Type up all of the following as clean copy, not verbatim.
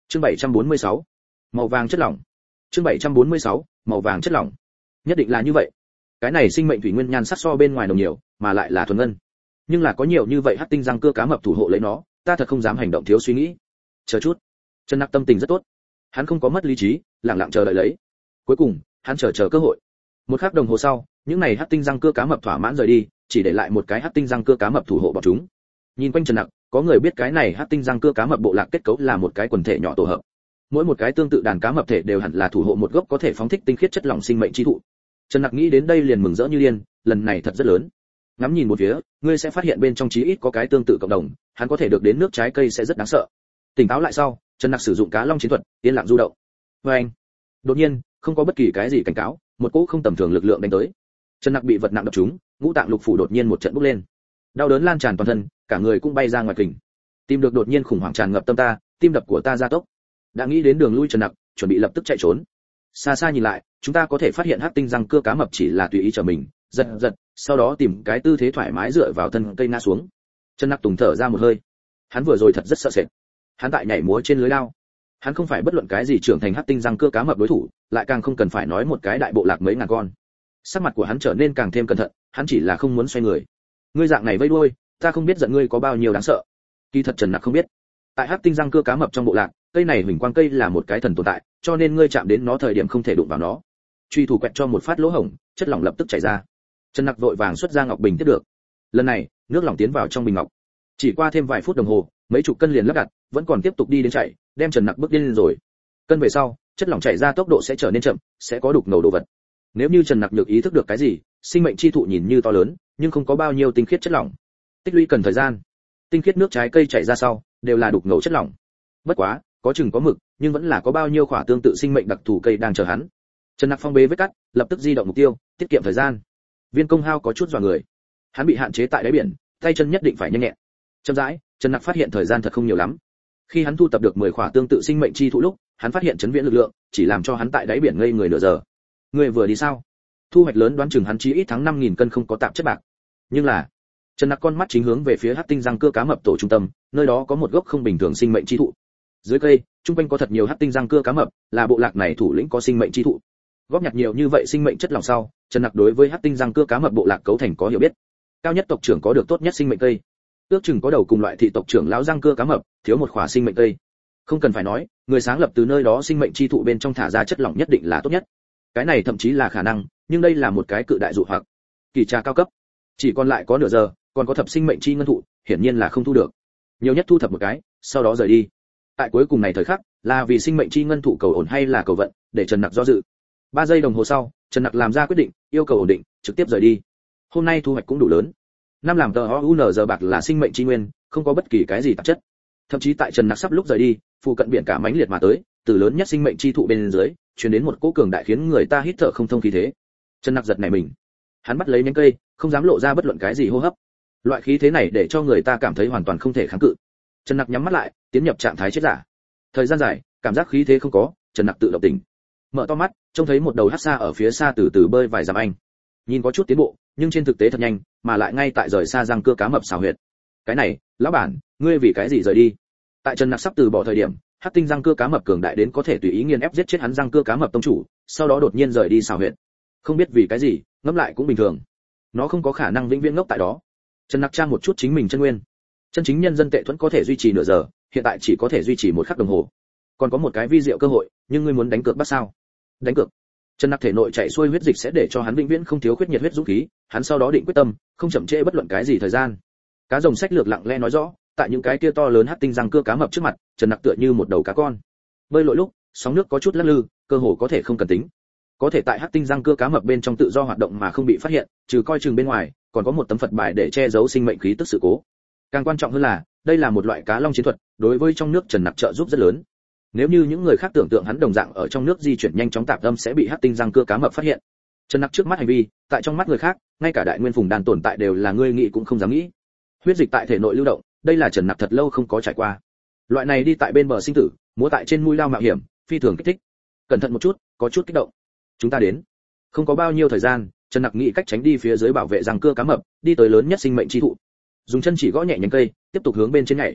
Chương 746. Màu vàng chất lỏng. Chương 746. Màu vàng chất lỏng. Nhất định là như vậy. Cái này sinh mệnh thủy nguyên nhan sắc so bên ngoài nồng nhiều, mà lại là thuần ngân. Nhưng là có nhiều như vậy hắc tinh răng cưa cá mập thủ hộ lấy nó, ta thật không dám hành động thiếu suy nghĩ. Chờ chút. Trần Nặc tâm tình rất tốt. Hắn không có mất lý trí, lặng lặng chờ đợi lấy. Cuối cùng, hắn chờ cơ hội. Một khắc đồng hồ sau, những này hắc tinh răng cưa cá mập thỏa mãn rời đi, chỉ để lại một cái hắc tinh răng cưa cá mập thủ hộ bọn chúng. Nhìn quanh Trần Nặc, có người biết cái này hắc tinh răng cưa cá mập bộ lạc kết cấu là một cái quần thể nhỏ tổ hợp. Mỗi một cái tương tự đàn cá mập thể đều hẳn là thủ hộ một gốc có thể phóng thích tinh khiết chất lỏng sinh mệnh chi thụ. Trần Nặc nghĩ đến đây liền mừng rỡ như điên, lần này thật rất lớn. Ngắm nhìn một phía, ngươi sẽ phát hiện bên trong chí ít có cái tương tự cộng đồng, hắn có thể được đến nước trái cây sẽ rất đáng sợ. Tỉnh táo lại sau, Trần Nặc sử dụng cá long chiến thuật, yên lặng du động. Anh. Đột nhiên, không có bất kỳ cái gì cảnh cáo, một cỗ không tầm thường lực lượng đánh tới. Trần Nặc bị vật nặng đập trúng, ngũ tạng lục phủ đột nhiên một trận bốc lên. Đau đớn lan tràn toàn thân, cả người cũng bay ra ngoài kình. Tim được đột nhiên khủng hoảng tràn ngập tâm ta, tim đập của ta gia tốc. Đã nghĩ đến đường lui Trần Nặc, chuẩn bị lập tức chạy trốn. Xa xa nhìn lại, chúng ta có thể phát hiện hắc tinh răng cưa cá mập chỉ là tùy ý trở mình, giật, sau đó tìm cái tư thế thoải mái dựa vào thân cây ngã xuống. Trần Nặc tùng thở ra một hơi. Hắn vừa rồi thật rất sợ sệt. Hắn tại nhảy múa trên lưới lao. Hắn không phải bất luận cái gì trưởng thành hắc tinh răng cưa cá mập đối thủ, lại càng không cần phải nói một cái đại bộ lạc mấy ngàn con. Sắc mặt của hắn trở nên càng thêm cẩn thận, hắn chỉ là không muốn xoay người. Ngươi dạng này vây đuôi, ta không biết giận ngươi có bao nhiêu đáng sợ. Kỳ thật Trần Nặc không biết. Tại hắc tinh răng cưa cá mập trong bộ lạc, cây này huỳnh quang cây là một cái thần tồn tại, cho nên ngươi chạm đến nó thời điểm không thể đụng vào nó. Truy thủ quẹt cho một phát lỗ hổng, chất lỏng lập tức chảy ra. Trần Nặc vội vàng xuất ra ngọc bình tiếp được. Lần này, nước lỏng tiến vào trong bình ngọc. Chỉ qua thêm vài phút đồng hồ, mấy chục cân liền lắp đặt, vẫn còn tiếp tục đi đến chạy, đem Trần Nặc bước điên lên rồi. Cân về sau, chất lỏng chảy ra tốc độ sẽ trở nên chậm, sẽ có đục ngầu đồ vật. Nếu như Trần Nặc được ý thức được cái gì, sinh mệnh chi thụ nhìn như to lớn, nhưng không có bao nhiêu tinh khiết chất lỏng. Tích lũy cần thời gian. Tinh khiết nước trái cây chảy ra sau, đều là đục ngầu chất lỏng. Bất quá, có chừng có mực, nhưng vẫn là có bao nhiêu khỏa tương tự sinh mệnh đặc thù cây đang chờ hắn. Trần Nặc phong bế vết cắt, lập tức di động mục tiêu, tiết kiệm thời gian. Viên công hao có chút dọa người. Hắn bị hạn chế tại đáy biển, tay chân nhất định phải nhanh nhẹn. Chậm rãi, Trần Nặc phát hiện thời gian thật không nhiều lắm. Khi hắn thu tập được 10 khỏa tương tự sinh mệnh chi thụ lúc, hắn phát hiện chấn viễn lực lượng, chỉ làm cho hắn tại đáy biển ngây người nửa giờ. Người vừa đi sao? Thu hoạch lớn đoán chừng hắn chí ít thắng 5000 cân không có tạp chất bạc. Nhưng là, Trần Nặc con mắt chính hướng về phía hắc tinh răng cưa cá mập tổ trung tâm, nơi đó có một gốc không bình thường sinh mệnh chi thụ. Dưới cây, trung quanh có thật nhiều hắc tinh răng cưa cá mập, là bộ lạc này thủ lĩnh có sinh mệnh chi thụ. Góp nhặt nhiều như vậy sinh mệnh chất lỏng sau, Trần Nặc đối với hắc tinh răng cưa cá mập bộ lạc cấu thành có hiểu biết. Cao nhất tộc trưởng có được tốt nhất sinh mệnh cây. Ước chừng có đầu cùng loại thị tộc trưởng lão răng cưa cá mập, thiếu một khỏa sinh mệnh cây. Không cần phải nói, người sáng lập từ nơi đó sinh mệnh chi thụ bên trong thả ra chất lỏng nhất định là tốt nhất. Cái này thậm chí là khả năng, nhưng đây là một cái cự đại dụ hoặc. Kỳ trà cao cấp, chỉ còn lại có nửa giờ, còn có thập sinh mệnh chi ngân thụ, hiển nhiên là không thu được. Nhiều nhất thu thập một cái, sau đó rời đi. Tại cuối cùng này thời khắc, là vì sinh mệnh chi ngân thụ cầu ổn hay là cầu vận, để Trần Nặc do dự. 3 giây đồng hồ sau, Trần Nặc làm ra quyết định, yêu cầu ổn định, trực tiếp rời đi. Hôm nay thu hoạch cũng đủ lớn. Năm làm tờ OUNZ bạc là sinh mệnh chi nguyên, không có bất kỳ cái gì tạp chất. Thậm chí tại Trần Nặc sắp lúc rời đi, phụ cận biển cả mãnh liệt mà tới, từ lớn nhất sinh mệnh chi thụ bên dưới, truyền đến một cỗ cường đại khiến người ta hít thở không thông khí thế. Trần Nặc giật nảy mình. Hắn bắt lấy nhánh cây, không dám lộ ra bất luận cái gì hô hấp. Loại khí thế này để cho người ta cảm thấy hoàn toàn không thể kháng cự. Trần Nặc nhắm mắt lại, tiến nhập trạng thái chết giả. Thời gian dài, cảm giác khí thế không có, Trần Nặc tự động tỉnh. Mở to mắt, trông thấy một đầu hắc sa ở phía xa từ từ bơi vài dặm anh. Nhìn có chút tiến bộ, nhưng trên thực tế thật nhanh, mà lại ngay tại rời xa răng cưa cá mập xào huyệt. Cái này, lão bản, ngươi vì cái gì rời đi? Tại Trần Nặc sắp từ bỏ thời điểm, hắc tinh răng cưa cá mập cường đại đến có thể tùy ý nghiền ép giết chết hắn răng cưa cá mập tông chủ, sau đó đột nhiên rời đi xào huyệt. Không biết vì cái gì, ngẫm lại cũng bình thường. Nó không có khả năng vĩnh viễn ngốc tại đó. Trần Nặc trang một chút chính mình chân nguyên. Chân chính nhân dân tệ thuẫn có thể duy trì nửa giờ, hiện tại chỉ có thể duy trì 1 khắc đồng hồ. Còn có một cái vi diệu cơ hội, nhưng ngươi muốn đánh cược bắt sao? Đánh cược. Trần Nặc thể nội chạy xuôi huyết dịch sẽ để cho hắn vĩnh viễn không thiếu khuyết nhiệt huyết dũng khí, hắn sau đó định quyết tâm, không chậm trễ bất luận cái gì thời gian. Cá rồng sách lược lặng lẽ nói rõ, tại những cái kia to lớn hắc tinh răng cưa cá mập trước mặt, Trần Nặc tựa như một đầu cá con. Bơi lội lúc, sóng nước có chút lắc lư, cơ hồ có thể không cần tính. Có thể tại hắc tinh răng cưa cá mập bên trong tự do hoạt động mà không bị phát hiện, trừ coi chừng bên ngoài, còn có một tấm Phật bài để che giấu sinh mệnh khí tức sự cố. Càng quan trọng hơn là, đây là một loại cá long chiến thuật, đối với trong nước Trần Nặc trợ giúp rất lớn. Nếu như những người khác tưởng tượng hắn đồng dạng ở trong nước di chuyển nhanh chóng tạp âm sẽ bị hắc tinh răng cưa cá mập phát hiện. Trần Nặc trước mắt hành vi, tại trong mắt người khác, ngay cả đại nguyên phùng đàn tồn tại đều là người nghĩ cũng không dám nghĩ. Huyết dịch tại thể nội lưu động, đây là Trần Nặc thật lâu không có trải qua. Loại này đi tại bên bờ sinh tử, múa tại trên mũi lao mạo hiểm, phi thường kích thích. Cẩn thận một chút, có chút kích động. Chúng ta đến. Không có bao nhiêu thời gian, Trần Nặc nghĩ cách tránh đi phía dưới bảo vệ răng cưa cá mập, đi tới lớn nhất sinh mệnh chi thụ. Dùng chân chỉ gõ nhẹ nhánh cây, tiếp tục hướng bên trên nhảy.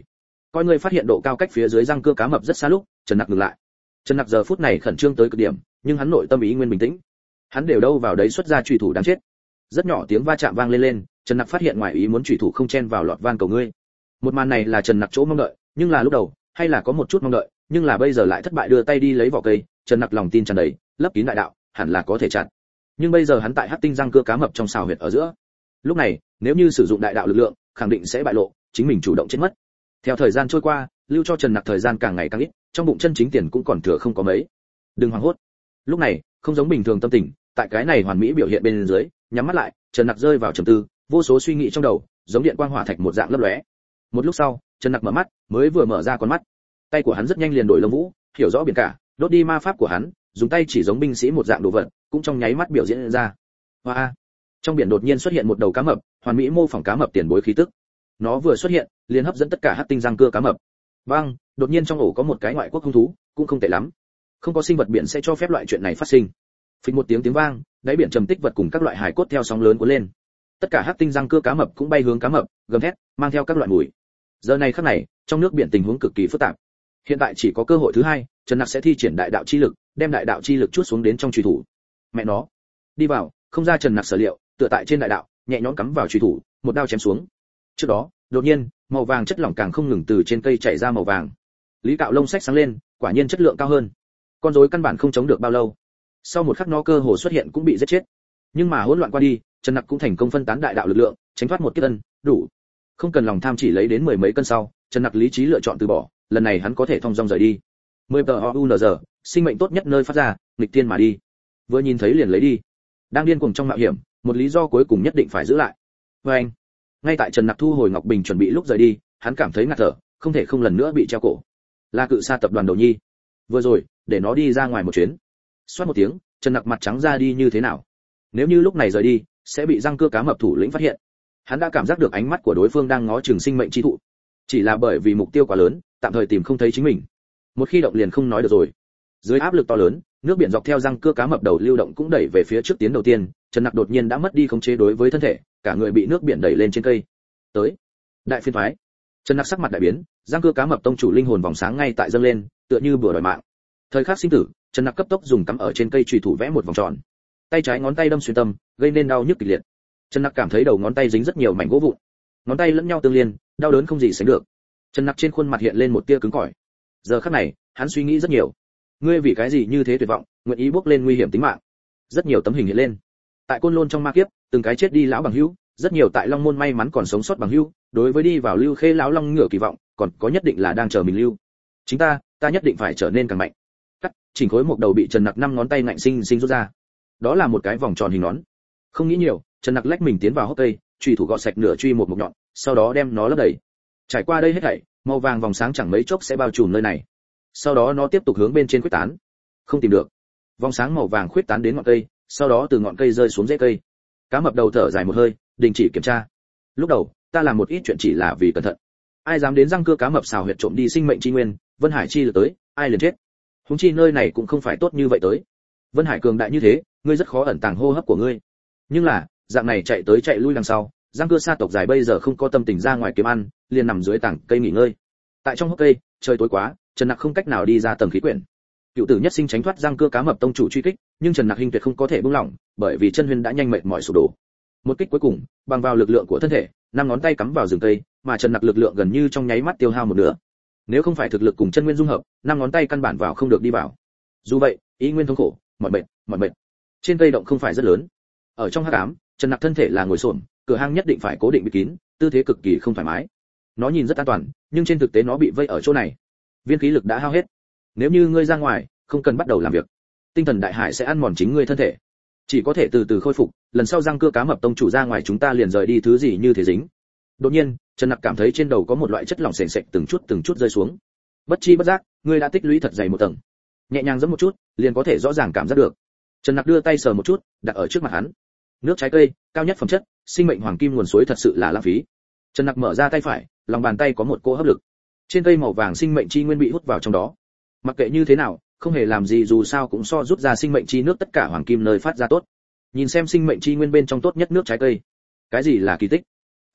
coi ngươi phát hiện độ cao cách phía dưới răng cưa cá mập rất xa lúc, Trần Nặc ngừng lại. Trần Nặc giờ phút này khẩn trương tới cực điểm, nhưng hắn nội tâm ý nguyên bình tĩnh. Hắn đều đâu vào đấy xuất ra chủy thủ đáng chết. Rất nhỏ tiếng va chạm vang lên, Trần Nặc phát hiện ngoài ý muốn chủy thủ không chen vào lọt van cầu ngươi. Một màn này là Trần Nặc chỗ mong đợi, nhưng là lúc đầu, hay là có một chút mong đợi, nhưng là bây giờ lại thất bại, đưa tay đi lấy vỏ cây, Trần Nặc lòng tin tràn đầy, lấp kín đại đạo, hẳn là có thể chặn. Nhưng bây giờ hắn tại hắc tinh răng cưa cá mập trong xào huyệt ở giữa. Lúc này, nếu như sử dụng đại đạo lực lượng, khẳng định sẽ bại lộ, chính mình chủ động chết mất. Theo thời gian trôi qua, lưu cho Trần Nặc thời gian càng ngày càng ít, trong bụng chân chính tiền cũng còn thừa không có mấy. Đừng hoảng hốt. Lúc này, không giống bình thường tâm tình, tại cái này hoàn mỹ biểu hiện bên dưới, nhắm mắt lại, Trần Nặc rơi vào trầm tư, vô số suy nghĩ trong đầu, giống điện quang hỏa thạch một dạng lấp lóe. Một lúc sau, Trần Nặc mở mắt, mới vừa mở ra con mắt, tay của hắn rất nhanh liền đổi lông vũ, hiểu rõ biển cả, đốt đi ma pháp của hắn, dùng tay chỉ giống binh sĩ một dạng đồ vật, cũng trong nháy mắt biểu diễn ra. Hoa! Trong biển đột nhiên xuất hiện một đầu cá mập, hoàn mỹ mô phỏng cá mập tiền bối khí tức. Nó vừa xuất hiện, liền hấp dẫn tất cả hắc tinh răng cưa cá mập. Bang, đột nhiên trong ổ có một cái ngoại quốc hung thú, cũng không tệ lắm. Không có sinh vật biển sẽ cho phép loại chuyện này phát sinh. Phịch một tiếng tiếng vang, đáy biển trầm tích vật cùng các loại hải cốt theo sóng lớn cuốn lên. Tất cả hắc tinh răng cưa cá mập cũng bay hướng cá mập, gầm thét, mang theo các loại mùi. Giờ này khắc này, trong nước biển tình huống cực kỳ phức tạp. Hiện tại chỉ có cơ hội thứ hai, Trần Nặc sẽ thi triển đại đạo chi lực, đem đại đạo chi lực chuốt xuống đến trong chủy thủ. Mẹ nó, đi vào, không ra Trần Nặc sở liệu, tựa tại trên đại đạo, nhẹ nhõm cắm vào chủy thủ, một đao chém xuống. Trước đó, đột nhiên, màu vàng chất lỏng càng không ngừng từ trên cây chảy ra màu vàng. Lý Cạo lông xách sáng lên, quả nhiên chất lượng cao hơn. Con rối căn bản không chống được bao lâu. Sau một khắc nó cơ hồ xuất hiện cũng bị giết chết. Nhưng mà hỗn loạn qua đi, Trần Nặc cũng thành công phân tán đại đạo lực lượng, tránh thoát một kiếp ân, đủ. Không cần lòng tham chỉ lấy đến mười mấy cân sau, Trần Nặc lý trí lựa chọn từ bỏ, lần này hắn có thể thong dong rời đi. 10 TOUNZ, sinh mệnh tốt nhất nơi phát ra, nghịch tiên mà đi. Vừa nhìn thấy liền lấy đi. Đang điên cuồng trong mạo hiểm, một lý do cuối cùng nhất định phải giữ lại. Anh, ngay tại Trần Nặc thu hồi ngọc bình chuẩn bị lúc rời đi, hắn cảm thấy ngạt thở, không thể không lần nữa bị treo cổ. Là Cự Sa tập đoàn Đầu Nhi. Vừa rồi, để nó đi ra ngoài một chuyến. Xoát một tiếng, Trần Nặc mặt trắng ra đi như thế nào? Nếu như lúc này rời đi, sẽ bị răng cưa cá mập thủ lĩnh phát hiện. Hắn đã cảm giác được ánh mắt của đối phương đang ngó chừng sinh mệnh chi thụ. Chỉ là bởi vì mục tiêu quá lớn, tạm thời tìm không thấy chính mình. Một khi động liền không nói được rồi. Dưới áp lực to lớn, nước biển dọc theo răng cưa cá mập đầu lưu động cũng đẩy về phía trước tiến đầu tiên, Trần Nặc đột nhiên đã mất đi khống chế đối với thân thể, cả người bị nước biển đẩy lên trên cây. Tới, đại phiên thoái. Trần Nặc sắc mặt đại biến, răng cưa cá mập tông chủ linh hồn vòng sáng ngay tại dâng lên, tựa như bùa đòi mạng. Thời khắc sinh tử, Trần Nặc cấp tốc dùng cắm ở trên cây chùy thủ vẽ một vòng tròn. Tay trái ngón tay đâm xuyên tâm, gây nên đau nhức kịch liệt. Trần Nặc cảm thấy đầu ngón tay dính rất nhiều mảnh gỗ vụn. Ngón tay lẫn nhau tương liên, đau đớn không gì sánh được. Trần Nặc trên khuôn mặt hiện lên một tia cứng cỏi. Giờ khắc này, hắn suy nghĩ rất nhiều. Ngươi vì cái gì như thế tuyệt vọng, nguyện ý bước lên nguy hiểm tính mạng? Rất nhiều tấm hình hiện lên. Tại Côn Lôn trong ma kiếp, từng cái chết đi lão bằng hữu, rất nhiều tại Long Môn may mắn còn sống sót bằng hữu, đối với đi vào Lưu Khê lão long ngửa kỳ vọng, còn có nhất định là đang chờ mình lưu. Chính ta nhất định phải trở nên càng mạnh. Cắt, chỉnh khối một đầu bị Trần Nặc 5 ngón tay ngạnh sinh rút ra. Đó là một cái vòng tròn hình nón. Không nghĩ nhiều, Trần Nặc lách mình tiến vào hốc cây, chùy thủ gọt sạch nửa truy một nhọn, sau đó đem nó lấp đầy. Trải qua đây hết thảy, màu vàng vòng sáng chẳng mấy chốc sẽ bao trùm nơi này. Sau đó nó tiếp tục hướng bên trên khuếch tán. Không tìm được. Vòng sáng màu vàng khuếch tán đến ngọn cây, sau đó từ ngọn cây rơi xuống rễ cây. Cá mập đầu thở dài một hơi, đình chỉ kiểm tra. Lúc đầu, ta làm một ít chuyện chỉ là vì cẩn thận. Ai dám đến răng cưa cá mập xào huyệt trộm đi sinh mệnh chi nguyên, Vân Hải chi lực tới, ai liền chết. Huống chi nơi này cũng không phải tốt như vậy tới. Vân Hải cường đại như thế, ngươi rất khó ẩn tàng hô hấp của ngươi. Nhưng là, dạng này chạy tới chạy lui đằng sau, răng cưa sa tộc dài bây giờ không có tâm tình ra ngoài kiếm ăn, liền nằm dưới tảng cây nghỉ ngơi. Tại trong hốc cây, trời tối quá, Trần Nặc không cách nào đi ra tầng khí quyển. Cựu tử nhất sinh tránh thoát răng cưa cá mập tông chủ truy kích, nhưng Trần Nặc hình tuyệt không có thể buông lỏng, bởi vì chân huyền đã nhanh mệt mỏi sụp đổ. Một kích cuối cùng, bằng vào lực lượng của thân thể, 5 ngón tay cắm vào rừng cây, mà Trần Nặc lực lượng gần như trong nháy mắt tiêu hao một nửa. Nếu không phải thực lực cùng chân nguyên dung hợp, 5 ngón tay căn bản vào không được đi vào. Dù vậy, ý nguyên thống khổ, mỏi mệt. Trên cây động không phải rất lớn. Ở trong hắc ám, Trần Nặc thân thể là ngồi xổm, cửa hang nhất định phải cố định bịt kín, tư thế cực kỳ không thoải mái. Nó nhìn rất an toàn, nhưng trên thực tế nó bị vây ở chỗ này. Viên khí lực đã hao hết. Nếu như ngươi ra ngoài, không cần bắt đầu làm việc. Tinh thần đại hải sẽ ăn mòn chính ngươi thân thể. Chỉ có thể từ từ khôi phục, lần sau răng cưa cá mập tông chủ ra ngoài chúng ta liền rời đi thứ gì như thế dính. Đột nhiên, Trần Nặc cảm thấy trên đầu có một loại chất lỏng sền sệt từng chút rơi xuống. Bất chi bất giác, ngươi đã tích lũy thật dày một tầng. Nhẹ nhàng giẫm một chút, liền có thể rõ ràng cảm giác được. Trần Nặc đưa tay sờ một chút, đặt ở trước mặt hắn. Nước trái cây, cao nhất phẩm chất, sinh mệnh hoàng kim nguồn suối thật sự là lãng phí. Trần Nặc mở ra tay phải, lòng bàn tay có một cỗ hấp lực. Trên cây màu vàng sinh mệnh chi nguyên bị hút vào trong đó. Mặc kệ như thế nào, không hề làm gì dù sao cũng so rút ra sinh mệnh chi nước tất cả hoàng kim nơi phát ra tốt. Nhìn xem sinh mệnh chi nguyên bên trong tốt nhất nước trái cây. Cái gì là kỳ tích?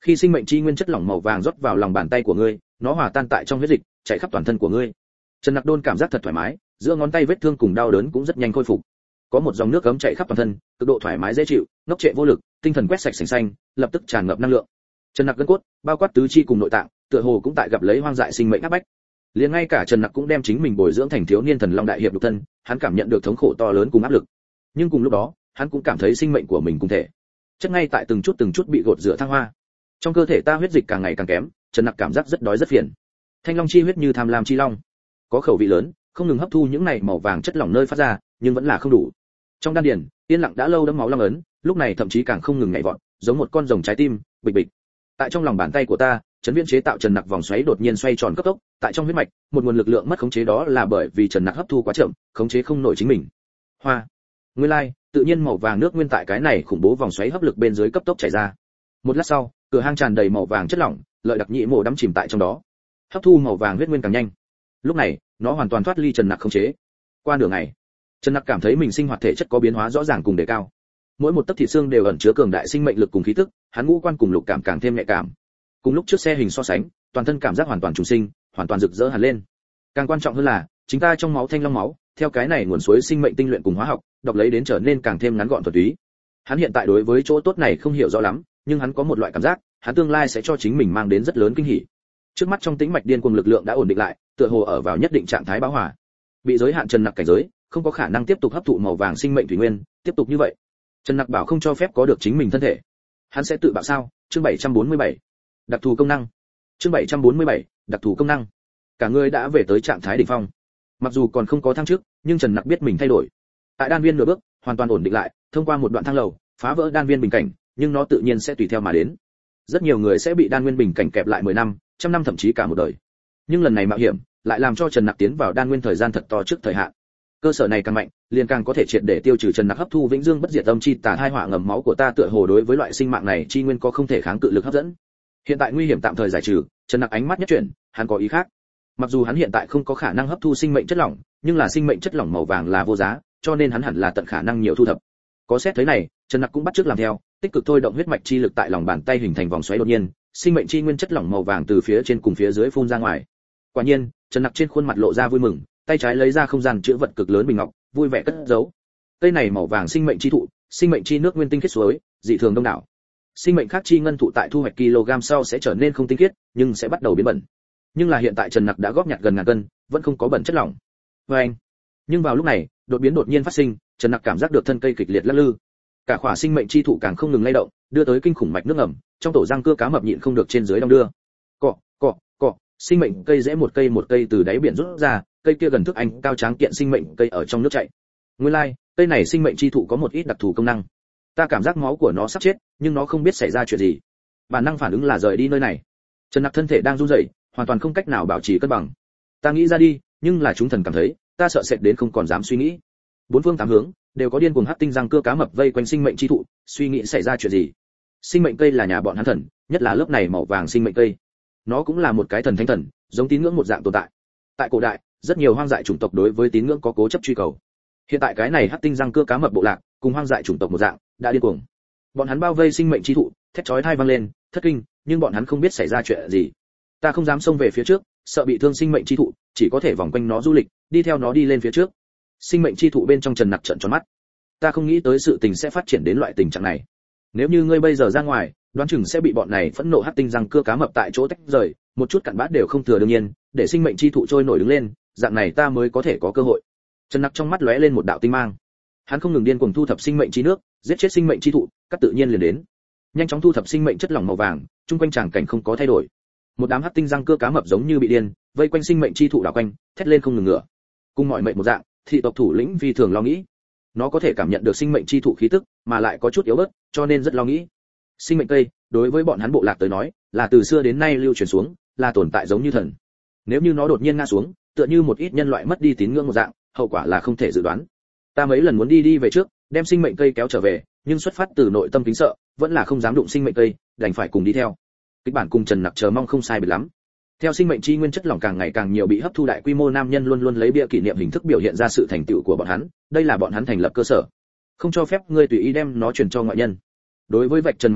Khi sinh mệnh chi nguyên chất lỏng màu vàng rót vào lòng bàn tay của ngươi, nó hòa tan tại trong huyết dịch, chảy khắp toàn thân của ngươi. Trần Nặc Đôn cảm giác thật thoải mái, giữa ngón tay vết thương cùng đau đớn cũng rất nhanh khôi phục. Có một dòng nước ấm chảy khắp toàn thân, cực độ thoải mái dễ chịu, ngốc trệ vô lực, tinh thần quét sạch sành xanh, lập tức tràn ngập năng lượng. Trần Nặc gân cốt, bao quát tứ chi cùng nội tạng, tựa hồ cũng tại gặp lấy hoang dại sinh mệnh áp bách. Liền ngay cả Trần Nặc cũng đem chính mình bồi dưỡng thành thiếu niên thần long đại hiệp lục thân, hắn cảm nhận được thống khổ to lớn cùng áp lực. Nhưng cùng lúc đó, hắn cũng cảm thấy sinh mệnh của mình cùng thể chất ngay tại từng chút bị gột rửa thăng hoa. Trong cơ thể ta huyết dịch càng ngày càng kém, Trần Nặc cảm giác rất đói rất phiền. Thanh long chi huyết như tham lam chi long, có khẩu vị lớn, không ngừng hấp thu những này màu vàng chất lỏng nơi phát ra, nhưng vẫn là không đủ. Trong đan điền, yên lặng đã lâu đấm máu long ấn, lúc này thậm chí càng không ngừng nhảy vọt, giống một con rồng trái tim, bịch bịch. Tại trong lòng bàn tay của ta, Trấn Viễn chế tạo Trần Nặc vòng xoáy đột nhiên xoay tròn cấp tốc, tại trong huyết mạch, một nguồn lực lượng mất khống chế đó là bởi vì Trần Nặc hấp thu quá chậm, khống chế không nổi chính mình. Hoa. Nguyên lai, tự nhiên màu vàng nước nguyên tại cái này khủng bố vòng xoáy hấp lực bên dưới cấp tốc chảy ra. Một lát sau, cửa hang tràn đầy màu vàng chất lỏng, lợi đặc nhị mộ đắm chìm tại trong đó. Hấp thu màu vàng huyết nguyên càng nhanh. Lúc này, nó hoàn toàn thoát ly Trần Nặc khống chế. Qua nửa ngày, Trần Nặc cảm thấy mình sinh hoạt thể chất có biến hóa rõ ràng cùng đề cao. Mỗi một tấc thịt xương đều ẩn chứa cường đại sinh mệnh lực cùng khí tức, hắn ngũ quan cùng lục cảm càng thêm nhạy cảm. Cùng lúc trước xe hình so sánh, toàn thân cảm giác hoàn toàn trùng sinh, hoàn toàn rực rỡ hẳn lên. Càng quan trọng hơn là, chính ta trong máu thanh long máu, theo cái này nguồn suối sinh mệnh tinh luyện cùng hóa học, đọc lấy đến trở nên càng thêm ngắn gọn thuần túy. Hắn hiện tại đối với chỗ tốt này không hiểu rõ lắm, nhưng hắn có một loại cảm giác, hắn tương lai sẽ cho chính mình mang đến rất lớn kinh hỉ. Trước mắt trong tĩnh mạch điên cuồng lực lượng đã ổn định lại, tựa hồ ở vào nhất định trạng thái bão hòa. Bị giới hạn Trần Nặc cảnh giới, không có khả năng tiếp tục hấp thụ màu vàng sinh mệnh thủy nguyên, tiếp tục như vậy, Trần Nặc bảo không cho phép có được chính mình thân thể. Hắn sẽ tự bạo sao? Chương 747. Đặc thù công năng. Chương 747. Đặc thù công năng. Cả người đã về tới trạng thái đỉnh phong. Mặc dù còn không có thăng chức, nhưng Trần Nặc biết mình thay đổi. Tại đan viên nửa bước, hoàn toàn ổn định lại, thông qua một đoạn thang lầu, phá vỡ đan viên bình cảnh, nhưng nó tự nhiên sẽ tùy theo mà đến. Rất nhiều người sẽ bị đan nguyên bình cảnh kẹp lại 10 năm, trăm năm thậm chí cả một đời. Nhưng lần này mạo hiểm, lại làm cho Trần Nặc tiến vào đan nguyên thời gian thật to trước thời hạn. Cơ sở này càng mạnh, liền càng có thể triệt để tiêu trừ Trần Nặc hấp thu vĩnh dương bất diệt âm chi tà hai hỏa ngầm máu của ta tựa hồ đối với loại sinh mạng này chi nguyên có không thể kháng cự lực hấp dẫn. Hiện tại nguy hiểm tạm thời giải trừ, Trần Nặc ánh mắt nhất chuyển, hắn có ý khác. Mặc dù hắn hiện tại không có khả năng hấp thu sinh mệnh chất lỏng, nhưng là sinh mệnh chất lỏng màu vàng là vô giá, cho nên hắn hẳn là tận khả năng nhiều thu thập. Có xét thấy này, Trần Nặc cũng bắt chước làm theo, tích cực thôi động huyết mạch chi lực tại lòng bàn tay hình thành vòng xoáy đột nhiên, sinh mệnh chi nguyên chất lỏng màu vàng từ phía trên cùng phía dưới phun ra ngoài. Quả nhiên, Trần Nặc trên khuôn mặt lộ ra vui mừng, tay trái lấy ra không gian chứa vật cực lớn bình ngọc, vui vẻ cất giấu. Cây này màu vàng sinh mệnh chi thụ, sinh mệnh chi nước nguyên tinh khiết suối, dị thường đông đảo. Sinh mệnh khác chi ngân thụ tại thu hoạch kg sau sẽ trở nên không tinh khiết, nhưng sẽ bắt đầu biến bẩn. Nhưng là hiện tại Trần Nặc đã góp nhặt gần ngàn cân, vẫn không có bẩn chất lỏng. Anh. Nhưng vào lúc này, đột biến đột nhiên phát sinh, Trần Nặc cảm giác được thân cây kịch liệt lắc lư. Cả khỏa sinh mệnh chi thụ càng không ngừng lay động, đưa tới kinh khủng mạch nước ngầm, trong tổ răng cưa cá mập nhịn không được trên dưới đong đưa. Cọ, cọ, cọ, sinh mệnh cây rễ một cây từ đáy biển rút ra, cây kia gần thước anh cao tráng kiện sinh mệnh cây ở trong nước chảy. Nguyên lai, cây này sinh mệnh chi thụ có một ít đặc thù công năng. Ta cảm giác máu của nó sắp chết, nhưng nó không biết xảy ra chuyện gì. Bản năng phản ứng là rời đi nơi này. Trần Nặc thân thể đang run rẩy, hoàn toàn không cách nào bảo trì cân bằng. Ta nghĩ ra đi, nhưng là chúng thần cảm thấy, ta sợ sệt đến không còn dám suy nghĩ. Bốn phương tám hướng đều có điên cuồng hắc tinh răng cưa cá mập vây quanh sinh mệnh chi thụ, suy nghĩ xảy ra chuyện gì. Sinh mệnh cây là nhà bọn hắn thần, nhất là lớp này màu vàng sinh mệnh cây. Nó cũng là một cái thần thánh thần, giống tín ngưỡng một dạng tồn tại. Tại cổ đại, rất nhiều hoang dại chủng tộc đối với tín ngưỡng có cố chấp truy cầu. Hiện tại cái này hắc tinh răng cưa cá mập bộ lạc, cùng hoang dại chủng tộc một dạng, đã điên cuồng. Bọn hắn bao vây sinh mệnh chi thụ, thét chói tai vang lên, thất kinh, nhưng bọn hắn không biết xảy ra chuyện gì. Ta không dám xông về phía trước, sợ bị thương sinh mệnh chi thụ, chỉ có thể vòng quanh nó du lịch, đi theo nó đi lên phía trước. Sinh mệnh chi thụ bên trong Trần Nặc trợn tròn mắt. Ta không nghĩ tới sự tình sẽ phát triển đến loại tình trạng này. Nếu như ngươi bây giờ ra ngoài, đoán chừng sẽ bị bọn này phẫn nộ hắc tinh răng cưa cá mập tại chỗ tách rời, một chút cặn bã đều không thừa đương nhiên, để sinh mệnh chi thụ trôi nổi đứng lên, dạng này ta mới có thể có cơ hội. Trần Nặc trong mắt lóe lên một đạo tinh mang. Hắn không ngừng điên cuồng thu thập sinh mệnh chi nước, giết chết sinh mệnh chi thụ, cắt tự nhiên liền đến. Nhanh chóng thu thập sinh mệnh chất lỏng màu vàng, chung quanh tràng cảnh không có thay đổi. Một đám hắc tinh răng cưa cá mập giống như bị điên, vây quanh sinh mệnh chi thụ đảo quanh, thét lên không ngừng ngửa. Cùng mọi mệnh một dạng, thị tộc thủ lĩnh phi thường lo nghĩ. Nó có thể cảm nhận được sinh mệnh chi thụ khí tức, mà lại có chút yếu bớt, cho nên rất lo nghĩ. Sinh mệnh cây, đối với bọn hắn bộ lạc tới nói, là từ xưa đến nay lưu truyền xuống, là tồn tại giống như thần. Nếu như nó đột nhiên ngã xuống, tựa như một ít nhân loại mất đi tín ngưỡng một dạng, hậu quả là không thể dự đoán. Ta mấy lần muốn đi về trước, đem sinh mệnh cây kéo trở về, nhưng xuất phát từ nội tâm kính sợ, vẫn là không dám đụng sinh mệnh cây, đành phải cùng đi theo. Kịch bản cùng Trần Nặc chờ mong không sai biệt lắm. Theo sinh mệnh chi nguyên chất lỏng càng ngày càng nhiều bị hấp thu, đại quy mô nam nhân luôn luôn lấy bia kỷ niệm hình thức biểu hiện ra sự thành tựu của bọn hắn, đây là bọn hắn thành lập cơ sở. Không cho phép ngươi tùy ý đem nó truyền cho ngoại nhân. Đối với vạch trần mảnh lưới,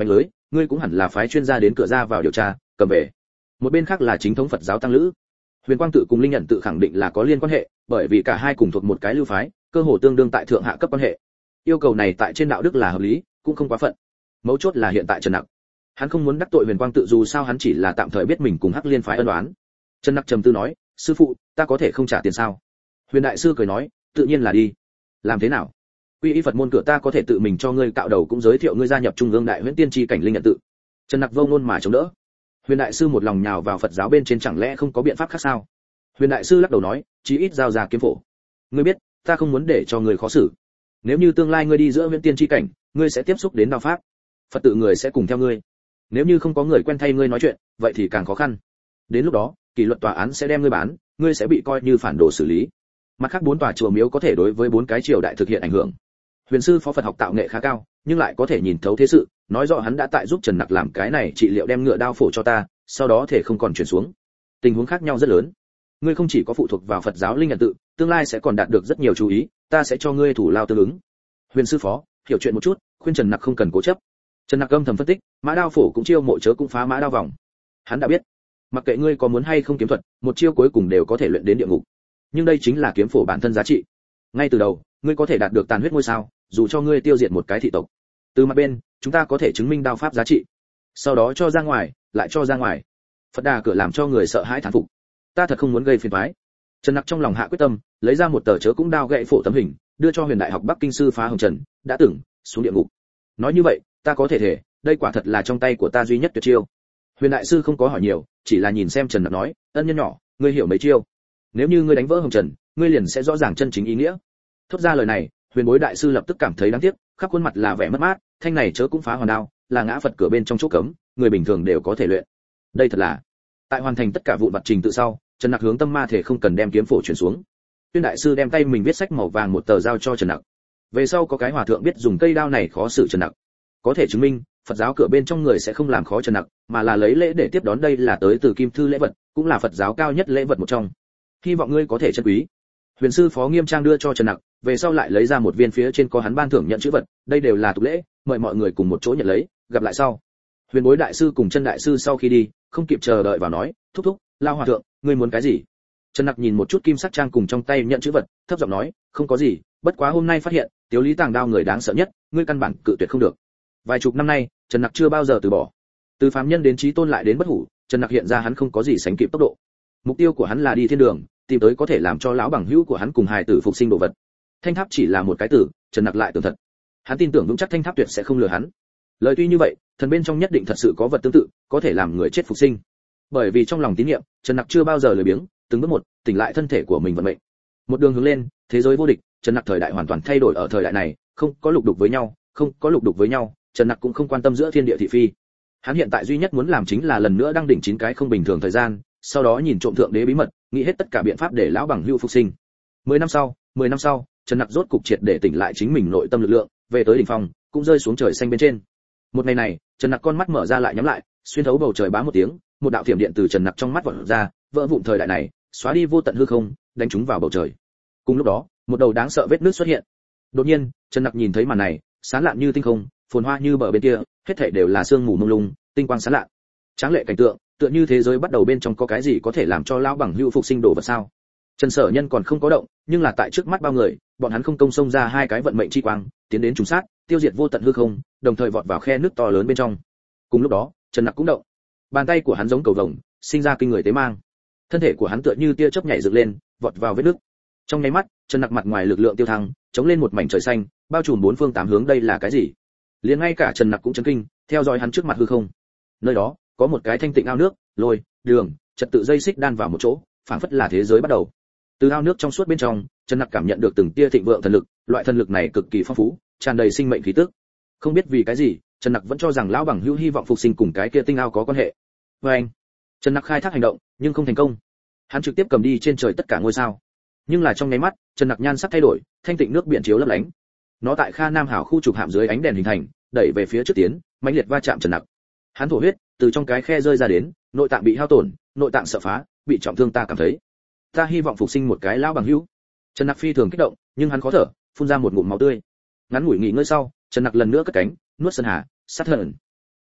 ngươi cũng hẳn là phái chuyên gia đến cửa ra vào điều tra, cầm về. Một bên khác là chính thống Phật giáo tăng lữ. Huyền Quang tự cùng Linh Nhận tự khẳng định là có liên quan hệ, bởi vì cả hai cùng thuộc một cái lưu phái, cơ hồ tương đương tại thượng hạ cấp quan hệ. Yêu cầu này tại trên đạo đức là hợp lý, cũng không quá phận. Mấu chốt là hiện tại Trần Nặc, hắn không muốn đắc tội Huyền Quang tự, dù sao hắn chỉ là tạm thời biết mình cùng Hắc Liên phái ân oán. Trần Nặc trầm tư nói, sư phụ, ta có thể không trả tiền sao? Huyền đại sư cười nói, tự nhiên là đi. Làm thế nào? Quy y Phật môn cửa ta có thể tự mình cho ngươi cạo đầu, cũng giới thiệu ngươi gia nhập Trung ương đại huyễn tiên tri cảnh Linh Nhận tự. Trần Nặc vô ngôn mà chống đỡ. Huyền đại sư một lòng nhào vào Phật giáo bên trên, chẳng lẽ không có biện pháp khác sao? Huyền đại sư lắc đầu nói, chí ít giao ra kiếm phổ. Ngươi biết, ta không muốn để cho ngươi khó xử. Nếu như tương lai ngươi đi giữa huyễn tiên tri cảnh, ngươi sẽ tiếp xúc đến đạo pháp, Phật tự người sẽ cùng theo ngươi. Nếu như không có người quen thay ngươi nói chuyện, vậy thì càng khó khăn. Đến lúc đó, kỷ luật tòa án sẽ đem ngươi bán, ngươi sẽ bị coi như phản đồ xử lý. Mặt khác 4 tòa chùa miếu có thể đối với 4 cái triều đại thực hiện ảnh hưởng. Huyền sư phó Phật học tạo nghệ khá cao, nhưng lại có thể nhìn thấu thế sự, nói rõ hắn đã tại giúp Trần Nặc làm cái này trị liệu, đem ngựa đao phổ cho ta, sau đó thể không còn chuyển xuống. Tình huống khác nhau rất lớn. Ngươi không chỉ có phụ thuộc vào Phật giáo Linh Nhận tự, tương lai sẽ còn đạt được rất nhiều chú ý, ta sẽ cho ngươi thủ lao tương ứng. Huyền sư phó, hiểu chuyện một chút, khuyên Trần Nặc không cần cố chấp. Trần Nặc âm thầm phân tích, mã đao phổ cũng chiêu mộ chớ cũng phá mã đao vòng. Hắn đã biết, mặc kệ ngươi có muốn hay không kiếm thuật, một chiêu cuối cùng đều có thể luyện đến địa ngục. Nhưng đây chính là kiếm phổ bản thân giá trị. Ngay từ đầu, ngươi có thể đạt được tàn huyết ngôi sao, dù cho ngươi tiêu diệt một cái thị tộc. Từ mặt bên, chúng ta có thể chứng minh đao pháp giá trị. Sau đó cho ra ngoài, lại cho ra ngoài. Phật đà cửa làm cho người sợ hãi thán phục. Ta thật không muốn gây phiền toái. Trần Nặc trong lòng hạ quyết tâm, lấy ra một tờ chớ cũng đao gậy phổ tấm hình, đưa cho Huyền Đại học Bắc Kinh sư phá Hồng Trần, đã từng xuống địa ngục. Nói như vậy, ta có thể thể, đây quả thật là trong tay của ta duy nhất tuyệt chiêu. Huyền đại sư không có hỏi nhiều, chỉ là nhìn xem Trần Nặc nói, ân nhân nhỏ, ngươi hiểu mấy chiêu. Nếu như ngươi đánh vỡ Hồng Trần, ngươi liền sẽ rõ ràng chân chính ý nghĩa. Thốt ra lời này, Huyền bối đại sư lập tức cảm thấy đáng tiếc, khắp khuôn mặt là vẻ mất mát, thanh này chớ cũng phá hoàn đao, là ngã Phật cửa bên trong chỗ cấm, người bình thường đều có thể luyện. Đây thật là. Tại hoàn thành tất cả vụn vặt trình tự sau, Trần Nặc hướng tâm ma thể không cần đem kiếm phổ chuyển xuống. Tuyên đại sư đem tay mình viết sách màu vàng một tờ giao cho Trần Nặc. Về sau có cái hòa thượng biết dùng cây đao này khó xử Trần Nặc, có thể chứng minh Phật giáo cửa bên trong người sẽ không làm khó Trần Nặc, mà là lấy lễ để tiếp đón, đây là tới từ Kim Thư lễ vật, cũng là Phật giáo cao nhất lễ vật một trong. Hy vọng ngươi có thể trân quý. Huyền sư phó nghiêm trang đưa cho Trần Nặc, về sau lại lấy ra một viên phía trên có hắn ban thưởng nhận chữ vật, đây đều là tục lễ, mời mọi người cùng một chỗ nhận lấy, gặp lại sau. Huyền bối đại sư cùng Chân đại sư sau khi đi, không kịp chờ đợi vào nói, thúc thúc, lao hòa thượng, ngươi muốn cái gì? Trần Nặc nhìn một chút kim sắc trang cùng trong tay nhận chữ vật, thấp giọng nói, không có gì, bất quá hôm nay phát hiện, Tiếu Lý Tàng đao người đáng sợ nhất, ngươi căn bản cự tuyệt không được. Vài chục năm nay, Trần Nặc chưa bao giờ từ bỏ. Từ phàm nhân đến chí tôn lại đến bất hủ, Trần Nặc hiện ra hắn không có gì sánh kịp tốc độ. Mục tiêu của hắn là đi thiên đường, tìm tới có thể làm cho lão bằng hữu của hắn cùng hài tử phục sinh đồ vật. Thanh tháp chỉ là một cái tử, Trần Nặc lại tưởng thật. Hắn tin tưởng vững chắc thanh tháp tuyệt sẽ không lừa hắn. Lời tuy như vậy, thần bên trong nhất định thật sự có vật tương tự, có thể làm người chết phục sinh. Bởi vì trong lòng tín niệm, Trần Nặc chưa bao giờ lười biếng, từng bước một, tỉnh lại thân thể của mình vận mệnh. Một đường hướng lên, thế giới vô địch, Trần Nặc thời đại hoàn toàn thay đổi ở thời đại này, không có lục đục với nhau, không có lục đục với nhau, Trần Nặc cũng không quan tâm giữa thiên địa thị phi. Hắn hiện tại duy nhất muốn làm chính là lần nữa đăng đỉnh 9 cái không bình thường thời gian, sau đó nhìn trộm thượng đế bí mật, nghĩ hết tất cả biện pháp để lão bằng hữu phục sinh. 10 năm sau, Trần Nặc rốt cục triệt để tỉnh lại chính mình nội tâm lực lượng, về tới đỉnh phong, cũng rơi xuống trời xanh bên trên. Một ngày này, Trần Nặc con mắt mở ra lại nhắm lại, xuyên thấu bầu trời bá một tiếng, một đạo thiểm điện từ Trần Nặc trong mắt vọt ra, vỡ vụn thời đại này, xóa đi vô tận hư không, đánh trúng vào bầu trời. Cùng lúc đó, một đầu đáng sợ vết nứt xuất hiện. Đột nhiên, Trần Nặc nhìn thấy màn này, sáng lạn như tinh không, phồn hoa như bờ bên kia, hết thảy đều là sương mù mông lung, tinh quang sáng lạn. Tráng lệ cảnh tượng, tựa như thế giới bắt đầu bên trong có cái gì có thể làm cho lão bằng hữu phục sinh đồ vật sao? Trần Sở Nhân còn không có động, nhưng là tại trước mắt bao người, bọn hắn không công xông ra 2 cái vận mệnh chi quang, tiến đến trùng sát, tiêu diệt vô tận hư không, đồng thời vọt vào khe nước to lớn bên trong. Cùng lúc đó, Trần Nặc cũng động. Bàn tay của hắn giống cầu vồng, sinh ra kinh người tế mang. Thân thể của hắn tựa như tia chớp nhảy dựng lên, vọt vào vết nước. Trong nháy mắt, Trần Nặc mặt ngoài lực lượng tiêu thăng, chống lên một mảnh trời xanh, bao trùm 4 phương 8 hướng, đây là cái gì? Liền ngay cả Trần Nặc cũng chấn kinh, theo dõi hắn trước mặt hư không. Nơi đó, có một cái thanh tịnh ao nước, lôi, đường, trật tự dây xích đan vào một chỗ, phảng phất là thế giới bắt đầu. Từ ao nước trong suốt bên trong, Trần Nặc cảm nhận được từng tia thịnh vượng thần lực, loại thần lực này cực kỳ phong phú, tràn đầy sinh mệnh khí tức. Không biết vì cái gì, Trần Nặc vẫn cho rằng lão bằng hữu hy vọng phục sinh cùng cái kia tinh ao có quan hệ. Và anh, Trần Nặc khai thác hành động, nhưng không thành công. Hắn trực tiếp cầm đi trên trời tất cả ngôi sao. Nhưng là trong nháy mắt, Trần Nặc nhan sắc thay đổi, thanh tịnh nước biển chiếu lấp lánh. Nó tại Kha Nam Hảo khu trục hạm dưới ánh đèn hình thành, đẩy về phía trước tiến, mãnh liệt va chạm Trần Nặc. Hắn thổ huyết, từ trong cái khe rơi ra đến, nội tạng bị hao tổn, nội tạng sợ phá, bị trọng thương, ta cảm thấy. Ta hy vọng phục sinh một cái lão bằng hữu. Trần Nặc phi thường kích động, nhưng hắn khó thở, phun ra một ngụm máu tươi. Ngắn ngủi nghỉ ngơi sau, Trần Nặc lần nữa cất cánh, nuốt sơn hà, sát hận.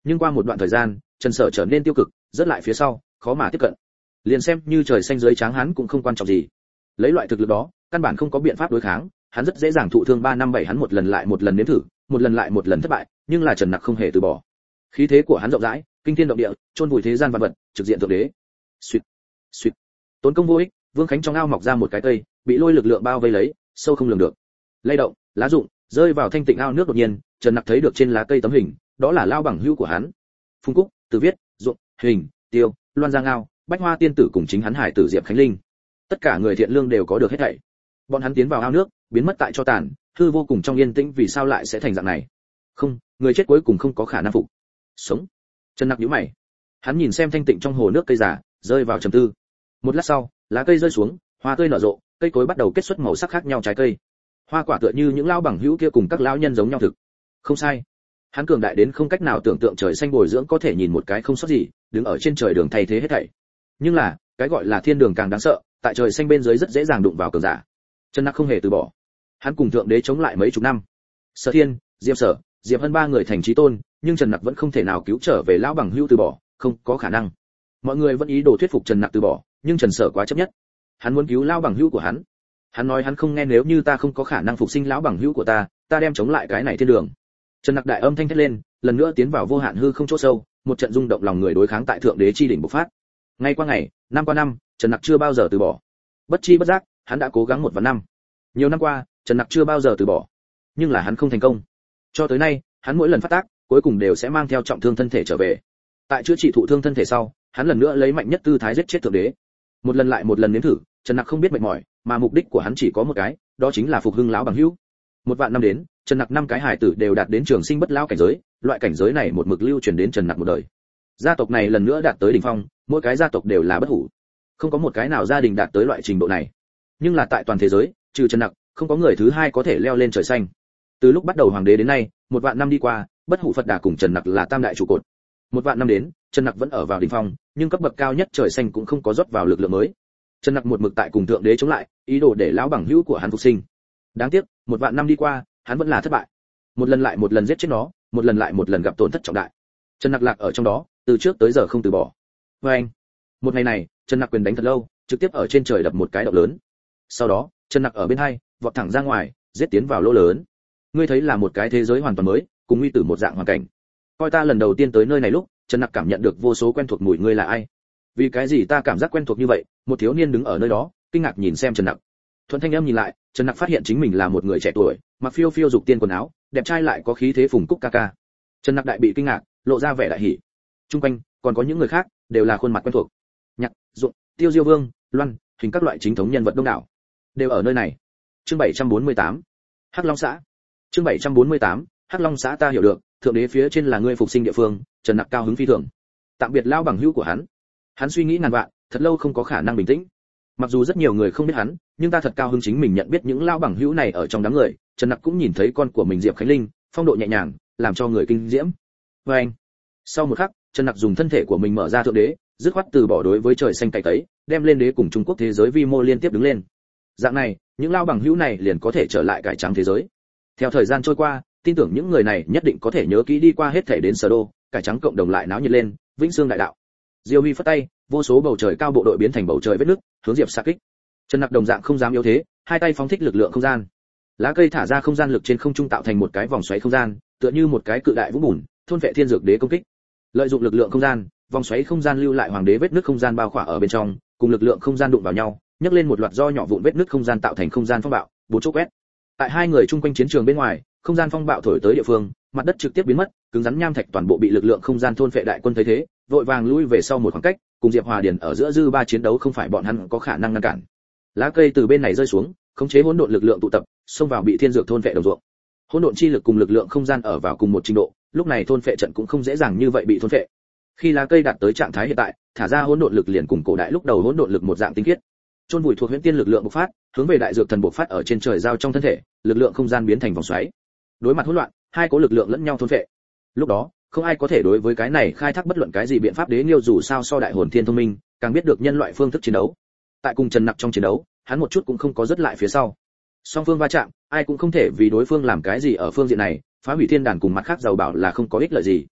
Nhưng qua một đoạn thời gian, Trần Sở trở nên tiêu cực, rất lại phía sau, khó mà tiếp cận. Liền xem như trời xanh dưới tráng hắn cũng không quan trọng gì. Lấy loại thực lực đó, căn bản không có biện pháp đối kháng, hắn rất dễ dàng thụ thương 357 hắn một lần lại một lần nếm thử, một lần lại một lần thất bại, nhưng là Trần Nặc không hề từ bỏ. Khí thế của hắn rộng rãi, kinh thiên động địa, chôn vùi thế gian vạn vật, trực diện thượng đế. Suýt, suýt. Tốn công vô ích, Vương Khánh trong ao mọc ra một cái cây, bị lôi lực lượng bao vây lấy, sâu không lường được. Lay động, lá rụng, rơi vào thanh tịnh ao nước đột nhiên, Trần Nặc thấy được trên lá cây tấm hình, đó là lao bằng hữu của hắn. Phùng Cúc, Từ Viết, Dụng, Hình, Tiêu, Loan Giang Ngao, Bách Hoa tiên tử cùng chính hắn Hải tử Diệp Khánh Linh. Tất cả người thiện lương đều có được hết thảy. Bọn hắn tiến vào ao nước, biến mất tại cho tàn, hư vô cùng trong yên tĩnh vì sao lại sẽ thành dạng này? Không, người chết cuối cùng không có khả năng phục sống. Trần Nặc nhíu mày. Hắn nhìn xem thanh tịnh trong hồ nước cây già, rơi vào trầm tư. Một lát sau, lá cây rơi xuống, hoa tươi nở rộ, cây cối bắt đầu kết xuất màu sắc khác nhau trái cây. Hoa quả tựa như những lão bằng hữu kia cùng các lão nhân giống nhau thực. Không sai. Hắn cường đại đến không cách nào tưởng tượng trời xanh bồi dưỡng có thể nhìn một cái không sót gì, đứng ở trên trời đường thay thế hết thảy. Nhưng là, cái gọi là thiên đường càng đáng sợ, tại trời xanh bên dưới rất dễ dàng đụng vào cường giả. Trần Nặc không hề từ bỏ. Hắn cùng thượng đế chống lại mấy chục năm. Sở Thiên, Diệp Sở, Diệp Hân ba người thành chí tôn, nhưng Trần Nặc vẫn không thể nào cứu trở về lão bằng hữu từ bỏ, không có khả năng. Mọi người vẫn ý đồ thuyết phục Trần Nặc từ bỏ, nhưng Trần Sở quá chấp nhất. Hắn muốn cứu lão bằng hữu của hắn. Hắn nói hắn không nghe, nếu như ta không có khả năng phục sinh lão bằng hữu của ta đem chống lại cái này thiên đường. Trần Nặc đại âm thanh thét lên, lần nữa tiến vào vô hạn hư không chỗ sâu, một trận rung động lòng người đối kháng tại thượng đế chi đỉnh bộc phát. Ngày qua ngày, năm qua năm, Trần Nặc chưa bao giờ từ bỏ. Bất chi bất giác, hắn đã cố gắng 1 và 5. Nhiều năm qua, Trần Nặc chưa bao giờ từ bỏ, nhưng là hắn không thành công. Cho tới nay, hắn mỗi lần phát tác, cuối cùng đều sẽ mang theo trọng thương thân thể trở về. Tại chữa trị thụ thương thân thể sau, hắn lần nữa lấy mạnh nhất tư thái giết chết thượng đế. Một lần lại một lần nếm thử, Trần Nặc không biết mệt mỏi, mà mục đích của hắn chỉ có một cái, đó chính là phục hưng lão bằng hữu. 1 vạn năm đến, Trần Nặc 5 cái hải tử đều đạt đến trường sinh bất lão cảnh giới, loại cảnh giới này một mực lưu truyền đến Trần Nặc một đời. Gia tộc này lần nữa đạt tới đỉnh phong, mỗi cái gia tộc đều là bất hủ. Không có một cái nào gia đình đạt tới loại trình độ này. Nhưng là tại toàn thế giới, trừ Trần Nặc, không có người thứ hai có thể leo lên trời xanh. Từ lúc bắt đầu hoàng đế đến nay, 1 vạn năm đi qua, bất hủ Phật Đà cùng Trần Nặc là tam đại trụ cột. 1 vạn năm đến, Trần Nặc vẫn ở vào đỉnh phong, nhưng cấp bậc cao nhất trời xanh cũng không có rót vào lực lượng mới. Trần Nặc một mực tại cùng thượng đế chống lại, ý đồ để lão bằng hữu của hắn phục sinh. Đáng tiếc, 1 vạn năm đi qua, hắn vẫn là thất bại. Một lần lại một lần giết chết nó, một lần lại một lần gặp tổn thất trọng đại. Trần Nặc lạc ở trong đó, từ trước tới giờ không từ bỏ. Anh, một ngày này, Trần Nặc quyền đánh thật lâu, trực tiếp ở trên trời đập một cái động lớn. Sau đó, Trần Nặc ở bên hai, vọt thẳng ra ngoài, giết tiến vào lỗ lớn. Ngươi thấy là một cái thế giới hoàn toàn mới, cùng nguy tử một dạng hoàn cảnh. Coi ta lần đầu tiên tới nơi này lúc, Trần Nặc cảm nhận được vô số quen thuộc mùi. Ngươi là ai? Vì cái gì ta cảm giác quen thuộc như vậy? Một thiếu niên đứng ở nơi đó, kinh ngạc nhìn xem Trần Nặc. Thuận thanh âm nhìn lại, Trần Nặc phát hiện chính mình là một người trẻ tuổi, mặc phiêu phiêu dục tiên quần áo, đẹp trai lại có khí thế Phùng Cúc ca ca. Trần Nặc đại bị kinh ngạc, lộ ra vẻ đại hỉ. Trung quanh còn có những người khác, đều là khuôn mặt quen thuộc. Nhạc, Dụng, Tiêu Diêu Vương, Loan, Hình các loại chính thống nhân vật đông đảo, đều ở nơi này. Chương 748. Hắc Long xã. Chương 748. Hắc Long xã. Ta hiểu được, thượng đế phía trên là ngươi phục sinh địa phương. Trần Nặc cao hứng phi thường. Tạm biệt lao bằng hữu của hắn. Hắn suy nghĩ ngàn vạn, thật lâu không có khả năng bình tĩnh. Mặc dù rất nhiều người không biết hắn, nhưng ta thật cao hứng chính mình nhận biết những lao bằng hữu này ở trong đám người. Trần Nặc cũng nhìn thấy con của mình Diệp Khánh Linh, phong độ nhẹ nhàng, làm cho người kinh diễm. Và anh. Sau một khắc, Trần Nặc dùng thân thể của mình mở ra thượng đế, dứt khoát từ bỏ đối với trời xanh cày cấy, đem lên đế cùng Trung Quốc thế giới vi mô liên tiếp đứng lên. Dạng này, những lao bằng hữu này liền có thể trở lại cải trắng thế giới. Theo thời gian trôi qua, tin tưởng những người này nhất định có thể nhớ kỹ đi qua hết thể đến Sở Đô, cải trắng cộng đồng lại náo nhiệt lên, vĩnh xương đại đạo. Diêu Huy phất tay, vô số bầu trời cao bộ đội biến thành bầu trời vết nứt, hướng Diệp xạ kích. Trần Nặc đồng dạng không dám yếu thế, hai tay phóng thích lực lượng không gian. Lá cây thả ra không gian lực trên không trung tạo thành một cái vòng xoáy không gian, tựa như một cái cự đại vũ bùn, thôn vệ thiên dược đế công kích. Lợi dụng lực lượng không gian, vòng xoáy không gian lưu lại hoàng đế vết nứt không gian bao khỏa ở bên trong, cùng lực lượng không gian đụng vào nhau, nhấc lên một loạt do nhỏ vụn vết nứt không gian tạo thành không gian phong bạo, bốn chỗ quét. Tại hai người chung quanh chiến trường bên ngoài, không gian phong bạo thổi tới địa phương, mặt đất trực tiếp biến mất, cứng rắn nham thạch toàn bộ bị lực lượng không gian thôn phệ. Đại quân thấy thế, vội vàng lui về sau một khoảng cách, cùng Diệp Hòa Điền ở giữa dư ba chiến đấu không phải bọn hắn có khả năng ngăn cản. Lá cây từ bên này rơi xuống, khống chế hỗn độn lực lượng tụ tập, xông vào bị thiên dược thôn phệ đồng ruộng. Hỗn độn chi lực cùng lực lượng không gian ở vào cùng một trình độ, lúc này thôn phệ trận cũng không dễ dàng như vậy bị thôn phệ. Khi lá cây đạt tới trạng thái hiện tại, thả ra hỗn độn lực liền cùng cổ đại lúc đầu hỗn độn lực một dạng tinh khiết. Chôn vùi thuộc huyễn tiên lực lượng bộc phát, hướng về đại dược thần bộc phát ở trên trời giao trong thân thể, lực lượng không gian biến thành vòng xoáy. Đối mặt hỗn loạn, hai cố lực lượng lẫn nhau thôn phệ. Lúc đó, không ai có thể đối với cái này khai thác bất luận cái gì biện pháp. Đế Nghiêu dù sao so đại hồn thiên thông minh, càng biết được nhân loại phương thức chiến đấu. Tại cùng Trần Nặc trong chiến đấu, hắn một chút cũng không có rớt lại phía sau. Song phương va chạm, ai cũng không thể vì đối phương làm cái gì ở phương diện này, phá hủy thiên đàn cùng mặt khác giàu bảo là không có ích lợi gì.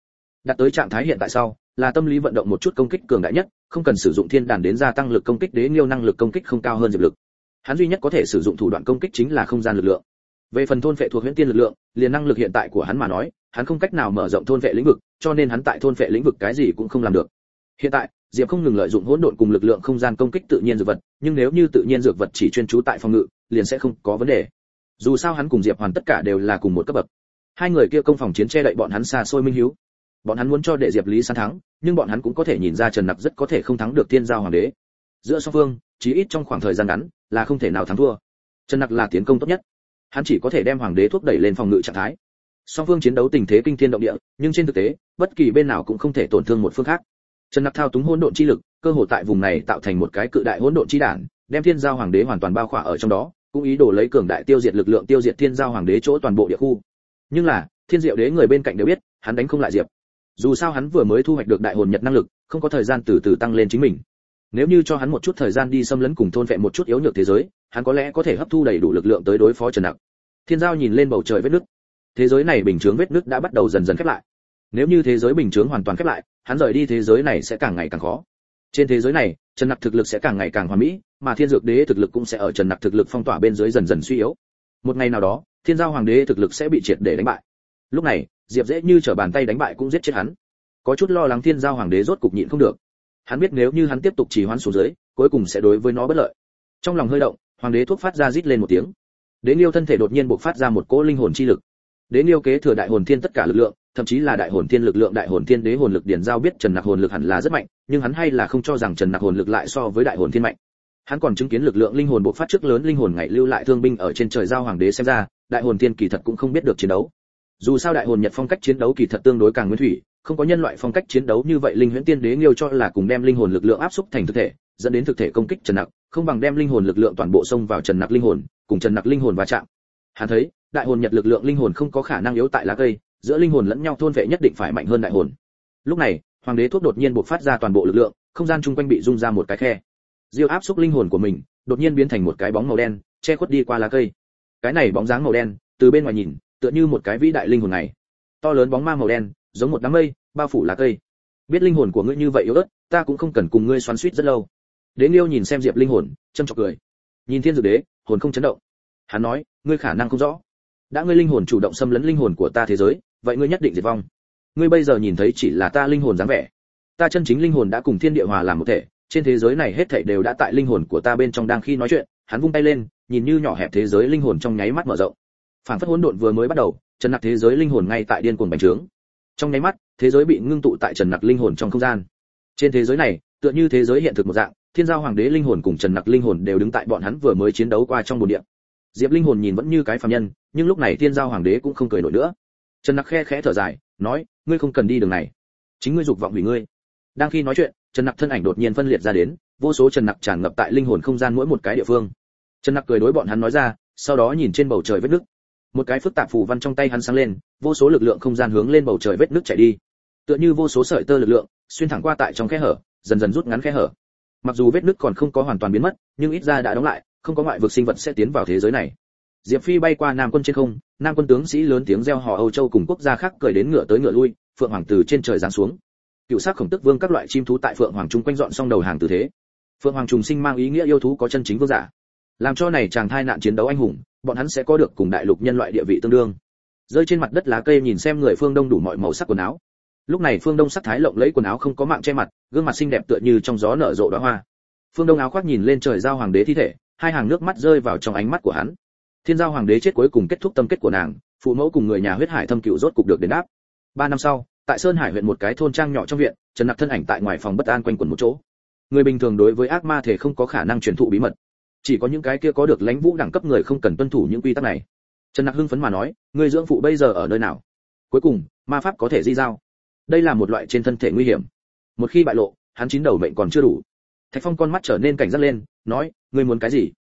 Đạt tới trạng thái hiện tại sau, là tâm lý vận động một chút công kích cường đại nhất, không cần sử dụng thiên đàn đến gia tăng lực công kích, Đế Nghiêu năng lực công kích không cao hơn Diệp Lực. Hắn duy nhất có thể sử dụng thủ đoạn công kích chính là không gian lực lượng. Về phần thôn phệ thuộc huyễn tiên lực lượng, liền năng lực hiện tại của hắn mà nói, hắn không cách nào mở rộng thôn phệ lĩnh vực, cho nên hắn tại thôn phệ lĩnh vực cái gì cũng không làm được. Hiện tại, Diệp không ngừng lợi dụng hỗn độn cùng lực lượng không gian công kích tự nhiên dược vật, nhưng nếu như tự nhiên dược vật chỉ chuyên trú tại phòng ngự, liền sẽ không có vấn đề. Dù sao hắn cùng Diệp Hoàn tất cả đều là cùng một cấp bậc. Hai người kia công phòng chiến che đậy bọn hắn xa xôi minh hiếu. Bọn hắn muốn cho đệ Diệp Lý San thắng, nhưng bọn hắn cũng có thể nhìn ra Trần Nặc rất có thể không thắng được Thiên Giao Hoàng đế. Giữa song phương, chí ít trong khoảng thời gian ngắn, là không thể nào thắng thua. Trần Nặc là tiến công tốt nhất, hắn chỉ có thể đem Hoàng đế thuốc đẩy lên phòng ngự trạng thái. Song phương chiến đấu tình thế kinh thiên động địa, nhưng trên thực tế, bất kỳ bên nào cũng không thể tổn thương một phương khác. Trần Nặc thao túng hỗn độn chi lực, cơ hội tại vùng này tạo thành một cái cự đại hỗn độn chi đản, đem Thiên Giao Hoàng đế hoàn toàn bao khỏa ở trong đó, cũng ý đồ lấy cường đại tiêu diệt lực lượng tiêu diệt Thiên Giao Hoàng đế chỗ toàn bộ địa khu. Nhưng là, Thiên Diệu đế người bên cạnh đều biết, hắn đánh không lại Diệp. Dù sao hắn vừa mới thu hoạch được đại hồn nhật năng lực, không có thời gian từ từ tăng lên chính mình. Nếu như cho hắn một chút thời gian đi xâm lấn cùng thôn phệ một chút yếu nhược thế giới, hắn có lẽ có thể hấp thu đầy đủ lực lượng tới đối phó Trần Nặc. Thiên Giao nhìn lên bầu trời vết nứt. Thế giới này bình chướng vết nứt đã bắt đầu dần dần khép lại. Nếu như thế giới bình chướng hoàn toàn khép lại, hắn rời đi thế giới này sẽ càng ngày càng khó. Trên thế giới này, Trần Nặc thực lực sẽ càng ngày càng hoàn mỹ, mà Thiên Dược Đế thực lực cũng sẽ ở Trần Nặc thực lực phong tỏa bên dưới dần dần suy yếu. Một ngày nào đó, Thiên Giao Hoàng đế thực lực sẽ bị triệt để đánh bại. Lúc này, Diệp dễ như trở bàn tay đánh bại cũng giết chết hắn. Có chút lo lắng Thiên Giao Hoàng đế rốt cục nhịn không được. Hắn biết nếu như hắn tiếp tục trì hoãn xuống dưới, cuối cùng sẽ đối với nó bất lợi. Trong lòng hơi động, Hoàng đế thuốc phát ra rít lên một tiếng. Đế Nghiêu thân thể đột nhiên bộc phát ra một cỗ linh hồn chi lực. Đế Nghiêu kế thừa đại hồn thiên tất cả lực lượng, thậm chí là đại hồn thiên lực lượng, đại hồn thiên đế hồn lực điển giao biết Trần Nặc hồn lực hẳn là rất mạnh, nhưng hắn hay là không cho rằng Trần Nặc hồn lực lại so với đại hồn thiên mạnh. Hắn còn chứng kiến lực lượng linh hồn bộc phát trước lớn linh hồn ngày lưu lại thương binh ở trên trời giao hoàng đế xem ra, đại hồn thiên kỳ thật cũng không biết được chiến đấu. Dù sao đại hồn nhật phong cách chiến đấu kỳ thật tương đối càng nguyên thủy, không có nhân loại phong cách chiến đấu như vậy, linh huyễn tiên đế Nghiêu cho là cùng đem linh hồn lực lượng áp xúc thành thực thể, dẫn đến thực thể công kích Trần Nặc, không bằng đem linh hồn lực lượng toàn bộ xông vào Trần Nặc linh hồn, cùng Trần Nặc linh hồn va chạm. Hắn thấy, đại hồn nhật lực lượng linh hồn không có khả năng yếu tại lá cây, giữa linh hồn lẫn nhau thôn vệ nhất định phải mạnh hơn đại hồn. Lúc này, hoàng đế thuốc đột nhiên bộc phát ra toàn bộ lực lượng, không gian chung quanh bị rung ra một cái khe. Diêu áp xúc linh hồn của mình, đột nhiên biến thành một cái bóng màu đen, che khuất đi qua lá cây. Cái này bóng dáng màu đen, từ bên ngoài nhìn, tựa như một cái vĩ đại linh hồn này. To lớn bóng ma màu đen, giống một đám mây, bao phủ lá cây. Biết linh hồn của ngươi như vậy yếu ớt, ta cũng không cần cùng ngươi xoắn xuýt rất lâu. Đế Nghiêu nhìn xem Diệp linh hồn, châm chọc cười. Nhìn Thiên Dược Đế, hồn không chấn động. Hắn nói, ngươi khả năng không rõ. Đã ngươi linh hồn chủ động xâm lấn linh hồn của ta thế giới, vậy ngươi nhất định diệt vong. Ngươi bây giờ nhìn thấy chỉ là ta linh hồn dáng vẻ. Ta chân chính linh hồn đã cùng thiên địa hòa làm một thể, trên thế giới này hết thảy đều đã tại linh hồn của ta bên trong. Đang khi nói chuyện, hắn vung tay lên, nhìn như nhỏ hẹp thế giới linh hồn trong nháy mắt mở rộng. Phản phất hỗn độn vừa mới bắt đầu, Trần Nặc thế giới linh hồn ngay tại điên cuồng bành trướng. Trong nháy mắt, thế giới bị ngưng tụ tại Trần Nặc linh hồn trong không gian. Trên thế giới này, tựa như thế giới hiện thực một dạng, Thiên Giao Hoàng đế linh hồn cùng Trần Nặc linh hồn đều đứng tại bọn hắn vừa mới chiến đấu qua trong bồn địa. Diệp linh hồn nhìn vẫn như cái phàm nhân, nhưng lúc này Thiên Giao Hoàng đế cũng không cười nổi nữa. Trần Nặc khe khẽ thở dài, nói, ngươi không cần đi đường này, chính ngươi dục vọng hủy ngươi. Đang khi nói chuyện, Trần Nặc thân ảnh đột nhiên phân liệt ra đến, vô số Trần Nặc tràn ngập tại linh hồn không gian mỗi một cái địa phương. Trần Nặc cười đối bọn hắn nói ra, sau đó nhìn trên bầu trời vết nứt. Một cái phức tạp phù văn trong tay hắn sáng lên, vô số lực lượng không gian hướng lên bầu trời vết nứt chạy đi. Tựa như vô số sợi tơ lực lượng, xuyên thẳng qua tại trong khe hở, dần dần rút ngắn khe hở. Mặc dù vết nứt còn không có hoàn toàn biến mất, nhưng ít ra đã đóng lại, không có ngoại vực sinh vật sẽ tiến vào thế giới này. Diệp Phi bay qua Nam Quân trên không, Nam Quân tướng sĩ lớn tiếng reo hò, Âu Châu cùng quốc gia khác cười đến ngựa tới ngựa lui, Phượng Hoàng từ trên trời giáng xuống. Cựu sắc khổng tức vương các loại chim thú tại Phượng Hoàng trung quanh dọn xong đầu hàng tử thế. Phượng Hoàng trùng sinh mang ý nghĩa yêu thú có chân chính vương giả. Làm cho này chàng thai nạn chiến đấu anh hùng, bọn hắn sẽ có được cùng đại lục nhân loại địa vị tương đương. Rơi trên mặt đất lá cây nhìn xem người phương Đông đủ mọi màu sắc quần áo. Lúc này phương Đông sắc thái lộng lẫy quần áo không có mạng che mặt, gương mặt xinh đẹp tựa như trong gió nở rộ đóa hoa. Phương Đông áo khoác nhìn lên trời giao hoàng đế thi thể, hai hàng nước mắt rơi vào trong ánh mắt của hắn. Thiên Giao Hoàng đế chết cuối cùng kết thúc tâm kết của nàng, phụ mẫu cùng người nhà huyết hải thâm cựu rốt cục được đền đáp. 3 năm sau, tại Sơn Hải huyện một cái thôn trang nhỏ trong viện, Trần Nặc thân ảnh tại ngoài phòng bất an quanh quẩn một chỗ. Người bình thường đối với ác ma thể không có khả năng truyền thụ bí mật, chỉ có những cái kia có được lãnh vũ đẳng cấp người không cần tuân thủ những quy tắc này. Trần Nặc hưng phấn mà nói, người dưỡng phụ bây giờ ở nơi nào? Cuối cùng, ma pháp có thể di giao. Đây là một loại trên thân thể nguy hiểm. Một khi bại lộ, hắn 9 đầu mệnh còn chưa đủ. Thạch Phong con mắt trở nên cảnh giác lên, nói, ngươi muốn cái gì?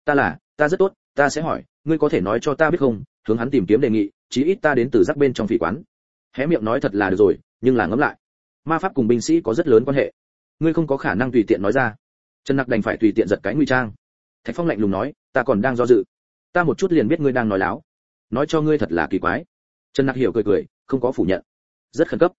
Ta rất tốt, ta sẽ hỏi, ngươi có thể nói cho ta biết không? Hướng hắn tìm kiếm đề nghị, chí ít ta đến từ rắc bên trong phỉ quán. Hé miệng nói thật là được rồi, nhưng là ngẫm lại, ma pháp cùng binh sĩ có rất lớn quan hệ, ngươi không có khả năng tùy tiện nói ra. Trần Nặc đành phải tùy tiện giật cái nguy trang. Thạch Phong lạnh lùng nói, ta còn đang do dự, ta một chút liền biết ngươi đang nói láo, nói cho ngươi thật là kỳ quái. Trần Nặc hiểu cười cười, không có phủ nhận. Rất khẩn cấp.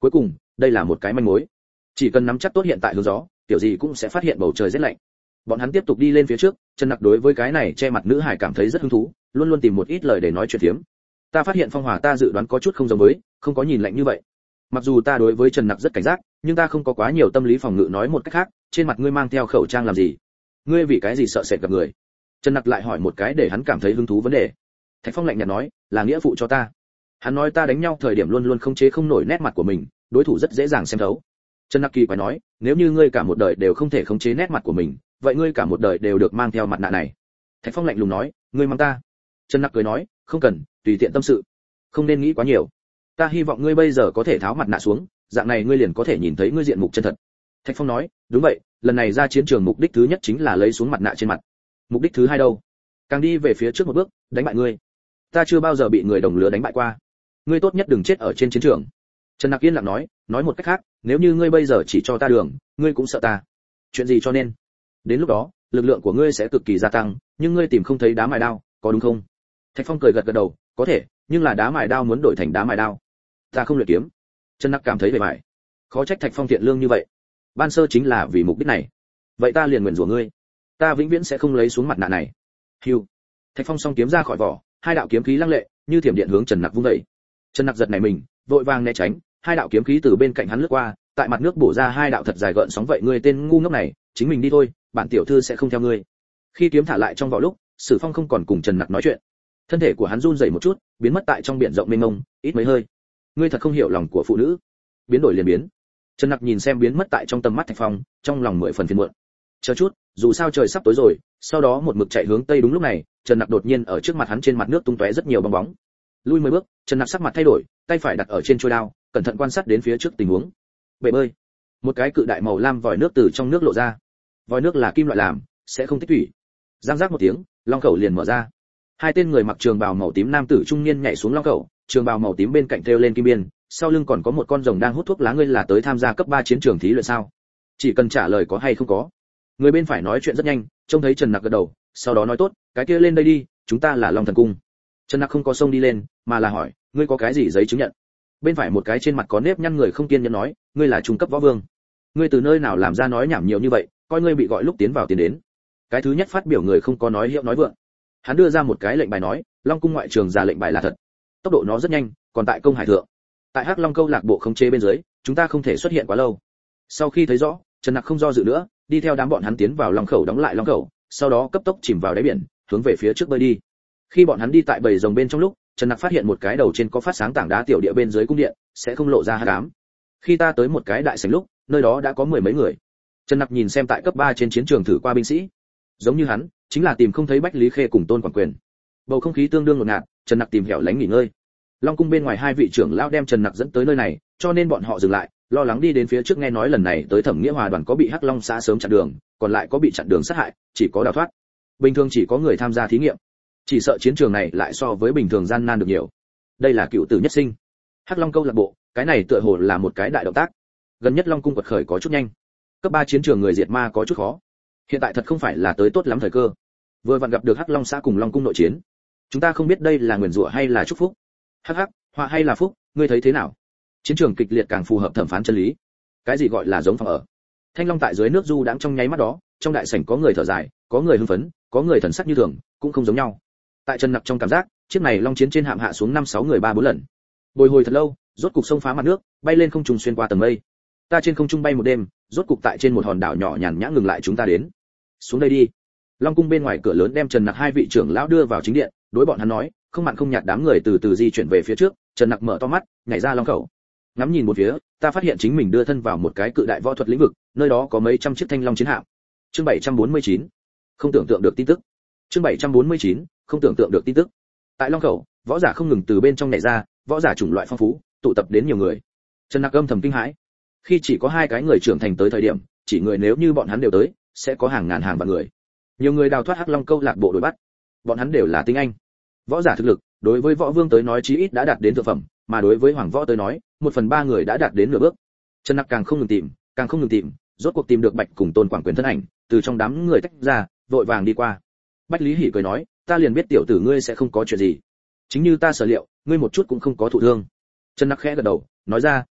Cuối cùng, đây là một cái manh mối. Chỉ cần nắm chắc tốt hiện tại hướng gió, tiểu gì cũng sẽ phát hiện bầu trời rất lạnh. Bọn hắn tiếp tục đi lên phía trước, Trần Nặc đối với cái này che mặt nữ hải cảm thấy rất hứng thú, luôn luôn tìm một ít lời để nói chuyện phiếm. Ta phát hiện phong hòa ta dự đoán có chút không giống với, không có nhìn lạnh như vậy. Mặc dù ta đối với Trần Nặc rất cảnh giác, nhưng ta không có quá nhiều tâm lý phòng ngự. Nói một cách khác, trên mặt ngươi mang theo khẩu trang làm gì? Ngươi vì cái gì sợ sệt gặp người? Trần Nặc lại hỏi một cái để hắn cảm thấy hứng thú vấn đề. Thạch Phong lạnh nhạt nói, là nghĩa phụ cho ta. Hắn nói ta đánh nhau thời điểm luôn luôn không chế không nổi nét mặt của mình, đối thủ rất dễ dàng xem thấu. Trần Nặc kỳ quái nói, nếu như ngươi cả một đời đều không thể khống chế nét mặt của mình, vậy ngươi cả một đời đều được mang theo mặt nạ này. Thạch Phong lạnh lùng nói, ngươi mang ta. Trần Nặc cười nói, không cần, tùy tiện tâm sự, không nên nghĩ quá nhiều. Ta hy vọng ngươi bây giờ có thể tháo mặt nạ xuống, dạng này ngươi liền có thể nhìn thấy ngươi diện mục chân thật. Thạch Phong nói, đúng vậy, lần này ra chiến trường mục đích thứ nhất chính là lấy xuống mặt nạ trên mặt. Mục đích thứ hai đâu? Càng đi về phía trước một bước, đánh bại ngươi. Ta chưa bao giờ bị người đồng lứa đánh bại qua. Ngươi tốt nhất đừng chết ở trên chiến trường. Trần Nặc yên lặng nói một cách khác, nếu như ngươi bây giờ chỉ cho ta đường, ngươi cũng sợ ta. Chuyện gì cho nên? Đến lúc đó, lực lượng của ngươi sẽ cực kỳ gia tăng, nhưng ngươi tìm không thấy đá mài đao, có đúng không? Thạch Phong cười gật gật đầu, có thể, nhưng là đá mài đao muốn đổi thành đá mài đao. Ta không luyện kiếm. Trần Nặc cảm thấy bề bại. Khó trách Thạch Phong thiện lương như vậy. Ban sơ chính là vì mục đích này. Vậy ta liền nguyện rủa ngươi, ta vĩnh viễn sẽ không lấy xuống mặt nạ này. Hưu. Thạch Phong song kiếm ra khỏi vỏ, hai đạo kiếm khí lăng lệ, như thiểm điện hướng Trần Nặc vung dậy. Trần Nặc giật nảy mình, vội vàng né tránh, hai đạo kiếm khí từ bên cạnh hắn lướt qua, tại mặt nước bổ ra hai đạo thật dài gợn sóng. Vậy ngươi tên ngu ngốc này, chính mình đi thôi, bản tiểu thư sẽ không theo ngươi. Khi kiếm thả lại trong vỏ lúc, Sử Phong không còn cùng Trần Nặc nói chuyện. Thân thể của hắn run rẩy một chút, biến mất tại trong biển rộng mênh mông, ít mấy hơi. Ngươi thật không hiểu lòng của phụ nữ. Biến đổi liền biến. Trần Nặc nhìn xem biến mất tại trong tầm mắt Thạch Phong, trong lòng mười phần phiền muộn. Chờ chút, dù sao trời sắp tối rồi. Sau đó một mực chạy hướng tây. Đúng lúc này, Trần Nặc đột nhiên ở trước mặt hắn trên mặt nước tung tóe rất nhiều bong bóng. Lui 10 bước, Trần Nặc sắc mặt thay đổi, tay phải đặt ở trên chuôi đao, cẩn thận quan sát đến phía trước tình huống. Bể bơi, một cái cự đại màu lam vòi nước từ trong nước lộ ra. Vòi nước là kim loại làm, sẽ không tích thủy. Giang giác một tiếng, long khẩu liền mở ra. Hai tên người mặc trường bào màu tím nam tử trung niên nhảy xuống long khẩu, trường bào màu tím bên cạnh treo lên kim biên, sau lưng còn có một con rồng đang hút thuốc lá. Ngươi là tới tham gia cấp 3 chiến trường thí luyện sao? Chỉ cần trả lời có hay không có. Người bên phải nói chuyện rất nhanh, trông thấy Trần Nặc gật đầu, sau đó nói tốt, cái kia lên đây đi, chúng ta là Long Thần Cung. Trần Nặc không có xông đi lên, mà là hỏi, ngươi có cái gì giấy chứng nhận? Bên phải một cái trên mặt có nếp nhăn người không kiên nhẫn nói, ngươi là trung cấp võ vương. Ngươi từ nơi nào làm ra nói nhảm nhiều như vậy, coi ngươi bị gọi lúc tiến vào tiến đến. Cái thứ nhất phát biểu người không có nói hiệu nói vượng. Hắn đưa ra một cái lệnh bài nói, Long cung ngoại trường ra lệnh bài là thật. Tốc độ nó rất nhanh, còn tại công hải thượng. Tại Hắc Long câu lạc bộ khống chế bên dưới, chúng ta không thể xuất hiện quá lâu. Sau khi thấy rõ, Trần Nặc không do dự nữa, đi theo đám bọn hắn tiến vào long khẩu, đóng lại long khẩu, sau đó cấp tốc chìm vào đáy biển, hướng về phía trước bơi đi. Khi bọn hắn đi tại bầy rồng bên trong lúc, Trần Nặc phát hiện một cái đầu trên có phát sáng tảng đá tiểu địa bên dưới cung điện, sẽ không lộ ra hắc ám. Khi ta tới một cái đại sảnh lúc, nơi đó đã có mười mấy người. Trần Nặc nhìn xem tại cấp 3 trên chiến trường thử qua binh sĩ, giống như hắn, chính là tìm không thấy Bách Lý Khê cùng Tôn Quảng Quyền. Bầu không khí tương đương ngột ngạt, Trần Nặc tìm hẻo lánh nghỉ ngơi. Long cung bên ngoài hai vị trưởng lão đem Trần Nặc dẫn tới nơi này, cho nên bọn họ dừng lại, lo lắng đi đến phía trước. Nghe nói lần này tới Thẩm Nghĩa Hòa đoàn có bị Hắc Long xã sớm chặn đường, còn lại có bị chặn đường sát hại, chỉ có đào thoát. Bình thường chỉ có người tham gia thí nghiệm, chỉ sợ chiến trường này lại so với bình thường gian nan được nhiều. Đây là cựu tử nhất sinh. Hắc Long câu lạc bộ, cái này tựa hồ là một cái đại động tác. Gần nhất Long cung quật khởi có chút nhanh, cấp 3 chiến trường người diệt ma có chút khó. Hiện tại thật không phải là tới tốt lắm thời cơ. Vừa vặn gặp được Hắc Long xã cùng Long cung nội chiến. Chúng ta không biết đây là nguyền rủa hay là chúc phúc. Hắc hắc, họa hay là phúc, ngươi thấy thế nào? Chiến trường kịch liệt càng phù hợp thẩm phán chân lý. Cái gì gọi là giống phòng ở? Thanh Long tại dưới nước du đãng trong nháy mắt đó, trong đại sảnh có người thở dài, có người hưng phấn, có người thần sắc như thường, cũng không giống nhau. Tại Trần Nặc trong cảm giác, chiếc này Long chiến trên hạm hạ xuống 5-6 người 3-4 lần. Bồi hồi thật lâu, rốt cục xông phá mặt nước, bay lên không trung xuyên qua tầng mây. Ta trên không trung bay một đêm, rốt cục tại trên một hòn đảo nhỏ nhàn nhã ngừng lại. Chúng ta đến. Xuống đây đi. Long cung bên ngoài cửa lớn đem Trần Nặc hai vị trưởng lão đưa vào chính điện, đối bọn hắn nói, không mặn không nhạt. Đám người từ từ di chuyển về phía trước, Trần Nặc mở to mắt, nhảy ra long khẩu. Ngắm nhìn một phía, ta phát hiện chính mình đưa thân vào một cái cự đại võ thuật lĩnh vực, nơi đó có mấy trăm chiếc thanh long chiến hạm. Chương 749. Không tưởng tượng được tin tức. Chương 749. Không tưởng tượng được tin tức. Tại long khẩu, võ giả không ngừng từ bên trong nhảy ra, võ giả chủng loại phong phú, tụ tập đến nhiều người. Trần Nặc âm thầm kinh hãi. Khi chỉ có 2 cái người trưởng thành tới thời điểm, chỉ người nếu như bọn hắn đều tới, sẽ có hàng ngàn hàng vạn người. Nhiều người đào thoát Hắc Long câu lạc bộ đuổi bắt. Bọn hắn đều là tinh anh. Võ giả thực lực, đối với võ vương tới nói chí ít đã đạt đến thượng phẩm, mà đối với hoàng võ tới nói, 1/3 người đã đạt đến nửa bước. Trần Nặc càng không ngừng tìm, rốt cuộc tìm được Bạch cùng Tôn Quảng Quyền thân ảnh, từ trong đám người tách ra, vội vàng đi qua. Bách Lý Hỉ cười nói, ta liền biết tiểu tử ngươi sẽ không có chuyện gì. Chính như ta sở liệu, ngươi một chút cũng không có thụ thương. Trần Nặc khẽ gật đầu, nói ra,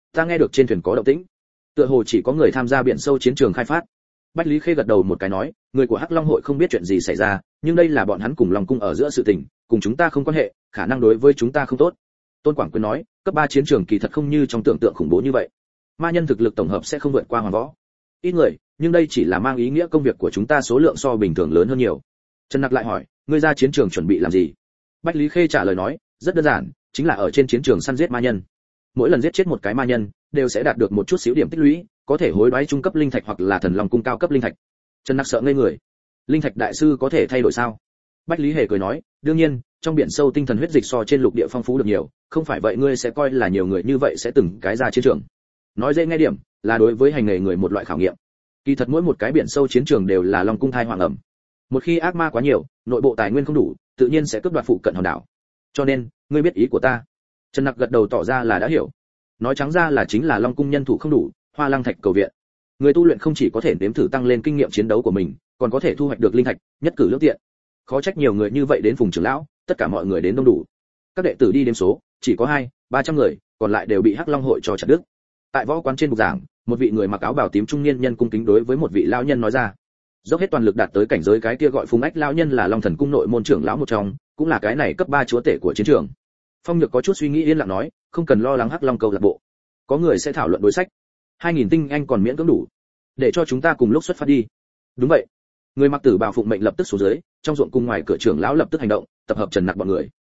Ta nghe được trên thuyền có động tĩnh, tựa hồ chỉ có người tham gia biển sâu chiến trường khai phát. Bách Lý Khê gật đầu một cái nói, người của Hắc Long hội không biết chuyện gì xảy ra, nhưng đây là bọn hắn cùng Long cung ở giữa sự tình, cùng chúng ta không quan hệ, khả năng đối với chúng ta không tốt. Tôn Quảng Quyên nói, cấp 3 chiến trường kỳ thật không như trong tưởng tượng khủng bố như vậy. Ma nhân thực lực tổng hợp sẽ không vượt qua Hoàng Võ. Ít người, nhưng đây chỉ là mang ý nghĩa công việc của chúng ta số lượng so bình thường lớn hơn nhiều. Trần Nặc lại hỏi, ngươi ra chiến trường chuẩn bị làm gì? Bách Lý Khê trả lời nói, rất đơn giản, chính là ở trên chiến trường săn giết ma nhân. Mỗi lần giết chết một cái ma nhân, đều sẽ đạt được một chút xíu điểm tích lũy, có thể hối đoái trung cấp linh thạch hoặc là thần long cung cao cấp linh thạch. Trần Nặc sợ ngây người. Linh thạch đại sư có thể thay đổi sao? Bách Lý Hề cười nói, đương nhiên, trong biển sâu tinh thần huyết dịch so trên lục địa phong phú được nhiều, không phải vậy ngươi sẽ coi là nhiều người như vậy sẽ từng cái ra chiến trường. Nói dễ nghe điểm, là đối với hành nghề người một loại khảo nghiệm. Kỳ thật mỗi một cái biển sâu chiến trường đều là long cung thai hoàng ẩm. Một khi ác ma quá nhiều, nội bộ tài nguyên không đủ, tự nhiên sẽ cướp đoạt phụ cận hòn đảo. Cho nên, ngươi biết ý của ta. Trần Nặc gật đầu tỏ ra là đã hiểu. Nói trắng ra là chính là long cung nhân thủ không đủ, Hoa Lăng thạch cầu viện. Người tu luyện không chỉ có thể nếm thử tăng lên kinh nghiệm chiến đấu của mình, còn có thể thu hoạch được linh thạch, nhất cử lưỡng tiện. Khó trách nhiều người như vậy đến Phùng trưởng lão, tất cả mọi người đến đông đủ. Các đệ tử đi đếm số, chỉ có 200-300 người, còn lại đều bị Hắc Long hội cho chặt đứt. Tại võ quán trên bục giảng, một vị người mặc áo bào tím trung niên nhân cung kính đối với một vị lão nhân nói ra, dốc hết toàn lực đạt tới cảnh giới cái kia gọi Phùng Ách lão nhân là Long Thần cung nội môn trưởng lão một trong, cũng là cái này cấp 3 chúa tể của chiến trường. Phong Nhược có chút suy nghĩ yên lặng nói, không cần lo lắng Hắc Long câu lạc bộ, có người sẽ thảo luận đối sách. 2000 tinh anh còn miễn cưỡng đủ, để cho chúng ta cùng lúc xuất phát đi. Đúng vậy. Người mặc tử bào phụng mệnh lập tức xuống dưới, trong ruộng cung ngoài cửa trưởng lão lập tức hành động, tập hợp Trần Nặc bọn người.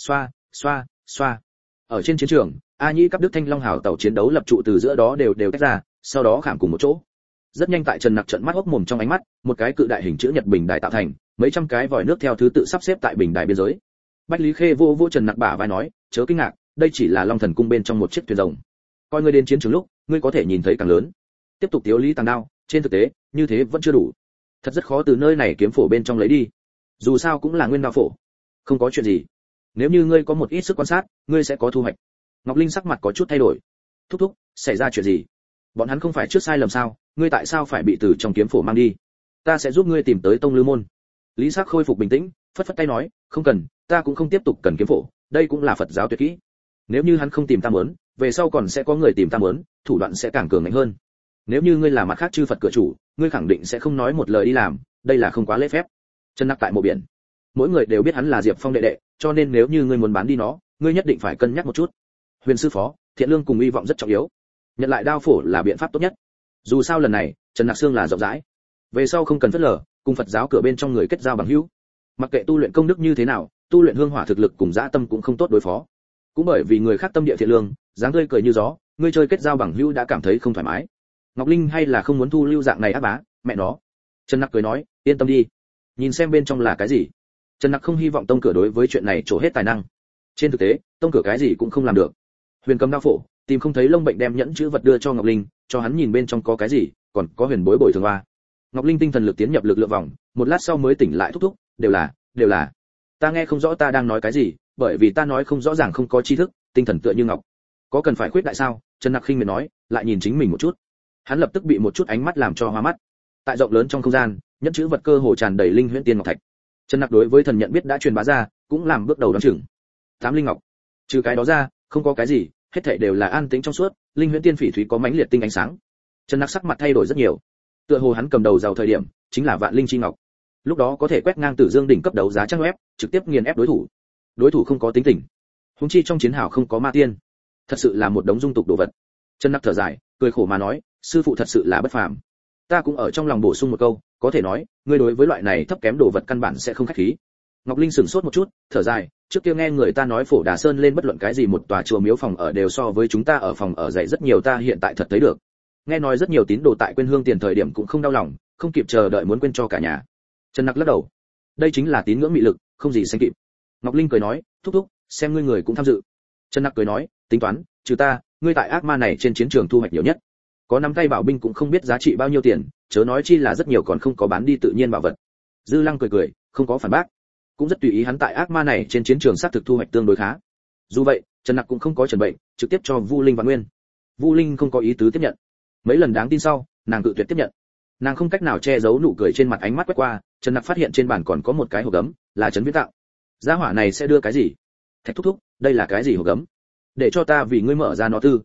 Xoa. Ở trên chiến trường, A Nhĩ cấp Đức Thanh Long hào tàu chiến đấu lập trụ từ giữa đó đều tách ra, sau đó khảm cùng một chỗ. Rất nhanh tại Trần Nặc trận mắt hốc mồm trong ánh mắt, một cái cự đại hình chữ nhật bình đài tạo thành, mấy trăm cái vòi nước theo thứ tự sắp xếp tại bình đài biên giới. Bách Lý Khê vô Trần Nặc bả vai nói, chớ kinh ngạc, đây chỉ là Long Thần cung bên trong một chiếc thuyền rồng. Coi ngươi đến chiến trường lúc, ngươi có thể nhìn thấy càng lớn. Tiếp tục tiếu lý tàng đao, trên thực tế, như thế vẫn chưa đủ. Thật rất khó từ nơi này kiếm phổ bên trong lấy đi. Dù sao cũng là nguyên đao phổ. Không có chuyện gì. Nếu như ngươi có một ít sức quan sát, ngươi sẽ có thu hoạch. Ngọc Linh sắc mặt có chút thay đổi. Thúc, xảy ra chuyện gì? Bọn hắn không phải trước sai lầm sao? Ngươi tại sao phải bị từ trong kiếm phổ mang đi? Ta sẽ giúp ngươi tìm tới Tông Lư môn. Lý Sắc khôi phục bình tĩnh, phất phất tay nói, không cần, ta cũng không tiếp tục cần kiếm phổ, đây cũng là Phật giáo tuyệt kỹ. Nếu như hắn không tìm ta muốn, về sau còn sẽ có người tìm ta muốn, thủ đoạn sẽ càng cường mạnh hơn. Nếu như ngươi là mặt khác chư Phật cửa chủ, ngươi khẳng định sẽ không nói một lời đi làm, đây là không quá lễ phép. Trần Nặc tại mộ biển, mỗi người đều biết hắn là Diệp Phong đệ đệ, cho nên nếu như ngươi muốn bán đi nó, ngươi nhất định phải cân nhắc một chút. Huyền sư phó, thiện lương cùng hy vọng rất trọng yếu. Nhận lại đao phổ là biện pháp tốt nhất. Dù sao lần này, Trần Nặc Xương là rộng rãi. Về sau không cần phớt lờ, cùng Phật giáo cửa bên trong người kết giao bằng hữu. Mặc kệ tu luyện công đức như thế nào, tu luyện hương hỏa thực lực cùng dã tâm cũng không tốt đối phó. Cũng bởi vì người khác tâm địa thiện lương, dáng tươi cười như gió, ngươi chơi kết giao bằng hữu đã cảm thấy không thoải mái. Ngọc Linh hay là không muốn thu lưu dạng này ác bá, mẹ nó. Trần Nặc cười nói, yên tâm đi, nhìn xem bên trong là cái gì. Trần Nặc không hy vọng tông cửa đối với chuyện này trổ hết tài năng. Trên thực tế, tông cửa cái gì cũng không làm được. Huyền cầm đao phổ, tìm không thấy lông bệnh đem nhẫn chữ vật đưa cho Ngọc Linh, cho hắn nhìn bên trong có cái gì, còn có huyền bối bồi thường hoa. Ngọc Linh tinh thần lực tiến nhập lực lượng vòng, một lát sau mới tỉnh lại thúc, đều là. Ta nghe không rõ ta đang nói cái gì, bởi vì ta nói không rõ ràng không có tri thức, tinh thần tựa như ngọc. Có cần phải khuyết đại sao? Trần Nặc khinh miệt nói, lại nhìn chính mình một chút. Hắn lập tức bị một chút ánh mắt làm cho hoa mắt. Tại rộng lớn trong không gian, nhẫn chữ vật cơ hồ tràn đầy linh huyễn tiên ngọc thạch. Trần Nặc đối với thần nhận biết đã truyền bá ra, cũng làm bước đầu đoán chừng. 8 linh ngọc. Trừ cái đó ra, không có cái gì, hết thảy đều là an tĩnh trong suốt, linh huyễn tiên phỉ thúy có mãnh liệt tinh ánh sáng. Trần Nặc sắc mặt thay đổi rất nhiều. Tựa hồ hắn cầm đầu giàu thời điểm, chính là vạn linh chi ngọc. Lúc đó có thể quét ngang Tử Dương đỉnh cấp đấu giá trang web, trực tiếp nghiền ép đối thủ. Đối thủ không có tính tình. Huống chi trong chiến hào không có ma tiên. Thật sự là một đống dung tục đồ vật. Trần Nặc thở dài, cười khổ mà nói, sư phụ thật sự là bất phàm. Ta cũng ở trong lòng bổ sung một câu, có thể nói, ngươi đối với loại này thấp kém đồ vật căn bản sẽ không khách khí. Ngọc Linh sửng sốt một chút, thở dài, trước kia nghe người ta nói Phổ Đà Sơn lên bất luận cái gì một tòa chùa miếu phòng ở đều so với chúng ta ở phòng ở dạy rất nhiều, ta hiện tại thật thấy được. Nghe nói rất nhiều tín đồ tại quên hương tiền thời điểm cũng không đau lòng, không kịp chờ đợi muốn quên cho cả nhà. Trần Nặc lắc đầu, đây chính là tín ngưỡng mị lực, không gì sánh kịp. Ngọc Linh cười nói, thúc, xem ngươi người cũng tham dự. Trần Nặc cười nói, tính toán, trừ ta, ngươi tại ác ma này trên chiến trường thu hoạch nhiều nhất. Có nắm tay bảo binh cũng không biết giá trị bao nhiêu tiền, chớ nói chi là rất nhiều còn không có bán đi tự nhiên bảo vật. Dư Lăng cười, không có phản bác, cũng rất tùy ý hắn tại ác ma này trên chiến trường xác thực thu hoạch tương đối khá. Dù vậy, Trần Nặc cũng không có trần bệnh, trực tiếp cho Vu Linh và Nguyên. Vu Linh không có ý tứ tiếp nhận. Mấy lần đáng tin sau, nàng cự tuyệt tiếp nhận. Nàng không cách nào che giấu nụ cười trên mặt, ánh mắt quét qua, Trần Nặc phát hiện trên bàn còn có một cái hộp gấm, là Trấn Viễn tặng. Gia hỏa này sẽ đưa cái gì? Thạch thúc, đây là cái gì hộp gấm? Để cho ta vì ngươi mở ra nó tư.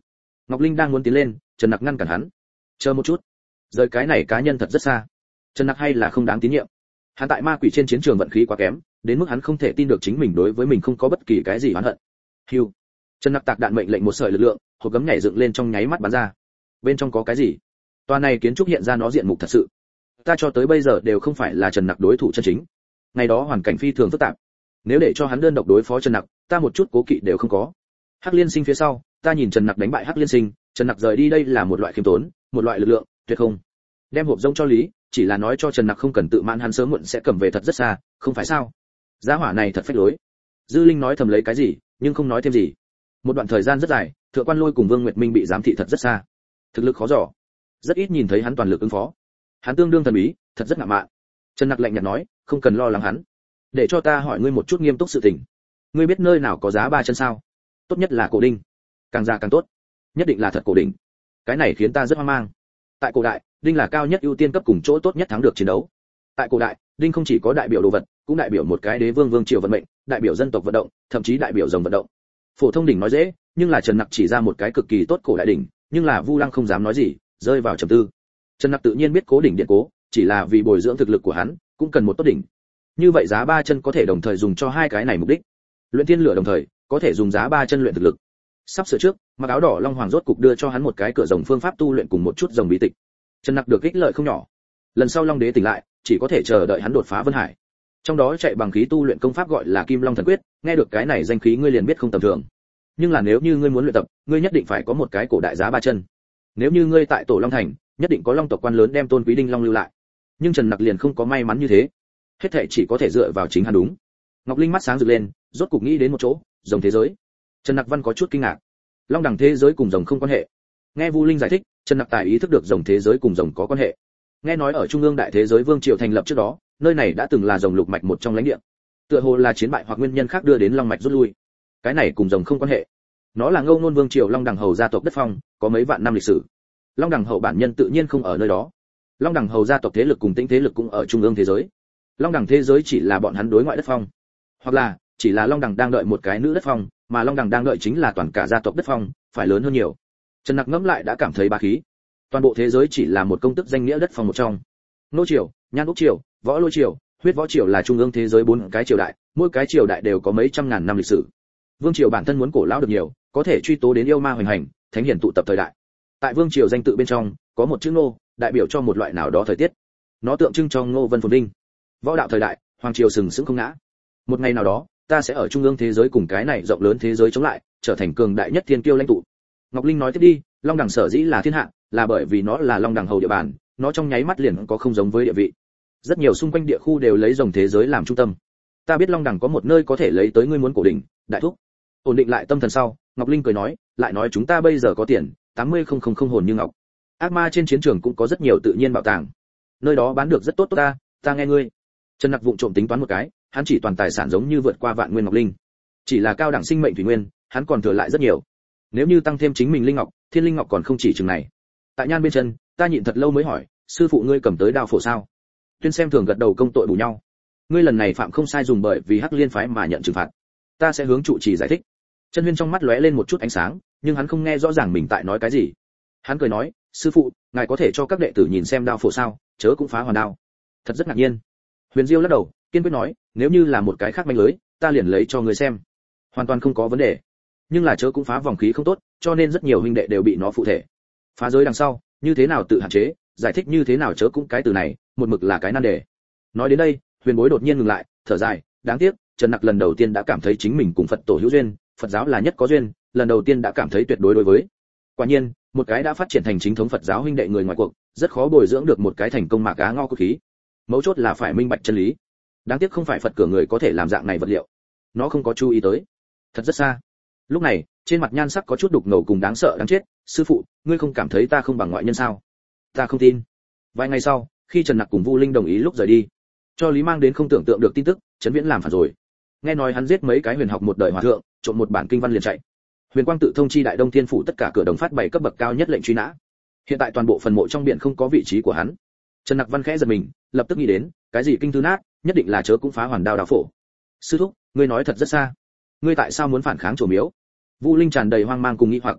Ngọc Linh đang muốn tiến lên, Trần Nặc ngăn cản hắn. Chờ một chút, rời cái này cá nhân thật rất xa. Trần Nặc hay là không đáng tín nhiệm. Hắn tại ma quỷ trên chiến trường vận khí quá kém, đến mức hắn không thể tin được chính mình đối với mình không có bất kỳ cái gì oán hận. Hưu. Trần Nặc tạc đạn mệnh lệnh một sợi lực lượng, hộp gấm nhảy dựng lên trong nháy mắt bắn ra. Bên trong có cái gì? Toa này kiến trúc hiện ra nó diện mục thật sự. Ta cho tới bây giờ đều không phải là Trần Nặc đối thủ chân chính. Ngày đó hoàn cảnh phi thường phức tạp. Nếu để cho hắn đơn độc đối phó Trần Nặc, ta một chút cố kỵ đều không có. Hắc Liên Sinh phía sau, ta nhìn Trần Nặc đánh bại Hắc Liên Sinh, Trần Nặc rời đi đây là một loại khiêm tốn, một loại lực lượng, tuyệt không. Đem hộp rông cho Lý, chỉ là nói cho Trần Nặc không cần tự mãn, hắn sớm muộn sẽ cầm về thật rất xa, không phải sao? Giá hỏa này thật phách lối. Dư Linh nói thầm lấy cái gì, nhưng không nói thêm gì. Một đoạn thời gian rất dài, Thượng Quan Lôi cùng Vương Nguyệt Minh bị giám thị thật rất xa. Thực lực khó dò, rất ít nhìn thấy hắn toàn lực ứng phó. Hắn tương đương thần bí, thật rất ngạo mạn. Trần Nặc lạnh nhạt nói, không cần lo lắng hắn. Để cho ta hỏi ngươi một chút nghiêm túc sự tình. Ngươi biết nơi nào có giá ba chân sao? Tốt nhất là cổ đinh, càng già càng tốt. Nhất định là thật cổ đinh. Cái này khiến ta rất hoang mang. Tại cổ đại, đinh là cao nhất ưu tiên cấp cùng chỗ tốt nhất thắng được chiến đấu. Tại cổ đại, đinh không chỉ có đại biểu đồ vật, cũng đại biểu một cái đế vương vương triều vận mệnh, đại biểu dân tộc vận động, thậm chí đại biểu dòng vận động. Phổ thông đỉnh nói dễ, nhưng là Trần Nặc chỉ ra một cái cực kỳ tốt cổ đại đỉnh, nhưng là Vu Lăng không dám nói gì, rơi vào trầm tư. Trần Nặc tự nhiên biết cố đỉnh điện cố, chỉ là vì bồi dưỡng thực lực của hắn, cũng cần một tốt đỉnh. Như vậy giá ba chân có thể đồng thời dùng cho hai cái này mục đích. Luyện thiên lửa đồng thời, có thể dùng giá ba chân luyện thực lực. Sắp sửa trước, mặc áo đỏ Long Hoàng rốt cục đưa cho hắn một cái cửa rồng phương pháp tu luyện cùng một chút rồng bí tịch. Trần Nặc được ích lợi không nhỏ. Lần sau Long Đế tỉnh lại, chỉ có thể chờ đợi hắn đột phá Vân Hải. Trong đó chạy bằng khí tu luyện công pháp gọi là Kim Long Thần Quyết, nghe được cái này danh khí ngươi liền biết không tầm thường. Nhưng là nếu như ngươi muốn luyện tập, ngươi nhất định phải có một cái cổ đại giá ba chân. Nếu như ngươi tại Tổ Long Thành, nhất định có Long tộc quan lớn đem Tôn Quý Đinh Long lưu lại. Nhưng Trần Nặc liền không có may mắn như thế. Hết thảy chỉ có thể dựa vào chính hắn đúng. Ngọc Linh mắt sáng rực lên, rốt cục nghĩ đến một chỗ, rồng thế giới. Trần Nặc Văn có chút kinh ngạc. Long đẳng thế giới cùng rồng không quan hệ. Nghe Vu Linh giải thích, Trần Nặc tài ý thức được rồng thế giới cùng rồng có quan hệ. Nghe nói ở trung ương đại thế giới vương triều thành lập trước đó, nơi này đã từng là rồng lục mạch một trong lãnh địa. Tựa hồ là chiến bại hoặc nguyên nhân khác đưa đến long mạch rút lui. Cái này cùng rồng không quan hệ. Nó là Ngô Nôn vương triều Long Đằng hầu gia tộc đất phong, có mấy vạn năm lịch sử. Long Đằng hầu bản nhân tự nhiên không ở nơi đó. Long Đằng hầu gia tộc thế lực cùng Tĩnh thế lực cũng ở trung ương thế giới. Long Đằng thế giới chỉ là bọn hắn đối ngoại đất phong, hoặc là chỉ là Long Đằng đang đợi một cái nữ đất phong, mà Long Đằng đang đợi chính là toàn cả gia tộc đất phong, phải lớn hơn nhiều. Trần Nặc ngẫm lại đã cảm thấy bá khí. Toàn bộ thế giới chỉ là một công tức danh nghĩa đất phong một trong. Nô triều, Nhan Úc triều, Võ Lôi triều, Huyết Võ triều là trung ương thế giới bốn cái triều đại, mỗi cái triều đại đều có mấy trăm ngàn năm lịch sử. Vương triều bản thân muốn cổ lão được nhiều, có thể truy tố đến yêu ma hoành hành, thánh hiển tụ tập thời đại. Tại vương triều danh tự bên trong, có một chữ Ngô, đại biểu cho một loại nào đó thời tiết. Nó tượng trưng cho Ngô Vân phồn vinh. Võ đạo thời đại, hoàng triều sừng sững không ngã. Một ngày nào đó, ta sẽ ở trung ương thế giới cùng cái này rộng lớn thế giới chống lại, trở thành cường đại nhất thiên kiêu lãnh tụ. Ngọc Linh nói tiếp đi, Long Đằng sở dĩ là thiên hạ, là bởi vì nó là Long Đằng hầu địa bàn, nó trong nháy mắt liền có không giống với địa vị. Rất nhiều xung quanh địa khu đều lấy rồng thế giới làm trung tâm. Ta biết Long Đằng có một nơi có thể lấy tới ngươi muốn cổ đỉnh, đại thúc. Ổn định lại tâm thần sau, Ngọc Linh cười nói, lại nói chúng ta bây giờ có tiền, 80,000 hồn như ngọc. Ác ma trên chiến trường cũng có rất nhiều tự nhiên bảo tàng. Nơi đó bán được rất tốt ta nghe ngươi. Trần Nặc vụng trộm tính toán một cái, hắn chỉ toàn tài sản giống như vượt qua vạn nguyên ngọc linh. Chỉ là cao đẳng sinh mệnh thủy nguyên, hắn còn thừa lại rất nhiều. Nếu như tăng thêm chính mình linh ngọc, thiên linh ngọc còn không chỉ chừng này. Tại Nhan bên chân, ta nhịn thật lâu mới hỏi, sư phụ ngươi cầm tới đao phổ sao? Tuyên xem thường gật đầu công tội bù nhau. Ngươi lần này phạm không sai dùng bởi vì Hắc Liên phái mà nhận trừng phạt. Ta sẽ hướng trụ trì giải thích. Chân Huyên trong mắt lóe lên một chút ánh sáng, nhưng hắn không nghe rõ ràng mình tại nói cái gì. Hắn cười nói, sư phụ, ngài có thể cho các đệ tử nhìn xem đao phổ sao, chớ cũng phá hoàn đao. Thật rất ngạc nhiên. Huyền Diêu lắc đầu, kiên quyết nói, nếu như là một cái khác manh lưới, ta liền lấy cho ngươi xem. Hoàn toàn không có vấn đề. Nhưng là chớ cũng phá vòng khí không tốt, cho nên rất nhiều huynh đệ đều bị nó phụ thể. Phá giới đằng sau, như thế nào tự hạn chế, giải thích như thế nào chớ cũng cái từ này, một mực là cái nan đề. Nói đến đây, Huyền Bối đột nhiên ngừng lại, thở dài, đáng tiếc, Trần Nặc lần đầu tiên đã cảm thấy chính mình cùng Phật tổ hữu duyên, Phật giáo là nhất có duyên, lần đầu tiên đã cảm thấy tuyệt đối đối với. Quả nhiên, một cái đã phát triển thành chính thống Phật giáo huynh đệ người ngoài cuộc, rất khó bồi dưỡng được một cái thành công mạc cá ngao cốt khí. Mấu chốt là phải minh bạch chân lý. Đáng tiếc không phải Phật cửa người có thể làm dạng này vật liệu. Nó không có chú ý tới. Thật rất xa. Lúc này, trên mặt Nhan sắc có chút đục ngầu cùng đáng sợ đáng chết, sư phụ, ngươi không cảm thấy ta không bằng ngoại nhân sao? Ta không tin. Vài ngày sau, khi Trần Nặc cùng Vu Linh đồng ý lúc rời đi, cho Lý mang đến không tưởng tượng được tin tức, Trấn Viễn làm phản rồi. Nghe nói hắn giết mấy cái huyền học một đời hòa thượng, trộm một bản kinh văn liền chạy. Huyền Quang tự thông chi Đại Đông Thiên phủ tất cả cửa đồng phát 7 cấp bậc cao nhất lệnh truy nã. Hiện tại toàn bộ phần mộ trong biển không có vị trí của hắn. Trần Nặc Văn khẽ giật mình, lập tức nghĩ đến, cái gì kinh thư nát, nhất định là chớ cũng phá hoàn đao đao phổ. Sư thúc, ngươi nói thật rất xa. Ngươi tại sao muốn phản kháng chùa miếu? Vu Linh tràn đầy hoang mang cùng nghi hoặc.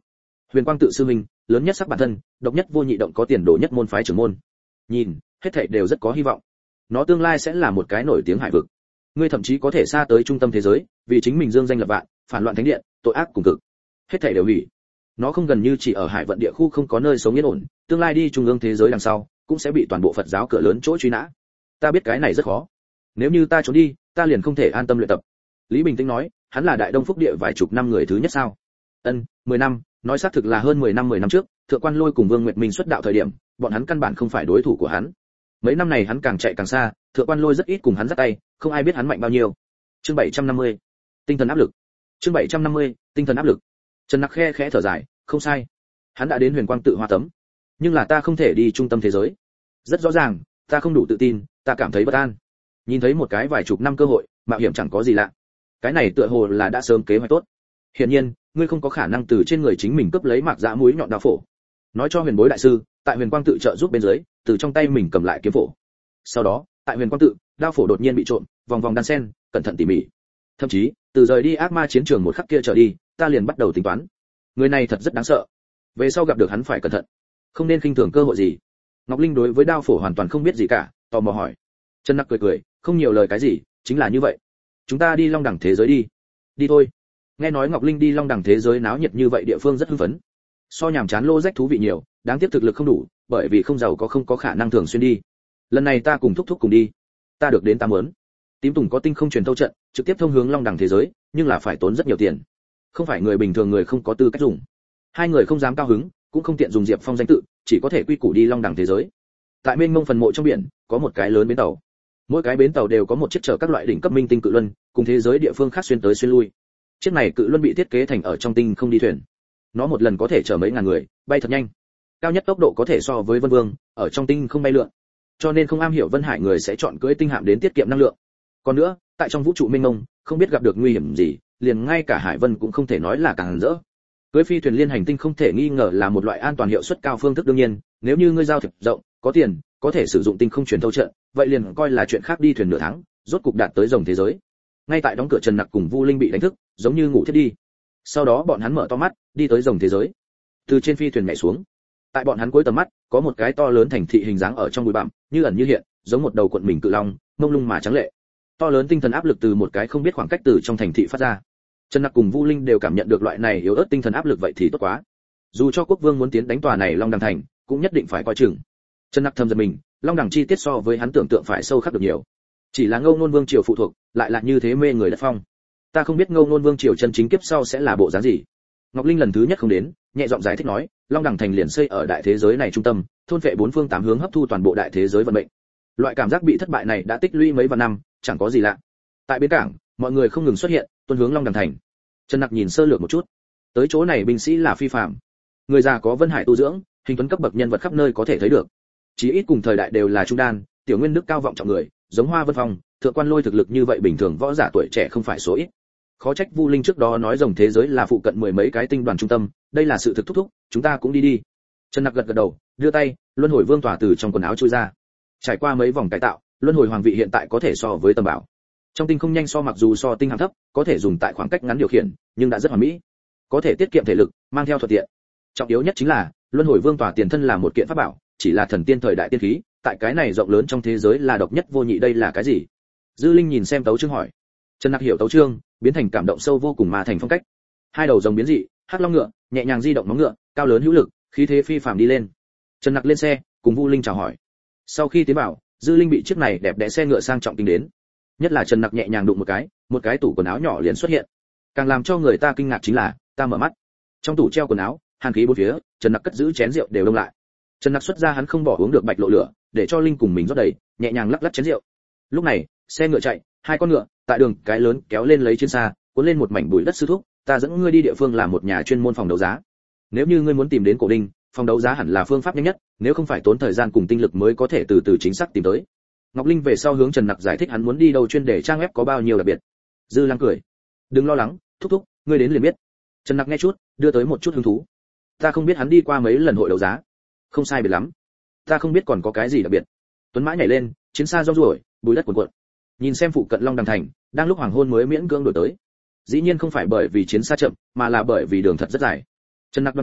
Huyền Quang tự sư huynh, lớn nhất sắc bản thân, độc nhất vô nhị động có tiền đồ nhất môn phái trưởng môn. Nhìn, hết thảy đều rất có hy vọng. Nó tương lai sẽ là một cái nổi tiếng hải vực. Ngươi thậm chí có thể xa tới trung tâm thế giới, vì chính mình dương danh lập vạn, phản loạn thánh điện, tội ác cùng cực. Hết thảy đều hủy. Nó không gần như chỉ ở hải vận địa khu không có nơi sống yên ổn, tương lai đi trung ương thế giới đằng sau, cũng sẽ bị toàn bộ Phật giáo cửa lớn chỗ truy nã. Ta biết cái này rất khó. Nếu như ta trốn đi, ta liền không thể an tâm luyện tập. Lý Bình Tĩnh nói, hắn là Đại Đông Phúc địa vài chục năm người thứ nhất sao? 10 năm, nói xác thực là hơn 10 năm trước, Thượng Quan Lôi cùng Vương Nguyệt Minh xuất đạo thời điểm, bọn hắn căn bản không phải đối thủ của hắn. Mấy năm này hắn càng chạy càng xa, Thượng Quan Lôi rất ít cùng hắn giắt tay, không ai biết hắn mạnh bao nhiêu. Chương 750. Tinh thần áp lực. Chương 750. Tinh thần áp lực. Trần Nặc khẽ thở dài, không sai. Hắn đã đến Huyền Quang tự Hoa Tấm, nhưng là ta không thể đi trung tâm thế giới. Rất rõ ràng, ta không đủ tự tin, ta cảm thấy bất an. Nhìn thấy một cái vài chục năm cơ hội, mạo hiểm chẳng có gì lạ. Cái này tựa hồ là đã sớm kế hoạch tốt. Hiển nhiên, ngươi không có khả năng từ trên người chính mình cướp lấy mạc dã mũi nhọn đao phổ. Nói cho Huyền Bối đại sư, tại Huyền Quang tự trợ giúp bên dưới, từ trong tay mình cầm lại kiếm phổ. Sau đó, tại Huyền Quang tự, đao phổ đột nhiên bị trộm, vòng vòng đan sen, cẩn thận tỉ mỉ. Thậm chí, từ rời đi ác ma chiến trường một khắc kia trở đi, ta liền bắt đầu tính toán. Người này thật rất đáng sợ. Về sau gặp được hắn phải cẩn thận, không nên khinh thường cơ hội gì. Ngọc Linh đối với đao phổ hoàn toàn không biết gì cả, tò mò hỏi. Trần Nặc cười, không nhiều lời cái gì, chính là như vậy. Chúng ta đi Long Đẳng thế giới đi. Đi thôi. Nghe nói Ngọc Linh đi Long Đẳng thế giới náo nhiệt như vậy địa phương rất hưng phấn. So nhàm chán lô rách thú vị nhiều, đáng tiếc thực lực không đủ, bởi vì không giàu không có khả năng thường xuyên đi. Lần này ta cùng thúc thúc cùng đi. Ta được đến ta muốn. Tím Tùng có tinh không truyền thâu trận, trực tiếp thông hướng Long Đẳng thế giới, nhưng là phải tốn rất nhiều tiền. Không phải người bình thường người không có tư cách dùng. Hai người không dám cao hứng, cũng không tiện dùng Diệp Phong danh tự, chỉ có thể quy củ đi Long Đẳng thế giới. Tại mênh mông phần mộ trong biển, có một cái lớn bến tàu. Mỗi cái bến tàu đều có một chiếc chở các loại đỉnh cấp minh tinh cự luân, cùng thế giới địa phương khác xuyên tới xuyên lui. Chiếc này cự luân bị thiết kế thành ở trong tinh không đi thuyền. Nó một lần có thể chở mấy ngàn người, bay thật nhanh. Cao nhất tốc độ có thể so với Vân Vương, ở trong tinh không bay lượn. Cho nên không am hiểu Vân Hải người sẽ chọn cưỡi tinh hạm đến tiết kiệm năng lượng. Còn nữa, tại trong vũ trụ mênh mông, không biết gặp được nguy hiểm gì, liền ngay cả Hải Vân cũng không thể nói là càng rỡ. Cưỡi phi thuyền liên hành tinh không thể nghi ngờ là một loại an toàn hiệu suất cao phương thức đương nhiên, nếu như ngươi giao thiệp rộng, có tiền, có thể sử dụng tinh không truyền thâu trận, vậy liền coi là chuyện khác đi thuyền nửa tháng, rốt cục đạt tới rồng thế giới. Ngay tại đóng cửa, Trần Nặc cùng Vu Linh bị đánh thức, giống như ngủ thiếp đi. Sau đó bọn hắn mở to mắt, đi tới rồng thế giới. Từ trên phi thuyền nhảy xuống. Tại bọn hắn cuối tầm mắt, có một cái to lớn thành thị hình dáng ở trong bụi bặm, như ẩn như hiện, giống một đầu cuộn mình cự long, mông lung mà trắng lệ. To lớn tinh thần áp lực từ một cái không biết khoảng cách từ trong thành thị phát ra. Trần Nặc cùng Vu Linh đều cảm nhận được loại này yếu ớt tinh thần áp lực, vậy thì tốt quá. Dù cho quốc vương muốn tiến đánh tòa này Long Đằng thành, cũng nhất định phải coi chừng. Trần Nặc thầm giật mình, Long Đằng chi tiết so với hắn tưởng tượng phải sâu khắc được nhiều. Chỉ là Ngô Nôn Vương triều phụ thuộc, lại là như thế mê người đất phong. Ta không biết Ngô Nôn Vương triều chân chính kiếp sau sẽ là bộ dáng gì. Ngọc Linh lần thứ nhất không đến, nhẹ giọng giải thích nói, Long Đằng thành liền xây ở đại thế giới này trung tâm, thôn vệ bốn phương tám hướng hấp thu toàn bộ đại thế giới vận mệnh. Loại cảm giác bị thất bại này đã tích lũy mấy vạn năm, chẳng có gì lạ. Tại bến cảng, mọi người không ngừng xuất hiện, tuôn hướng Long Đằng thành. Trần Nặc nhìn sơ lược một chút, tới chỗ này binh sĩ là phi phàm, người già có Vân Hải tu dưỡng, hình tuấn cấp bậc nhân vật khắp nơi có thể thấy được. Chí ít cùng thời đại đều là trung đan, tiểu nguyên đức cao vọng trọng người, giống Hoa Vân Phong, Thượng Quan Lôi thực lực như vậy bình thường võ giả tuổi trẻ không phải số ít. Khó trách Vu Linh trước đó nói rồng thế giới là phụ cận mười mấy cái tinh đoàn trung tâm, đây là sự thực thúc thúc, chúng ta cũng đi đi. Trần Nặc gật gật đầu, đưa tay, luân hồi vương tỏa từ trong quần áo chui ra. Trải qua mấy vòng cải tạo, luân hồi hoàng vị hiện tại có thể so với tầm bảo. Trong tinh không nhanh so mặc dù so tinh hàm thấp, có thể dùng tại khoảng cách ngắn điều khiển, nhưng đã rất hoàn mỹ. Có thể tiết kiệm thể lực, mang theo thuận tiện. Trọng yếu nhất chính là, luân hồi vương tỏa tiền thân là một kiện pháp bảo, chỉ là thần tiên thời đại tiên khí, tại cái này rộng lớn trong thế giới là độc nhất vô nhị, đây là cái gì? Dư Linh nhìn xem tấu chương hỏi. Trần Nặc hiểu tấu chương, biến thành cảm động sâu vô cùng mà thành phong cách. Hai đầu rồng biến dị, hắc long ngựa, nhẹ nhàng di động móng ngựa, cao lớn hữu lực, khí thế phi phàm đi lên. Trần Nặc lên xe, cùng Vu Linh chào hỏi. Sau khi tiến vào, Dư Linh bị chiếc này đẹp đẽ xe ngựa sang trọng kinh đến. Nhất là Trần Nặc nhẹ nhàng đụng một cái tủ quần áo nhỏ liền xuất hiện. Càng làm cho người ta kinh ngạc chính là, ta mở mắt. Trong tủ treo quần áo, hàn khí bốn phía, Trần Nặc cất giữ chén rượu đều đông lại. Trần Nặc xuất ra hắn không bỏ uống được bạch lộ lửa, để cho Linh cùng mình rót đầy, nhẹ nhàng lắc lắc chén rượu. Lúc này, xe ngựa chạy, hai con ngựa, tại đường cái lớn kéo lên lấy trên xa, cuốn lên một mảnh bụi đất. Sư thúc, ta dẫn ngươi đi địa phương làm một nhà chuyên môn phòng đấu giá. Nếu như ngươi muốn tìm đến cổ đinh, phòng đấu giá hẳn là phương pháp nhanh nhất, nếu không phải tốn thời gian cùng tinh lực mới có thể từ từ chính xác tìm tới. Ngọc Linh về sau hướng Trần Nặc giải thích hắn muốn đi đâu chuyên để trang web có bao nhiêu đặc biệt. Dư Lăng cười, đừng lo lắng, thúc thúc, ngươi đến liền biết. Trần Nặc nghe chút, đưa tới một chút hứng thú. Ta không biết hắn đi qua mấy lần hội đấu giá. Không sai biệt lắm. Ta không biết còn có cái gì đặc biệt. Tuấn mã nhảy lên, chiến xa rong ruổi, bụi đất cuồn cuộn. Nhìn xem phụ cận Long Đằng thành, đang lúc hoàng hôn mới miễn cưỡng đổi tới. Dĩ nhiên không phải bởi vì chiến xa chậm, mà là bởi vì đường thật rất dài. Trần Nặc đoán chừng,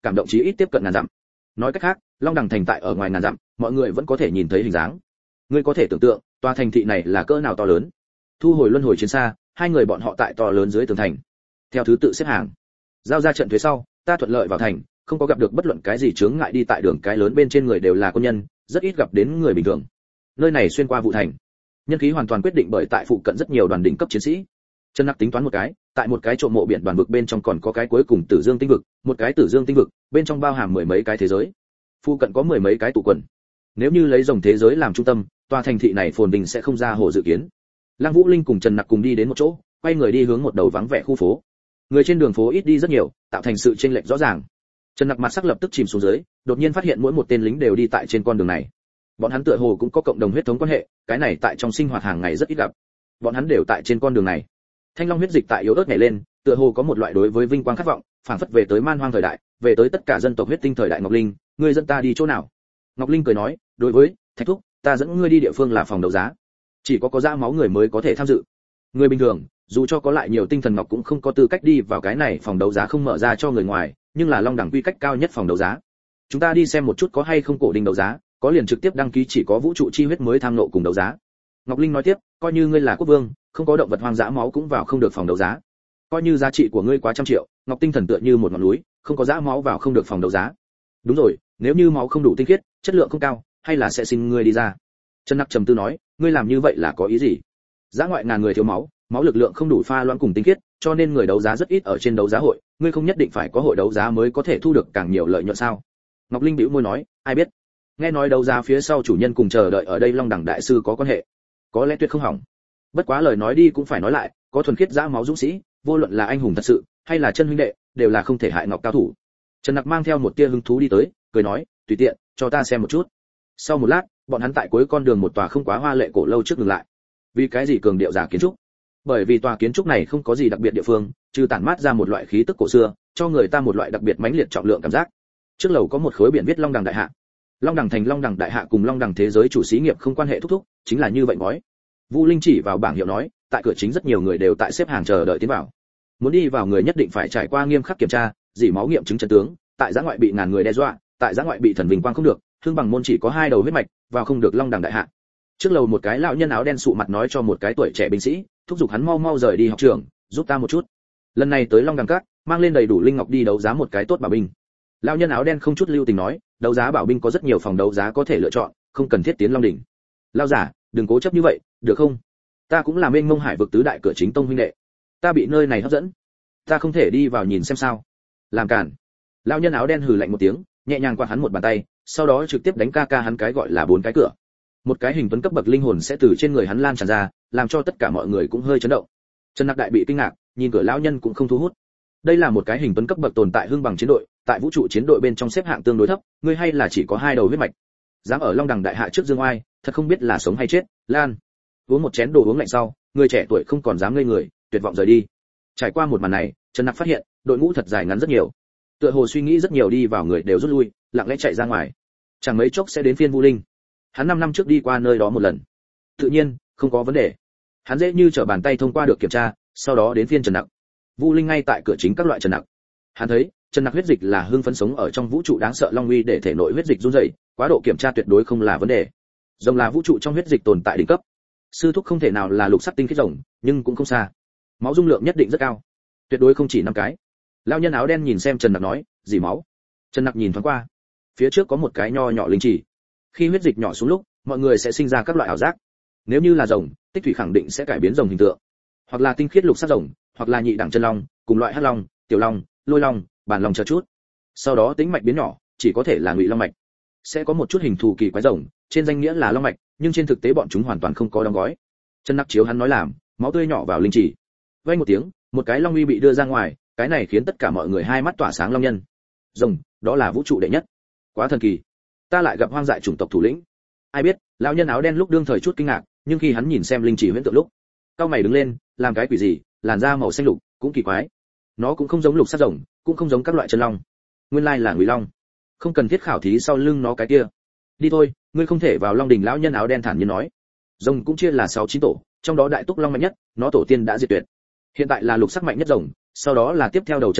cảm động chí ít tiếp cận ngàn dặm. Nói cách khác, Long Đằng thành tại ở ngoài ngàn dặm, mọi người vẫn có thể nhìn thấy hình dáng. Ngươi có thể tưởng tượng, tòa thành thị này là cỡ nào to lớn. Thu hồi luân hồi chiến xa, hai người bọn họ tại to lớn dưới tường thành, theo thứ tự xếp hàng. Giao ra trận thuế sau, ta thuận lợi vào thành, không có gặp được bất luận cái gì chướng ngại, đi tại đường cái lớn bên trên người đều là quân nhân, rất ít gặp đến người bình thường. Nơi này xuyên qua vụ thành, nhân khí hoàn toàn quyết định bởi tại phụ cận rất nhiều đoàn đỉnh cấp chiến sĩ. Trần Nặc tính toán một cái, tại một cái trộm mộ biển đoàn vực bên trong còn có cái cuối cùng Tử Dương tinh vực, một cái Tử Dương tinh vực, bên trong bao hàm mười mấy cái thế giới. Phụ cận có mười mấy cái tụ quần. Nếu như lấy rồng thế giới làm trung tâm, tòa thành thị này phồn vinh sẽ không ra hồ dự kiến. Lăng Vũ Linh cùng Trần Nặc cùng đi đến một chỗ, quay người đi hướng một đầu vắng vẻ khu phố. Người trên đường phố ít đi rất nhiều, tạo thành sự chênh lệch rõ ràng. Trần Nặc mặt sắc lập tức chìm xuống dưới, đột nhiên phát hiện mỗi một tên lính đều đi tại trên con đường này. Bọn hắn tựa hồ cũng có cộng đồng huyết thống quan hệ, cái này tại trong sinh hoạt hàng ngày rất ít gặp. Bọn hắn đều tại trên con đường này. Thanh long huyết dịch tại yếu ớt nhảy lên, tựa hồ có một loại đối với vinh quang khát vọng, phảng phất về tới man hoang thời đại, về tới tất cả dân tộc huyết tinh thời đại. Ngọc Linh, ngươi dẫn ta đi chỗ nào? Ngọc Linh cười nói, đối với Thạch thúc, ta dẫn ngươi đi địa phương là phòng đấu giá. Chỉ có dã máu người mới có thể tham dự. Người bình thường, dù cho có lại nhiều tinh thần ngọc cũng không có tư cách đi vào cái này phòng đấu giá, không mở ra cho người ngoài, nhưng là Long Đẳng quy cách cao nhất phòng đấu giá. Chúng ta đi xem một chút có hay không cổ đình đấu giá, có liền trực tiếp đăng ký, chỉ có vũ trụ chi huyết mới tham nộ cùng đấu giá. Ngọc Linh nói tiếp, coi như ngươi là quốc vương, không có động vật hoang dã máu cũng vào không được phòng đấu giá. Coi như giá trị của ngươi quá trăm triệu, ngọc tinh thần tựa như một ngọn núi, không có dã máu vào không được phòng đấu giá. Đúng rồi, nếu như máu không đủ tinh khiết, chất lượng không cao, hay là sẽ xin ngươi đi ra. Trần Nặc trầm tư nói, ngươi làm như vậy là có ý gì? Dã ngoại ngàn người thiếu máu, máu lực lượng không đủ pha loãng cùng tinh khiết, cho nên người đấu giá rất ít ở trên đấu giá hội, ngươi không nhất định phải có hội đấu giá mới có thể thu được càng nhiều lợi nhuận sao? Ngọc Linh bĩu môi nói, ai biết? Nghe nói đấu giá phía sau chủ nhân cùng chờ đợi ở đây Long Đẳng đại sư có quan hệ, có lẽ tuyệt không hỏng. Bất quá lời nói đi cũng phải nói lại, có thuần khiết dã máu dũng sĩ, vô luận là anh hùng thật sự hay là chân huynh đệ, đều là không thể hại ngọc cao thủ. Trần Nặc mang theo một tia hứng thú đi tới, cười nói, tùy tiện, cho ta xem một chút. Sau một lát, bọn hắn tại cuối con đường một tòa không quá hoa lệ cổ lâu trước dừng lại. Vì cái gì cường điệu giả kiến trúc? Bởi vì tòa kiến trúc này không có gì đặc biệt địa phương, trừ tản mát ra một loại khí tức cổ xưa, cho người ta một loại đặc biệt mãnh liệt trọng lượng cảm giác. Trước lầu có một khối biển viết Long Đằng đại hạ. Long Đằng thành Long Đằng đại hạ cùng Long Đằng thế giới chủ xí nghiệp không quan hệ thúc thúc, chính là như vậy bói. Vu Linh chỉ vào bảng hiệu nói, tại cửa chính rất nhiều người đều tại xếp hàng chờ đợi tiến vào. Muốn đi vào người nhất định phải trải qua nghiêm khắc kiểm tra, dỉ máu nghiệm chứng chân tướng, tại giã ngoại bị ngàn người đe dọa, tại giã ngoại bị thần vinh quang không được, thương bằng môn chỉ có 2 đầu huyết mạch, vào không được Long Đằng đại hạ. Trước lầu một cái lão nhân áo đen sụ mặt nói cho một cái tuổi trẻ binh sĩ, thúc giục hắn mau mau rời đi học trường, giúp ta một chút. Lần này tới Long Đằng Các, mang lên đầy đủ linh ngọc đi đấu giá một cái tốt bảo binh. Lão nhân áo đen không chút lưu tình nói, đấu giá bảo binh có rất nhiều phòng đấu giá có thể lựa chọn, không cần thiết tiến Long đỉnh. Lão giả, đừng cố chấp như vậy, được không? Ta cũng là mênh mông hải vực tứ đại cửa chính tông huynh đệ, ta bị nơi này hấp dẫn, ta không thể đi vào nhìn xem sao? Làm cản. Lão nhân áo đen hừ lạnh một tiếng, nhẹ nhàng quạt hắn một bàn tay, sau đó trực tiếp đánh ca hắn cái gọi là 4 cái cửa. Một cái hình tuấn cấp bậc linh hồn sẽ từ trên người hắn lan tràn ra, làm cho tất cả mọi người cũng hơi chấn động. Trần Nặc đại bị kinh ngạc, nhìn cửa lão nhân cũng không thu hút. Đây là một cái hình tuấn cấp bậc tồn tại hưng bằng chiến đội, tại vũ trụ chiến đội bên trong xếp hạng tương đối thấp, ngươi hay là chỉ có 2 đầu huyết mạch. Dám ở Long Đằng đại hạ trước dương oai, thật không biết là sống hay chết. Lan. Uống một chén đồ uống lạnh sau, người trẻ tuổi không còn dám ngây người, tuyệt vọng rời đi. Trải qua một màn này, Trần Nặc phát hiện, đội ngũ thật dài ngắn rất nhiều. Tựa hồ suy nghĩ rất nhiều đi vào người đều rút lui, lặng lẽ chạy ra ngoài. Chẳng mấy chốc sẽ đến phiên Vu Linh. Hắn 5 năm trước đi qua nơi đó một lần. Tự nhiên, không có vấn đề. Hắn dễ như trở bàn tay thông qua được kiểm tra, sau đó đến phiên Trần Nặc. Vu Linh ngay tại cửa chính các loại Trần Nặc. Hắn thấy, Trần Nặc huyết dịch là hương phấn sống ở trong vũ trụ đáng sợ long uy để thể nội huyết dịch run rẩy, quá độ kiểm tra tuyệt đối không là vấn đề. Rồng là vũ trụ trong huyết dịch tồn tại đỉnh cấp. Sư thúc không thể nào là lục sắc tinh khiết rồng, nhưng cũng không xa. Máu dung lượng nhất định rất cao, tuyệt đối không chỉ 5 cái. Lão nhân áo đen nhìn xem Trần Nặc nói, "Gì máu?" Trần Nặc nhìn thoáng qua, phía trước có một cái nho nhỏ linh chỉ. Khi huyết dịch nhỏ xuống lúc, mọi người sẽ sinh ra các loại ảo giác. Nếu như là rồng, tích thủy khẳng định sẽ cải biến rồng hình tượng, hoặc là tinh khiết lục sắc rồng, hoặc là nhị đẳng chân long, cùng loại hắc long, tiểu long, lôi long, bản long chờ chút. Sau đó tính mạch biến nhỏ, chỉ có thể là ngụy long mạch. Sẽ có một chút hình thù kỳ quái rồng, trên danh nghĩa là long mạch, nhưng trên thực tế bọn chúng hoàn toàn không có đóng gói. Trần Nặc chiếu hắn nói làm, máu tươi nhỏ vào linh chỉ. Vang một tiếng, một cái long uy bị đưa ra ngoài, cái này khiến tất cả mọi người hai mắt tỏa sáng long nhân. Rồng, đó là vũ trụ đệ nhất. Quá thần kỳ. Ta lại gặp hoang dại chủng tộc thủ lĩnh. Ai biết, lão nhân áo đen lúc đương thời chút kinh ngạc, nhưng khi hắn nhìn xem linh chỉ huyễn tượng lúc, cao mày đứng lên, làm cái quỷ gì, làn da màu xanh lục, cũng kỳ quái. Nó cũng không giống lục sắc rồng, cũng không giống các loại chân long. Nguyên lai là ngụy long. Không cần thiết khảo thí sau lưng nó cái kia. Đi thôi, ngươi không thể vào Long đỉnh, lão nhân áo đen thản nhiên nói. Rồng cũng chia là 6-9 tổ, trong đó đại túc long mạnh nhất, nó tổ tiên đã diệt tuyệt. Hiện tại là lục sắc mạnh nhất rồng, sau đó là tiếp theo đầu chân long,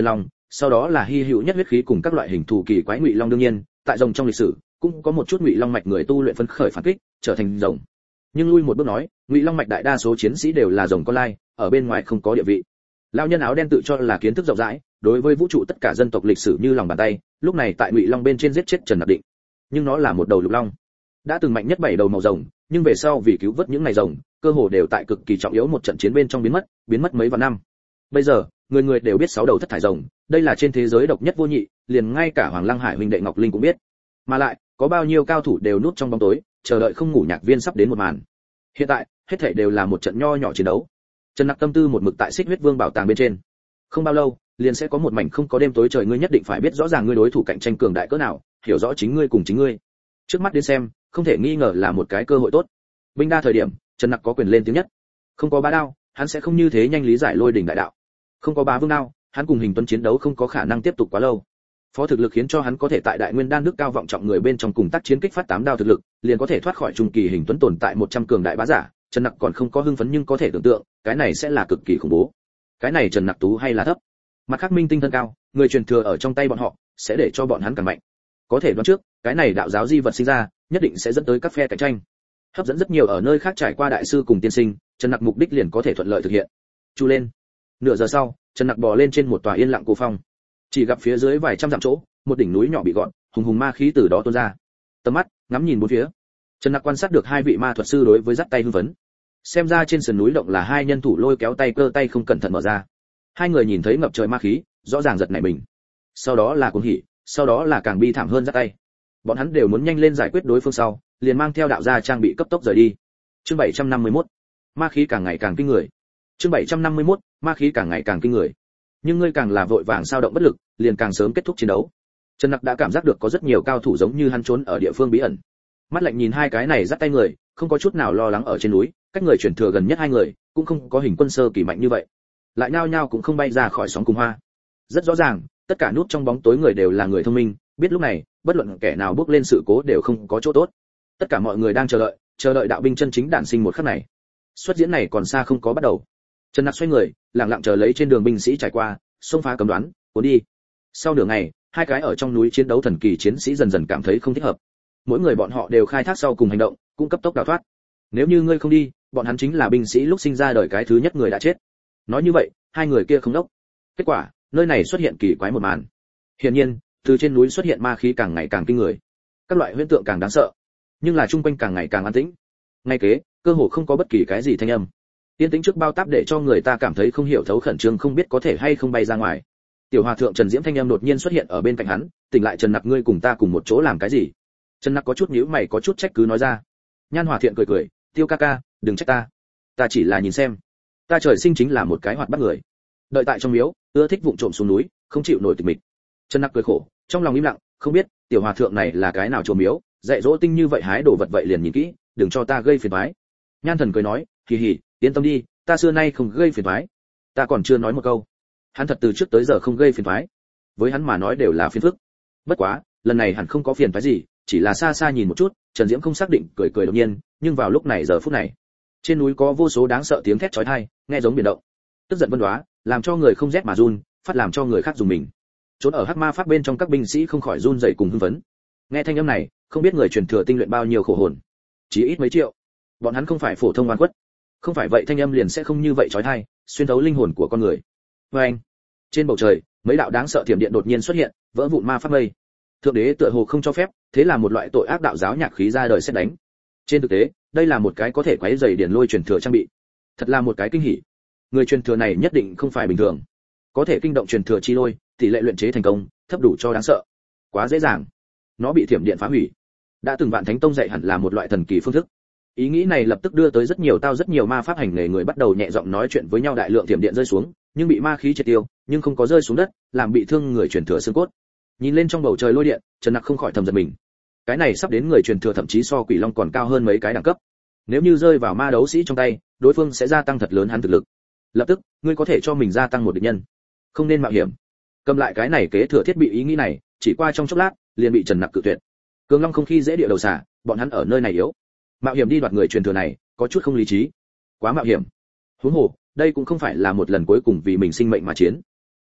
sau đó là hy hữu nhất huyết khí cùng các loại hình thù kỳ quái ngụy long. đương nhiên tại rồng trong lịch sử cũng có một chút ngụy long mạch người tu luyện phấn khởi phản kích trở thành rồng, nhưng lui một bước nói, ngụy long mạch đại đa số chiến sĩ đều là rồng con lai, ở bên ngoài không có địa vị. Lão nhân áo đen tự cho là kiến thức rộng rãi, đối với vũ trụ tất cả dân tộc lịch sử như lòng bàn tay, lúc này tại ngụy long bên trên giết chết Trần Nặc Định. Nhưng nó là một đầu lục long, đã từng mạnh nhất 7 đầu màu rồng, nhưng về sau vì cứu vớt những này rồng, cơ hồ đều tại cực kỳ trọng yếu một trận chiến bên trong biến mất mấy vạn năm. Bây giờ, người người đều biết 6 đầu thất thải rồng, đây là trên thế giới độc nhất vô nhị, liền ngay cả Hoàng Lăng Hải huynh đệ Ngọc Linh cũng biết. Mà lại, có bao nhiêu cao thủ đều núp trong bóng tối, chờ đợi không ngủ nhạc viên sắp đến một màn. Hiện tại, hết thảy đều là một trận nho nhỏ chiến đấu. Trần Nặc tâm tư một mực tại Xích Huyết Vương bảo tàng bên trên. Không bao lâu, liền sẽ có một mảnh không có đêm tối trời, ngươi nhất định phải biết rõ ràng ngươi đối thủ cạnh tranh cường đại cỡ nào, hiểu rõ chính ngươi cùng chính ngươi. Trước mắt đến xem, không thể nghi ngờ là một cái cơ hội tốt. Binh đa thời điểm, Trần Nặc có quyền lên tiếng nhất. Không có bá đao, hắn sẽ không như thế nhanh lý giải lôi đỉnh đại đạo. Không có bá vương đao, hắn cùng Hình Tuấn chiến đấu không có khả năng tiếp tục quá lâu. Phó thực lực khiến cho hắn có thể tại Đại Nguyên Đan nước cao vọng trọng người bên trong cùng tác chiến kích phát 8 đao thực lực, liền có thể thoát khỏi trung kỳ Hình Tuấn tồn tại 100 cường đại bá giả. Trần Nặc còn không có hưng phấn nhưng có thể tưởng tượng, cái này sẽ là cực kỳ khủng bố. Cái này Trần Nặc tú hay là thấp? Mặt khác minh tinh thân cao, người truyền thừa ở trong tay bọn họ, sẽ để cho bọn hắn càng mạnh. Có thể đoán trước, cái này đạo giáo di vật sinh ra, nhất định sẽ dẫn tới các phe cạnh tranh. Hấp dẫn rất nhiều ở nơi khác trải qua đại sư cùng tiên sinh, Trần Nặc mục đích liền có thể thuận lợi thực hiện. Chu lên. Nửa giờ sau, Trần Nặc bò lên trên một tòa yên lặng cổ phong. Chỉ gặp phía dưới vài trăm dặm chỗ, một đỉnh núi nhỏ bị gọn, hùng hùng ma khí từ đó tuôn ra. Tầm mắt ngắm nhìn bốn phía, Trần Nặc quan sát được 2 vị ma thuật sư đối với dắt tay hưng phấn. Xem ra trên sườn núi động là 2 nhân thủ lôi kéo tay, cơ tay không cẩn thận mở ra. 2 người nhìn thấy ngập trời ma khí, rõ ràng giật nảy mình. Sau đó là cuồng hỉ, sau đó là càng bi thảm hơn dắt tay. Bọn hắn đều muốn nhanh lên giải quyết đối phương sau, liền mang theo đạo gia trang bị cấp tốc rời đi. Chương 751. Ma khí càng ngày càng kinh người. Chương 751. Ma khí càng ngày càng kinh người. Nhưng ngươi càng là vội vàng sao động bất lực, liền càng sớm kết thúc chiến đấu. Trần Nặc đã cảm giác được có rất nhiều cao thủ giống như hắn trốn ở địa phương bí ẩn. Mắt lạnh nhìn 2 cái này dắt tay người, không có chút nào lo lắng ở trên núi, cách người truyền thừa gần nhất 2 người, cũng không có Hình Quân sơ kỳ mạnh như vậy. Lại nhao nhao cũng không bay ra khỏi sóng cùng hoa. Rất rõ ràng, tất cả núp trong bóng tối người đều là người thông minh, biết lúc này, bất luận kẻ nào bước lên sự cố đều không có chỗ tốt. Tất cả mọi người đang chờ đợi đạo binh chân chính đản sinh một khắc này. Xuất diễn này còn xa không có bắt đầu. Trần Nặc xoay người, lặng lặng chờ lấy trên đường binh sĩ trải qua, xông phá cấm đoán, cuốn đi. Sau nửa ngày, 2 cái ở trong núi chiến đấu thần kỳ chiến sĩ dần dần cảm thấy không thích hợp. Mỗi người bọn họ đều khai thác sau cùng hành động, cũng cấp tốc đào thoát. Nếu như ngươi không đi, bọn hắn chính là binh sĩ lúc sinh ra đời cái thứ nhất người đã chết. Nói như vậy, 2 người kia không đốc. Kết quả, nơi này xuất hiện kỳ quái một màn. Hiển nhiên, từ trên núi xuất hiện ma khí càng ngày càng kinh người. Các loại huyễn tượng càng đáng sợ, nhưng là chung quanh càng ngày càng an tĩnh. Ngay kế, cơ hồ không có bất kỳ cái gì thanh âm. Yên tĩnh trước bao táp để cho người ta cảm thấy không hiểu thấu, khẩn trương không biết có thể hay không bay ra ngoài. Tiểu hòa thượng Trần Diễm thanh âm đột nhiên xuất hiện ở bên cạnh hắn, tỉnh lại Trần Nặc, ngươi cùng ta cùng một chỗ làm cái gì? Trần Nặc có chút nhíu mày, có chút trách cứ nói ra. Nhan hòa thượng cười cười, Tiêu ca ca, đừng trách ta. Ta chỉ là nhìn xem. Ta trời sinh chính là một cái hoạt bát người. Đợi tại trong miếu, ưa thích vụng trộm xuống núi, không chịu nổi tịch mịch. Trần Nặc cười khổ, trong lòng im lặng, không biết tiểu hòa thượng này là cái nào chùa miếu, dạy dỗ tinh như vậy hái đồ vật vậy liền nhìn kỹ, đừng cho ta gây phiền toái. Nhan thần cười nói, hì hì, yên tâm đi, ta xưa nay không gây phiền toái. Ta còn chưa nói một câu, hắn thật từ trước tới giờ không gây phiền toái, với hắn mà nói đều là phiền phức. Bất quá, lần này hẳn không có phiền toái gì, chỉ là xa xa nhìn một chút. Trần Diễm không xác định, cười cười đột nhiên, nhưng vào lúc này giờ phút này, trên núi có vô số đáng sợ tiếng thét chói tai, nghe giống biển động. Tức giận vân đoá, làm cho người không rét mà run, phát làm cho người khác dùng mình. Trốn ở hắc ma pháp bên trong các binh sĩ không khỏi run rẩy cùng hưng phấn. Nghe thanh âm này, không biết người truyền thừa tinh luyện bao nhiêu khổ hồn, chỉ ít mấy triệu. Bọn hắn không phải phổ thông oan khuất, không phải vậy thanh âm liền sẽ không như vậy chói tai, xuyên thấu linh hồn của con người. Và anh, trên bầu trời, mấy đạo đáng sợ thiểm điện đột nhiên xuất hiện, vỡ vụn ma pháp mây. Thượng đế tựa hồ không cho phép, thế là một loại tội ác đạo giáo nhạc khí ra đời xét đánh. Trên thực tế, đây là một cái có thể quấy rầy điển lôi truyền thừa trang bị. Thật là một cái kinh hỉ. Người truyền thừa này nhất định không phải bình thường, có thể kinh động truyền thừa chi lôi, tỷ lệ luyện chế thành công thấp đủ cho đáng sợ. Quá dễ dàng, nó bị thiểm điện phá hủy. Đã từng Vạn Thánh Tông dạy hẳn là một loại thần kỳ phương thức. Ý nghĩ này lập tức đưa tới rất nhiều ma pháp hành nghề người bắt đầu nhẹ giọng nói chuyện với nhau. Đại lượng thiểm điện rơi xuống, nhưng bị ma khí triệt tiêu, nhưng không có rơi xuống đất, làm bị thương người truyền thừa xương cốt. Nhìn lên trong bầu trời lôi điện, Trần Nặc không khỏi thầm giật mình. Cái này sắp đến người truyền thừa thậm chí so Quỷ Long còn cao hơn mấy cái đẳng cấp. Nếu như rơi vào ma đấu sĩ trong tay, đối phương sẽ gia tăng thật lớn hắn thực lực. Lập tức, ngươi có thể cho mình gia tăng một địch nhân, không nên mạo hiểm. Cầm lại cái này kế thừa thiết bị, ý nghĩ này chỉ qua trong chốc lát liền bị Trần Nặc cự tuyệt. Cường Long không khi dễ địa đầu xả, bọn hắn ở nơi này yếu, mạo hiểm đi đoạt người truyền thừa này có chút không lý trí, quá mạo hiểm. Huống hồ, đây cũng không phải là một lần cuối cùng vì mình sinh mệnh mà chiến.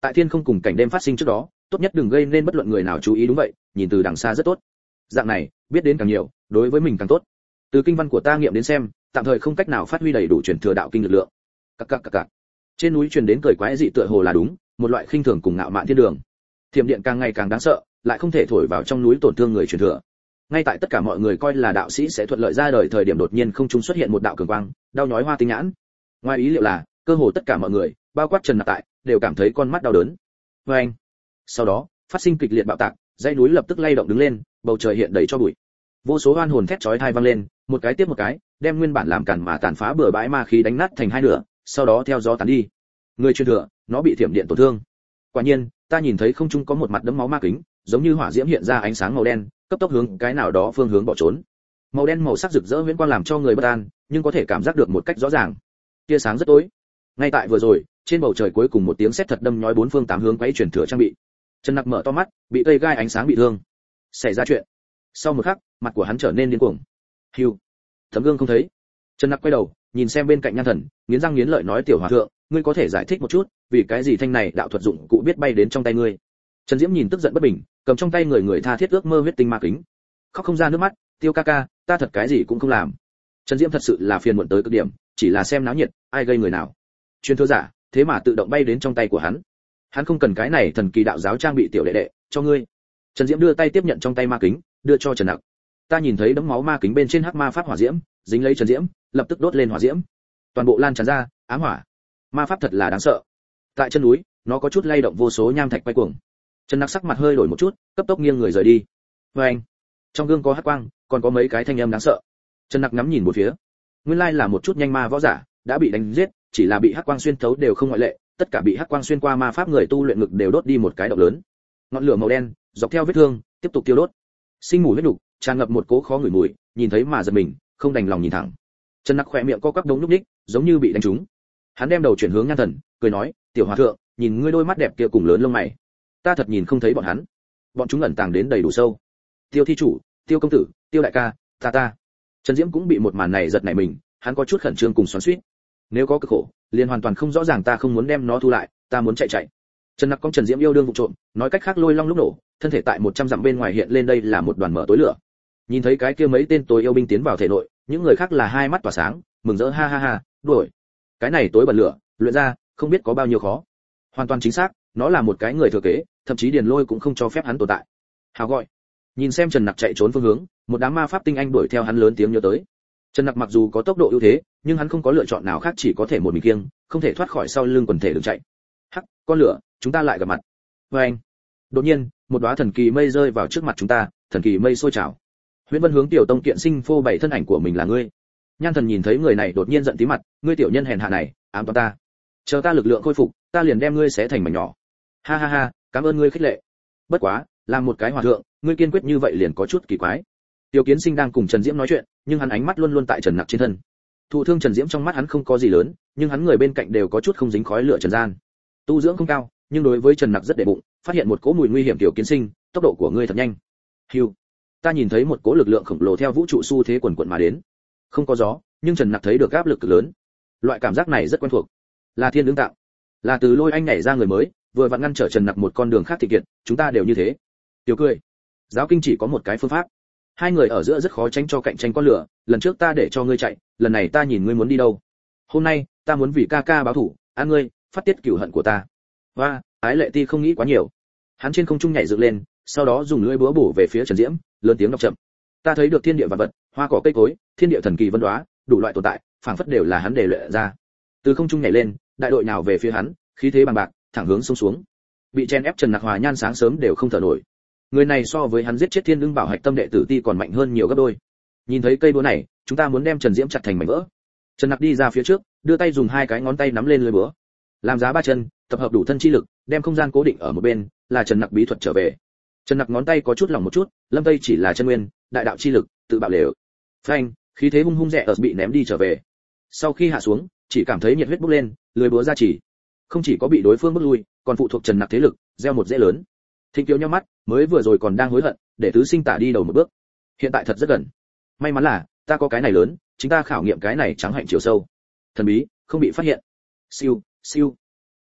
Tại thiên không cùng cảnh đêm phát sinh trước đó, tốt nhất đừng gây nên bất luận người nào chú ý, đúng vậy, nhìn từ đằng xa rất tốt. Dạng này, biết đến càng nhiều, đối với mình càng tốt. Từ kinh văn của ta nghiệm đến xem, tạm thời không cách nào phát huy đầy đủ truyền thừa đạo kinh lực lượng. Cặc. Trên núi truyền đến cười quái dị tựa hồ là đúng, một loại khinh thường cùng ngạo mạn thiên đường. Thiểm điện càng ngày càng đáng sợ, lại không thể thổi vào trong núi tổn thương người truyền thừa. Ngay tại tất cả mọi người coi là đạo sĩ sẽ thuận lợi ra đời thời điểm, đột nhiên không trung xuất hiện một đạo cường quang, đau nhói hoa tinh nhãn. Ngoài ý liệu là, cơ hồ tất cả mọi người, bao quát Trần Nặc tại, đều cảm thấy con mắt đau đớn. Oeng. Sau đó, phát sinh kịch liệt bạo tạc, dãy núi lập tức lay động đứng lên, bầu trời hiện đầy cho bụi. Vô số oan hồn thét chói tai vang lên, một cái tiếp một cái, đem nguyên bản làm cản mà tàn phá bừa bãi ma khí đánh nát thành hai nửa, sau đó theo gió tán đi. Người truyền thừa, nó bị thiểm điện tổn thương. Quả nhiên, ta nhìn thấy không trung có một mặt đẫm máu ma kính, giống như hỏa diễm hiện ra ánh sáng màu đen, cấp tốc hướng cái nào đó phương hướng bỏ trốn. Màu đen màu sắc rực rỡ huyễn quang làm cho người bất an, nhưng có thể cảm giác được một cách rõ ràng. Tia sáng rất tối. Ngay tại vừa rồi, trên bầu trời cuối cùng một tiếng sét thật đâm nhói bốn phương tám hướng quấy truyền thừa trang bị. Trần Nặc mở to mắt, bị cây gai ánh sáng bị thương. Xảy ra chuyện. Sau một khắc, mặt của hắn trở nên điên cuồng. Hưu. Tấm gương không thấy. Trần Nặc quay đầu, nhìn xem bên cạnh Nhan Thần, nghiến răng nghiến lợi nói tiểu hòa thượng, ngươi có thể giải thích một chút, vì cái gì thanh này đạo thuật dụng cụ biết bay đến trong tay ngươi? Trần Diễm nhìn tức giận bất bình, cầm trong tay người tha thiết ước mơ huyết tinh ma kính. Khóc không ra nước mắt, Tiêu ca ca, ta thật cái gì cũng không làm. Trần Diễm thật sự là phiền muộn tới cực điểm, chỉ là xem náo nhiệt, ai gây người nào. Truyền thừa giả, thế mà tự động bay đến trong tay của hắn. Hắn không cần cái này thần kỳ đạo giáo trang bị tiểu đệ đệ, cho ngươi. Trần Diễm đưa tay tiếp nhận trong tay ma kính, đưa cho Trần Nặc. Ta nhìn thấy đấm máu ma kính bên trên hắc ma pháp hỏa diễm, dính lấy Trần Diễm, lập tức đốt lên hỏa diễm. Toàn bộ lan tràn ra, ám hỏa. Ma pháp thật là đáng sợ. Tại chân núi, nó có chút lay động vô số nham thạch quay cuồng. Trần Nặc sắc mặt hơi đổi một chút, cấp tốc nghiêng người rời đi. Oeng. Trong gương có hắc quang, còn có mấy cái thanh âm đáng sợ. Trần Nặc ngắm nhìn một phía. Nguyên lai là một chút nhanh ma võ giả, đã bị đánh giết, chỉ là bị hắc quang xuyên thấu đều không ngoại lệ, tất cả bị hắc quang xuyên qua ma pháp người tu luyện ngực đều đốt đi một cái động lớn. Ngọn lửa màu đen dọc theo vết thương tiếp tục tiêu đốt. Sinh mùi huyết đục, tràn ngập một cỗ khó ngửi mùi, nhìn thấy mà giật mình, không đành lòng nhìn thẳng. Trần Nặc khỏe miệng co quắp đống lúc ních, giống như bị đánh trúng. Hắn đem đầu chuyển hướng Nhan Thần, cười nói, tiểu hòa thượng, nhìn ngươi đôi mắt đẹp kia cùng lớn lông mày, ta thật nhìn không thấy bọn hắn. Bọn chúng ẩn tàng đến đầy đủ sâu. Tiêu thi chủ, Tiêu công tử, Tiêu đại ca, ta. Trần Diễm cũng bị một màn này giật nảy mình, hắn có chút khẩn trương cùng xoắn xuýt. Nếu có cực khổ, liền hoàn toàn không rõ ràng, ta không muốn đem nó thu lại, ta muốn chạy. Trần Nặc cong Trần Diễm yêu đương vụ trộm, nói cách khác lôi long lúc nổ, thân thể tại 100 dặm bên ngoài hiện lên, đây là một đoàn mở tối lửa. Nhìn thấy cái kia mấy tên tối yêu binh tiến vào thể nội, những người khác là hai mắt tỏa sáng, mừng rỡ ha, đuổi. Cái này tối bật lửa, luyện ra, không biết có bao nhiêu khó. Hoàn toàn chính xác, nó là một cái người thừa kế, thậm chí Điền Lôi cũng không cho phép hắn tồn tại. Hào gọi. Nhìn xem Trần Nặc chạy trốn phương hướng, một đám ma pháp tinh anh đuổi theo hắn lớn tiếng nhớ tới. Trần Nặc mặc dù có tốc độ ưu thế, nhưng hắn không có lựa chọn nào khác, chỉ có thể một mình kiêng, không thể thoát khỏi sau lưng quần thể đường chạy. Hắc, con lửa, chúng ta lại gặp mặt. Oeng. Đột nhiên, một đóa thần kỳ mây rơi vào trước mặt chúng ta, thần kỳ mây sôi trào. Huyễn Vân hướng Tiểu Tông kiện sinh phô bày thân ảnh của mình là ngươi. Nhan Thần nhìn thấy người này đột nhiên giận tí mặt, ngươi tiểu nhân hèn hạ này, ám toán ta. Chờ ta lực lượng khôi phục, ta liền đem ngươi xé thành mảnh nhỏ. Ha, cảm ơn ngươi khích lệ. Bất quá, làm một cái hòa thượng, ngươi kiên quyết như vậy liền có chút kỳ quái. Tiêu Kiến Sinh đang cùng Trần Diễm nói chuyện, nhưng hắn ánh mắt luôn luôn tại Trần Nặc trên thân. Thụ thương Trần Diễm trong mắt hắn không có gì lớn, nhưng hắn người bên cạnh đều có chút không dính khói lửa trần gian. Tu dưỡng không cao, nhưng đối với Trần Nặc rất đệ bụng, phát hiện một cỗ mùi nguy hiểm. Tiểu Kiến Sinh, tốc độ của ngươi thật nhanh. Hưu. Ta nhìn thấy một cỗ lực lượng khổng lồ theo vũ trụ xu thế quần quần mà đến. Không có gió, nhưng Trần Nặc thấy được áp lực cực lớn. Loại cảm giác này rất quen thuộc. Là thiên ứng tạo. Là từ Lôi Anh nhảy ra người mới, vừa vặn ngăn trở Trần Nặc một con đường khác thì kiệt, chúng ta đều như thế. Tiểu cười. Giáo kinh chỉ có một cái phương pháp. Hai người ở giữa rất khó tránh cho cạnh tranh con lửa, lần trước ta để cho ngươi chạy, lần này ta nhìn ngươi muốn đi đâu. Hôm nay, ta muốn vì ca ca báo thù, ăn ngươi, phát tiết cửu hận của ta. Và, Ái Lệ Ti không nghĩ quá nhiều. Hắn trên không trung nhảy dựng lên, sau đó dùng lưỡi búa bổ về phía Trần Diễm, lớn tiếng đọc chậm. Ta thấy được thiên địa vạn vật, hoa cỏ cây cối, thiên địa thần kỳ vân đóa, đủ loại tồn tại, phảng phất đều là hắn để luyện ra. Từ không trung nhảy lên, đại đội nào về phía hắn, khí thế bằng bạc, thẳng hướng sông xuống. Bị chen ép Trần Nặc Hòa Nhan sáng sớm đều không thở nổi. Người này so với hắn giết chết Thiên Ưng Bảo Hạch Tâm đệ tử Ti còn mạnh hơn nhiều gấp đôi. Nhìn thấy cây búa này, chúng ta muốn đem Trần Diễm chặt thành mảnh vỡ. Trần Nặc đi ra phía trước, đưa tay dùng hai cái ngón tay nắm lên lưỡi búa. Làm giá ba chân, tập hợp đủ thân chi lực, đem không gian cố định ở một bên, là Trần Nặc bí thuật trở về. Trần Nặc ngón tay có chút lỏng một chút, Lâm Tây chỉ là chân nguyên, đại đạo chi lực, tự bạo lều. Phanh, khí thế hung hung rẽ ở bị ném đi trở về. Sau khi hạ xuống, chỉ cảm thấy nhiệt huyết bốc lên, lưỡi búa ra chỉ. Không chỉ có bị đối phương bước lui, còn phụ thuộc Trần Nặc thế lực, gieo một rễ lớn. Thịnh Kiều nhắm mắt, mới vừa rồi còn đang hối hận, để tứ sinh tả đi đầu một bước. Hiện tại thật rất gần. May mắn là, ta có cái này lớn, chính ta khảo nghiệm cái này trắng hạnh chiều sâu. Thần bí, không bị phát hiện. Siêu.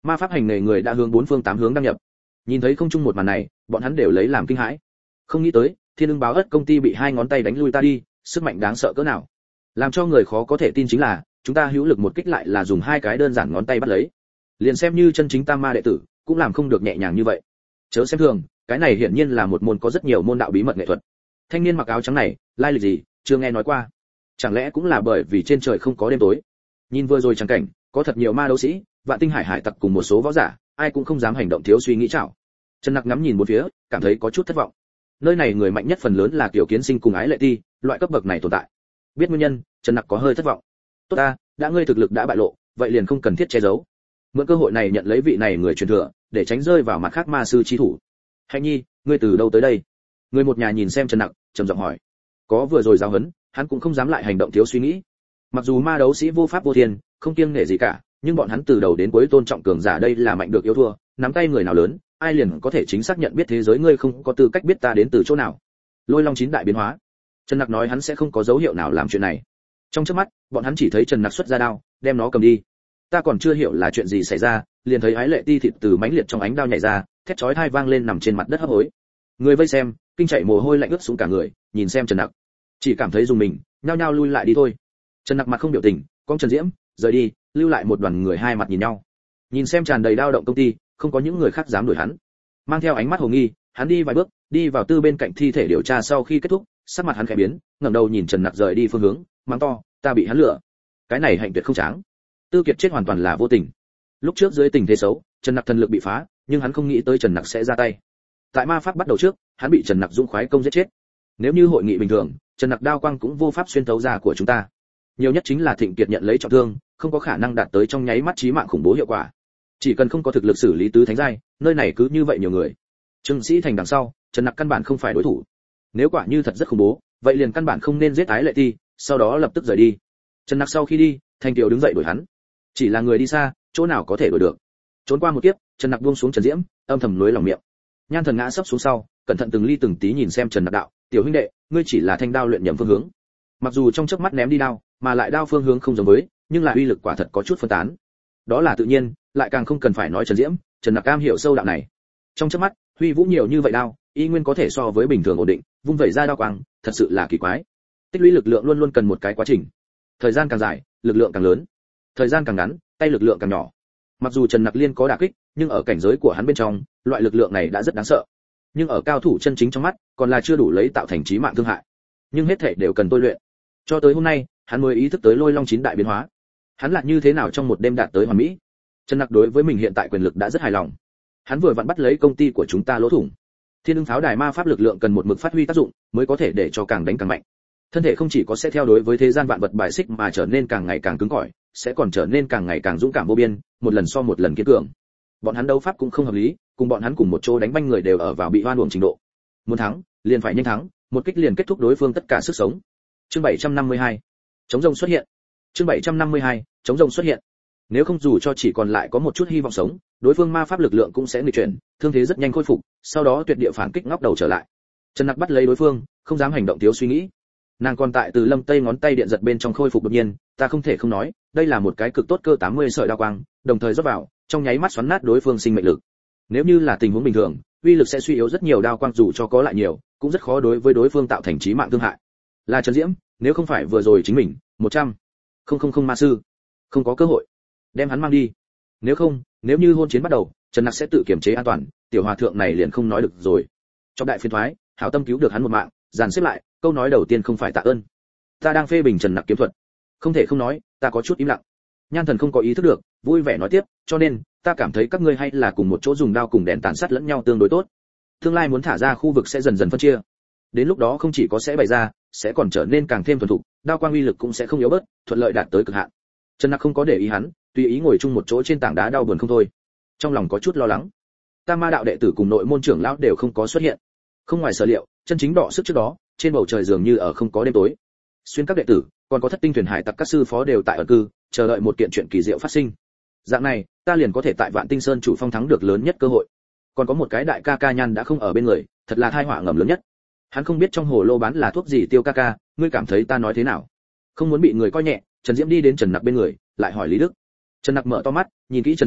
Ma pháp hành nghề người đã hướng bốn phương tám hướng đăng nhập. Nhìn thấy không chung một màn này, bọn hắn đều lấy làm kinh hãi. Không nghĩ tới, Thiên Ưng Báo Ất công ty bị hai ngón tay đánh lui ta đi, sức mạnh đáng sợ cỡ nào. Làm cho người khó có thể tin chính là, chúng ta hữu lực một kích lại là dùng hai cái đơn giản ngón tay bắt lấy. Liền xem như chân chính tam ma đệ tử, cũng làm không được nhẹ nhàng như vậy. Chớ xem thường, cái này hiển nhiên là một môn có rất nhiều môn đạo bí mật nghệ thuật. Thanh niên mặc áo trắng này, lai lịch gì, chưa nghe nói qua. Chẳng lẽ cũng là bởi vì trên trời không có đêm tối? Nhìn vừa rồi chẳng cảnh, có thật nhiều ma đấu sĩ, Vạn Tinh Hải hải tặc cùng một số võ giả, ai cũng không dám hành động thiếu suy nghĩ chảo. Trần Nặc ngắm nhìn bốn phía, cảm thấy có chút thất vọng. Nơi này người mạnh nhất phần lớn là Kiều Kiến Sinh cùng Ái Lệ Ti, loại cấp bậc này tồn tại. Biết nguyên nhân, Trần Nặc có hơi thất vọng. Tốt ta, đã ngươi thực lực đã bại lộ, vậy liền không cần thiết che giấu. Mượn cơ hội này nhận lấy vị này người truyền thừa, để tránh rơi vào mặt khác ma sư chi thủ. Hạnh Nhi, ngươi từ đâu tới đây? Người một nhà nhìn xem Trần Nặc, trầm giọng hỏi. Có vừa rồi giáo huấn, hắn cũng không dám lại hành động thiếu suy nghĩ. Mặc dù ma đấu sĩ vô pháp vô thiên, không kiêng nể gì cả, nhưng bọn hắn từ đầu đến cuối tôn trọng cường giả, đây là mạnh được yếu thua, nắm tay người nào lớn, ai liền có thể chính xác nhận biết thế giới, ngươi không có tư cách biết ta đến từ chỗ nào. Lôi Long 9 đại biến hóa. Trần Nặc nói hắn sẽ không có dấu hiệu nào làm chuyện này. Trong chớp mắt, bọn hắn chỉ thấy Trần Nặc xuất ra đao, đem nó cầm đi. Ta còn chưa hiểu là chuyện gì xảy ra, liền thấy Ái Lệ Ti thịt từ mãnh liệt trong ánh đao nhảy ra, thét chói tai vang lên nằm trên mặt đất hấp hối. Người vây xem, kinh chạy mồ hôi lạnh ướt xuống cả người, nhìn xem Trần Nặc, chỉ cảm thấy dùng mình, nhao nhao lui lại đi thôi. Trần Nặc mặt không biểu tình, con Trần Diễm rời đi, lưu lại một đoàn người hai mặt nhìn nhau. Nhìn xem tràn đầy dao động công ty, không có những người khác dám đuổi hắn. Mang theo ánh mắt hồ nghi, hắn đi vài bước, đi vào tư bên cạnh thi thể điều tra, sau khi kết thúc, sắc mặt hắn khẽ biến, ngẩng đầu nhìn Trần Nặc rời đi phương hướng, mắng to, ta bị hắn lừa. Cái này hạnh tuyệt không tráng. Tư Kiệt chết hoàn toàn là vô tình. Lúc trước dưới tình thế xấu, Trần Nặc thần lực bị phá, nhưng hắn không nghĩ tới Trần Nặc sẽ ra tay. Tại ma pháp bắt đầu trước, hắn bị Trần Nặc dũng khoái công giết chết. Nếu như hội nghị bình thường, Trần Nặc đao quang cũng vô pháp xuyên thấu ra của chúng ta. Nhiều nhất chính là Thịnh Kiệt nhận lấy trọng thương, không có khả năng đạt tới trong nháy mắt chí mạng khủng bố hiệu quả. Chỉ cần không có thực lực xử lý tứ thánh giai, nơi này cứ như vậy nhiều người. Trương Sĩ Thành đằng sau, Trần Nặc căn bản không phải đối thủ. Nếu quả như thật rất khủng bố, vậy liền căn bản không nên giết Ái Lệ Ti, sau đó lập tức rời đi. Trần Nặc sau khi đi, Thanh Kiều đứng dậy đuổi hắn. Chỉ là người đi xa, chỗ nào có thể đuổi được. Trốn qua một kiếp, Trần Nặc buông xuống Trần Diễm, âm thầm nuối lòng miệng. Nhan Thần ngã sấp xuống sau, cẩn thận từng ly từng tí nhìn xem Trần Nặc đạo, tiểu huynh đệ, ngươi chỉ là thanh đao luyện nhầm phương hướng. Mặc dù trong chớp mắt ném đi đao, mà lại đao phương hướng không giống với, nhưng là uy lực quả thật có chút phân tán. Đó là tự nhiên, lại càng không cần phải nói Trần Diễm, Trần Nặc cam hiểu sâu đạo này. Trong chớp mắt, huy vũ nhiều như vậy đao, y nguyên có thể so với bình thường ổn định, vung vẩy ra đao quang, thật sự là kỳ quái. Tích lũy lực lượng luôn luôn cần một cái quá trình. Thời gian càng dài, lực lượng càng lớn. Thời gian càng ngắn, tay lực lượng càng nhỏ. Mặc dù Trần Nặc liên có đả kích, nhưng ở cảnh giới của hắn bên trong, loại lực lượng này đã rất đáng sợ. Nhưng ở cao thủ chân chính trong mắt, còn là chưa đủ lấy tạo thành chí mạng thương hại. Nhưng hết thảy đều cần tôi luyện. Cho tới hôm nay, hắn mới ý thức tới Lôi Long 9 đại biến hóa. Hắn là như thế nào trong một đêm đạt tới hoàn mỹ. Trần Nặc đối với mình hiện tại quyền lực đã rất hài lòng. Hắn vừa vặn bắt lấy công ty của chúng ta lỗ thủng. Thiên Ưng Pháo Đài ma pháp lực lượng cần một mực phát huy tác dụng, mới có thể để cho càng đánh càng mạnh. Thân thể không chỉ có sẽ theo đối với thế gian vạn vật bài xích mà trở nên càng ngày càng cứng cỏi, sẽ còn trở nên càng ngày càng dũng cảm vô biên, một lần so một lần kiên cường. Bọn hắn đấu pháp cũng không hợp lý, cùng bọn hắn cùng một chỗ đánh banh người đều ở vào bị hoan uổng trình độ. Muốn thắng, liền phải nhanh thắng, một kích liền kết thúc đối phương tất cả sức sống. Chương 752. Chống rồng xuất hiện. Chương 752. Chống rồng xuất hiện. Nếu không dù cho chỉ còn lại có một chút hy vọng sống, đối phương ma pháp lực lượng cũng sẽ nghịch chuyển, thương thế rất nhanh khôi phục, sau đó tuyệt địa phản kích ngóc đầu trở lại. Trần Nặc bắt lấy đối phương, không dám hành động thiếu suy nghĩ. Nàng còn tại Từ Lâm Tây ngón tay điện giật bên trong khôi phục đột nhiên, ta không thể không nói, đây là một cái cực tốt cơ 80 sợi đao quang, đồng thời rót vào, trong nháy mắt xoắn nát đối phương sinh mệnh lực. Nếu như là tình huống bình thường, uy lực sẽ suy yếu rất nhiều, đao quang dù cho có lại nhiều, cũng rất khó đối với đối phương tạo thành chí mạng thương hại. Là Trần Diễm, nếu không phải vừa rồi chính mình, 100 không ma sư, không có cơ hội đem hắn mang đi. Nếu không, nếu như hôn chiến bắt đầu, Trần Nặc sẽ tự kiểm chế an toàn, tiểu hòa thượng này liền không nói được rồi. Trong đại phiền thoái, hảo tâm cứu được hắn một mạng, dàn xếp lại, câu nói đầu tiên không phải tạ ơn. Ta đang phê bình Trần Nặc kiếm thuật, không thể không nói, ta có chút im lặng. Nhan Thần không có ý thức được, vui vẻ nói tiếp, cho nên ta cảm thấy các ngươi hay là cùng một chỗ dùng đao cùng đèn tàn sát lẫn nhau tương đối tốt. Tương lai muốn thả ra khu vực sẽ dần dần phân chia. Đến lúc đó không chỉ có sẽ bày ra, sẽ còn trở nên càng thêm thuần thục, đao quang uy lực cũng sẽ không yếu bớt, thuận lợi đạt tới cực hạn. Trần Nặc không có để ý hắn, tùy ý ngồi chung một chỗ trên tảng đá đau buồn không thôi. Trong lòng có chút lo lắng. Tam Ma đạo đệ tử cùng nội môn trưởng lão đều không có xuất hiện. Không ngoài sở liệu, chân chính đọ sức trước đó, trên bầu trời dường như ở không có đêm tối. Xuyên các đệ tử, còn có Thất Tinh thuyền hải tặc các sư phó đều tại ẩn cư, chờ đợi một kiện chuyện kỳ diệu phát sinh. Dạng này, ta liền có thể tại Vạn Tinh Sơn chủ phong thắng được lớn nhất cơ hội. Còn có một cái đại ca ca Nhan đã không ở bên người, thật là tai họa ngầm lớn nhất. Hắn không biết trong hồ lô bán là thuốc gì, Tiêu ca ca, ngươi cảm thấy ta nói thế nào? Không muốn bị người coi nhẹ, Trần Diễm đi đến Trần Nặc bên người, lại hỏi Lý Đức. Trần Nặc mở to mắt, nhìn kỹ Trần Diễm,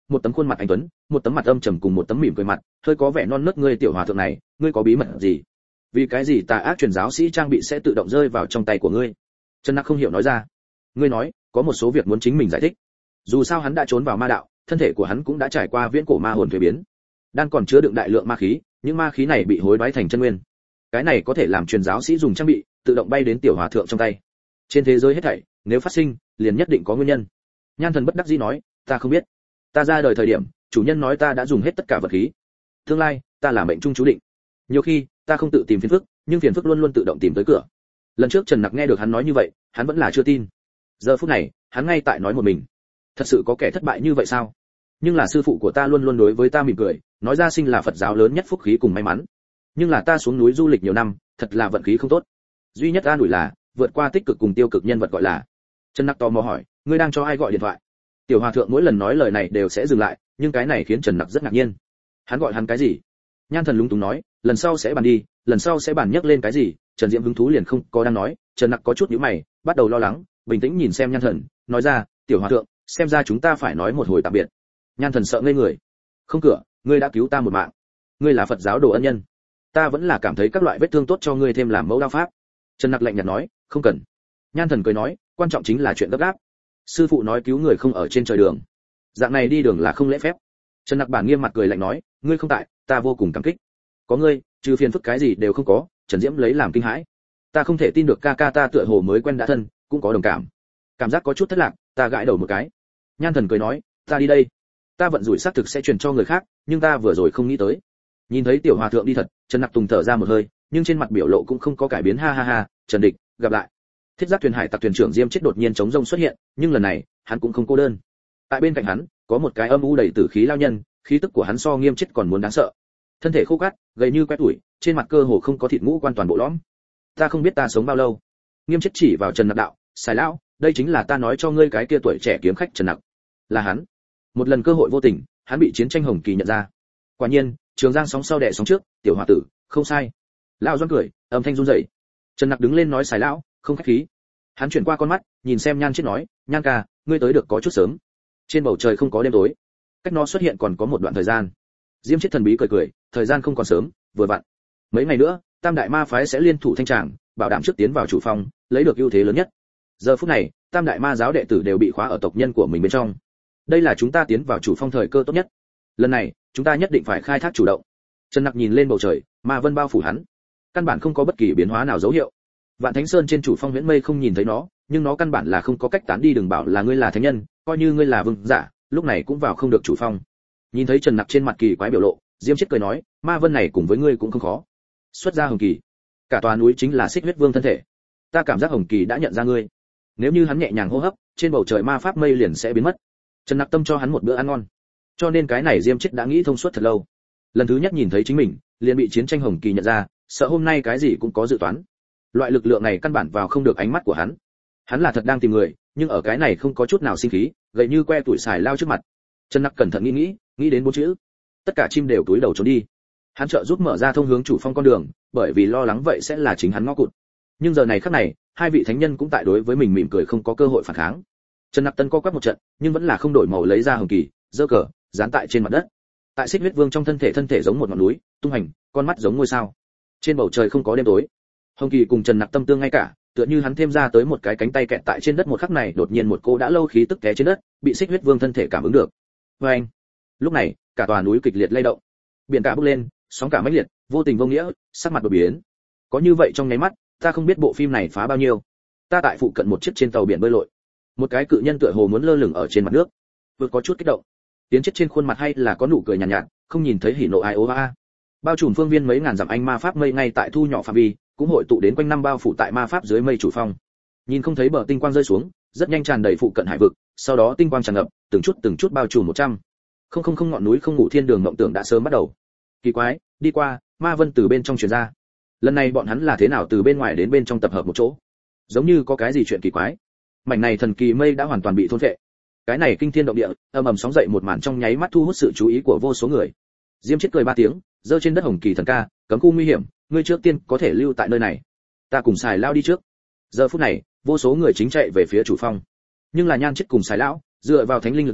một tấm khuôn mặt anh tuấn, một tấm mặt âm trầm cùng một tấm mỉm cười mặt, hơi có vẻ non nớt. Ngươi tiểu hòa thượng này, ngươi có bí mật gì? Vì cái gì tà ác truyền giáo sĩ trang bị sẽ tự động rơi vào trong tay của ngươi? Trần Nặc không hiểu nói ra. Ngươi nói, có một số việc muốn chính mình giải thích. Dù sao hắn đã trốn vào ma đạo, thân thể của hắn cũng đã trải qua viễn cổ ma hồn thuế biến, đang còn chứa đựng đại lượng ma khí, những ma khí này bị hối đoái thành chân nguyên. Cái này có thể làm truyền giáo sĩ dùng trang bị tự động bay đến tiểu hòa thượng trong tay. Trên thế giới hết thảy, nếu phát sinh, liền nhất định có nguyên nhân. Nhan Thần bất đắc dĩ nói, ta không biết. Ta ra đời thời điểm, chủ nhân nói ta đã dùng hết tất cả vật khí. Tương lai, ta là mệnh trung chú định. Nhiều khi, ta không tự tìm phiền phức, nhưng phiền phức luôn luôn tự động tìm tới cửa. Lần trước Trần Nặc nghe được hắn nói như vậy, hắn vẫn là chưa tin. Giờ phút này, hắn ngay tại nói một mình. Thật sự có kẻ thất bại như vậy sao? Nhưng là sư phụ của ta luôn luôn đối với ta mỉm cười, nói ra sinh là Phật giáo lớn nhất phúc khí cùng may mắn. Nhưng là ta xuống núi du lịch nhiều năm, thật là vận khí không tốt. Duy nhất an ủi là, vượt qua tích cực cùng tiêu cực nhân vật gọi là. Trần Nặc tò mò hỏi, ngươi đang cho ai gọi điện thoại? Tiểu hòa thượng mỗi lần nói lời này đều sẽ dừng lại, nhưng cái này khiến Trần Nặc rất ngạc nhiên. Hắn gọi hắn cái gì? Nhan Thần lúng túng nói, lần sau sẽ bàn đi, lần sau sẽ bàn nhắc lên cái gì? Trần Diễm hứng thú liền không có đang nói. Trần Nặc có chút nhíu mày, bắt đầu lo lắng, bình tĩnh nhìn xem Nhan Thần, nói ra, tiểu hòa thượng, xem ra chúng ta phải nói một hồi tạm biệt. Nhan Thần sợ ngây người. Không cửa, ngươi đã cứu ta một mạng, ngươi là Phật giáo đồ ân nhân, ta vẫn là cảm thấy các loại vết thương tốt cho ngươi thêm làm mẫu đao pháp. Trần Nặc lạnh nhạt nói, không cần. Nhan Thần cười nói, quan trọng chính là chuyện gấp gáp. Sư phụ nói cứu người không ở trên trời đường, dạng này đi đường là không lễ phép. Trần Nặc bản nghiêm mặt cười lạnh nói, ngươi không tại, ta vô cùng cảm kích. Có ngươi, trừ phiền phức cái gì đều không có. Trần Diễm lấy làm kinh hãi. Ta không thể tin được ca ca ta tựa hồ mới quen đã thân, cũng có đồng cảm. Cảm giác có chút thất lạc, ta gãi đầu một cái. Nhan Thần cười nói, ta đi đây. Ta vận rủi xác thực sẽ truyền cho người khác, nhưng ta vừa rồi không nghĩ tới. Nhìn thấy tiểu hòa thượng đi thật, Trần Nặc tùng thở ra một hơi, nhưng trên mặt biểu lộ cũng không có cải biến. Ha ha ha, Trần Địch, gặp lại. Thiết Giáp thuyền hải tặc thuyền trưởng Diêm Chết đột nhiên chống rông xuất hiện, nhưng lần này, hắn cũng không cô đơn. Tại bên cạnh hắn, có một cái âm u đầy tử khí lao nhân, khí tức của hắn so Nghiêm Chết còn muốn đáng sợ. Thân thể khô cát, gầy như que tuổi, trên mặt cơ hồ không có thịt ngũ quan toàn bộ lõm. Ta không biết ta sống bao lâu. Nghiêm Chết chỉ vào Trần Nặc đạo, Sài lão, đây chính là ta nói cho ngươi cái kia tuổi trẻ kiếm khách Trần Nặc. Là hắn. Một lần cơ hội vô tình, hắn bị chiến tranh hồng kỳ nhận ra. Quả nhiên, Trường Giang sóng sau đẻ sóng trước, tiểu hòa tử, không sai. Lão Doãn cười, âm thanh run rẩy. Trần Nặc đứng lên nói, Sài lão, không khách khí. Hắn chuyển qua con mắt, nhìn xem Nhan Chết nói, Nhan ca, ngươi tới được có chút sớm. Trên bầu trời không có đêm tối, cách nó xuất hiện còn có một đoạn thời gian. Diêm Chết thần bí cười cười, thời gian không còn sớm, vừa vặn. Mấy ngày nữa, Tam đại ma phái sẽ liên thủ thanh tràng, bảo đảm trước tiến vào chủ phòng, lấy được ưu thế lớn nhất. Giờ phút này, Tam đại ma giáo đệ tử đều bị khóa ở tộc nhân của mình bên trong. Đây là chúng ta tiến vào chủ phong thời cơ tốt nhất. Lần này, chúng ta nhất định phải khai thác chủ động. Trần Nặc nhìn lên bầu trời, ma vân bao phủ hắn, căn bản không có bất kỳ biến hóa nào dấu hiệu. Vạn Thánh Sơn trên chủ phong huyễn mây không nhìn thấy nó, nhưng nó căn bản là không có cách tán đi. Đừng bảo là ngươi là thánh nhân, coi như ngươi là vương giả, lúc này cũng vào không được chủ phong. Nhìn thấy Trần Nặc trên mặt kỳ quái biểu lộ, Diêm Chết cười nói, ma vân này cùng với ngươi cũng không khó. Xuất ra hồng kỳ, cả tòa núi chính là Xích Huyết Vương thân thể. Ta cảm giác hồng kỳ đã nhận ra ngươi. Nếu như hắn nhẹ nhàng hô hấp, trên bầu trời ma pháp mây liền sẽ biến mất. Trần Nặc tâm cho hắn một bữa ăn ngon. Cho nên cái này Diêm Chết đã nghĩ thông suốt thật lâu. Lần thứ nhất nhìn thấy chính mình, liền bị chiến tranh hồng kỳ nhận ra, sợ hôm nay cái gì cũng có dự toán. Loại lực lượng này căn bản vào không được ánh mắt của hắn. Hắn là thật đang tìm người, nhưng ở cái này không có chút nào sinh khí, gầy như que tuổi xài lao trước mặt. Trần Nặc cẩn thận nghĩ đến bốn chữ. Tất cả chim đều túi đầu trốn đi. Hắn trợ giúp mở ra thông hướng chủ phong con đường, bởi vì lo lắng vậy sẽ là chính hắn ngõ cụt. Nhưng giờ này khắc này, hai vị thánh nhân cũng tại đối với mình mỉm cười, không có cơ hội phản kháng. Trần Nặc tân co quắp một trận, nhưng vẫn là không đổi màu lấy ra hồng kỳ, giơ cờ, dán tại trên mặt đất. Tại Xích Huyết Vương trong thân thể giống một ngọn núi, tung hành, con mắt giống ngôi sao. Trên bầu trời không có đêm tối. Hồng kỳ cùng Trần Nặc tâm tương ngay cả, tựa như hắn thêm ra tới một cái cánh tay kẹt tại trên đất. Một khắc này, đột nhiên một cô đã lâu khí tức té trên đất, bị Xích Huyết Vương thân thể cảm ứng được. Oeng! Lúc này, cả tòa núi kịch liệt lay động, biển cả bốc lên, sóng cả mãnh liệt, vô tình vô nghĩa, sắc mặt đột biến. Có như vậy trong nháy mắt, ta không biết bộ phim này phá bao nhiêu. Ta tại phụ cận một chiếc trên tàu biển bơi lội, một cái cự nhân tựa hồ muốn lơ lửng ở trên mặt nước, vừa có chút kích động. Tiến Chết trên khuôn mặt hay là có nụ cười nhàn nhạt, không nhìn thấy hỉ nộ ai ố a. Bao trùm phương viên mấy ngàn dặm anh ma pháp mây ngay tại thu nhỏ phạm vi, cũng hội tụ đến quanh năm bao phủ tại ma pháp dưới mây chủ phong. Nhìn không thấy bờ tinh quang rơi xuống, rất nhanh tràn đầy phụ cận hải vực, sau đó tinh quang tràn ngập, từng chút bao trùm 100. Không ngọn núi không ngủ thiên đường mộng tưởng đã sớm bắt đầu. Kỳ quái, đi qua, ma vân từ bên trong truyền ra. Lần này bọn hắn là thế nào từ bên ngoài đến bên trong tập hợp một chỗ? Giống như có cái gì chuyện kỳ quái. Mảnh này thần kỳ mây đã hoàn toàn bị thôn phệ. Cái này kinh thiên động địa, ầm ầm sóng dậy một màn trong nháy mắt thu hút sự chú ý của vô số người. Diêm Chết cười 3 tiếng, giơ trên đất hồng kỳ thần ca, cấm khu nguy hiểm, ngươi trước tiên có thể lưu tại nơi này. Ta cùng Sài lao đi trước. Giờ phút này, vô số người chính chạy về phía chủ phong. Nhưng là Nhan Chết cùng Sài lão, dựa vào thánh linh lực lượng,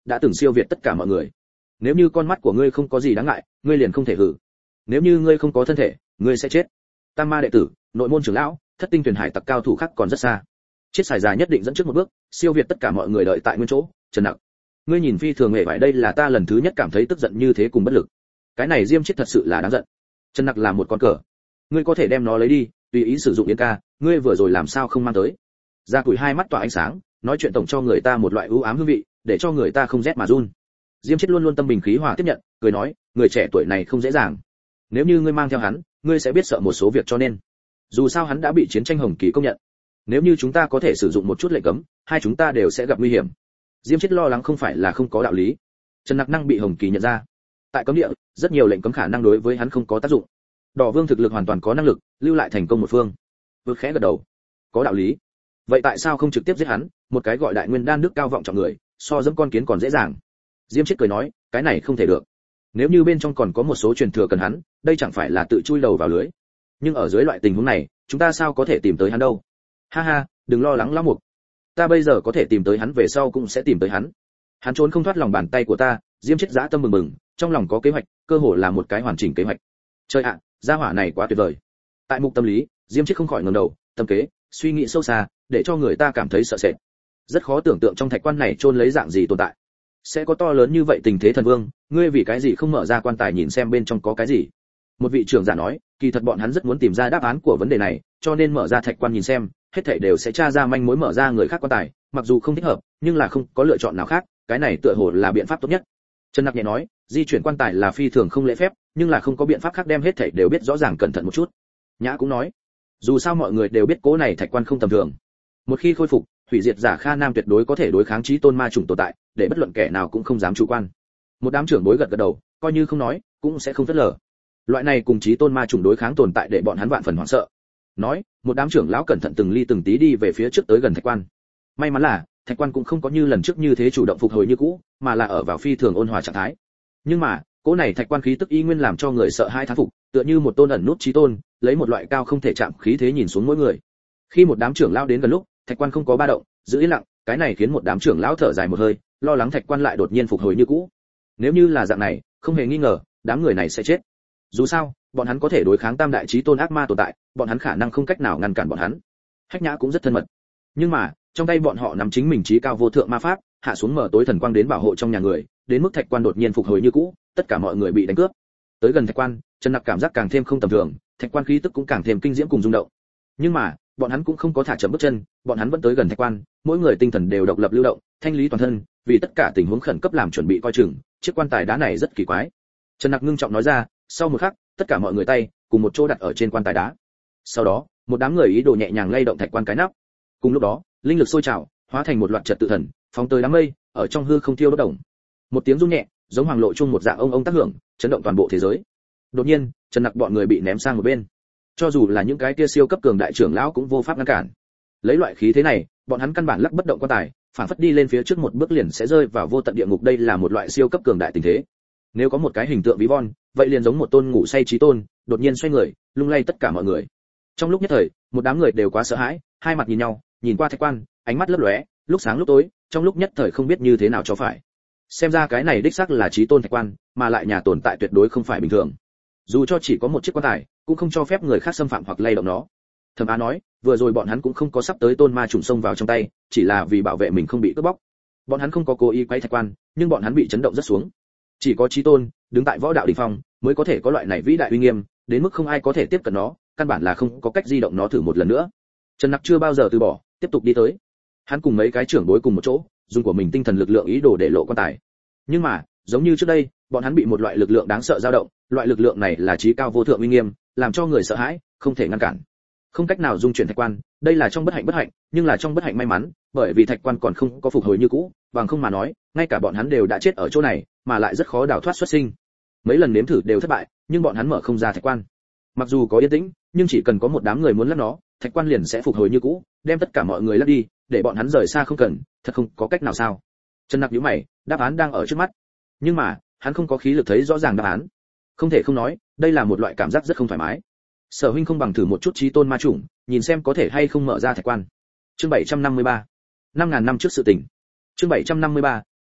đã từng siêu việt tất cả mọi người. Nếu như con mắt của ngươi không có gì đáng ngại, ngươi liền không thể hử. Nếu như ngươi không có thân thể, ngươi sẽ chết. Tam ma đệ tử, nội môn trưởng lão, thất tinh tuyển hải tặc cao thủ khác còn rất xa. Chiết xài dài nhất định dẫn trước một bước, siêu việt tất cả mọi người đợi tại nguyên chỗ. Trần Nặc, ngươi nhìn phi thường nghệ vậy, đây là ta lần thứ nhất cảm thấy tức giận như thế cùng bất lực. Cái này Diêm Chiết thật sự là đáng giận. Trần Nặc là một con cờ, ngươi có thể đem nó lấy đi, tùy ý sử dụng. Yến ca, ngươi vừa rồi làm sao không mang tới? Gia Cùi hai mắt tỏa ánh sáng, nói chuyện tổng cho người ta một loại ưu ám hương vị, để cho người ta không rét mà run. Diêm Chiết luôn luôn tâm bình khí hòa tiếp nhận, cười nói, người trẻ tuổi này không dễ dàng. Nếu như ngươi mang theo hắn, ngươi sẽ biết sợ một số việc, cho nên dù sao hắn đã bị chiến tranh hồng kỳ công nhận. Nếu như chúng ta có thể sử dụng một chút lệnh cấm, hai chúng ta đều sẽ gặp nguy hiểm. Diêm Chiết lo lắng không phải là không có đạo lý. Trần Nặc năng bị hồng kỳ nhận ra, tại cấm địa, rất nhiều lệnh cấm khả năng đối với hắn không có tác dụng. Đỏ Vương thực lực hoàn toàn có năng lực lưu lại thành công một phương. Vượt khẽ gật đầu, có đạo lý. Vậy tại sao không trực tiếp giết hắn, một cái gọi Đại Nguyên Đan nước cao vọng trọng người, so dẫm con kiến còn dễ dàng. Diêm Chiết cười nói, cái này không thể được. Nếu như bên trong còn có một số truyền thừa cần hắn, đây chẳng phải là tự chui đầu vào lưới. Nhưng ở dưới loại tình huống này, chúng ta sao có thể tìm tới hắn đâu? Ha ha, đừng lo lắng lão mục. Ta bây giờ có thể tìm tới hắn, về sau cũng sẽ tìm tới hắn. Hắn trốn không thoát lòng bàn tay của ta. Diêm Chiết dã tâm mừng mừng, trong lòng có kế hoạch, cơ hồ là một cái hoàn chỉnh kế hoạch. Trời ạ, gia hỏa này quá tuyệt vời. Tại mục tâm lý, Diêm Chiết không khỏi ngẩng đầu, tâm kế, suy nghĩ sâu xa, để cho người ta cảm thấy sợ sệt. Rất khó tưởng tượng trong thạch quan này chôn lấy dạng gì tồn tại. Sẽ có to lớn như vậy tình thế thần vương, ngươi vì cái gì không mở ra quan tài nhìn xem bên trong có cái gì? Một vị trưởng giả nói, kỳ thật bọn hắn rất muốn tìm ra đáp án của vấn đề này, cho nên mở ra thạch quan nhìn xem, hết thảy đều sẽ tra ra manh mối. Mở ra người khác quan tài, mặc dù không thích hợp, nhưng là không có lựa chọn nào khác, cái này tựa hồ là biện pháp tốt nhất. Trần Nặc nhẹ nói, di chuyển quan tài là phi thường không lễ phép, nhưng là không có biện pháp khác, đem hết thảy đều biết rõ ràng cẩn thận một chút. Nhã cũng nói, dù sao mọi người đều biết cố này thạch quan không tầm thường. Một khi khôi phục, hủy diệt giả Kha Nam tuyệt đối có thể đối kháng chí tôn ma chủng tồn tại, để bất luận kẻ nào cũng không dám chủ quan. Một đám trưởng bối gật gật đầu, coi như không nói, cũng sẽ không phớt lờ. Loại này cùng chí tôn ma chủng đối kháng tồn tại để bọn hắn vạn phần hoảng sợ. Nói, một đám trưởng lão cẩn thận từng ly từng tí đi về phía trước tới gần thạch quan. May mắn là, thạch quan cũng không có như lần trước như thế chủ động phục hồi như cũ, mà là ở vào phi thường ôn hòa trạng thái. Nhưng mà, cỗ này thạch quan khí tức y nguyên làm cho người sợ hai thán phục, tựa như một tôn ẩn nút chí tôn, lấy một loại cao không thể chạm khí thế nhìn xuống mỗi người. Khi một đám trưởng lão đến gần lúc, thạch quan không có ba động, giữ yên lặng, cái này khiến một đám trưởng lão thở dài một hơi, lo lắng thạch quan lại đột nhiên phục hồi như cũ. Nếu như là dạng này, không hề nghi ngờ, đám người này sẽ chết. Dù sao, bọn hắn có thể đối kháng tam đại chí tôn ác ma tồn tại, bọn hắn khả năng không cách nào ngăn cản bọn hắn. Hách Nhã cũng rất thân mật, nhưng mà, trong tay bọn họ nắm chính mình chí cao vô thượng ma pháp, hạ xuống mở tối thần quang đến bảo hộ trong nhà người, đến mức thạch quan đột nhiên phục hồi như cũ, tất cả mọi người bị đánh cướp. Tới gần thạch quan, Trần Nặc cảm giác càng thêm không tầm thường, thạch quan khí tức cũng càng thêm kinh diễm cùng rung động. Nhưng mà, bọn hắn cũng không có thả chậm bước chân, bọn hắn vẫn tới gần thạch quan, mỗi người tinh thần đều độc lập lưu động, thanh lý toàn thân, vì tất cả tình huống khẩn cấp làm chuẩn bị coi chừng. Chiếc quan tài đá này rất kỳ quái. Trần Nặc ngưng trọng nói ra, sau một khắc, tất cả mọi người tay cùng một chỗ đặt ở trên quan tài đá. Sau đó, một đám người ý đồ nhẹ nhàng lay động thạch quan cái nắp. Cùng lúc đó, linh lực sôi trào, hóa thành một loạt trật tự thần, phóng tới đám mây, ở trong hư không thiêu đốt đồng. Một tiếng rung nhẹ, giống hoàng lộ chung một dạng ông tác hưởng, chấn động toàn bộ thế giới. Đột nhiên, Trần Nặc bọn người bị ném sang một bên. Cho dù là những cái kia siêu cấp cường đại trưởng lão cũng vô pháp ngăn cản. Lấy loại khí thế này, bọn hắn căn bản lắc bất động quan tài, phản phất đi lên phía trước một bước liền sẽ rơi vào vô tận địa ngục. Đây là một loại siêu cấp cường đại tình thế. Nếu có một cái hình tượng ví von, vậy liền giống một tôn ngủ say chí tôn, đột nhiên xoay người, lung lay tất cả mọi người. Trong lúc nhất thời, một đám người đều quá sợ hãi, hai mặt nhìn nhau, nhìn qua thạch quan, ánh mắt lấp lóe, lúc sáng lúc tối, trong lúc nhất thời không biết như thế nào cho phải. Xem ra cái này đích xác là chí tôn thạch quan, mà lại nhà tồn tại tuyệt đối không phải bình thường. Dù cho chỉ có một chiếc quan tài, cũng không cho phép người khác xâm phạm hoặc lay động nó. Thẩm Á nói, vừa rồi bọn hắn cũng không có sắp tới tôn ma trùng xông vào trong tay, chỉ là vì bảo vệ mình không bị cướp bóc. Bọn hắn không có cố ý quấy thạch quan, nhưng bọn hắn bị chấn động rất xuống. Chỉ có chí tôn đứng tại võ đạo đỉnh phong mới có thể có loại này vĩ đại uy nghiêm, đến mức không ai có thể tiếp cận nó, căn bản là không có cách di động nó thử một lần nữa. Trần Nặc chưa bao giờ từ bỏ, tiếp tục đi tới. Hắn cùng mấy cái trưởng bối cùng một chỗ, dùng của mình tinh thần lực lượng ý đồ để lộ quan tài. Nhưng mà, giống như trước đây, bọn hắn bị một loại lực lượng đáng sợ dao động, loại lực lượng này là chí cao vô thượng uy nghiêm, làm cho người sợ hãi, không thể ngăn cản. Không cách nào dung chuyển thạch quan, đây là trong bất hạnh, nhưng là trong bất hạnh may mắn, bởi vì thạch quan còn không có phục hồi như cũ, bằng không mà nói, ngay cả bọn hắn đều đã chết ở chỗ này, mà lại rất khó đào thoát xuất sinh. Mấy lần nếm thử đều thất bại, nhưng bọn hắn mở không ra thạch quan. Mặc dù có yên tĩnh, nhưng chỉ cần có một đám người muốn lắc nó, thạch quan liền sẽ phục hồi như cũ, đem tất cả mọi người lắc đi, để bọn hắn rời xa không cần, thật không có cách nào sao? Trần Nặc nhíu mày, đáp án đang ở trước mắt, nhưng mà hắn không có khí lực thấy rõ ràng đáp án. Không thể không nói, đây là một loại cảm giác rất không thoải mái. Sở huynh không bằng thử một chút chí tôn ma chủng, nhìn xem có thể hay không mở ra thạch quan. Chương 753. 5000 năm trước sự tình. Chương 753.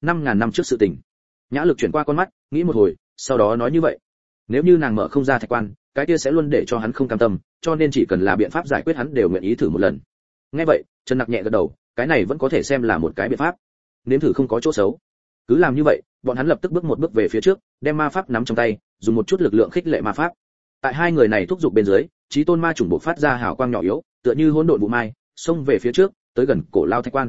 5.000 năm trước sự tình. Nhã Lực chuyển qua con mắt, nghĩ một hồi, sau đó nói như vậy, nếu như nàng mở không ra thạch quan, cái kia sẽ luôn để cho hắn không cam tâm, cho nên chỉ cần là biện pháp giải quyết hắn đều nguyện ý thử một lần. Nghe vậy, Trần Nặc nhẹ gật đầu, cái này vẫn có thể xem là một cái biện pháp. Nếm thử không có chỗ xấu. Cứ làm như vậy, bọn hắn lập tức bước một bước về phía trước, đem ma pháp nắm trong tay, dùng một chút lực lượng khích lệ ma pháp. Tại hai người này thúc giục bên dưới, Chí Tôn ma chủng bộc phát ra hào quang nhỏ yếu, tựa như hỗn độn vụ mai, xông về phía trước, tới gần cổ lao thạch quan.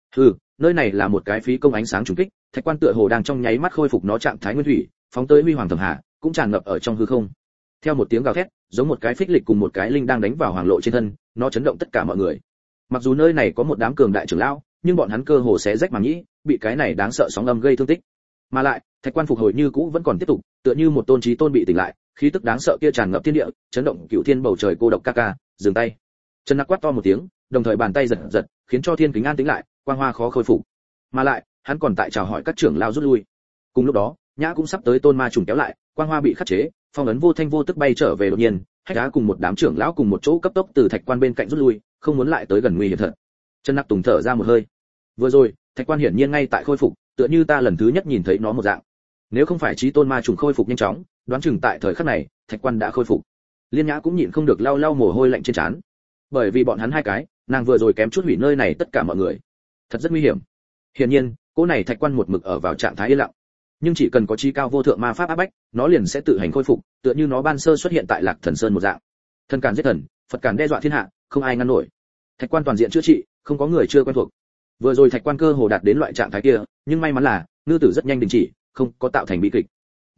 Nơi này là một cái phí công ánh sáng trùng kích, thạch quan tựa hồ đang trong nháy mắt khôi phục nó trạng thái nguyên thủy, phóng tới huy hoàng thẩm hạ, cũng tràn ngập ở trong hư không. Theo một tiếng gào thét, giống một cái phích lịch cùng một cái linh đang đánh vào hoàng lộ trên thân, nó chấn động tất cả mọi người. Mặc dù nơi này có một đám cường đại trưởng lão, nhưng bọn hắn cơ hồ xé rách màng nhĩ, bị cái này đáng sợ sóng âm gây thương tích. Mà lại, thạch quan phục hồi như cũ vẫn còn tiếp tục, tựa như một tôn chí tôn bị tỉnh lại, khí tức đáng sợ kia tràn ngập thiên địa, chấn động cửu thiên bầu trời cô độc ca ca, dừng tay. Trần Nặc quát to một tiếng, đồng thời bàn tay giật giật, khiến cho thiên kính an tĩnh lại, quang hoa khó khôi phục. Mà lại, hắn còn tại chào hỏi các trưởng lão rút lui. Cùng lúc đó, Nhã cũng sắp tới tôn ma trùng kéo lại, quang hoa bị khắc chế, phong ấn vô thanh vô tức bay trở về đột nhiên, Hách Đá cùng một đám trưởng lão cùng một chỗ cấp tốc từ thạch quan bên cạnh rút lui, không muốn lại tới gần nguy hiểm thật. Trần Nặc tùng thở ra một hơi. Vừa rồi, thạch quan hiển nhiên ngay tại khôi phục, tựa như ta lần thứ nhất nhìn thấy nó một dạng. Nếu không phải chí tôn ma trùng khôi phục nhanh chóng, đoán chừng tại thời khắc này, thạch quan đã khôi phục. Liên Nhã cũng nhịn không được lau lau mồ hôi lạnh trên trán. Bởi vì bọn hắn hai cái, nàng vừa rồi kém chút hủy nơi này tất cả mọi người. Thật rất nguy hiểm. Hiển nhiên, cỗ này thạch quan một mực ở vào trạng thái yên lặng. Nhưng chỉ cần có chí cao vô thượng ma pháp áp bách, nó liền sẽ tự hành khôi phục, tựa như nó ban sơ xuất hiện tại Lạc Thần Sơn một dạng. Thần càn giết thần, Phật càn đe dọa thiên hạ, không ai ngăn nổi. Thạch quan toàn diện chữa trị, không có người chưa quen thuộc. Vừa rồi thạch quan cơ hồ đạt đến loại trạng thái kia, nhưng may mắn là ngư tử rất nhanh đình chỉ, không có tạo thành bi kịch.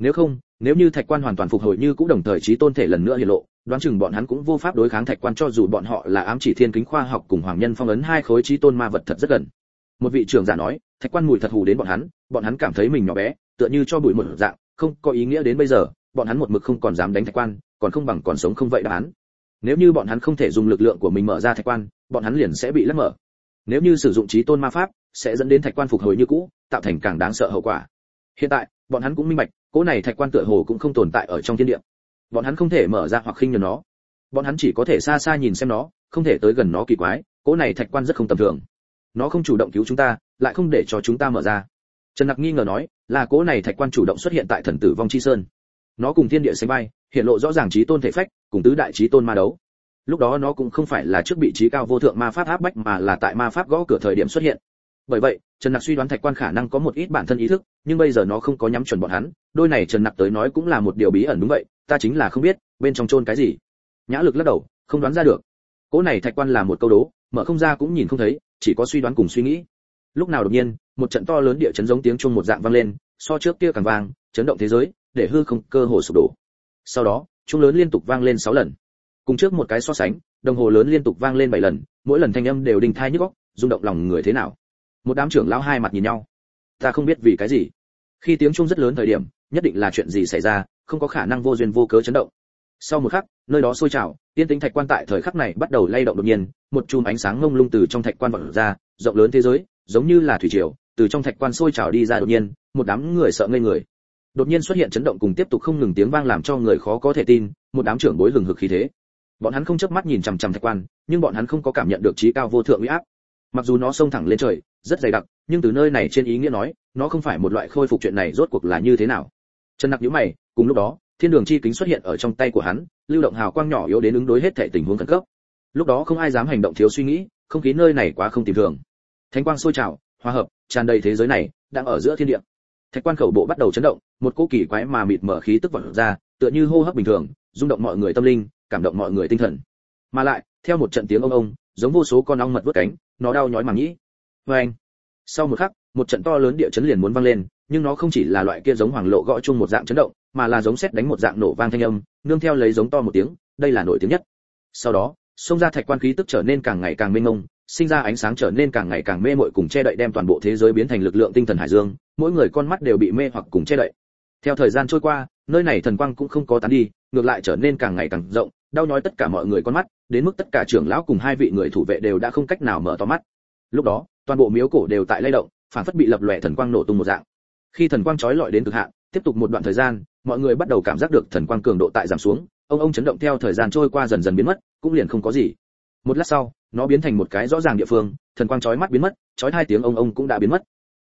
Nếu như thạch quan hoàn toàn phục hồi như cũ đồng thời chí tôn thể lần nữa hiện lộ, đoán chừng bọn hắn cũng vô pháp đối kháng thạch quan, cho dù bọn họ là ám chỉ thiên kính khoa học cùng hoàng nhân phong ấn hai khối chí tôn ma vật thật rất gần. Một vị trưởng giả nói, thạch quan mùi thật hù đến bọn hắn cảm thấy mình nhỏ bé, tựa như cho bụi một dạng, không có ý nghĩa đến bây giờ, bọn hắn một mực không còn dám đánh thạch quan, còn không bằng còn sống không vậy đáp án. Nếu như bọn hắn không thể dùng lực lượng của mình mở ra thạch quan, bọn hắn liền sẽ bị lấp mở. Nếu như sử dụng chí tôn ma pháp, sẽ dẫn đến thạch quan phục hồi như cũ, tạo thành càng đáng sợ hậu quả. Hiện tại, bọn hắn cũng minh bạch, cỗ này thạch quan tựa hồ cũng không tồn tại ở trong thiên địa. Bọn hắn không thể mở ra hoặc khinh nhường nó. Bọn hắn chỉ có thể xa xa nhìn xem nó, không thể tới gần nó kỳ quái, cỗ này thạch quan rất không tầm thường. Nó không chủ động cứu chúng ta, lại không để cho chúng ta mở ra. Trần Nặc nghi ngờ nói, là cỗ này thạch quan chủ động xuất hiện tại thần tử vong chi sơn. Nó cùng thiên địa sánh vai, hiện lộ rõ ràng chí tôn thể phách, cùng tứ đại chí tôn ma đấu. Lúc đó nó cũng không phải là trước bị chí cao vô thượng ma pháp áp bách, mà là tại ma pháp gõ cửa thời điểm xuất hiện. Bởi vậy, Trần Nặc suy đoán thạch quan khả năng có một ít bản thân ý thức, nhưng bây giờ nó không có nhắm chuẩn bọn hắn, đôi này Trần Nặc tới nói cũng là một điều bí ẩn. Đúng vậy, ta chính là không biết bên trong chôn cái gì. Nhã Lực lắc đầu, không đoán ra được. Cỗ này thạch quan là một câu đố, mở không ra cũng nhìn không thấy, chỉ có suy đoán cùng suy nghĩ. Lúc nào đột nhiên, một trận to lớn địa chấn giống tiếng chuông một dạng vang lên, so trước kia càng vang, chấn động thế giới, để hư không cơ hồ sụp đổ. Sau đó, chuông lớn liên tục vang lên 6 lần. Cùng trước một cái so sánh, đồng hồ lớn liên tục vang lên 7 lần, mỗi lần thanh âm đều đinh tai nhức óc, rung động lòng người thế nào. Một đám trưởng lão hai mặt nhìn nhau. Ta không biết vì cái gì. Khi tiếng chuông rất lớn thời điểm, nhất định là chuyện gì xảy ra, không có khả năng vô duyên vô cớ chấn động. Sau một khắc, nơi đó sôi trào, tiên tính thạch quan tại thời khắc này bắt đầu lay động đột nhiên, một chùm ánh sáng ngông lung từ trong thạch quan vọt ra, rộng lớn thế giới, giống như là thủy triều, từ trong thạch quan sôi trào đi ra đột nhiên, một đám người sợ ngây người. Đột nhiên xuất hiện chấn động cùng tiếp tục không ngừng tiếng vang làm cho người khó có thể tin, một đám trưởng bối hừng hực khí thế. Bọn hắn không chớp mắt nhìn chằm chằm thạch quan, nhưng bọn hắn không có cảm nhận được chí cao vô thượng uy áp. Mặc dù nó xông thẳng lên trời, rất dày đặc, nhưng từ nơi này trên ý nghĩa nói, nó không phải một loại khôi phục. Chuyện này rốt cuộc là như thế nào? Trần Nặc nhíu mày, cùng lúc đó, thiên đường chi kính xuất hiện ở trong tay của hắn, lưu động hào quang nhỏ yếu đến ứng đối hết thảy tình huống khẩn cấp. Lúc đó không ai dám hành động thiếu suy nghĩ, không khí nơi này quá không tìm thường. Thánh quang sôi trào, hòa hợp, tràn đầy thế giới này, đang ở giữa thiên địa. Thạch quan khẩu bộ bắt đầu chấn động, một cỗ kỳ quái mà mịt mờ khí tức vọt ra, tựa như hô hấp bình thường, rung động mọi người tâm linh, cảm động mọi người tinh thần. Mà lại, theo một trận tiếng ông, giống vô số con ong mật vớt cánh, nó đau nhói màng nhĩ. Oeng! Sau một khắc, một trận to lớn địa chấn liền muốn vang lên, nhưng nó không chỉ là loại kia giống hoàng lộ gõ chung một dạng chấn động, mà là giống sét đánh một dạng nổ vang thanh âm, nương theo lấy giống to một tiếng, đây là nổi tiếng nhất. Sau đó, xông ra thạch quan khí tức trở nên càng ngày càng mênh mông, sinh ra ánh sáng trở nên càng ngày càng mê muội cùng che đậy, đem toàn bộ thế giới biến thành lực lượng tinh thần hải dương, mỗi người con mắt đều bị mê hoặc cùng che đậy. Theo thời gian trôi qua, nơi này thần quang cũng không có tán đi, ngược lại trở nên càng ngày càng rộng, đau nhói tất cả mọi người con mắt, đến mức tất cả trưởng lão cùng hai vị người thủ vệ đều đã không cách nào mở to mắt. Lúc đó, toàn bộ miếu cổ đều tại lay động, phản phất bị lập lòe thần quang nổ tung một dạng. Khi thần quang chói lọi đến cực hạn, tiếp tục một đoạn thời gian, mọi người bắt đầu cảm giác được thần quang cường độ tại giảm xuống, ông chấn động theo thời gian trôi qua dần dần biến mất, cũng liền không có gì. Một lát sau, nó biến thành một cái rõ ràng địa phương, thần quang chói mắt biến mất, chói hai tiếng ông cũng đã biến mất.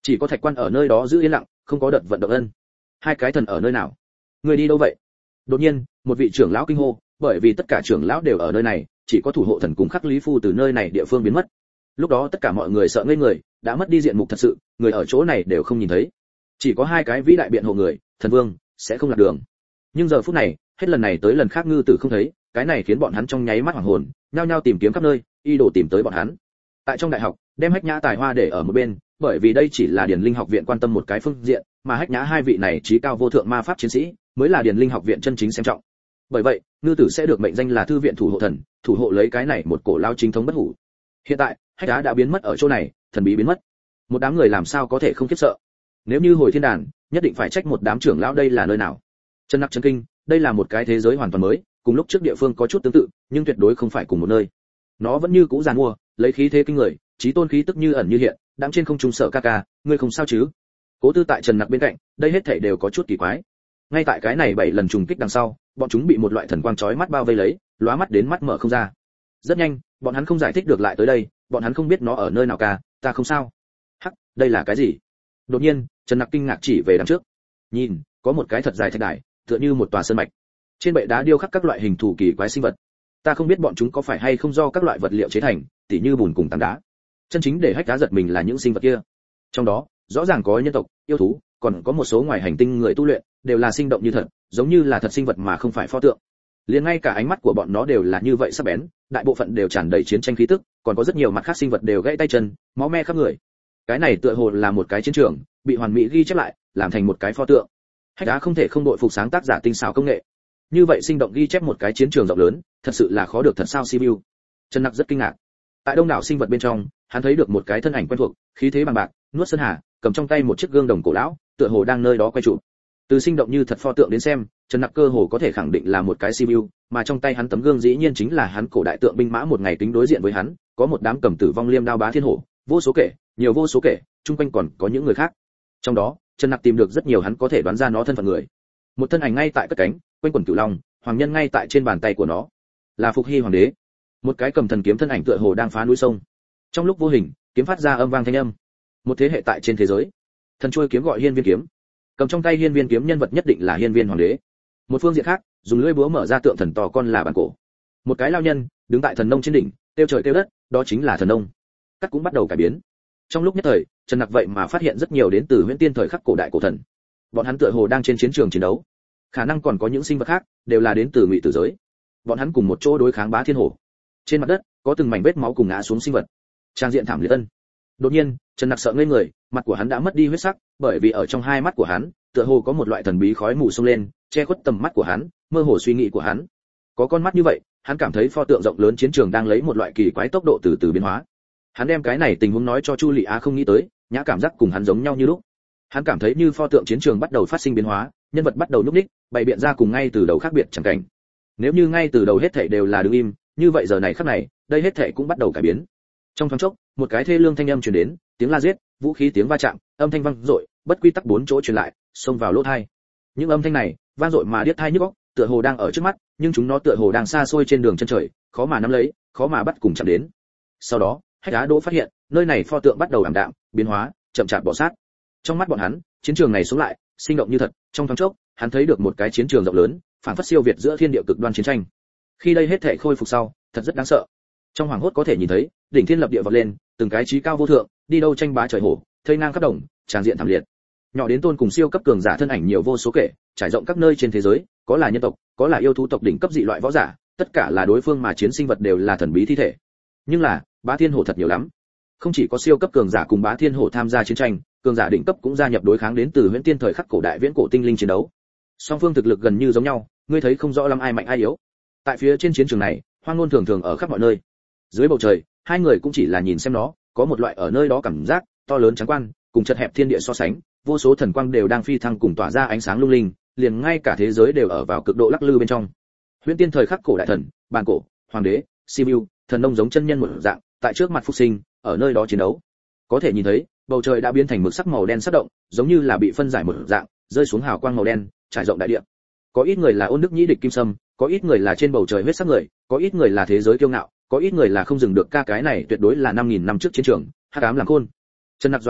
Chỉ có Thạch Quan ở nơi đó giữ yên lặng, không có đợt vận động ân. Hai cái thần ở nơi nào? Người đi đâu vậy? Đột nhiên, một vị trưởng lão kinh hô, bởi vì tất cả trưởng lão đều ở nơi này, chỉ có thủ hộ thần cùng Khắc Lý Phu từ nơi này địa phương biến mất. Lúc đó tất cả mọi người sợ ngây người, đã mất đi diện mục thật sự, người ở chỗ này đều không nhìn thấy. Chỉ có hai cái vĩ đại biện hộ người, thần vương sẽ không lạc đường. Nhưng giờ phút này, hết lần này tới lần khác ngư tử không thấy, cái này khiến bọn hắn trong nháy mắt hoảng hồn, nhao nhao tìm kiếm khắp nơi, y đồ tìm tới bọn hắn. Tại trong đại học, đem Hách Nhã tài hoa để ở một bên, bởi vì đây chỉ là Điền Linh học viện quan tâm một cái phương diện, mà Hách Nhã hai vị này trí cao vô thượng ma pháp chiến sĩ, mới là Điền Linh học viện chân chính xem trọng. Bởi vậy, ngư tử sẽ được mệnh danh là thư viện thủ hộ thần, thủ hộ lấy cái này một cổ lao chính thống bất hủ. Hiện tại, Hách Nhã đã biến mất ở chỗ này, thần bí biến mất. Một đám người làm sao có thể không khiếp sợ? Nếu như hồi thiên đàn, nhất định phải trách một đám trưởng lão đây là nơi nào. Chân Nặc chấn kinh, đây là một cái thế giới hoàn toàn mới, cùng lúc trước địa phương có chút tương tự, nhưng tuyệt đối không phải cùng một nơi. Nó vẫn như cũ giàn mua, lấy khí thế kinh người, chí tôn khí tức như ẩn như hiện, đang trên không trung sợ ca ca, ngươi không sao chứ? Cố Tư tại Trần Nặc bên cạnh, đây hết thảy đều có chút kỳ quái. Ngay tại cái này 7 lần trùng kích đằng sau, bọn chúng bị một loại thần quang chói mắt bao vây lấy, lóa mắt đến mắt mở không ra. Rất nhanh, bọn hắn không giải thích được lại tới đây, bọn hắn không biết nó ở nơi nào ca, ta không sao. Hắc, đây là cái gì? Đột nhiên, Trần Nặc kinh ngạc chỉ về đằng trước. Nhìn, có một cái thật dài thạch đài, tựa như một tòa sơn mạch. Trên bệ đá điêu khắc các loại hình thù kỳ quái sinh vật. Ta không biết bọn chúng có phải hay không do các loại vật liệu chế thành, tỉ như bùn cùng tảng đá. Chân chính để Hách Đá giật mình là những sinh vật kia. Trong đó, rõ ràng có nhân tộc, yêu thú, còn có một số ngoài hành tinh người tu luyện, đều là sinh động như thật, giống như là thật sinh vật mà không phải pho tượng. Liền ngay cả ánh mắt của bọn nó đều là như vậy sắc bén, đại bộ phận đều tràn đầy chiến tranh khí tức, còn có rất nhiều mặt khác sinh vật đều gãy tay chân, máu me khắp người. Cái này tựa hồ là một cái chiến trường, bị hoàn mỹ ghi chép lại, làm thành một cái pho tượng. Hách Đá không thể không đội phục sáng tác giả tinh xảo công nghệ. Như vậy sinh động ghi chép một cái chiến trường rộng lớn, thật sự là khó được thật sao Sibiu. Trần Nặc rất kinh ngạc. Tại đông đảo sinh vật bên trong, hắn thấy được một cái thân ảnh quen thuộc, khí thế bằng bạc, nuốt sơn hà, cầm trong tay một chiếc gương đồng cổ lão, tựa hồ đang nơi đó quay chụp. Từ sinh động như thật pho tượng đến xem, Trần Nặc cơ hồ có thể khẳng định là một cái Sibiu, mà trong tay hắn tấm gương dĩ nhiên chính là hắn cổ đại tượng binh mã một ngày kính đối diện với hắn, có một đám cầm tử vong liêm đao bá thiên hổ, vô số kể, nhiều vô số kể, chung quanh còn có những người khác. Trong đó, Trần Nặc tìm được rất nhiều hắn có thể đoán ra nó thân phận người. Một thân ảnh ngay tại cất cánh, quanh quần cửu long, hoàng nhân ngay tại trên bàn tay của nó, là Phục Hy hoàng đế. Một cái cầm thần kiếm thân ảnh tựa hồ đang phá núi sông. Trong lúc vô hình, kiếm phát ra âm vang thanh âm. Một thế hệ tại trên thế giới, thần chuôi kiếm gọi Hiên Viên kiếm. Cầm trong tay Hiên Viên kiếm nhân vật nhất định là Hiên Viên hoàng đế. Một phương diện khác, dùng lưỡi búa mở ra tượng thần to con là bản cổ. Một cái lao nhân đứng tại thần nông trên đỉnh, tiêu trời tiêu đất, đó chính là thần nông. Cắt cũng bắt đầu cải biến. Trong lúc nhất thời, Trần Nặc vậy mà phát hiện rất nhiều đến từ Huyễn Tiên thời khắc cổ đại cổ thần. Bọn hắn tựa hồ đang trên chiến trường chiến đấu. Khả năng còn có những sinh vật khác, đều là đến từ Ngụy Tử giới. Bọn hắn cùng một chỗ đối kháng Bá Thiên Hổ. Trên mặt đất, có từng mảnh vết máu cùng ngã xuống sinh vật. Trang diện thảm liệt ân. Đột nhiên, Trần Nặc sợ ngây người, mặt của hắn đã mất đi huyết sắc, bởi vì ở trong hai mắt của hắn, tựa hồ có một loại thần bí khói mù xông lên, che khuất tầm mắt của hắn, mơ hồ suy nghĩ của hắn. Có con mắt như vậy, hắn cảm thấy pho tượng rộng lớn chiến trường đang lấy một loại kỳ quái tốc độ từ từ biến hóa. Hắn đem cái này tình huống nói cho Chu Lệ Á không nghĩ tới, nhã cảm giác cùng hắn giống nhau như lúc. Hắn cảm thấy như pho tượng chiến trường bắt đầu phát sinh biến hóa, nhân vật bắt đầu nhúc nhích, bày biện ra cùng ngay từ đầu khác biệt chẳng cảnh. Nếu như ngay từ đầu hết thảy đều là đứng im, như vậy giờ này khắc này, đây hết thảy cũng bắt đầu cải biến. Trong thoáng chốc, một cái thê lương thanh âm truyền đến, tiếng la giết, vũ khí tiếng va chạm, âm thanh vang dội, bất quy tắc bốn chỗ truyền lại, xông vào lỗ tai. Những âm thanh này, vang dội mà điếc tai nhức óc, tựa hồ đang ở trước mắt, nhưng chúng nó tựa hồ đang xa xôi trên đường chân trời, khó mà nắm lấy, khó mà bắt cùng chạm đến. Sau đó, Hách Á Đỗ phát hiện, nơi này pho tượng bắt đầu ảm đạm, biến hóa, chậm chạp bỏ sát. Trong mắt bọn hắn, chiến trường này sống lại, sinh động như thật, trong thoáng chốc, hắn thấy được một cái chiến trường rộng lớn, phản phất siêu việt giữa thiên địa cực đoan chiến tranh. Khi đây hết thảy khôi phục sau, thật rất đáng sợ. Trong hoàng hốt có thể nhìn thấy, đỉnh thiên lập địa vọt lên, từng cái chí cao vô thượng, đi đâu tranh bá trời hổ, thây ngang khắp đồng, tràn diện thảm liệt. Nhỏ đến tôn cùng siêu cấp cường giả thân ảnh nhiều vô số kể, trải rộng các nơi trên thế giới, có là nhân tộc, có là yêu thú tộc đỉnh cấp dị loại võ giả, tất cả là đối phương mà chiến sinh vật đều là thần bí thi thể. Nhưng là, Bá Thiên Hổ thật nhiều lắm. Không chỉ có siêu cấp cường giả cùng Bá Thiên Hổ tham gia chiến tranh, cường giả đỉnh cấp cũng gia nhập đối kháng đến từ Huyễn Tiên thời khắc cổ đại viễn cổ tinh linh chiến đấu. Song phương thực lực gần như giống nhau, ngươi thấy không rõ lắm ai mạnh ai yếu. Tại phía trên chiến trường này, hoang ngôn thường thường ở khắp mọi nơi. Dưới bầu trời, hai người cũng chỉ là nhìn xem nó, có một loại ở nơi đó cảm giác to lớn trắng quan, cùng chật hẹp thiên địa so sánh, vô số thần quang đều đang phi thăng cùng tỏa ra ánh sáng lung linh, liền ngay cả thế giới đều ở vào cực độ lắc lư bên trong. Huyễn Tiên thời khắc cổ đại thần, bàn cổ, hoàng đế, Sibiu, thần nông giống chân nhân một dạng, tại trước mặt phục sinh, ở nơi đó chiến đấu. Có thể nhìn thấy, bầu trời đã biến thành mực sắc màu đen sắc động, giống như là bị phân giải một dạng, rơi xuống hào quang màu đen, trải rộng đại địa. Có ít người là ôn đức nhĩ địch kim sâm, có ít người là trên bầu trời huyết sắc người, có ít người là thế giới kiêu ngạo, có ít người là không dừng được ca cái này tuyệt đối là 5000 năm trước chiến trường, hắc ám làm khôn. Trần Nặc dọa sợ,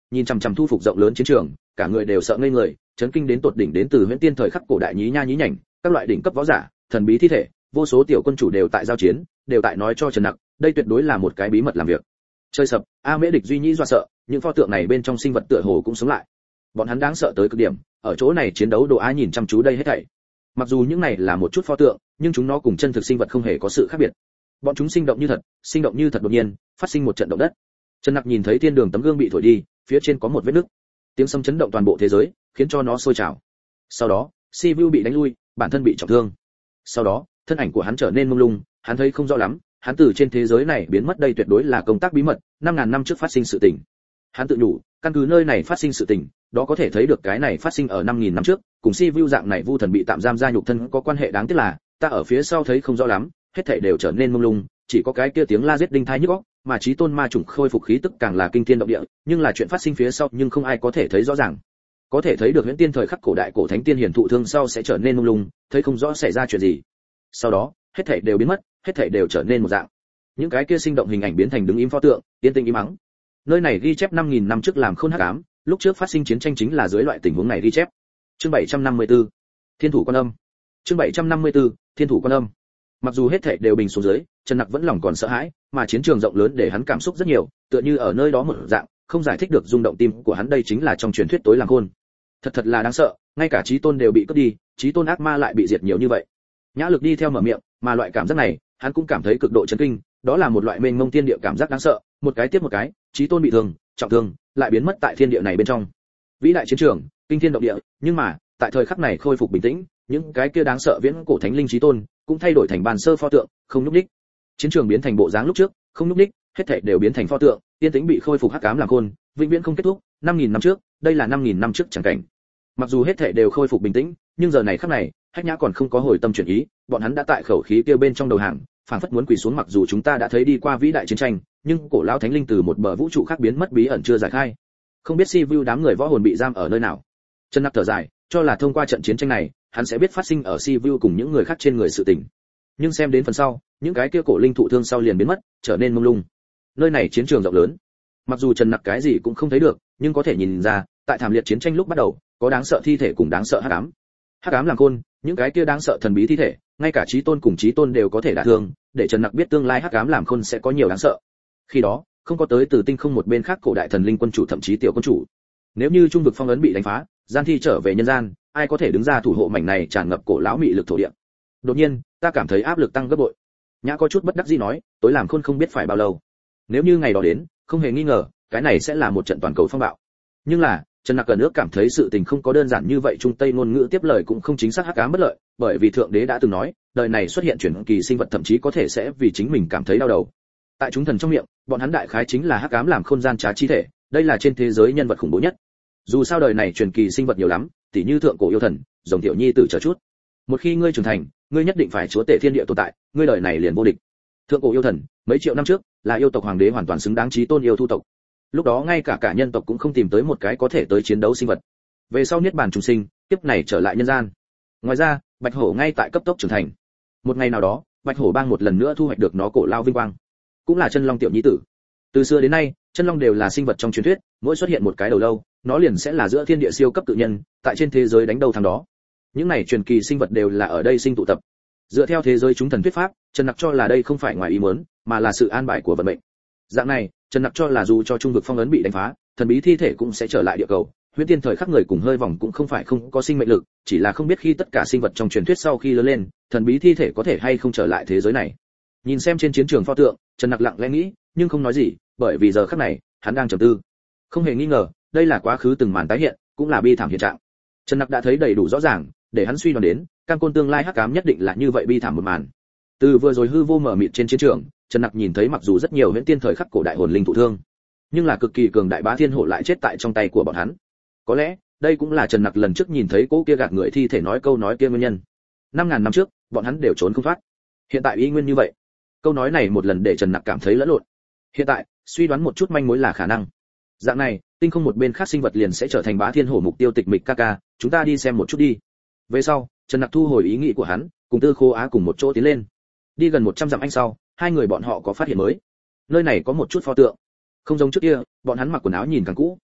nhìn chằm chằm thu phục rộng lớn chiến trường, cả người đều sợ ngây người, chấn kinh đến tột đỉnh đến từ huyễn tiên thời khắc cổ đại nhí nha nhí nhảnh, các loại đỉnh cấp võ giả, thần bí thi thể, vô số tiểu quân chủ đều tại giao chiến, đều tại nói cho Trần Nặc, đây tuyệt đối là một cái bí mật làm việc. Chơi sập, A Mễ Địch duy nhĩ dọa sợ, những pho tượng này bên trong sinh vật tựa hồ cũng sống lại. Bọn hắn đáng sợ tới cực điểm, ở chỗ này chiến đấu đồ á nhìn chăm chú đây hết thảy. Mặc dù những này là một chút pho tượng, nhưng chúng nó cùng chân thực sinh vật không hề có sự khác biệt. Bọn chúng sinh động như thật đột nhiên, phát sinh một trận động đất. Trần Nặc nhìn thấy thiên đường tấm gương bị thổi đi, phía trên có một vết nứt. Tiếng sấm chấn động toàn bộ thế giới, khiến cho nó sôi trào. Sau đó, Sivu bị đánh lui, bản thân bị trọng thương. Sau đó, thân ảnh của hắn trở nên mông lung, hắn thấy không rõ lắm, hắn từ trên thế giới này biến mất đây tuyệt đối là công tác bí mật, 5000 năm trước phát sinh sự tình. Hắn tự nhủ, căn cứ nơi này phát sinh sự tình, đó có thể thấy được cái này phát sinh ở 5000 năm trước, cùng Sivu dạng này vu thần bị tạm giam ra nhục thân có quan hệ đáng tiếc là, ta ở phía sau thấy không rõ lắm, hết thảy đều trở nên mông lung, chỉ có cái kia tiếng la giết đinh thai nhức óc, mà chí tôn ma chủng khôi phục khí tức càng là kinh thiên động địa, nhưng là chuyện phát sinh phía sau nhưng không ai có thể thấy rõ ràng. Có thể thấy được huyễn tiên thời khắc cổ đại cổ thánh tiên hiển thụ thương sau sẽ trở nên mông lung, thấy không rõ xảy ra chuyện gì. Sau đó, hết thảy đều biến mất, hết thảy đều trở nên một dạng. Những cái kia sinh động hình ảnh biến thành đứng im pho tượng, yên tĩnh im mắng. Nơi này ghi chép 5000 năm trước làm khôn hắc ám, lúc trước phát sinh chiến tranh chính là dưới loại tình huống này ghi chép. Chương 754. Thiên thủ quan âm. Chương 754. Thiên thủ quan âm. Mặc dù hết thảy đều bình xuống dưới, Trần Nặc vẫn lòng còn sợ hãi, mà chiến trường rộng lớn để hắn cảm xúc rất nhiều, tựa như ở nơi đó một dạng, không giải thích được rung động tim của hắn đây chính là trong truyền thuyết tối làm khôn. Thật là đáng sợ, ngay cả chí tôn đều bị cướp đi, chí tôn ác ma lại bị diệt nhiều như vậy. Nhã Lực đi theo mở miệng, mà loại cảm giác này, hắn cũng cảm thấy cực độ chấn kinh, đó là một loại mênh mông thiên địa cảm giác đáng sợ, một cái tiếp một cái, chí tôn bị thương, trọng thương, lại biến mất tại thiên địa này bên trong. Vĩ đại chiến trường, kinh thiên động địa, nhưng mà, tại thời khắc này khôi phục bình tĩnh, những cái kia đáng sợ viễn cổ thánh linh chí tôn, cũng thay đổi thành bàn sơ pho tượng, không nhúc nhích. Chiến trường biến thành bộ dáng lúc trước, không nhúc nhích, hết thảy đều biến thành pho tượng, yên tĩnh bị khôi phục hắc ám làm khôn, vĩnh viễn không kết thúc. 5000 năm trước, đây là 5000 năm trước chẳng cảnh. Mặc dù hết thảy đều khôi phục bình tĩnh, nhưng giờ này khắc này, Hách Nhã còn không có hồi tâm chuyển ý, bọn hắn đã tại khẩu khí kia bên trong đầu hàng, phảng phất muốn quỳ xuống mặc dù chúng ta đã thấy đi qua vĩ đại chiến tranh, nhưng cổ lão thánh linh từ một bờ vũ trụ khác biến mất bí ẩn chưa giải khai. Không biết Sivu đám người võ hồn bị giam ở nơi nào. Trần Nặc thở dài, cho là thông qua trận chiến tranh này, hắn sẽ biết phát sinh ở Sivu cùng những người khác trên người sự tình. Nhưng xem đến phần sau, những cái kia cổ linh thụ thương sau liền biến mất, trở nên mông lung. Nơi này chiến trường rộng lớn, mặc dù Trần Nặc cái gì cũng không thấy được, nhưng có thể nhìn ra, tại thảm liệt chiến tranh lúc bắt đầu, có đáng sợ thi thể cùng đáng sợ hắc ám. Hắc ám làm khôn, những cái kia đáng sợ thần bí thi thể, ngay cả chí tôn cùng chí tôn đều có thể đả thương, để Trần Nặc biết tương lai hắc ám làm khôn sẽ có nhiều đáng sợ. Khi đó, không có tới từ tinh không một bên khác cổ đại thần linh quân chủ thậm chí tiểu quân chủ. Nếu như trung vực phong ấn bị đánh phá, gian thi trở về nhân gian, ai có thể đứng ra thủ hộ mảnh này tràn ngập cổ lão mị lực thổ địa. Đột nhiên, ta cảm thấy áp lực tăng gấp bội. Nhã có chút bất đắc dĩ nói, tối làm khôn không biết phải bao lâu. Nếu như ngày đó đến, không hề nghi ngờ, cái này sẽ là một trận toàn cầu phong bạo. Nhưng là, Trần Nặc cần nước cảm thấy sự tình không có đơn giản như vậy, trung tây ngôn ngữ tiếp lời cũng không chính xác hắc ám bất lợi, bởi vì thượng đế đã từng nói, đời này xuất hiện chuyển kỳ sinh vật thậm chí có thể sẽ vì chính mình cảm thấy đau đầu. Tại chúng thần trong miệng, bọn hắn đại khái chính là hắc ám làm khôn gian trá chi thể, đây là trên thế giới nhân vật khủng bố nhất. Dù sao đời này truyền kỳ sinh vật nhiều lắm, tỉ như thượng cổ yêu thần, rồng tiểu nhi tử chờ chút. Một khi ngươi trưởng thành, ngươi nhất định phải chúa tể thiên địa tồn tại, ngươi đời này liền vô địch. Thượng cổ yêu thần, mấy triệu năm trước, là yêu tộc hoàng đế hoàn toàn xứng đáng chí tôn yêu thu tộc. Lúc đó ngay cả nhân tộc cũng không tìm tới một cái có thể tới chiến đấu sinh vật. Về sau niết bàn trùng sinh, tiếp này trở lại nhân gian. Ngoài ra, Bạch Hổ ngay tại cấp tốc trưởng thành. Một ngày nào đó, Bạch Hổ bang một lần nữa thu hoạch được nó cổ lao vinh quang, cũng là chân long tiểu nhi tử. Từ xưa đến nay, chân long đều là sinh vật trong truyền thuyết, mỗi xuất hiện một cái đầu lâu, nó liền sẽ là giữa thiên địa siêu cấp tự nhân, tại trên thế giới đánh đầu thằng đó. Những này truyền kỳ sinh vật đều là ở đây sinh tụ tập. Dựa theo thế giới chúng thần thuyết pháp, Trần Nặc cho là đây không phải ngoài ý muốn, mà là sự an bài của vận mệnh. Dạng này, Trần Nặc cho là dù cho trung vực phong ấn bị đánh phá, thần bí thi thể cũng sẽ trở lại địa cầu. Huyễn tiên thời khắc người cùng hơi vòng cũng không phải không có sinh mệnh lực, chỉ là không biết khi tất cả sinh vật trong truyền thuyết sau khi lớn lên, thần bí thi thể có thể hay không trở lại thế giới này. Nhìn xem trên chiến trường pho tượng, Trần Nặc lặng lẽ nghĩ, nhưng không nói gì, bởi vì giờ khắc này, hắn đang trầm tư. Không hề nghi ngờ, đây là quá khứ từng màn tái hiện, cũng là bi thảm hiện trạng. Trần Nặc đã thấy đầy đủ rõ ràng, để hắn suy đoán đến, cam côn tương lai hắc ám nhất định là như vậy bi thảm một màn. Từ vừa rồi hư vô mở mịt trên chiến trường, Trần Nặc nhìn thấy mặc dù rất nhiều huyễn tiên thời khắc cổ đại hồn linh thụ thương, nhưng là cực kỳ cường đại bá thiên hổ lại chết tại trong tay của bọn hắn. Có lẽ, đây cũng là Trần Nặc lần trước nhìn thấy cố kia gạt người thi thể nói câu nói kia nguyên nhân. 5000 năm trước, bọn hắn đều trốn không thoát. Hiện tại y nguyên như vậy. Câu nói này một lần để Trần Nặc cảm thấy lẫn lộn. Hiện tại, suy đoán một chút manh mối là khả năng. Dạng này, tinh không một bên khác sinh vật liền sẽ trở thành bá thiên hổ mục tiêu tịch mịch ca, chúng ta đi xem một chút đi. Về sau, Trần Nặc thu hồi ý nghĩ của hắn, cùng Tư Khô Á cùng một chỗ tiến lên. Đi gần 100 dặm anh sau, hai người bọn họ có phát hiện mới. Nơi này có một chút pho tượng. Không giống trước kia, bọn hắn mặc quần áo nhìn càng cũ.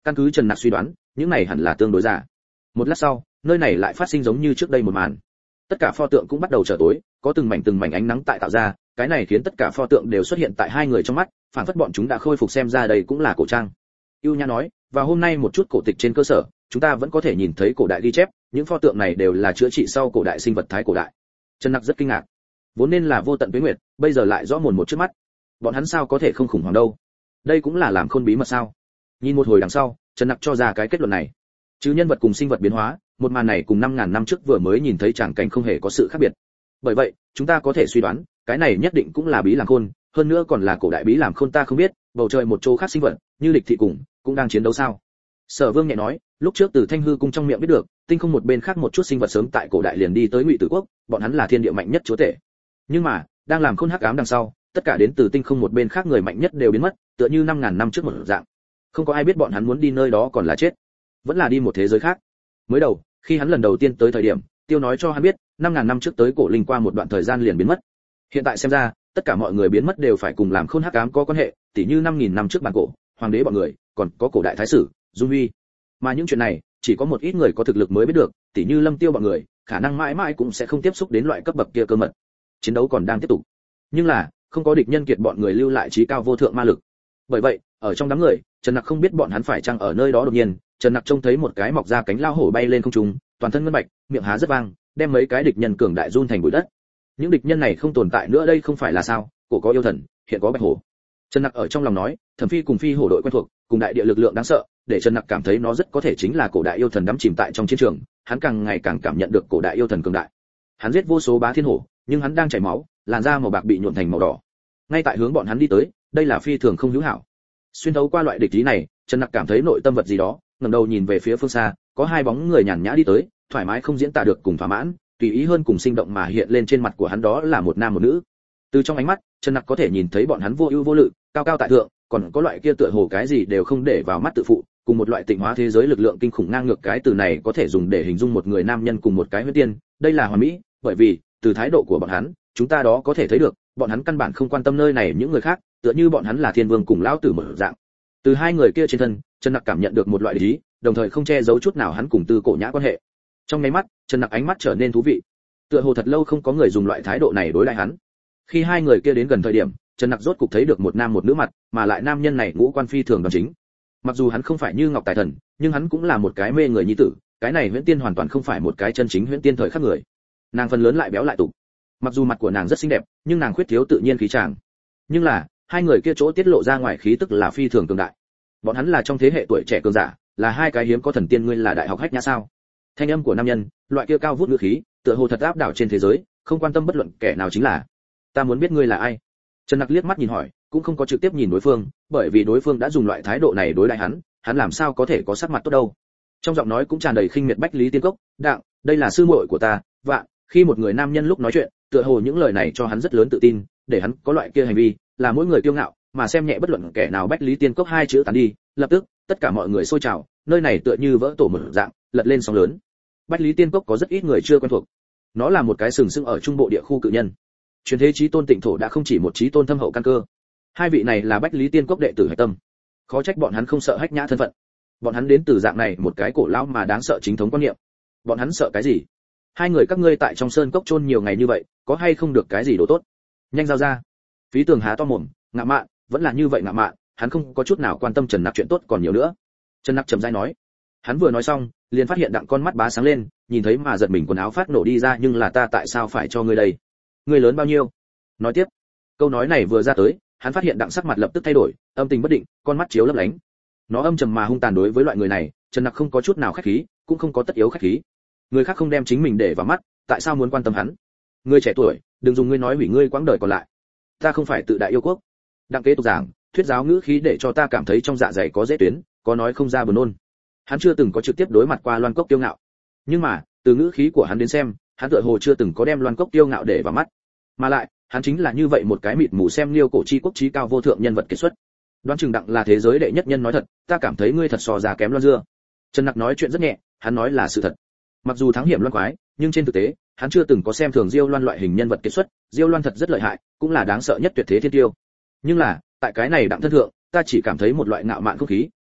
căn cứ Trần Nặc suy đoán, những này hẳn là tương đối giả. Một lát sau, nơi này lại phát sinh giống như trước đây một màn. Tất cả pho tượng cũng bắt đầu trở tối, có từng mảnh ánh nắng tại tạo ra, cái này khiến tất cả pho tượng đều xuất hiện tại hai người trong mắt, phản phất bọn chúng đã khôi phục, xem ra đây cũng là cổ trang. Ưu Nhã nói, và hôm nay một chút cổ tịch trên cơ sở, chúng ta vẫn có thể nhìn thấy cổ đại ghi chép, những pho tượng này đều là chữa trị sau cổ đại sinh vật thái cổ đại. Trần Nặc rất kinh ngạc, vốn nên là vô tận tuế nguyệt, bây giờ lại rõ mồn một trước mắt. Bọn hắn sao có thể không khủng hoảng đâu? Đây cũng là làm khôn bí mật sao? Nhìn một hồi đằng sau, Trần Nặc cho ra cái kết luận này. Chứ nhân vật cùng sinh vật biến hóa, một màn này cùng 5000 năm trước vừa mới nhìn thấy tràng cảnh không hề có sự khác biệt. Bởi vậy, chúng ta có thể suy đoán, cái này nhất định cũng là bí làm khôn, hơn nữa còn là cổ đại bí làm khôn, ta không biết, bầu trời một chỗ khác sinh vật, như địch thị cùng, cũng đang chiến đấu sao? Sở Vương nhẹ nói, lúc trước từ Thanh Hư cung trong miệng biết được, tinh không một bên khác một chút sinh vật sớm tại cổ đại liền đi tới Ngụy Tử quốc, bọn hắn là thiên địa mạnh nhất chúa tể. Nhưng mà, đang làm khôn hắc ám đằng sau, tất cả đến từ tinh không một bên khác người mạnh nhất đều biến mất, tựa như 5000 năm trước một dạng. Không có ai biết bọn hắn muốn đi nơi đó còn là chết, vẫn là đi một thế giới khác. Mới đầu, khi hắn lần đầu tiên tới thời điểm, Tiêu nói cho hắn biết, 5000 năm trước tới cổ linh qua một đoạn thời gian liền biến mất. Hiện tại xem ra, tất cả mọi người biến mất đều phải cùng làm khôn hắc ám có quan hệ, tỉ như 5000 năm trước bản cổ, hoàng đế bọn người, còn có cổ đại thái sử, Dung Huy. Mà những chuyện này, chỉ có một ít người có thực lực mới biết được, tỉ như Lâm Tiêu bọn người, khả năng mãi mãi cũng sẽ không tiếp xúc đến loại cấp bậc kia cơ mật. Chiến đấu còn đang tiếp tục, nhưng là không có địch nhân kiệt bọn người lưu lại trí cao vô thượng ma lực. Bởi vậy, ở trong đám người, Trần Nặc không biết bọn hắn phải chăng ở nơi đó. Đột nhiên, Trần Nặc trông thấy một cái mọc ra cánh lao hổ bay lên không trung, toàn thân ngân bạch, miệng há rất vang, đem mấy cái địch nhân cường đại run thành bụi đất. Những địch nhân này không tồn tại nữa, đây không phải là sao? Cổ có yêu thần, hiện có bạch hổ. Trần Nặc ở trong lòng nói, Thẩm Phi cùng phi hổ đội quen thuộc, cùng đại địa lực lượng đáng sợ, để Trần Nặc cảm thấy nó rất có thể chính là cổ đại yêu thần đắm chìm tại trong chiến trường, hắn càng ngày càng cảm nhận được cổ đại yêu thần cường đại. Hắn giết vô số bá thiên hổ, nhưng hắn đang chảy máu, làn da màu bạc bị nhuộm thành màu đỏ. Ngay tại hướng bọn hắn đi tới, đây là phi thường không hữu hảo. Xuyên thấu qua loại địch ý này, Trần Nặc cảm thấy nội tâm vật gì đó, ngẩng đầu nhìn về phía phương xa, có hai bóng người nhàn nhã đi tới, thoải mái không diễn tả được cùng thỏa mãn, tùy ý hơn cùng sinh động mà hiện lên trên mặt của hắn, đó là một nam một nữ. Từ trong ánh mắt, Trần Nặc có thể nhìn thấy bọn hắn vô ưu vô lự, cao cao tại thượng, còn có loại kia tựa hồ cái gì đều không để vào mắt tự phụ, cùng một loại tịnh hóa thế giới lực lượng kinh khủng ngang ngược, cái từ này có thể dùng để hình dung một người nam nhân cùng một cái huyết tiên, đây là hoàn mỹ, bởi vì từ thái độ của bọn hắn, chúng ta đó có thể thấy được, bọn hắn căn bản không quan tâm nơi này những người khác, tựa như bọn hắn là thiên vương cùng lão tử mở dạng. Từ hai người kia trên thân, Trần Nặc cảm nhận được một loại ý, đồng thời không che giấu chút nào hắn cùng Tư Cổ Nhã quan hệ. Trong nháy mắt, Trần Nặc ánh mắt trở nên thú vị. Tựa hồ thật lâu không có người dùng loại thái độ này đối đãi hắn. Khi hai người kia đến gần thời điểm, Trần Nặc rốt cục thấy được một nam một nữ mặt, mà lại nam nhân này ngũ quan phi thường đoan chính. Mặc dù hắn không phải như Ngọc Tài Thần, nhưng hắn cũng là một cái mê người nhi tử, cái này Huyễn Tiên hoàn toàn không phải một cái chân chính Huyễn Tiên thời khắc người. Nàng phần lớn lại béo lại tụ. Mặc dù mặt của nàng rất xinh đẹp, nhưng nàng khuyết thiếu tự nhiên khí chàng. Nhưng là, hai người kia chỗ tiết lộ ra ngoài khí tức là phi thường cường đại. Bọn hắn là trong thế hệ tuổi trẻ cường giả, là hai cái hiếm có thần tiên, ngươi là đại học hách nhã sao? Thanh âm của nam nhân, loại kia cao vút ngữ khí, tựa hồ thật áp đảo trên thế giới, không quan tâm bất luận kẻ nào chính là. Ta muốn biết ngươi là ai? Trần Nặc liếc mắt nhìn hỏi, cũng không có trực tiếp nhìn đối phương, bởi vì đối phương đã dùng loại thái độ này đối đãi hắn làm sao có thể có sắc mặt tốt đâu. Trong giọng nói cũng tràn đầy khinh miệt. Bách Lý Tiên Cốc, đặng, đây là sư muội của ta. Vạn, khi một người nam nhân lúc nói chuyện, tựa hồ những lời này cho hắn rất lớn tự tin, để hắn có loại kia hành vi, là mỗi người kiêu ngạo, mà xem nhẹ bất luận kẻ nào. Bách Lý Tiên Cốc hai chữ tán đi, lập tức, tất cả mọi người sôi trào, nơi này tựa như vỡ tổ mở dạng, lật lên sóng lớn. Bách Lý Tiên Cốc có rất ít người chưa quen thuộc. Nó là một cái sừng sững ở trung bộ địa khu cự nhân. Truyền thế chí tôn Tịnh Thổ đã không chỉ một chí tôn thâm hậu căn cơ. Hai vị này là Bách Lý Tiên Cốc đệ tử hạch tâm. Khó trách bọn hắn không sợ hách nhã thân phận. Bọn hắn đến từ dạng này một cái cổ lão mà đáng sợ chính thống quan niệm. Bọn hắn sợ cái gì? Hai người các ngươi tại trong sơn cốc chôn nhiều ngày như vậy, có hay không được cái gì đồ tốt? Nhanh giao ra. Phí Tường há to mồm, ngạo mạn, vẫn là như vậy ngạo mạn, hắn không có chút nào quan tâm Trần Nặc chuyện tốt còn nhiều nữa. Trần Nặc trầm rãi nói. Hắn vừa nói xong, liền phát hiện đặng con mắt bá sáng lên, nhìn thấy mà giật mình, quần áo phát nổ đi ra, nhưng là ta tại sao phải cho ngươi đây? Ngươi lớn bao nhiêu? Nói tiếp. Câu nói này vừa ra tới, hắn phát hiện đặng sắc mặt lập tức thay đổi, âm tình bất định, con mắt chiếu lấp lánh. Nó âm trầm mà hung tàn đối với loại người này, Trần Nặc không có chút nào khách khí, cũng không có tất yếu khách khí. Người khác không đem chính mình để vào mắt, tại sao muốn quan tâm hắn? Ngươi trẻ tuổi, đừng dùng ngươi nói hủy ngươi quãng đời còn lại. Ta không phải tự đại yêu quốc. Đặng kế tục giảng, thuyết giáo ngữ khí để cho ta cảm thấy trong dạ dày có dễ tuyến, có nói không ra buồn nôn. Hắn chưa từng có trực tiếp đối mặt qua Loan Cốc Tiêu Ngạo, nhưng mà từ ngữ khí của hắn đến xem, hắn tựa hồ chưa từng có đem Loan Cốc Tiêu Ngạo để vào mắt, mà lại hắn chính là như vậy một cái mịt mù xem liêu cổ chi quốc chí cao vô thượng nhân vật kiệt xuất. Đoán chừng đặng là thế giới đệ nhất nhân, nói thật, ta cảm thấy ngươi thật so ra kém Loan dưa. Trần Nặc nói chuyện rất nhẹ, hắn nói là sự thật. Mặc dù thắng hiểm loan quái, nhưng trên thực tế, hắn chưa từng có xem thường Diêu Loan loại hình nhân vật kiệt xuất, Diêu Loan thật rất lợi hại, cũng là đáng sợ nhất tuyệt thế thiên tiêu. Nhưng là, tại cái này đặng thân thượng, ta chỉ cảm thấy một loại ngạo mạn không khí,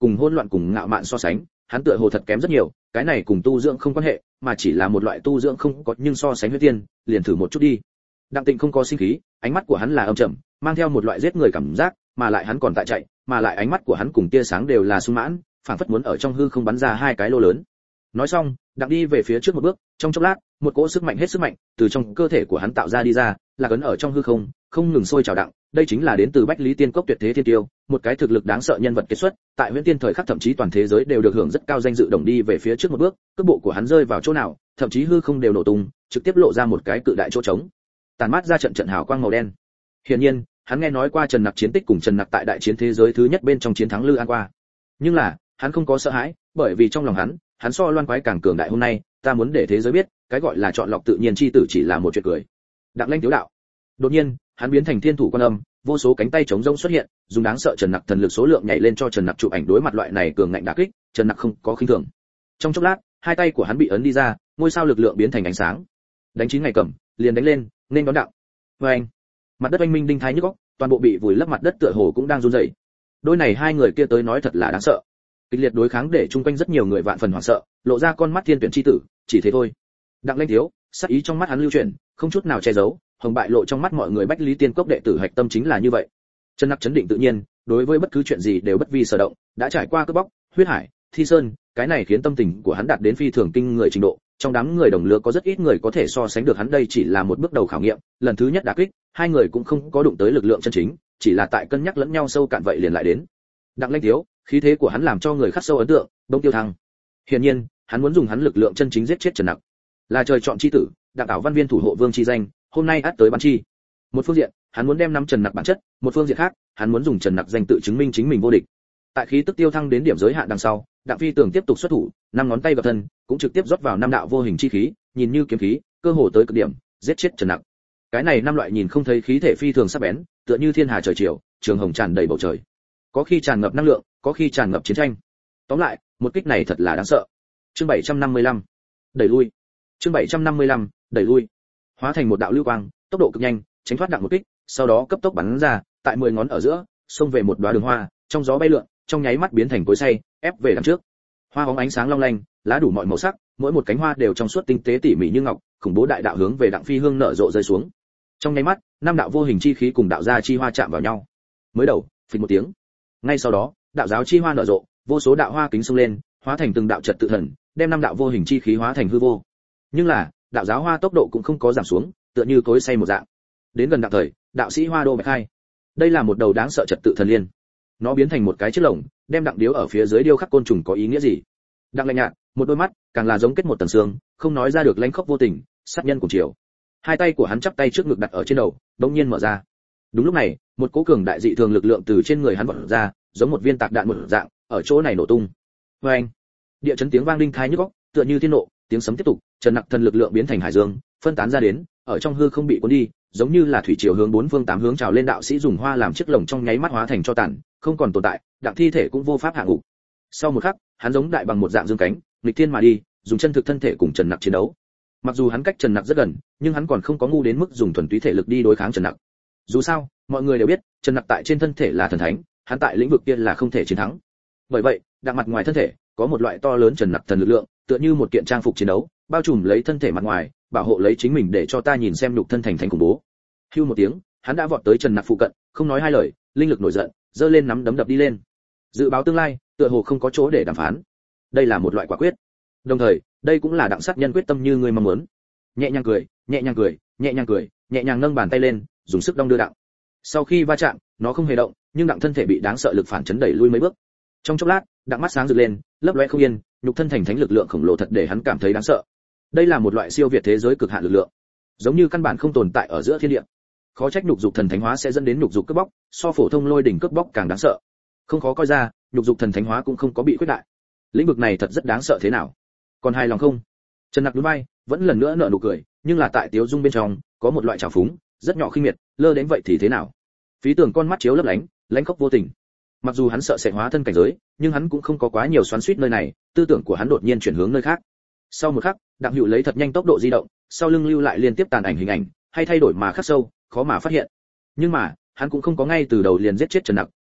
cùng hỗn loạn cùng ngạo mạn so sánh, hắn tựa hồ thật kém rất nhiều, cái này cùng tu dưỡng không quan hệ, mà chỉ là một loại tu dưỡng không có nhưng so sánh với tiên, liền thử một chút đi. Đặng Tịnh không có sinh khí, ánh mắt của hắn là âm trầm, mang theo một loại giết người cảm giác, mà lại hắn còn tại chạy, mà lại ánh mắt của hắn cùng tia sáng đều là sung mãn, phảng phất muốn ở trong hư không bắn ra hai cái lô lớn. Nói xong, Đặng đi về phía trước một bước, trong chốc lát, một cỗ sức mạnh hết sức mạnh từ trong cơ thể của hắn tạo ra đi ra, là cấn ở trong hư không, không ngừng sôi trào Đặng, đây chính là đến từ Bách Lý Tiên Cốc tuyệt thế thiên tiêu, một cái thực lực đáng sợ nhân vật kết xuất, tại Huyễn Tiên thời khắc thậm chí toàn thế giới đều được hưởng rất cao danh dự. Đồng đi về phía trước một bước, cước bộ của hắn rơi vào chỗ nào, thậm chí hư không đều nổ tung, trực tiếp lộ ra một cái cự đại chỗ trống, tàn mát ra trận trận hào quang màu đen. Hiển nhiên, hắn nghe nói qua Trần Nặc chiến tích cùng Trần Nặc tại đại chiến thế giới thứ nhất bên trong chiến thắng Lư An qua. Nhưng là, hắn không có sợ hãi, bởi vì trong lòng hắn so Loan Quái càng cường đại. Hôm nay, ta muốn để thế giới biết, cái gọi là chọn lọc tự nhiên chi tử chỉ là một chuyện cười. Đặng Lanh tiếu đạo. Đột nhiên, hắn biến thành thiên thủ quan âm, vô số cánh tay chống rông xuất hiện, dùng đáng sợ Trần Nặc thần lực số lượng nhảy lên cho Trần Nặc chụp ảnh. Đối mặt loại này cường ngạnh đả kích, Trần Nặc không có khinh thường. Trong chốc lát, hai tay của hắn bị ấn đi ra, ngôi sao lực lượng biến thành ánh sáng. Đánh chín ngày cầm, liền đánh lên, nên đón Đặng. Oeng! Mặt đất oanh minh đinh thái nhức óc, toàn bộ bị vùi lấp mặt đất tựa hồ cũng đang run rẩy. Đôi này hai người kia tới nói thật là đáng sợ. Kịch liệt đối kháng để chung quanh rất nhiều người vạn phần hoảng sợ, lộ ra con mắt thiên tuyển chi tử, chỉ thế thôi. Đặng Lanh thiếu, sắc ý trong mắt hắn lưu chuyển, không chút nào che giấu, hồng bại lộ trong mắt mọi người. Bách Lý Tiên Cốc đệ tử hạch tâm chính là như vậy. Trần Nặc chấn định tự nhiên, đối với bất cứ chuyện gì đều bất vi sở động, đã trải qua cướp bóc, huyết hải, thi sơn, cái này khiến tâm tình của hắn đạt đến phi thường kinh người trình độ. Trong đám người đồng lứa có rất ít người có thể so sánh được hắn, đây chỉ là một bước đầu khảo nghiệm, lần thứ nhất đả kích, hai người cũng không có đụng tới lực lượng chân chính, chỉ là tại cân nhắc lẫn nhau sâu cạn vậy liền lại đến. Đặng Lanh thiếu, khí thế của hắn làm cho người khắc sâu ấn tượng, Đông Tiêu Thăng. Hiển nhiên, hắn muốn dùng hắn lực lượng chân chính giết chết Trần Nặc. Là trời chọn chi tử, Đặng Tảo Văn Viên thủ hộ vương chi danh, hôm nay át tới ban chi. Một phương diện, hắn muốn đem nắm Trần Nặc bản chất, một phương diện khác, hắn muốn dùng Trần Nặc danh tự chứng minh chính mình vô địch. Tại khí tức tiêu thăng đến điểm giới hạn đằng sau, Đặng Phi Tường tiếp tục xuất thủ, năm ngón tay gập thân, cũng trực tiếp rót vào năm đạo vô hình chi khí, nhìn như kiếm khí, cơ hồ tới cực điểm, giết chết Trần Nặc. Cái này năm loại nhìn không thấy khí thể phi thường sắc bén, tựa như thiên hà trời chiều, trường hồng tràn đầy bầu trời. Có khi tràn ngập năng lượng, có khi tràn ngập chiến tranh. Tóm lại, một kích này thật là đáng sợ. Chương 755. Đẩy lui. Chương 755. Đẩy lui. Hóa thành một đạo lưu quang, tốc độ cực nhanh, tránh thoát Đặng một kích, sau đó cấp tốc bắn ra, tại 10 ngón ở giữa, xông về một đóa đường hoa, trong gió bay lượn, trong nháy mắt biến thành cối xay, ép về đằng trước. Hoa bóng ánh sáng long lanh, lá đủ mọi màu sắc, mỗi một cánh hoa đều trong suốt tinh tế tỉ mỉ như ngọc, khủng bố đại đạo hướng về Đặng Phi Hương nở rộ rơi xuống. Trong nháy mắt, năm đạo vô hình chi khí cùng đạo gia chi hoa chạm vào nhau. Mới đầu, phịch một tiếng. Ngay sau đó, đạo giáo chi hoa nở rộ, vô số đạo hoa kính xông lên, hóa thành từng đạo trật tự thần, đem năm đạo vô hình chi khí hóa thành hư vô. Nhưng là, đạo giáo hoa tốc độ cũng không có giảm xuống, tựa như cối xay một dạng. Đến gần Đặng thời, đạo sĩ Hoa Đô bạch khai. Đây là một đầu đáng sợ trật tự thần liên. Nó biến thành một cái chiếc lồng, đem Đặng điếu ở phía dưới điêu khắc côn trùng có ý nghĩa gì? Đặng lạnh nhạt, một đôi mắt, càng là giống kết một tầng xương, không nói ra được lãnh khốc vô tình, sát nhân cùng chiều. Hai tay của hắn chắp tay trước ngực đặt ở trên đầu, đống nhiên mở ra. Đúng lúc này, một cỗ cường đại dị thường lực lượng từ trên người hắn bật ra, giống một viên tạc đạn một dạng, ở chỗ này nổ tung. Oeng! Địa chấn tiếng vang đinh tai nhức óc, tựa như thiên nộ, tiếng sấm tiếp tục, Trần Nặc thần lực lượng biến thành hải dương, phân tán ra đến, ở trong hư không bị cuốn đi, giống như là thủy triều hướng bốn phương tám hướng trào lên. Đạo sĩ dùng hoa làm chiếc lồng trong nháy mắt hóa thành tro tàn, không còn tồn tại, Đặng thi thể cũng vô pháp hạ ngục. Sau một khắc, hắn giống đại bằng một dạng dương cánh, nghịch thiên mà đi, dùng chân thực thân thể cùng Trần Nặc chiến đấu. Mặc dù hắn cách Trần Nặc rất gần, nhưng hắn còn không có ngu đến mức dùng thuần túy thể lực đi đối kháng Trần Nặc. Dù sao, mọi người đều biết, Trần Nặc tại trên thân thể là thần thánh, hắn tại lĩnh vực kia là không thể chiến thắng. Bởi vậy, Đặng mặt ngoài thân thể có một loại to lớn Trần Nặc thần lực lượng, tựa như một kiện trang phục chiến đấu, bao trùm lấy thân thể mặt ngoài, bảo hộ lấy chính mình để cho ta nhìn xem nhục thân thành khủng bố. Hưu một tiếng, hắn đã vọt tới Trần Nặc phụ cận, không nói hai lời, linh lực nổi giận, giơ lên nắm đấm đập đi lên. Dự báo tương lai, tựa hồ không có chỗ để đàm phán. Đây là một loại quả quyết. Đồng thời, đây cũng là Đặng sát nhân quyết tâm như người mong muốn. Nhẹ nhàng cười, nhẹ nhàng cười, nhẹ nhàng cười, nhẹ nhàng nâng bàn tay lên, dùng sức đong đưa Đặng. Sau khi va chạm, nó không hề động, nhưng Đặng thân thể bị đáng sợ lực phản chấn đẩy lui mấy bước. Trong chốc lát, Đặng mắt sáng rực lên, lấp lóe không yên, nhục thân thành thánh lực lượng khổng lồ thật để hắn cảm thấy đáng sợ. Đây là một loại siêu việt thế giới cực hạn lực lượng, giống như căn bản không tồn tại ở giữa thiên địa. Khó trách nhục dục thần thánh hóa sẽ dẫn đến nhục dục cướp bóc, so phổ thông lôi đỉnh cướp bóc càng đáng sợ. Không khó coi ra, nhục dục thần thánh hóa cũng không có bị khuyết đại. Lĩnh vực này thật rất đáng sợ thế nào? Còn hài lòng không? Trần Nặc nhún vai, vẫn lần nữa nở nụ cười, nhưng là tại tiếu dung bên trong có một loại trào phúng, rất nhỏ khinh miệt, lơ đến vậy thì thế nào? Phí Tường con mắt chiếu lấp lánh, lãnh khốc vô tình. Mặc dù hắn sợ sẽ hóa thân cảnh giới, nhưng hắn cũng không có quá nhiều xoắn xuýt nơi này, tư tưởng của hắn đột nhiên chuyển hướng nơi khác. Sau một khắc, Đặng Hữu lấy thật nhanh tốc độ di động, sau lưng lưu lại liên tiếp tàn ảnh hình ảnh, hay thay đổi mà khắc sâu, khó mà phát hiện. Nhưng mà, hắn cũng không có ngay từ đầu liền giết chết Trần Nặc,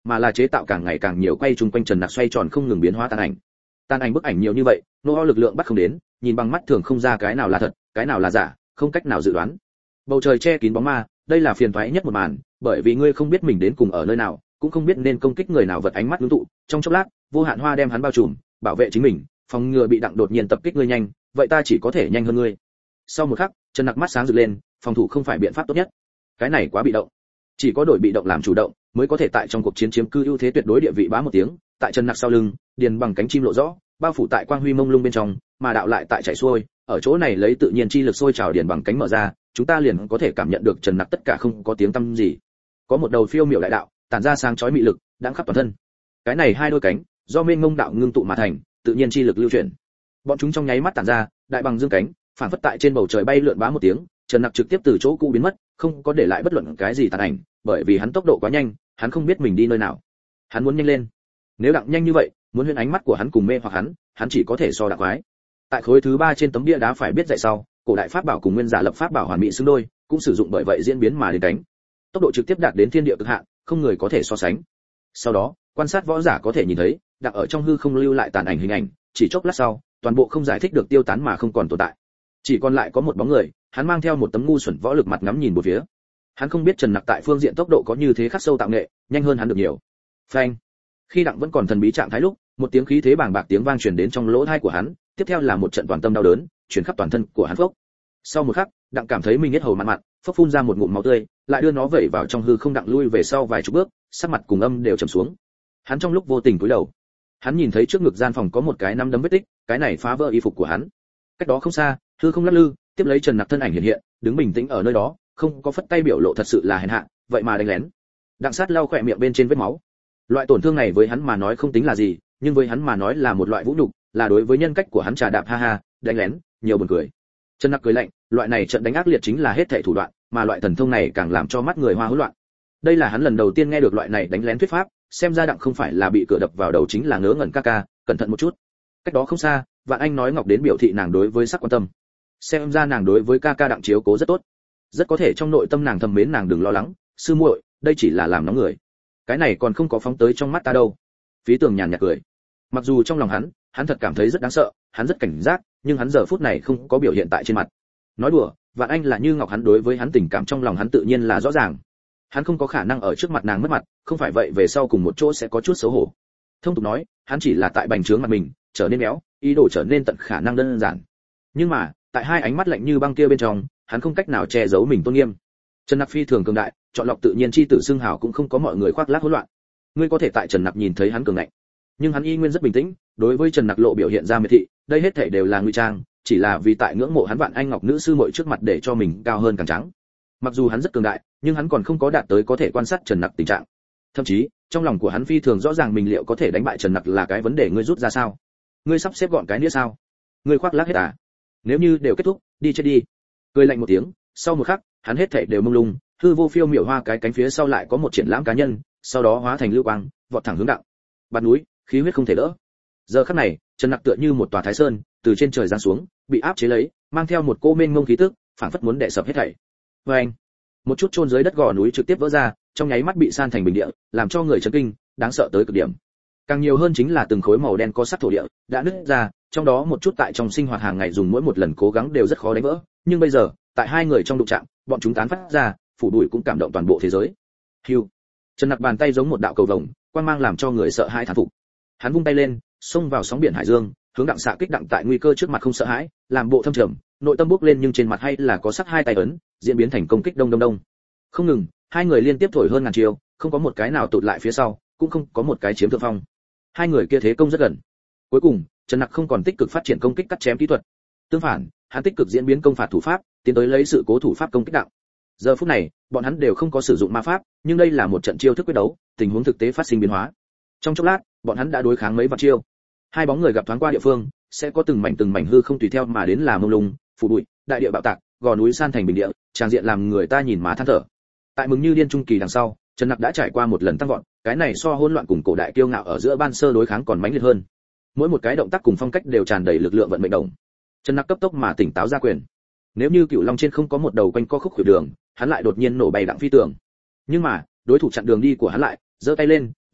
mà là chế tạo càng ngày càng nhiều quay chung quanh Trần Nặc xoay tròn không ngừng biến hóa tàn ảnh bức ảnh nhiều như vậy, nô lực lượng bắt không đến, nhìn bằng mắt thường không ra cái nào là thật, cái nào là giả, không cách nào dự đoán. Bầu trời che kín bóng ma, đây là phiền toái nhất một màn, bởi vì ngươi không biết mình đến cùng ở nơi nào, cũng không biết nên công kích người nào, vật ánh mắt ngưng tụ, trong chốc lát, vô hạn hoa đem hắn bao trùm, bảo vệ chính mình, phòng ngừa bị Đặng đột nhiên tập kích ngươi nhanh, vậy ta chỉ có thể nhanh hơn ngươi. Sau một khắc, Trần Nặc mắt sáng rực lên, phòng thủ không phải biện pháp tốt nhất. Cái này quá bị động. Chỉ có đổi bị động làm chủ động, mới có thể tại trong cuộc chiến chiếm cư ưu thế tuyệt đối địa vị bá một tiếng, tại Trần Nặc sau lưng, điền bằng cánh chim lộ rõ, bao phủ tại quang huy mông lung bên trong, mà đạo lại tại chạy xuôi, ở chỗ này lấy tự nhiên chi lực sôi trào điền bằng cánh mở ra, chúng ta liền có thể cảm nhận được Trần Nặc tất cả không có tiếng tăm gì. Có một đầu phiêu miểu đại đạo, tản ra sáng chói mị lực, đang khắp toàn thân. Cái này hai đôi cánh, do mênh mông đạo ngưng tụ mà thành, tự nhiên chi lực lưu chuyển. Bọn chúng trong nháy mắt tản ra, đại bằng dương cánh, phản phất tại trên bầu trời bay lượn bá một tiếng, Trần Nặc trực tiếp từ chỗ cũ biến mất, không có để lại bất luận cái gì tàn ảnh, bởi vì hắn tốc độ quá nhanh, hắn không biết mình đi nơi nào. Hắn muốn nhanh lên. Nếu Đặng nhanh như vậy, muốn huyễn ánh mắt của hắn cùng mê hoặc hắn chỉ có thể so Đặng quái. Tại khối thứ 3 trên tấm bia đá phải biết dạy sau, cổ đại pháp bảo cùng nguyên giả lập pháp bảo hoàn mỹ xứng đôi, cũng sử dụng bởi vậy diễn biến mà đến cánh. Tốc độ trực tiếp đạt đến thiên địa cực hạn, không người có thể so sánh. Sau đó, quan sát võ giả có thể nhìn thấy, Đặng ở trong hư không lưu lại tàn ảnh hình ảnh, chỉ chốc lát sau, toàn bộ không giải thích được tiêu tán mà không còn tồn tại. Chỉ còn lại có một bóng người, hắn mang theo một tấm ngu xuẩn võ lực mặt ngắm nhìn một phía. Hắn không biết Trần Nặc tại phương diện tốc độ có như thế khắc sâu tạo nghệ, nhanh hơn hắn được nhiều. Phanh. Khi Đặng vẫn còn thần bí trạng thái lúc, một tiếng khí thế bàng bạc tiếng vang truyền đến trong lỗ tai của hắn, tiếp theo là một trận toàn tâm đau đớn, truyền khắp toàn thân của hắn phốc. Sau một khắc, Đặng cảm thấy mình hết hầu mặn mặn, phốc phun ra một ngụm máu tươi, lại đưa nó vẩy vào trong hư không. Đặng lui về sau vài chục bước, sắc mặt cùng âm đều trầm xuống. Hắn trong lúc vô tình cúi đầu, hắn nhìn thấy trước ngực gian phòng có một cái nắm đấm vết tích, cái này phá vỡ y phục của hắn. Cách đó không xa, hư không lắc lư, tiếp lấy Trần Nặc thân ảnh hiện hiện, đứng bình tĩnh ở nơi đó, không có phất tay biểu lộ thật sự là hèn hạ, vậy mà đánh lén. Đặng Sát lau khỏe miệng bên trên vết máu. Loại tổn thương này với hắn mà nói không tính là gì, nhưng với hắn mà nói là một loại vũ nhục, là đối với nhân cách của hắn trà đạp. Ha ha, đánh lén, nhiều buồn cười. Trần Nặc cười lạnh, loại này trận đánh ác liệt chính là hết thảy thủ đoạn, mà loại thần thông này càng làm cho mắt người hoa hỗn loạn. Đây là hắn lần đầu tiên nghe được loại này đánh lén thuyết pháp, xem ra Đặng không phải là bị cửa đập vào đầu chính là ngớ ngẩn. Ca, cẩn thận một chút. Cách đó không xa, Vạn Anh nói Ngọc đến biểu thị nàng đối với sắc quan tâm. Xem ra nàng đối với ca Đặng chiếu cố rất tốt, rất có thể trong nội tâm nàng thầm mến nàng. Đừng lo lắng, sư muội, đây chỉ là làm nóng người, cái này còn không có phóng tới trong mắt ta đâu. Phí Tường nhàn nhạt cười. Mặc dù trong lòng hắn thật cảm thấy rất đáng sợ, hắn rất cảnh giác, nhưng hắn giờ phút này không có biểu hiện tại trên mặt. Nói đùa, Vạn Anh là như ngọc, hắn đối với hắn tình cảm trong lòng hắn tự nhiên là rõ ràng. Hắn không có khả năng ở trước mặt nàng mất mặt, không phải vậy về sau cùng một chỗ sẽ có chút xấu hổ. Thông tục nói, hắn chỉ là tại bành trướng mặt mình, trở nên béo, ý đồ trở nên tận khả năng đơn giản. Nhưng mà, tại hai ánh mắt lạnh như băng kia bên trong, hắn không cách nào che giấu mình tôn nghiêm. Trần Nặc phi thường cường đại, chọn lọc tự nhiên chi tử xưng hào cũng không có mọi người khoác lác hỗn loạn. Ngươi có thể tại Trần Nặc nhìn thấy hắn cường ngạnh, nhưng hắn y nguyên rất bình tĩnh, đối với Trần Nặc lộ biểu hiện ra miệt thị, đây hết thảy đều là ngụy trang, chỉ là vì tại ngưỡng mộ hắn Vạn Anh Ngọc nữ sư muội trước mặt để cho mình cao hơn càng trắng. Mặc dù hắn rất cường đại, nhưng hắn còn không có đạt tới có thể quan sát Trần Nặc tình trạng. Thậm chí, trong lòng của hắn phi thường rõ ràng mình liệu có thể đánh bại Trần Nặc là cái vấn đề. Ngươi rút ra sao? Ngươi sắp xếp gọn cái nghĩa sao? Ngươi khoác lác hết à? Nếu như đều kết thúc, đi chết đi. Cười lạnh một tiếng, sau một khắc, hắn hết thảy đều mông lung, hư vô phiêu miểu hoa cái cánh phía sau lại có một triển lãm cá nhân, sau đó hóa thành lưu quang, vọt thẳng hướng Đặng. Bạt núi, khí huyết không thể đỡ. Giờ khắc này, Trần Nặc tựa như một tòa Thái Sơn, từ trên trời giáng xuống, bị áp chế lấy, mang theo một cô mênh mông khí tức, phảng phất muốn đè sập hết thảy. Oeng! Một chút chôn dưới đất gò núi trực tiếp vỡ ra, trong nháy mắt bị san thành bình địa, làm cho người chấn kinh, đáng sợ tới cực điểm. Càng nhiều hơn chính là từng khối màu đen có sắt thổ địa đã nứt ra, trong đó một chút tại trong sinh hoạt hàng ngày dùng mỗi một lần cố gắng đều rất khó đánh vỡ, nhưng bây giờ, tại hai người trong đụng chạm, bọn chúng tán phát ra, phủ bụi cũng cảm động toàn bộ thế giới. Hưu. Trần Nặc bàn tay giống một đạo cầu vồng, quang mang làm cho người sợ hãi thán phục. Hắn vung tay lên, xông vào sóng biển hải dương, hướng Đặng xạ kích. Đặng tại nguy cơ trước mặt không sợ hãi, làm bộ thâm trầm, nội tâm bốc lên nhưng trên mặt hay là có sắc hai tay ấn, diễn biến thành công kích đông đông đông. Không ngừng, hai người liên tiếp thổi hơn ngàn chiêu, không có một cái nào tụt lại phía sau, cũng không có một cái chiếm thượng phong. Hai người kia thế công rất gần. Cuối cùng, Trần Nặc không còn tích cực phát triển công kích cắt chém kỹ thuật, tương phản, hắn tích cực diễn biến công phạt thủ pháp, tiến tới lấy sự cố thủ pháp công kích Đặng. Giờ phút này, bọn hắn đều không có sử dụng ma pháp, nhưng đây là một trận chiêu thức quyết đấu, tình huống thực tế phát sinh biến hóa. Trong chốc lát, bọn hắn đã đối kháng mấy vạn chiêu. Hai bóng người gặp thoáng qua địa phương, sẽ có từng mảnh hư không tùy theo mà đến là mông lung, phủ bụi, đại địa bạo tạc, gò núi san thành bình địa, tràng diện làm người ta nhìn má than thở. Tại mừng như điên trung kỳ đằng sau, Trần Nặc đã trải qua một lần tăng vọt, cái này so hỗn loạn cùng cổ đại kiêu ngạo ở giữa ban sơ đối kháng còn mãnh liệt hơn. Mỗi một cái động tác cùng phong cách đều tràn đầy lực lượng vận mệnh đồng. Trần Nặc cấp tốc mà tỉnh táo ra quyền. Nếu như Cửu Long trên không có một đầu quanh co khúc khuỷu đường, hắn lại đột nhiên nổ bay Đặng Phi Tường. Nhưng mà, đối thủ chặn đường đi của hắn lại, giơ tay lên,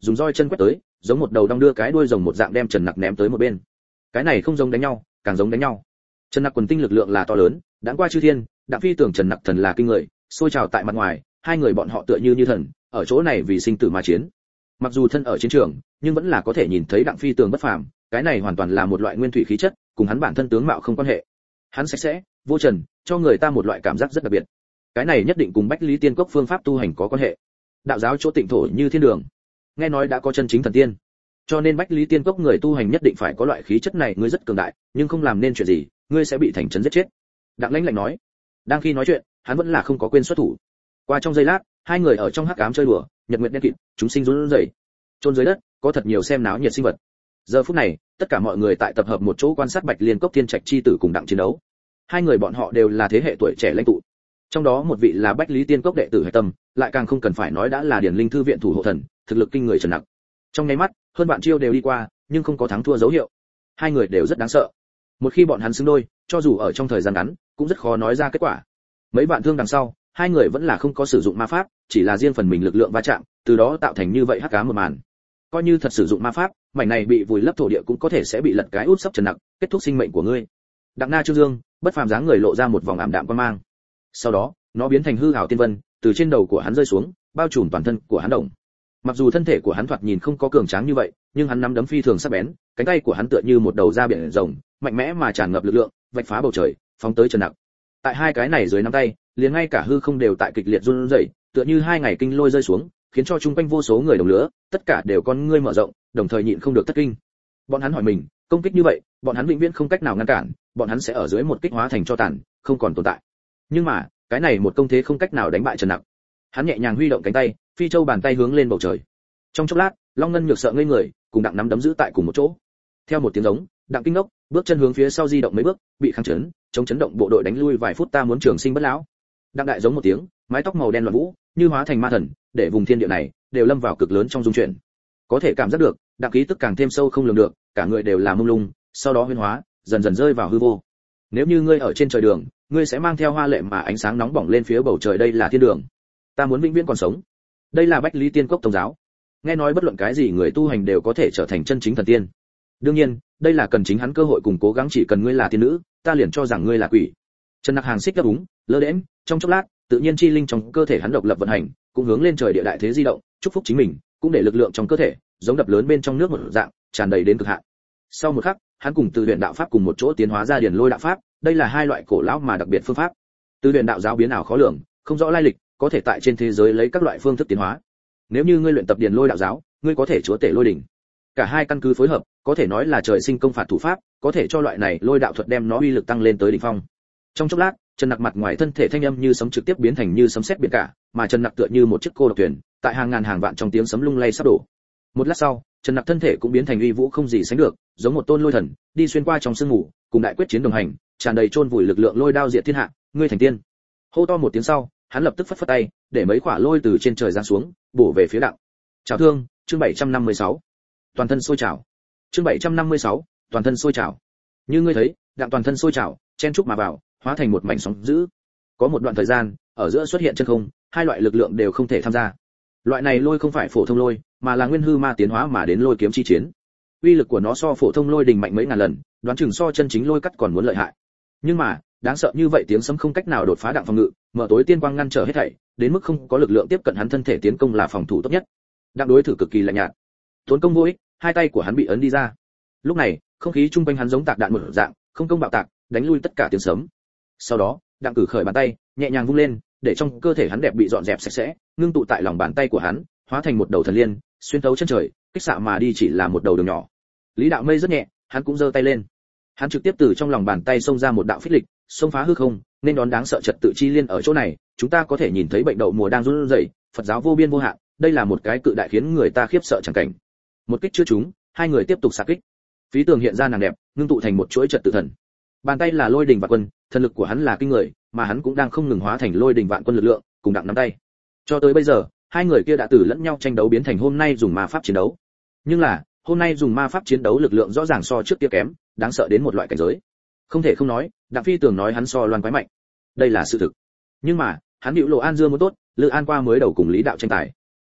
dùng roi chân quét tới, giống một đầu đong đưa cái đuôi rồng một dạng đem Trần Nặc ném tới một bên. Cái này không giống đánh nhau, càng giống đánh nhau. Trần Nặc quần tinh lực lượng là to lớn, đãng qua chư thiên, Đặng Phi tưởng Trần Nặc thần là kinh người, sôi trào tại mặt ngoài, hai người bọn họ tựa như thần, ở chỗ này vì sinh tử mà chiến. Mặc dù thân ở chiến trường, nhưng vẫn là có thể nhìn thấy Đặng Phi tường bất phàm, cái này hoàn toàn là một loại nguyên thủy khí chất, cùng hắn bản thân tướng mạo không quan hệ. Hắn sạch sẽ, vô trần, cho người ta một loại cảm giác rất đặc biệt. Cái này nhất định cùng Bách Lý Tiên Cốc phương pháp tu hành có quan hệ. Đạo giáo chỗ tịnh thổ như thiên đường, nghe nói đã có chân chính thần tiên, cho nên Bách Lý Tiên Cốc người tu hành nhất định phải có loại khí chất này. Ngươi rất cường đại, nhưng không làm nên chuyện gì, ngươi sẽ bị thành trấn giết chết. Đặng Lãnh lạnh nói. Đang khi nói chuyện, hắn vẫn là không có quên xuất thủ. Qua trong giây lát, hai người ở trong hắc ám chơi đùa, nhật nguyệt đen kịt, chúng sinh run rẩy. Chôn dưới đất, có thật nhiều xem náo nhiệt sinh vật. Giờ phút này, tất cả mọi người tại tập hợp một chỗ quan sát Bạch Liên Cốc Thiên Trạch chi tử cùng Đặng chiến đấu. Hai người bọn họ đều là thế hệ tuổi trẻ lãnh tụ. Trong đó một vị là Bách Lý Tiên Cốc đệ tử Hải Tâm, lại càng không cần phải nói đã là Điển Linh thư viện thủ hộ thần, thực lực kinh người Trần Nặc. Trong nháy mắt, hơn bạn chiêu đều đi qua, nhưng không có thắng thua dấu hiệu. Hai người đều rất đáng sợ. Một khi bọn hắn xứng đôi, cho dù ở trong thời gian ngắn, cũng rất khó nói ra kết quả. Mấy vạn thương đằng sau, hai người vẫn là không có sử dụng ma pháp, chỉ là riêng phần mình lực lượng va chạm, từ đó tạo thành như vậy hắc ám một màn. Coi như thật sử dụng ma pháp, mảnh này bị vùi lấp thổ địa cũng có thể sẽ bị lật cái út sấp Trần Nặc, kết thúc sinh mệnh của ngươi. Đặng Na Trương Dương, bất phàm dáng người lộ ra một vòng ảm đạm quan mang. Sau đó, nó biến thành hư ảo tiên vân, từ trên đầu của hắn rơi xuống, bao trùm toàn thân của hắn động. Mặc dù thân thể của hắn thoạt nhìn không có cường tráng như vậy, nhưng hắn nắm đấm phi thường sắc bén, cánh tay của hắn tựa như một đầu da biển rồng, mạnh mẽ mà tràn ngập lực lượng, vạch phá bầu trời, phóng tới Trần Nặc. Tại hai cái này dưới nắm tay, liền ngay cả hư không đều tại kịch liệt run rẩy, tựa như hai ngày kinh lôi rơi xuống, khiến cho chung quanh vô số người đồng lứa, tất cả đều con ngươi mở rộng, đồng thời nhịn không được thất kinh. Bọn hắn hỏi mình, công kích như vậy, bọn hắn vĩnh viễn không cách nào ngăn cản, bọn hắn sẽ ở dưới một kích hóa thành cho tàn, không còn tồn tại. Nhưng mà, cái này một công thế không cách nào đánh bại Trần Nặc. Hắn nhẹ nhàng huy động cánh tay, phi châu bàn tay hướng lên bầu trời. Trong chốc lát, Long Ngân Nhược sợ ngây người, cùng Đặng nắm đấm giữ tại cùng một chỗ. Theo một tiếng giống, Đặng kinh ngốc, bước chân hướng phía sau di động mấy bước, bị kháng chấn, chống chấn động bộ đội đánh lui vài phút. Ta muốn trường sinh bất lão. Đặng đại giống một tiếng, mái tóc màu đen loạn vũ, như hóa thành ma thần, để vùng thiên địa này đều lâm vào cực lớn trong dung chuyển. Có thể cảm giác được, Đặng khí tức càng thêm sâu không lường được, cả người đều là mông lung, sau đó huyễn hóa, dần dần rơi vào hư vô. Nếu như ngươi ở trên trời đường, ngươi sẽ mang theo hoa lệ mà ánh sáng nóng bỏng lên phía bầu trời, đây là thiên đường. Ta muốn vĩnh viễn còn sống. Đây là Bách Lý Tiên Cốc Tông giáo. Nghe nói bất luận cái gì người tu hành đều có thể trở thành chân chính thần tiên. Đương nhiên, đây là cần chính hắn cơ hội cùng cố gắng, chỉ cần ngươi là tiên nữ, ta liền cho rằng ngươi là quỷ. Trần Nặc hàng xích đáp úng, lơ đễnh, trong chốc lát, tự nhiên chi linh trong cơ thể hắn độc lập vận hành, cũng hướng lên trời địa đại thế di động, chúc phúc chính mình, cũng để lực lượng trong cơ thể giống đập lớn bên trong nước một dạng, tràn đầy đến cực hạn. Sau một khắc, hắn cùng Từ Huyền đạo pháp cùng một chỗ tiến hóa ra Điển Lôi đạo pháp, đây là hai loại cổ lão mà đặc biệt phương pháp. Từ Huyền đạo giáo biến ảo khó lường, không rõ lai lịch, có thể tại trên thế giới lấy các loại phương thức tiến hóa. Nếu như ngươi luyện tập Điển Lôi đạo giáo, ngươi có thể chúa tể lôi đỉnh. Cả hai căn cứ phối hợp, có thể nói là trời sinh công phạt thủ pháp, có thể cho loại này lôi đạo thuật đem nó uy lực tăng lên tới đỉnh phong. Trong chốc lát, Trần Nặc mặt ngoài thân thể thanh âm như sấm trực tiếp biến thành như sấm sét biển cả, mà Trần Nặc tựa như một chiếc cô độc thuyền, tại hàng ngàn hàng vạn trong tiếng sấm lung lay sắp đổ. Một lát sau, Trần Nặc thân thể cũng biến thành uy vũ không gì sánh được, giống một tôn lôi thần, đi xuyên qua trong sương mù, cùng đại quyết chiến đồng hành, tràn đầy chôn vùi lực lượng lôi đao diệt thiên hạ, ngươi thành tiên. Hô to một tiếng sau, hắn lập tức phất phất tay, để mấy quả lôi từ trên trời giáng xuống, bổ về phía Đặng. Chào thương, chương 756. Toàn thân sôi trào. Chương 756, toàn thân sôi trào. Như ngươi thấy, Đặng toàn thân sôi trào, chen trúc mà vào, hóa thành một mảnh sóng dữ. Có một đoạn thời gian, ở giữa xuất hiện chân không, hai loại lực lượng đều không thể tham gia. Loại này lôi không phải phổ thông lôi, mà là nguyên hư ma tiến hóa mà đến lôi kiếm chi chiến. Uy lực của nó so phổ thông lôi đình mạnh mấy ngàn lần, đoán chừng so chân chính lôi cắt còn muốn lợi hại. Nhưng mà, đáng sợ như vậy tiếng sấm không cách nào đột phá Đặng phòng ngự, mở tối tiên quang ngăn trở hết thảy, đến mức không có lực lượng tiếp cận hắn thân thể tiến công là phòng thủ tốt nhất. Đặng đối thử cực kỳ lạnh nhạt. Tốn công vô ích, hai tay của hắn bị ấn đi ra. Lúc này, không khí trung quanh hắn giống tạc đạn một dạng, không công bạo tạc, đánh lui tất cả tiếng sấm. Sau đó, Đặng cử khởi bàn tay, nhẹ nhàng vung lên, để trong cơ thể hắn đẹp bị dọn dẹp sạch sẽ, ngưng tụ tại lòng bàn tay của hắn, hóa thành một đầu thần liên, xuyên thấu chân trời, kích xạ mà đi chỉ là một đầu đường nhỏ. Lý Đạo Mây rất nhẹ, hắn cũng giơ tay lên. Hắn trực tiếp từ trong lòng bàn tay xông ra một đạo phích lịch, xông phá hư không, nên đón đáng sợ trật tự chi liên ở chỗ này, chúng ta có thể nhìn thấy bệnh đậu mùa đang run rẩy, Phật giáo vô biên vô hạn, đây là một cái cự đại khiến người ta khiếp sợ chẳng cảnh. Một kích chưa trúng, hai người tiếp tục xạ kích. Phí tường hiện ra nàng đẹp, ngưng tụ thành một chuỗi trật tự thần. Bàn tay là lôi đình vạn quân, thần lực của hắn là kinh người, mà hắn cũng đang không ngừng hóa thành lôi đình vạn quân lực lượng, cùng Đặng nắm tay. Cho tới bây giờ, hai người kia đã từ lẫn nhau tranh đấu biến thành hôm nay dùng ma pháp chiến đấu. Nhưng là, hôm nay dùng ma pháp chiến đấu lực lượng rõ ràng so trước kia kém, đáng sợ đến một loại cảnh giới. Không thể không nói, Đặng Phi Tường nói hắn so Loan quái mạnh. Đây là sự thực. Nhưng mà, hắn bĩu lộ An Dương muốn tốt, Lư An qua mới đầu cùng Lý Đạo tranh tài.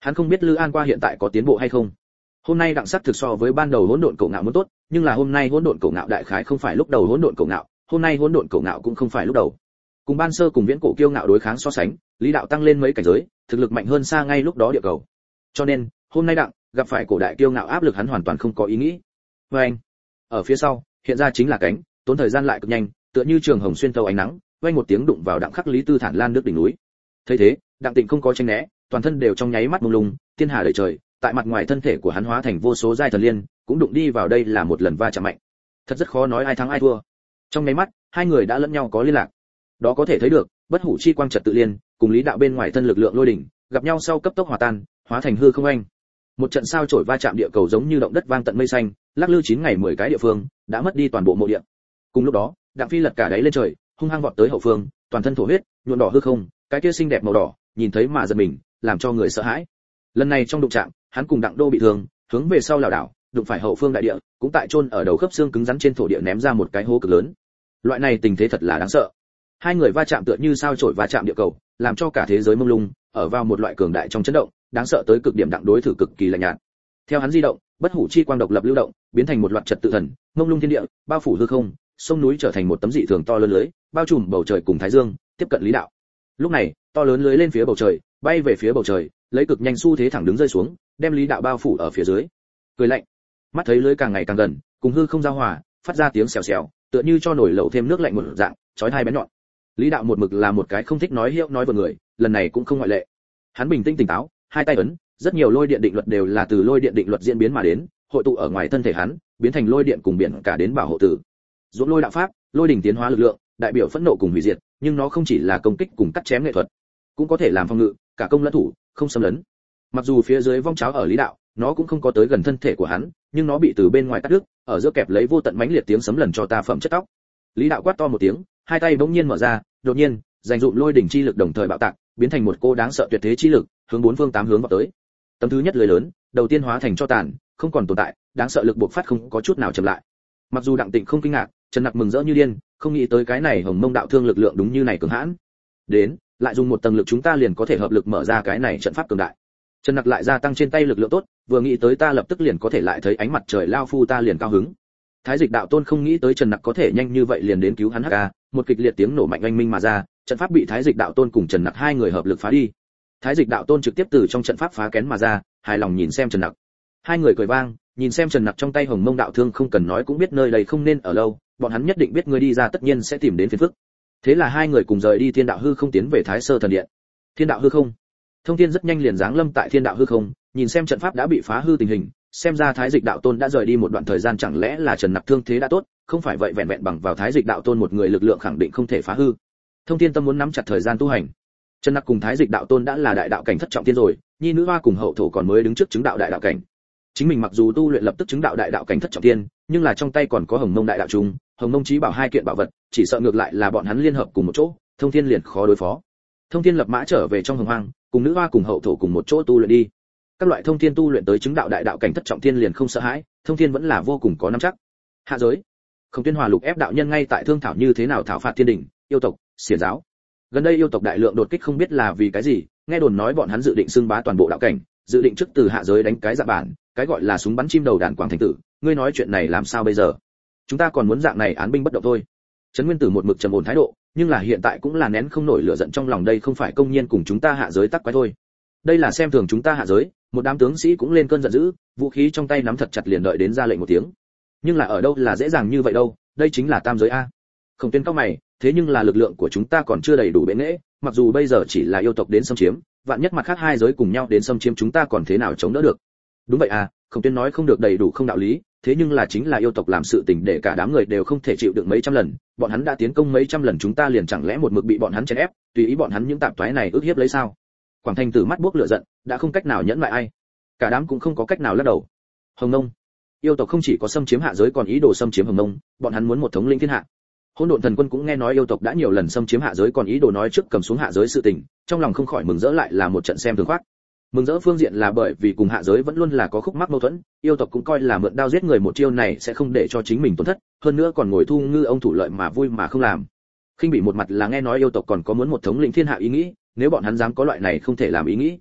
Hắn không biết Lư An qua hiện tại có tiến bộ hay không. Hôm nay đặng sắc thực so với ban đầu hỗn độn cổ ngạo muốn tốt, nhưng là hôm nay hỗn độn cổ ngạo đại khái không phải lúc đầu hỗn độn cổ ngạo, hôm nay hỗn độn cổ ngạo cũng không phải lúc đầu. Cùng ban sơ cùng viễn cổ kiêu ngạo đối kháng so sánh, Lý đạo tăng lên mấy cảnh giới, thực lực mạnh hơn xa ngay lúc đó địa cầu. Cho nên, hôm nay đặng gặp phải cổ đại kiêu ngạo áp lực hắn hoàn toàn không có ý nghĩ. Và anh, ở phía sau, hiện ra chính là cánh, tốn thời gian lại cực nhanh, tựa như trường hồng xuyên tấu ánh nắng, vang một tiếng đụng vào đặng khắc Lý Tư Thản Lan nước đỉnh núi. Thấy thế, đặng Tịnh không có tránh né, toàn thân đều trong nháy mắt mông lung, thiên hà đầy trời, tại mặt ngoài thân thể của hắn hóa thành vô số giai thần liên, cũng đụng đi vào đây là một lần va chạm mạnh. Thật rất khó nói ai thắng ai thua. Trong nháy mắt, hai người đã lẫn nhau có liên lạc. Đó có thể thấy được, bất hủ chi quang trật tự liên, cùng Lý đạo bên ngoài thân lực lượng lôi đỉnh, gặp nhau sau cấp tốc hòa tan, hóa thành hư không anh. Một trận sao chổi va chạm địa cầu giống như động đất vang tận mây xanh, lắc lư 9 ngày 10 cái địa phương, đã mất đi toàn bộ mộ địa. Cùng lúc đó, Đặng Phi lật cả đáy lên trời, hung hăng vọt tới hậu phương, toàn thân thổ huyết, nhuộm đỏ hư không, cái kia xinh đẹp màu đỏ, nhìn thấy mà giật mình, làm cho người sợ hãi. Lần này trong đụng chạm, hắn cùng Đặng Đô bị thương, hướng về sau lảo đảo, đụng phải hậu phương đại địa, cũng tại chôn ở đầu khớp xương cứng rắn trên thổ địa ném ra một cái hố cực lớn. Loại này tình thế thật là đáng sợ. Hai người va chạm tựa như sao chổi va chạm địa cầu, làm cho cả thế giới mông lung, ở vào một loại cường đại trong chấn động, đáng sợ tới cực điểm. Đặng đối thử cực kỳ lạnh nhạt. Theo hắn di động, bất hủ chi quang độc lập lưu động, biến thành một loạt trật tự thần, mông lung thiên địa, bao phủ hư không, sông núi trở thành một tấm dị thường to lớn lưới, bao trùm bầu trời cùng thái dương, tiếp cận Lý đạo. Lúc này, to lớn lưới lên phía bầu trời, bay về phía bầu trời, lấy cực nhanh xu thế thẳng đứng rơi xuống, đem Lý đạo bao phủ ở phía dưới. Cười lạnh, mắt thấy lưới càng ngày càng gần, cùng hư không giao hòa, phát ra tiếng xèo xèo, tựa như cho nổi lẩu thêm nước lạnh một dạng, chói tai bén nhọn. Lý đạo một mực là một cái không thích nói hiệu nói vượt người, lần này cũng không ngoại lệ. Hắn bình tĩnh tỉnh táo, hai tay ấn, rất nhiều lôi điện định luật đều là từ lôi điện định luật diễn biến mà đến, hội tụ ở ngoài thân thể hắn, biến thành lôi điện cùng biển cả đến bảo hộ tử. Dũng lôi đạo pháp, lôi đỉnh tiến hóa lực lượng, đại biểu phẫn nộ cùng hủy diệt, nhưng nó không chỉ là công kích cùng cắt chém nghệ thuật, cũng có thể làm phòng ngự, cả công lẫn thủ, không xâm lấn. Mặc dù phía dưới vong cháo ở Lý đạo, nó cũng không có tới gần thân thể của hắn, nhưng nó bị từ bên ngoài cắt đứt, ở giữa kẹp lấy vô tận mãnh liệt tiếng sấm lần cho ta phẩm chất tóc. Lý đạo quát to một tiếng, hai tay bỗng nhiên mở ra, đột nhiên, dành dụm lôi đỉnh chi lực đồng thời bạo tạc, biến thành một cô đáng sợ tuyệt thế chi lực, hướng bốn phương tám hướng vào tới. Tấm thứ nhất lưới lớn, đầu tiên hóa thành cho tàn, không còn tồn tại, đáng sợ lực buộc phát không có chút nào chậm lại. Mặc dù Đặng Tịnh không kinh ngạc, Trần Nặc mừng rỡ như điên, không nghĩ tới cái này Hồng Mông đạo thương lực lượng đúng như này cường hãn. Đến, lại dùng một tầng lực chúng ta liền có thể hợp lực mở ra cái này trận pháp cường đại. Trần Nặc lại gia tăng trên tay lực lượng tốt, vừa nghĩ tới ta lập tức liền có thể lại thấy ánh mặt trời lao phu ta liền cao hứng. Thái Dịch đạo tôn không nghĩ tới Trần Nặc có thể nhanh như vậy liền đến cứu hắn HK, một kịch liệt tiếng nổ mạnh oanh minh mà ra, trận pháp bị Thái Dịch đạo tôn cùng Trần Nặc hai người hợp lực phá đi. Thái Dịch đạo tôn trực tiếp từ trong trận pháp phá kén mà ra, hài lòng nhìn xem Trần Nặc. Hai người cười vang, nhìn xem Trần Nặc trong tay Hồng Mông đạo thương không cần nói cũng biết nơi đây không nên ở lâu, bọn hắn nhất định biết người đi ra tất nhiên sẽ tìm đến phiền phức. Thế là hai người cùng rời đi Thiên Đạo Hư Không tiến về Thái Sơ Thần Điện. Thiên Đạo Hư Không, Thông Thiên rất nhanh liền giáng lâm tại Thiên Đạo Hư Không, nhìn xem trận pháp đã bị phá hư tình hình, xem ra Thái Dịch đạo tôn đã rời đi một đoạn thời gian, chẳng lẽ là Trần Nặc thương thế đã tốt, không phải vậy vẹn vẹn bằng vào Thái Dịch đạo tôn một người lực lượng khẳng định không thể phá hư. Thông Thiên tâm muốn nắm chặt thời gian tu hành. Trần Nặc cùng Thái Dịch đạo tôn đã là đại đạo cảnh thất trọng thiên rồi, nhi nữ hoa cùng hậu thổ còn mới đứng trước chứng đạo đại đạo cảnh. Chính mình mặc dù tu luyện lập tức chứng đạo đại đạo cảnh thất trọng thiên, nhưng là trong tay còn có Hồng Mông đại đạo trung, Hồng Mông chí bảo hai kiện bảo vật, chỉ sợ ngược lại là bọn hắn liên hợp cùng một chỗ, Thông Thiên liền khó đối phó. Thông Thiên lập mã trở về trong Hồng Hoang, cùng nữ hoa cùng hậu thổ cùng một chỗ tu luyện đi. Các loại Thông Thiên tu luyện tới chứng đạo đại đạo cảnh thất trọng thiên liền không sợ hãi, Thông Thiên vẫn là vô cùng có nắm chắc. Hạ giới, Không Tuyên Hòa Lục ép đạo nhân ngay tại thương thảo như thế nào thảo phạt thiên đỉnh, yêu tộc, xiển giáo. Gần đây yêu tộc đại lượng đột kích không biết là vì cái gì, nghe đồn nói bọn hắn dự định xưng bá toàn bộ đạo cảnh, dự định trước từ hạ giới đánh cái dạ bản, cái gọi là súng bắn chim đầu đàn quảng thành tử, ngươi nói chuyện này làm sao bây giờ? Chúng ta còn muốn dạng này án binh bất động thôi. Trấn Nguyên Tử một mực trầm ổn thái độ, nhưng là hiện tại cũng là nén không nổi lửa giận trong lòng, đây không phải công nhiên cùng chúng ta hạ giới tắc quái thôi. Đây là xem thường chúng ta hạ giới, một đám tướng sĩ cũng lên cơn giận dữ, vũ khí trong tay nắm thật chặt liền đợi đến ra lệnh một tiếng. Nhưng là ở đâu là dễ dàng như vậy đâu, đây chính là tam giới a. Không Tuyên cao mày, thế nhưng là lực lượng của chúng ta còn chưa đầy đủ bệ nghệ, mặc dù bây giờ chỉ là yêu tộc đến xâm chiếm, vạn nhất mặt khác hai giới cùng nhau đến xâm chiếm chúng ta còn thế nào chống đỡ được? Đúng vậy à, Không Tuyên nói không được đầy đủ không đạo lý, thế nhưng là chính là yêu tộc làm sự tình để cả đám người đều không thể chịu đựng mấy trăm lần, bọn hắn đã tiến công mấy trăm lần chúng ta liền chẳng lẽ một mực bị bọn hắn chèn ép, tùy ý bọn hắn những tạp toái này ức hiếp lấy sao? Quảng Thành Tử mắt buốc lửa giận, đã không cách nào nhẫn lại ai, cả đám cũng không có cách nào lắc đầu. Hồng Nông, yêu tộc không chỉ có xâm chiếm hạ giới còn ý đồ xâm chiếm Hồng Nông, bọn hắn muốn một thống lĩnh thiên hạ. Hỗn Độn Thần Quân cũng nghe nói yêu tộc đã nhiều lần xâm chiếm hạ giới còn ý đồ nói trước cầm xuống hạ giới sự tình, trong lòng không khỏi mừng rỡ, lại là một trận xem thường khoác. Mừng rỡ phương diện là bởi vì cùng hạ giới vẫn luôn là có khúc mắc mâu thuẫn, yêu tộc cũng coi là mượn đao giết người một chiêu này sẽ không để cho chính mình tổn thất, hơn nữa còn ngồi thu ngư ông thủ lợi mà vui mà không làm. Khinh bị một mặt là nghe nói yêu tộc còn có muốn một thống lĩnh thiên hạ ý nghĩ, nếu bọn hắn dám có loại này không thể làm ý nghĩ.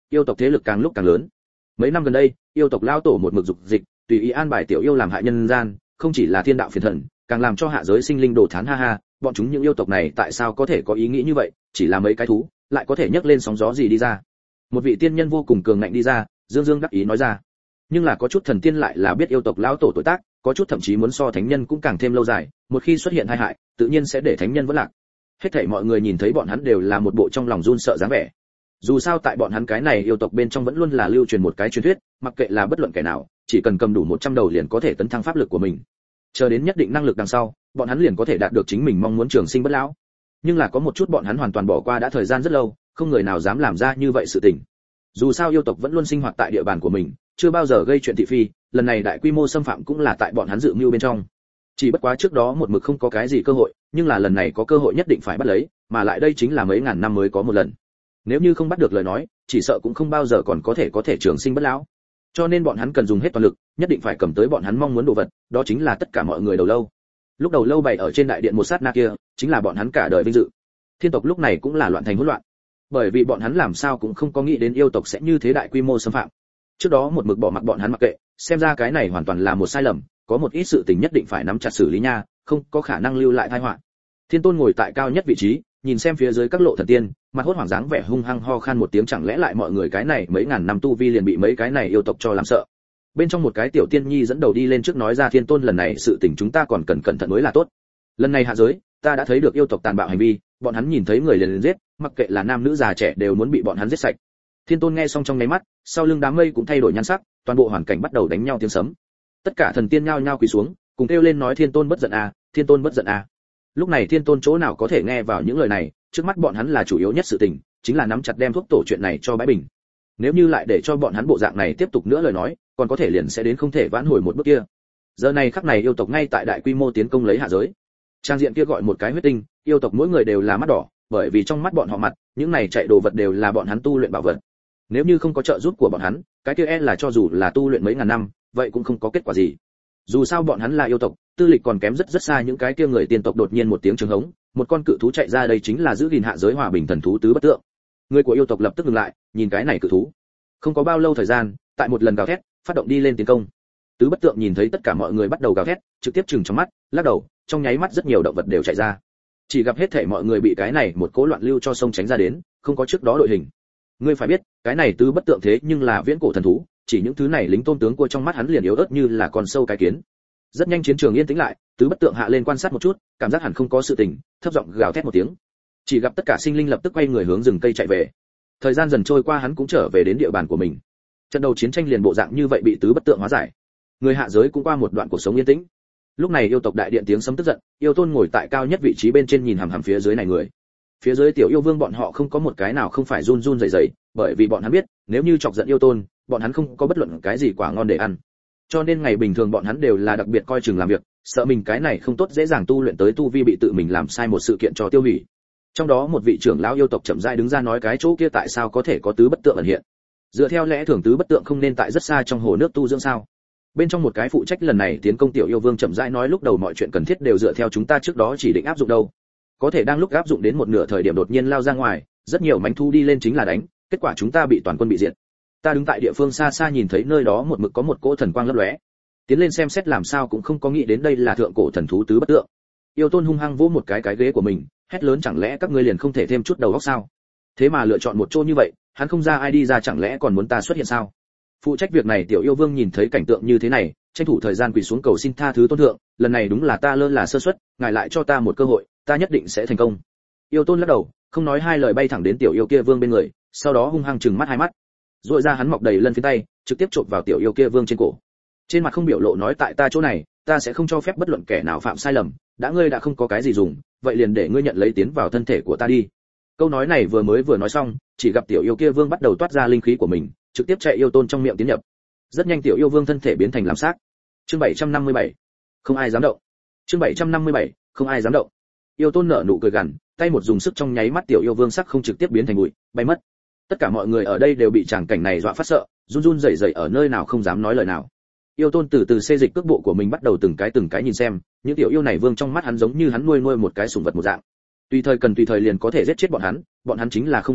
yêu tộc thế lực càng lúc càng lớn. Mấy năm gần đây, yêu tộc lao tổ một mực dục dịch, tùy ý an bài tiểu yêu làm hại nhân gian, không chỉ là thiên đạo phiền thần, càng làm cho hạ giới sinh linh đổ thán ha ha, bọn chúng những yêu tộc này tại sao có thể có ý nghĩ như vậy, chỉ là mấy cái thú, lại có thể nhấc lên sóng gió gì đi ra. Một vị tiên nhân vô cùng cường ngạnh đi ra, dương dương đắc ý nói ra. Nhưng là có chút thần tiên lại là biết yêu tộc lão tổ tuổi tác, có chút thậm chí muốn so thánh nhân cũng càng thêm lâu dài, một khi xuất hiện tai hại, tự nhiên sẽ để thánh nhân vẫn lạc. Hết thảy mọi người nhìn thấy bọn hắn đều là một bộ trong lòng run sợ dáng vẻ. Dù sao tại bọn hắn cái này yêu tộc bên trong vẫn luôn là lưu truyền một cái truyền thuyết, mặc kệ là bất luận kẻ nào, chỉ cần cầm đủ 100 đầu liền có thể tấn thăng pháp lực của mình. Chờ đến nhất định năng lực đằng sau, bọn hắn liền có thể đạt được chính mình mong muốn trường sinh bất lão. Nhưng là có một chút bọn hắn hoàn toàn bỏ qua đã thời gian rất lâu, không người nào dám làm ra như vậy sự tình. Dù sao yêu tộc vẫn luôn sinh hoạt tại địa bàn của mình, chưa bao giờ gây chuyện thị phi, lần này đại quy mô xâm phạm cũng là tại bọn hắn dự mưu bên trong. Chỉ bất quá trước đó một mực không có cái gì cơ hội, nhưng là lần này có cơ hội nhất định phải bắt lấy, mà lại đây chính là mấy ngàn năm mới có một lần. Nếu như không bắt được lời nói, chỉ sợ cũng không bao giờ còn có thể trường sinh bất lão. Cho nên bọn hắn cần dùng hết toàn lực, nhất định phải cầm tới bọn hắn mong muốn đồ vật, đó chính là tất cả mọi người đầu lâu. Lúc đầu lâu bày ở trên đại điện một sát na kia, chính là bọn hắn cả đời vinh dự. Thiên tộc lúc này cũng là loạn thành hỗn loạn, bởi vì bọn hắn làm sao cũng không có nghĩ đến yêu tộc sẽ như thế đại quy mô xâm phạm. Trước đó một mực bỏ mặc bọn hắn mặc kệ, xem ra cái này hoàn toàn là một sai lầm, có một ít sự tình nhất định phải nắm chặt xử lý nha, không có khả năng lưu lại tai họa. Thiên Tôn ngồi tại cao nhất vị trí, nhìn xem phía dưới các lộ thần tiên, mặt hốt hoảng dáng vẻ hung hăng ho khan một tiếng, chẳng lẽ lại mọi người cái này mấy ngàn năm tu vi liền bị mấy cái này yêu tộc cho làm sợ. Bên trong một cái tiểu tiên nhi dẫn đầu đi lên trước nói ra, Thiên Tôn lần này sự tình chúng ta còn cần cẩn thận mới là tốt. Lần này hạ giới, ta đã thấy được yêu tộc tàn bạo hành vi, bọn hắn nhìn thấy người liền giết, mặc kệ là nam nữ già trẻ đều muốn bị bọn hắn giết sạch. Thiên Tôn nghe xong trong nháy mắt, sau lưng đám mây cũng thay đổi nhan sắc, toàn bộ hoàn cảnh bắt đầu đánh nhau tiếng sấm. Tất cả thần tiên nhao nhao quỳ xuống, cùng kêu lên nói Thiên Tôn bất giận a, Thiên Tôn bất giận a. Lúc này Thiên Tôn chỗ nào có thể nghe vào những lời này, trước mắt bọn hắn là chủ yếu nhất sự tình, chính là nắm chặt đem thuốc tổ chuyện này cho bãi bình. Nếu như lại để cho bọn hắn bộ dạng này tiếp tục nữa lời nói, còn có thể liền sẽ đến không thể vãn hồi một bước kia. Giờ này khắc này yêu tộc ngay tại đại quy mô tiến công lấy hạ giới. Trang diện kia gọi một cái huyết tinh, yêu tộc mỗi người đều là mắt đỏ, bởi vì trong mắt bọn họ mặt, những này chạy đồ vật đều là bọn hắn tu luyện bảo vật. Nếu như không có trợ giúp của bọn hắn, cái kia là cho dù là tu luyện mấy ngàn năm, vậy cũng không có kết quả gì. Dù sao bọn hắn là yêu tộc, tư lịch còn kém rất rất xa những cái kia người tiên tộc. Đột nhiên một tiếng trường hống, một con cự thú chạy ra, đây chính là giữ gìn hạ giới hòa bình thần thú Tứ Bất Tượng. Người của yêu tộc lập tức ngừng lại, nhìn cái này cự thú. Không có bao lâu thời gian, tại một lần gào thét, phát động đi lên tiến công. Tứ Bất Tượng nhìn thấy tất cả mọi người bắt đầu gào thét, trực tiếp trừng trong mắt, lắc đầu, trong nháy mắt rất nhiều động vật đều chạy ra. Chỉ gặp hết thảy mọi người bị cái này một cỗ loạn lưu cho sông tránh ra đến, không có trước đó đội hình. Ngươi phải biết, cái này Tứ Bất Tượng thế nhưng là viễn cổ thần thú, chỉ những thứ này lính tôn tướng của trong mắt hắn liền yếu ớt như là con sâu cái kiến. Rất nhanh chiến trường yên tĩnh lại, Tứ Bất Tượng hạ lên quan sát một chút, cảm giác hẳn không có sự tình, thấp giọng gào thét một tiếng. Chỉ gặp tất cả sinh linh lập tức quay người hướng rừng cây chạy về. Thời gian dần trôi qua hắn cũng trở về đến địa bàn của mình. Trận đầu chiến tranh liền bộ dạng như vậy bị Tứ Bất Tượng hóa giải. Người hạ giới cũng qua một đoạn cuộc sống yên tĩnh. Lúc này yêu tộc đại điện tiếng sấm tức giận, yêu tôn ngồi tại cao nhất vị trí bên trên nhìn hằm hằm phía dưới này người. Phía dưới tiểu yêu vương bọn họ không có một cái nào không phải run run rẩy rẩy, bởi vì bọn hắn biết, nếu như chọc giận yêu tôn, bọn hắn không có bất luận cái gì quả ngon để ăn. Cho nên ngày bình thường bọn hắn đều là đặc biệt coi chừng làm việc, sợ mình cái này không tốt dễ dàng tu luyện tới tu vi bị tự mình làm sai một sự kiện cho tiêu hủy. Trong đó một vị trưởng lão yêu tộc chậm rãi đứng ra nói, cái chỗ kia tại sao có thể có Tứ Bất Tượng ẩn hiện? Dựa theo lẽ thường Tứ Bất Tượng không nên tại rất xa trong hồ nước tu dưỡng sao? Bên trong một cái phụ trách lần này tiến công tiểu yêu vương chậm rãi nói, lúc đầu mọi chuyện cần thiết đều dựa theo chúng ta trước đó chỉ định áp dụng đâu. Có thể đang lúc áp dụng đến một nửa thời điểm đột nhiên lao ra ngoài, rất nhiều mánh thu đi lên chính là đánh, kết quả chúng ta bị toàn quân bị diệt. Ta đứng tại địa phương xa xa nhìn thấy nơi đó một mực có một cỗ thần quang lấp lóe, tiến lên xem xét làm sao cũng không có nghĩ đến đây là thượng cổ thần thú Tứ Bất Tượng. Yêu tôn hung hăng vỗ một cái ghế của mình, hét lớn, chẳng lẽ các ngươi liền không thể thêm chút đầu óc sao? Thế mà lựa chọn một chỗ như vậy, hắn không ra ai đi ra, chẳng lẽ còn muốn ta xuất hiện sao? Phụ trách việc này tiểu yêu vương nhìn thấy cảnh tượng như thế này, tranh thủ thời gian quỳ xuống cầu xin tha thứ tôn thượng, lần này đúng là ta lơ là sơ suất, ngài lại cho ta một cơ hội, ta nhất định sẽ thành công. Yêu tôn lắc đầu, không nói hai lời bay thẳng đến tiểu yêu kia vương bên người, sau đó hung hăng trừng mắt hai mắt, rồi ra hắn mọc đầy lân phía tay, trực tiếp chộp vào tiểu yêu kia vương trên cổ. Trên mặt không biểu lộ nói, tại ta chỗ này, ta sẽ không cho phép bất luận kẻ nào phạm sai lầm, ngươi đã không có cái gì dùng, vậy liền để ngươi nhận lấy tiến vào thân thể của ta đi. Câu nói này vừa nói xong, chỉ gặp tiểu yêu kia vương bắt đầu toát ra linh khí của mình, trực tiếp chạy yêu tôn trong miệng tiến nhập. Rất nhanh tiểu yêu vương thân thể biến thành làm xác. Chương 757. Không ai dám động. Chương 757. Không ai dám động. Yêu tôn nở nụ cười gằn, tay một dùng sức trong nháy mắt tiểu yêu vương sắc không trực tiếp biến thành bụi, bay mất. Tất cả mọi người ở đây đều bị tràng cảnh này dọa phát sợ, run run rẩy rẩy ở nơi nào không dám nói lời nào. Yêu tôn từ từ xê dịch cước bộ của mình, bắt đầu từng cái nhìn xem, những tiểu yêu này vương trong mắt hắn giống như hắn nuôi một cái sủng vật một dạng. Tùy thời liền có thể giết chết bọn hắn chính là không dùng được,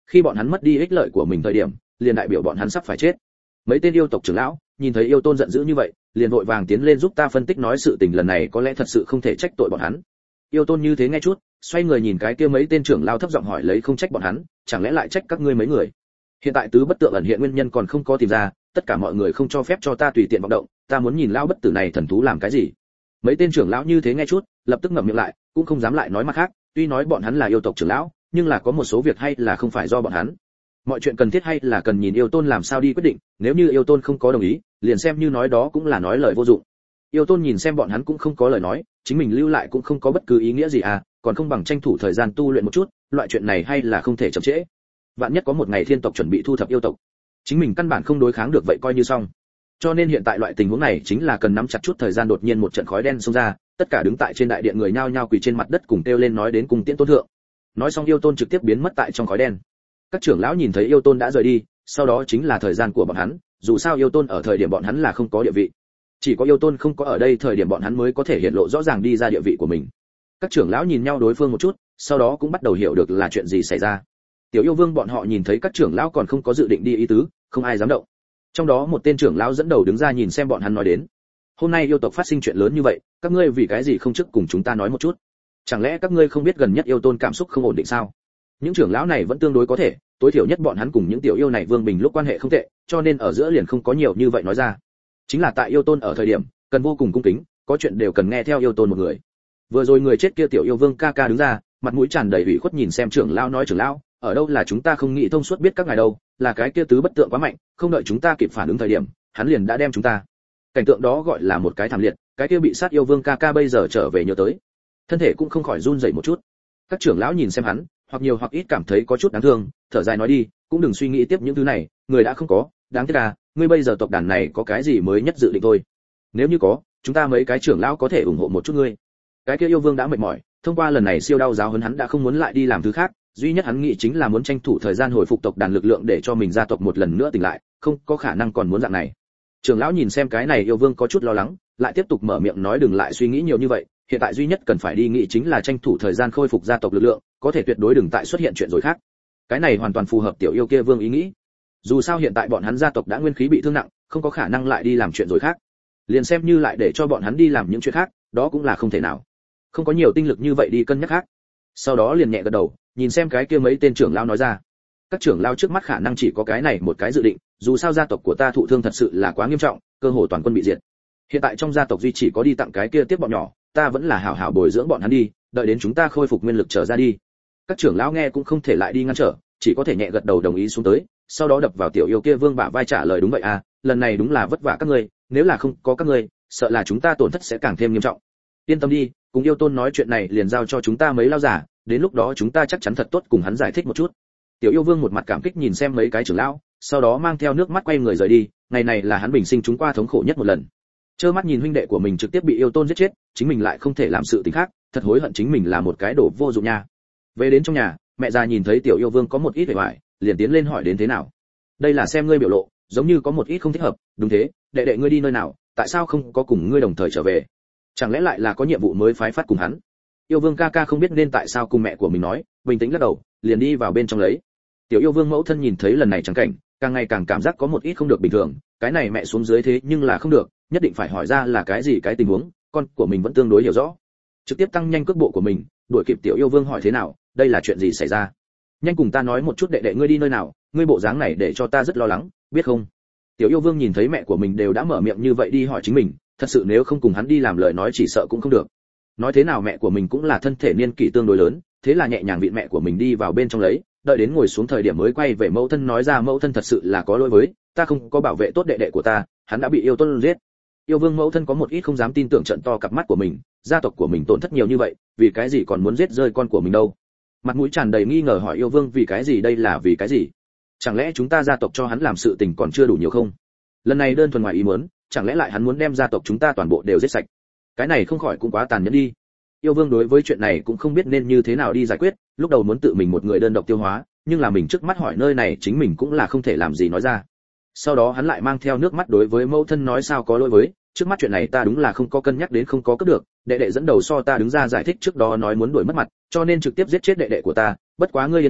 khi bọn hắn mất đi ích lợi của mình thời điểm, liền đại biểu bọn hắn sắp phải chết. Mấy tên yêu tộc trưởng lão nhìn thấy Yêu Tôn giận dữ như vậy, liền vội vàng tiến lên giúp ta phân tích nói sự tình lần này có lẽ thật sự không thể trách tội bọn hắn. Yêu Tôn như thế nghe chút, xoay người nhìn cái kia mấy tên trưởng lão thấp giọng hỏi lấy không trách bọn hắn, chẳng lẽ lại trách các ngươi mấy người? Hiện tại tứ bất tượng ẩn hiện nguyên nhân còn không có tìm ra, tất cả mọi người không cho phép cho ta tùy tiện vọng động, ta muốn nhìn lão bất tử này thần thú làm cái gì. Mấy tên trưởng lão như thế nghe chút, lập tức ngậm miệng lại, cũng không dám lại nói mặt khác, tuy nói bọn hắn là yêu tộc trưởng lão, nhưng là có một số việc hay là không phải do bọn hắn. Mọi chuyện cần thiết hay là cần nhìn Yêu Tôn làm sao đi quyết định, nếu như Yêu Tôn không có đồng ý, liền xem như nói đó cũng là nói lời vô dụng. Yêu Tôn nhìn xem bọn hắn cũng không có lời nói, chính mình lưu lại cũng không có bất cứ ý nghĩa gì à, còn không bằng tranh thủ thời gian tu luyện một chút, loại chuyện này hay là không thể chậm trễ. Vạn nhất có một ngày thiên tộc chuẩn bị thu thập yêu tộc, chính mình căn bản không đối kháng được vậy coi như xong. Cho nên hiện tại loại tình huống này chính là cần nắm chặt chút thời gian. Đột nhiên một trận khói đen xông ra, tất cả đứng tại trên đại điện người nhao nhao quỳ trên mặt đất cùng kêu lên nói đến cùng tiễn tôn thượng. Nói xong Yêu Tôn trực tiếp biến mất tại trong khói đen. Các trưởng lão nhìn thấy Yêu Tôn đã rời đi, sau đó chính là thời gian của bọn hắn, dù sao Yêu Tôn ở thời điểm bọn hắn là không có địa vị, chỉ có Yêu Tôn không có ở đây thời điểm bọn hắn mới có thể hiện lộ rõ ràng đi ra địa vị của mình. Các trưởng lão nhìn nhau đối phương một chút, sau đó cũng bắt đầu hiểu được là chuyện gì xảy ra. Tiểu Yêu Vương bọn họ nhìn thấy các trưởng lão còn không có dự định đi ý tứ, không ai dám động. Trong đó một tên trưởng lão dẫn đầu đứng ra nhìn xem bọn hắn nói đến: hôm nay yêu tộc phát sinh chuyện lớn như vậy, các ngươi vì cái gì không trước cùng chúng ta nói một chút? Chẳng lẽ các ngươi không biết gần nhất Yêu Tôn cảm xúc không ổn định sao? Những trưởng lão này vẫn tương đối có thể, tối thiểu nhất bọn hắn cùng những tiểu yêu này Vương Bình lúc quan hệ không tệ, cho nên ở giữa liền không có nhiều như vậy nói ra. Chính là tại Yêu Tôn ở thời điểm, cần vô cùng cung kính, có chuyện đều cần nghe theo Yêu Tôn một người. Vừa rồi người chết kia tiểu yêu Vương ca ca đứng ra, mặt mũi tràn đầy ủy khuất nhìn xem trưởng lão nói: trưởng lão, ở đâu là chúng ta không nghĩ thông suốt biết các ngài đâu, là cái kia tứ bất tượng quá mạnh, không đợi chúng ta kịp phản ứng thời điểm, hắn liền đã đem chúng ta. Cảnh tượng đó gọi là một cái thảm liệt, cái kia bị sát yêu Vương ca ca bây giờ trở về nhớ tới, thân thể cũng không khỏi run rẩy một chút. Các trưởng lão nhìn xem hắn, hoặc nhiều hoặc ít cảm thấy có chút đáng thương, thở dài nói đi, cũng đừng suy nghĩ tiếp những thứ này, người đã không có, đáng tiếc là, ngươi bây giờ tộc đàn này có cái gì mới nhất dự định thôi. Nếu như có, chúng ta mấy cái trưởng lão có thể ủng hộ một chút ngươi. Cái kia yêu Vương đã mệt mỏi, thông qua lần này siêu đau giáo huấn hắn đã không muốn lại đi làm thứ khác, duy nhất hắn nghĩ chính là muốn tranh thủ thời gian hồi phục tộc đàn lực lượng để cho mình gia tộc một lần nữa tỉnh lại, không có khả năng còn muốn dạng này. Trưởng lão nhìn xem cái này yêu Vương có chút lo lắng, lại tiếp tục mở miệng nói đừng lại suy nghĩ nhiều như vậy, hiện tại duy nhất cần phải đi nghĩ chính là tranh thủ thời gian khôi phục gia tộc lực lượng, có thể tuyệt đối đừng tại xuất hiện chuyện rồi khác. Cái này hoàn toàn phù hợp tiểu yêu kia Vương ý nghĩ. Dù sao hiện tại bọn hắn gia tộc đã nguyên khí bị thương nặng, không có khả năng lại đi làm chuyện rồi khác. Liền xem như lại để cho bọn hắn đi làm những chuyện khác, đó cũng là không thể nào. Không có nhiều tinh lực như vậy đi cân nhắc khác. Sau đó liền nhẹ gật đầu, nhìn xem cái kia mấy tên trưởng lão nói ra. Các trưởng lão trước mắt khả năng chỉ có cái này một cái dự định, dù sao gia tộc của ta thụ thương thật sự là quá nghiêm trọng, cơ hồ toàn quân bị diệt. Hiện tại trong gia tộc duy chỉ có đi tặng cái kia tiếp bọn nhỏ, ta vẫn là hảo hảo bồi dưỡng bọn hắn đi, đợi đến chúng ta khôi phục nguyên lực trở ra đi. Các trưởng lão nghe cũng không thể lại đi ngăn trở, chỉ có thể nhẹ gật đầu đồng ý xuống tới, sau đó đập vào tiểu yêu kia Vương bả vai trả lời đúng vậy à, lần này đúng là vất vả các ngươi, nếu là không có các ngươi, sợ là chúng ta tổn thất sẽ càng thêm nghiêm trọng. Yên tâm đi, cùng yêu Tôn nói chuyện này liền giao cho chúng ta mấy lão giả, đến lúc đó chúng ta chắc chắn thật tốt cùng hắn giải thích một chút. Tiểu yêu Vương một mặt cảm kích nhìn xem mấy cái trưởng lão, sau đó mang theo nước mắt quay người rời đi, ngày này là hắn bình sinh chúng qua thống khổ nhất một lần. Trơ mắt nhìn huynh đệ của mình trực tiếp bị yêu Tôn giết chết, chính mình lại không thể làm sự tình khác, thật hối hận chính mình là một cái đồ vô dụng nha. Về đến trong nhà, mẹ già nhìn thấy tiểu yêu Vương có một ít vẻ vải, liền tiến lên hỏi đến thế nào. Đây là xem ngươi biểu lộ, giống như có một ít không thích hợp. Đúng thế, đệ đệ ngươi đi nơi nào, tại sao không có cùng ngươi đồng thời trở về? Chẳng lẽ lại là có nhiệm vụ mới phái phát cùng hắn? Yêu Vương ca ca không biết nên tại sao cùng mẹ của mình nói, bình tĩnh lắc đầu, liền đi vào bên trong lấy. Tiểu yêu Vương mẫu thân nhìn thấy lần này chẳng cảnh, càng ngày càng cảm giác có một ít không được bình thường, cái này mẹ xuống dưới thế nhưng là không được, nhất định phải hỏi ra là cái gì cái tình huống, con của mình vẫn tương đối hiểu rõ. Trực tiếp tăng nhanh cước bộ của mình, đuổi kịp tiểu yêu Vương hỏi thế nào, đây là chuyện gì xảy ra? Nhanh cùng ta nói một chút đệ đệ ngươi đi nơi nào, ngươi bộ dáng này để cho ta rất lo lắng, biết không? Tiểu yêu Vương nhìn thấy mẹ của mình đều đã mở miệng như vậy đi hỏi chính mình, thật sự nếu không cùng hắn đi làm lời nói chỉ sợ cũng không được. Nói thế nào mẹ của mình cũng là thân thể niên kỷ tương đối lớn, thế là nhẹ nhàng vịn mẹ của mình đi vào bên trong lấy, đợi đến ngồi xuống thời điểm mới quay về mẫu thân nói ra mẫu thân thật sự là có lỗi với, ta không có bảo vệ tốt đệ đệ của ta, hắn đã bị yêu Tôn giết. Yêu Vương mẫu thân có một ít không dám tin tưởng trận to cặp mắt của mình, gia tộc của mình tổn thất nhiều như vậy, vì cái gì còn muốn giết rơi con của mình đâu? Mặt mũi tràn đầy nghi ngờ hỏi yêu Vương vì cái gì đây là vì cái gì? Chẳng lẽ chúng ta gia tộc cho hắn làm sự tình còn chưa đủ nhiều không? Lần này đơn thuần ngoài ý muốn, chẳng lẽ lại hắn muốn đem gia tộc chúng ta toàn bộ đều giết sạch? Cái này không khỏi cũng quá tàn nhẫn đi. Yêu Vương đối với chuyện này cũng không biết nên như thế nào đi giải quyết, lúc đầu muốn tự mình một người đơn độc tiêu hóa, nhưng là mình trước mắt hỏi nơi này chính mình cũng là không thể làm gì nói ra. Sau đó hắn lại mang theo nước mắt đối với mẫu thân nói sao có lỗi với, trước mắt chuyện này ta đúng là không có cân nhắc đến không có cướp được, đệ đệ dẫn đầu so ta đứng ra giải thích trước đó nói muốn đuổi mất mặt, cho nên trực tiếp giết chết đệ đệ của ta, bất quá ngươi yên tâm,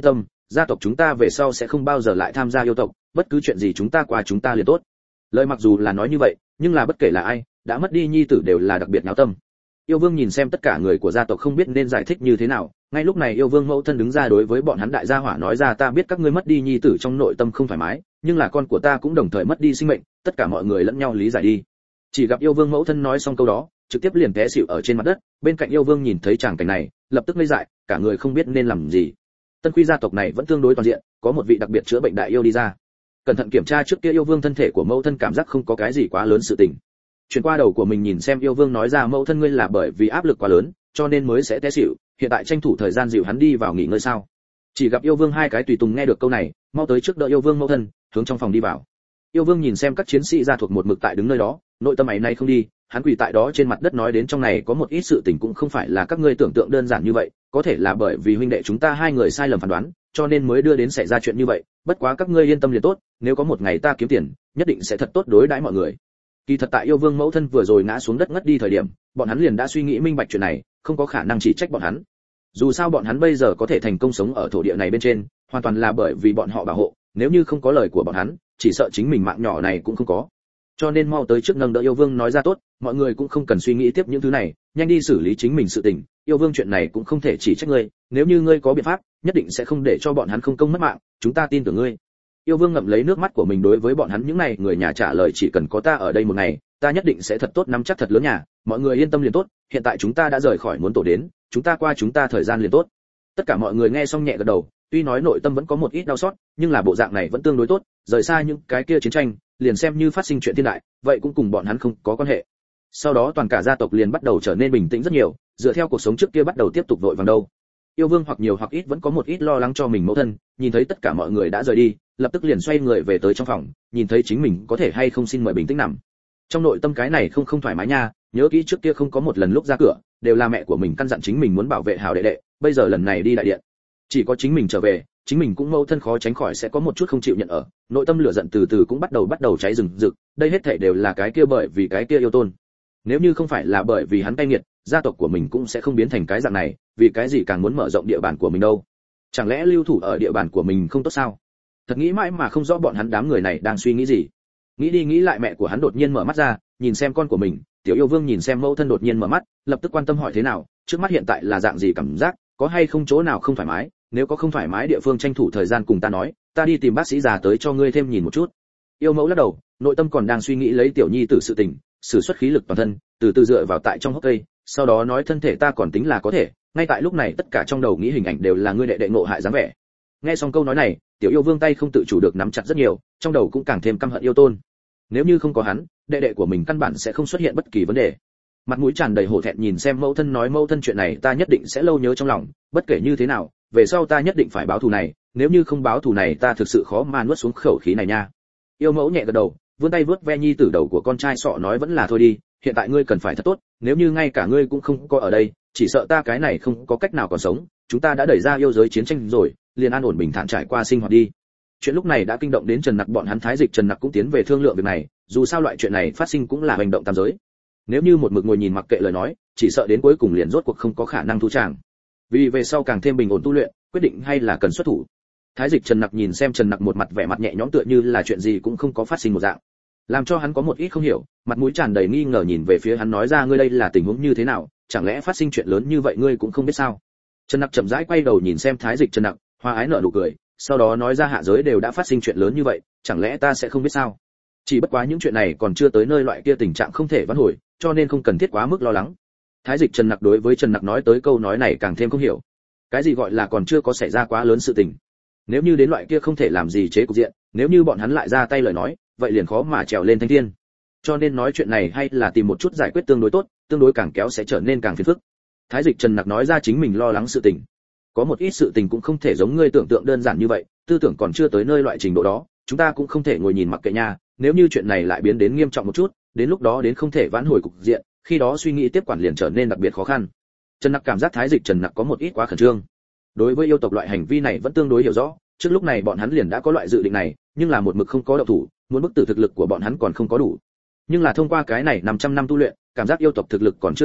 gia tộc chúng ta về sau sẽ không bao giờ lại tham gia yêu tộc, bất cứ chuyện gì chúng ta qua chúng ta liền tốt. Lời mặc dù là nói như vậy, nhưng là bất kể là ai, đã mất đi nhi tử đều là đặc biệt náo tâm. Yêu Vương nhìn xem tất cả người của gia tộc không biết nên giải thích như thế nào, ngay lúc này Yêu Vương mẫu thân đứng ra đối với bọn hắn đại gia hỏa nói ra, ta biết các ngươi mất đi nhi tử trong nội tâm không thoải mái, nhưng là con của ta cũng đồng thời mất đi sinh mệnh, tất cả mọi người lẫn nhau lý giải đi. Chỉ gặp Yêu Vương mẫu thân nói xong câu đó, trực tiếp liền té xỉu ở trên mặt đất, bên cạnh Yêu Vương nhìn thấy tràng cảnh này, lập tức ngây dại, cả người không biết nên làm gì. Tân Quy gia tộc này vẫn tương đối toàn diện, có một vị đặc biệt chữa bệnh đại yêu đi ra. Cẩn thận kiểm tra trước kia Yêu Vương thân thể của mẫu thân, cảm giác không có cái gì quá lớn sự tình. Chuyển qua đầu của mình nhìn xem Yêu Vương nói ra, mẫu thân ngươi là bởi vì áp lực quá lớn, cho nên mới sẽ té xỉu, hiện tại tranh thủ thời gian dịu hắn đi vào nghỉ ngơi sao. Chỉ gặp Yêu Vương hai cái tùy tùng nghe được câu này, mau tới trước đỡ Yêu Vương mẫu thân, hướng trong phòng đi vào. Yêu Vương nhìn xem các chiến sĩ gia thuộc một mực tại đứng nơi đó, nội tâm ấy nay không đi, hắn quỳ tại đó trên mặt đất nói đến trong này có một ít sự tình cũng không phải là các ngươi tưởng tượng đơn giản như vậy, có thể là bởi vì huynh đệ chúng ta hai người sai lầm phán đoán, cho nên mới đưa đến xảy ra chuyện như vậy, bất quá các ngươi yên tâm liền tốt, nếu có một ngày ta kiếm tiền, nhất định sẽ thật tốt đối đãi mọi người. Kỳ thật tại Yêu Vương mẫu thân vừa rồi ngã xuống đất ngất đi thời điểm, bọn hắn liền đã suy nghĩ minh bạch chuyện này, không có khả năng chỉ trách bọn hắn. Dù sao bọn hắn bây giờ có thể thành công sống ở thổ địa này bên trên, hoàn toàn là bởi vì bọn họ bảo hộ, nếu như không có lời của bọn hắn, chỉ sợ chính mình mạng nhỏ này cũng không có. Cho nên mau tới trước nâng đỡ Yêu Vương nói ra tốt, mọi người cũng không cần suy nghĩ tiếp những thứ này, nhanh đi xử lý chính mình sự tình, Yêu Vương chuyện này cũng không thể chỉ trách ngươi, nếu như ngươi có biện pháp, nhất định sẽ không để cho bọn hắn không công mất mạng, chúng ta tin tưởng ngươi. Yêu Vương ngậm lấy nước mắt của mình đối với bọn hắn những này người nhà trả lời, chỉ cần có ta ở đây một ngày, ta nhất định sẽ thật tốt nắm chắc thật lớn nhà, mọi người yên tâm liền tốt, hiện tại chúng ta đã rời khỏi muốn tổ đến, chúng ta qua chúng ta thời gian liền tốt. Tất cả mọi người nghe xong nhẹ gật đầu, tuy nói nội tâm vẫn có một ít đau xót, nhưng là bộ dạng này vẫn tương đối tốt, rời xa những cái kia chiến tranh, liền xem như phát sinh chuyện thiên đại, vậy cũng cùng bọn hắn không có quan hệ. Sau đó toàn cả gia tộc liền bắt đầu trở nên bình tĩnh rất nhiều, dựa theo cuộc sống trước kia bắt đầu tiếp tục vội vàng đâu. Yêu Vương hoặc nhiều hoặc ít vẫn có một ít lo lắng cho mình mẫu thân, nhìn thấy tất cả mọi người đã rời đi, lập tức liền xoay người về tới trong phòng, nhìn thấy chính mình có thể hay không xin mời bình tĩnh nằm. Trong nội tâm cái này không thoải mái nha, nhớ kỹ trước kia không có một lần lúc ra cửa, đều là mẹ của mình căn dặn chính mình muốn bảo vệ hảo đệ đệ, bây giờ lần này đi đại điện, chỉ có chính mình trở về, chính mình cũng mẫu thân khó tránh khỏi sẽ có một chút không chịu nhận ở, nội tâm lửa giận từ từ cũng bắt đầu cháy rừng rực, đây hết thảy đều là cái kia bởi vì cái kia yêu tôn. Nếu như không phải là bởi vì hắn cay nghiệt, gia tộc của mình cũng sẽ không biến thành cái dạng này, vì cái gì càng muốn mở rộng địa bàn của mình đâu? Chẳng lẽ lưu thủ ở địa bàn của mình không tốt sao? Thật nghĩ mãi mà không rõ bọn hắn đám người này đang suy nghĩ gì. Nghĩ đi nghĩ lại mẹ của hắn đột nhiên mở mắt ra, nhìn xem con của mình, Tiểu Yêu Vương nhìn xem mẫu thân đột nhiên mở mắt, lập tức quan tâm hỏi thế nào, trước mắt hiện tại là dạng gì cảm giác, có hay không chỗ nào không thoải mái, nếu có không thoải mái địa phương tranh thủ thời gian cùng ta nói, ta đi tìm bác sĩ già tới cho ngươi thêm nhìn một chút. Yêu mẫu lắc đầu, nội tâm còn đang suy nghĩ lấy tiểu nhi tử sự tình, sử xuất khí lực toàn thân, từ từ dựa vào tại trong hốc cây, sau đó nói thân thể ta còn tính là có thể, ngay tại lúc này tất cả trong đầu nghĩ hình ảnh đều là ngươi đệ đệ ngộ hại dáng vẻ. Nghe xong câu nói này, Tiểu Yêu Vương tay không tự chủ được nắm chặt rất nhiều, trong đầu cũng càng thêm căm hận yêu tôn. Nếu như không có hắn, đệ đệ của mình căn bản sẽ không xuất hiện bất kỳ vấn đề. Mặt mũi tràn đầy hổ thẹn nhìn xem mẫu thân nói, mẫu thân chuyện này ta nhất định sẽ lâu nhớ trong lòng, bất kể như thế nào, về sau ta nhất định phải báo thù này, nếu như không báo thù này ta thực sự khó mà nuốt xuống khẩu khí này nha. Yêu mẫu nhẹ gật đầu, vươn tay vớt ve nhi tử đầu của con trai sọ nói vẫn là thôi đi, hiện tại ngươi cần phải thật tốt, nếu như ngay cả ngươi cũng không có ở đây, chỉ sợ ta cái này không có cách nào còn sống, chúng ta đã đẩy ra yêu giới chiến tranh rồi, liền an ổn bình thản trải qua sinh hoạt đi. Chuyện lúc này đã kinh động đến Trần Nặc, bọn hắn Thái Dịch Trần Nặc cũng tiến về thương lượng việc này, dù sao loại chuyện này phát sinh cũng là hành động tam giới. Nếu như một mực ngồi nhìn mặc kệ lời nói, chỉ sợ đến cuối cùng liền rốt cuộc không có khả năng thu tràng. Vì về sau càng thêm bình ổn tu luyện, quyết định hay là cần xuất thủ. Thái Dịch Trần Nặc nhìn xem Trần Nặc một mặt vẻ mặt nhẹ nhõm tựa như là chuyện gì cũng không có phát sinh một dạng, làm cho hắn có một ít không hiểu, mặt mũi tràn đầy nghi ngờ nhìn về phía hắn nói ra, ngươi đây là tình huống như thế nào, chẳng lẽ phát sinh chuyện lớn như vậy ngươi cũng không biết sao? Trần Nặc chậm rãi quay đầu nhìn xem Thái Dịch Trần Nặc, hoa ái nở nụ cười, sau đó nói ra hạ giới đều đã phát sinh chuyện lớn như vậy, chẳng lẽ ta sẽ không biết sao? Chỉ bất quá những chuyện này còn chưa tới nơi loại kia tình trạng không thể vãn hồi, cho nên không cần thiết quá mức lo lắng. Thái Dịch Trần Nặc đối với Trần Nặc nói tới câu nói này càng thêm không hiểu. Cái gì gọi là còn chưa có xảy ra quá lớn sự tình? Nếu như đến loại kia không thể làm gì chế cục diện, nếu như bọn hắn lại ra tay lời nói, vậy liền khó mà trèo lên thanh thiên. Cho nên nói chuyện này hay là tìm một chút giải quyết tương đối tốt, tương đối càng kéo sẽ trở nên càng phiền phức. Thái Dịch Trần Nặc nói ra chính mình lo lắng sự tình. Có một ít sự tình cũng không thể giống ngươi tưởng tượng đơn giản như vậy, tư tưởng còn chưa tới nơi loại trình độ đó, chúng ta cũng không thể ngồi nhìn mặc kệ nha, nếu như chuyện này lại biến đến nghiêm trọng một chút, đến lúc đó đến không thể vãn hồi cục diện, khi đó suy nghĩ tiếp quản liền trở nên đặc biệt khó khăn. Trần Nặc cảm giác Thái Dịch Trần Nặc có một ít quá khẩn trương. Đối với yêu tộc loại hành vi này vẫn tương đối hiểu rõ, trước lúc này bọn hắn liền đã có loại dự định này, nhưng là một mực không có động thủ, muốn bức tử thực lực của bọn hắn còn không có đủ. Nhưng là thông qua cái này 500 năm tu luyện, cảm giác yêu tộc thực lực còn chưa đủ,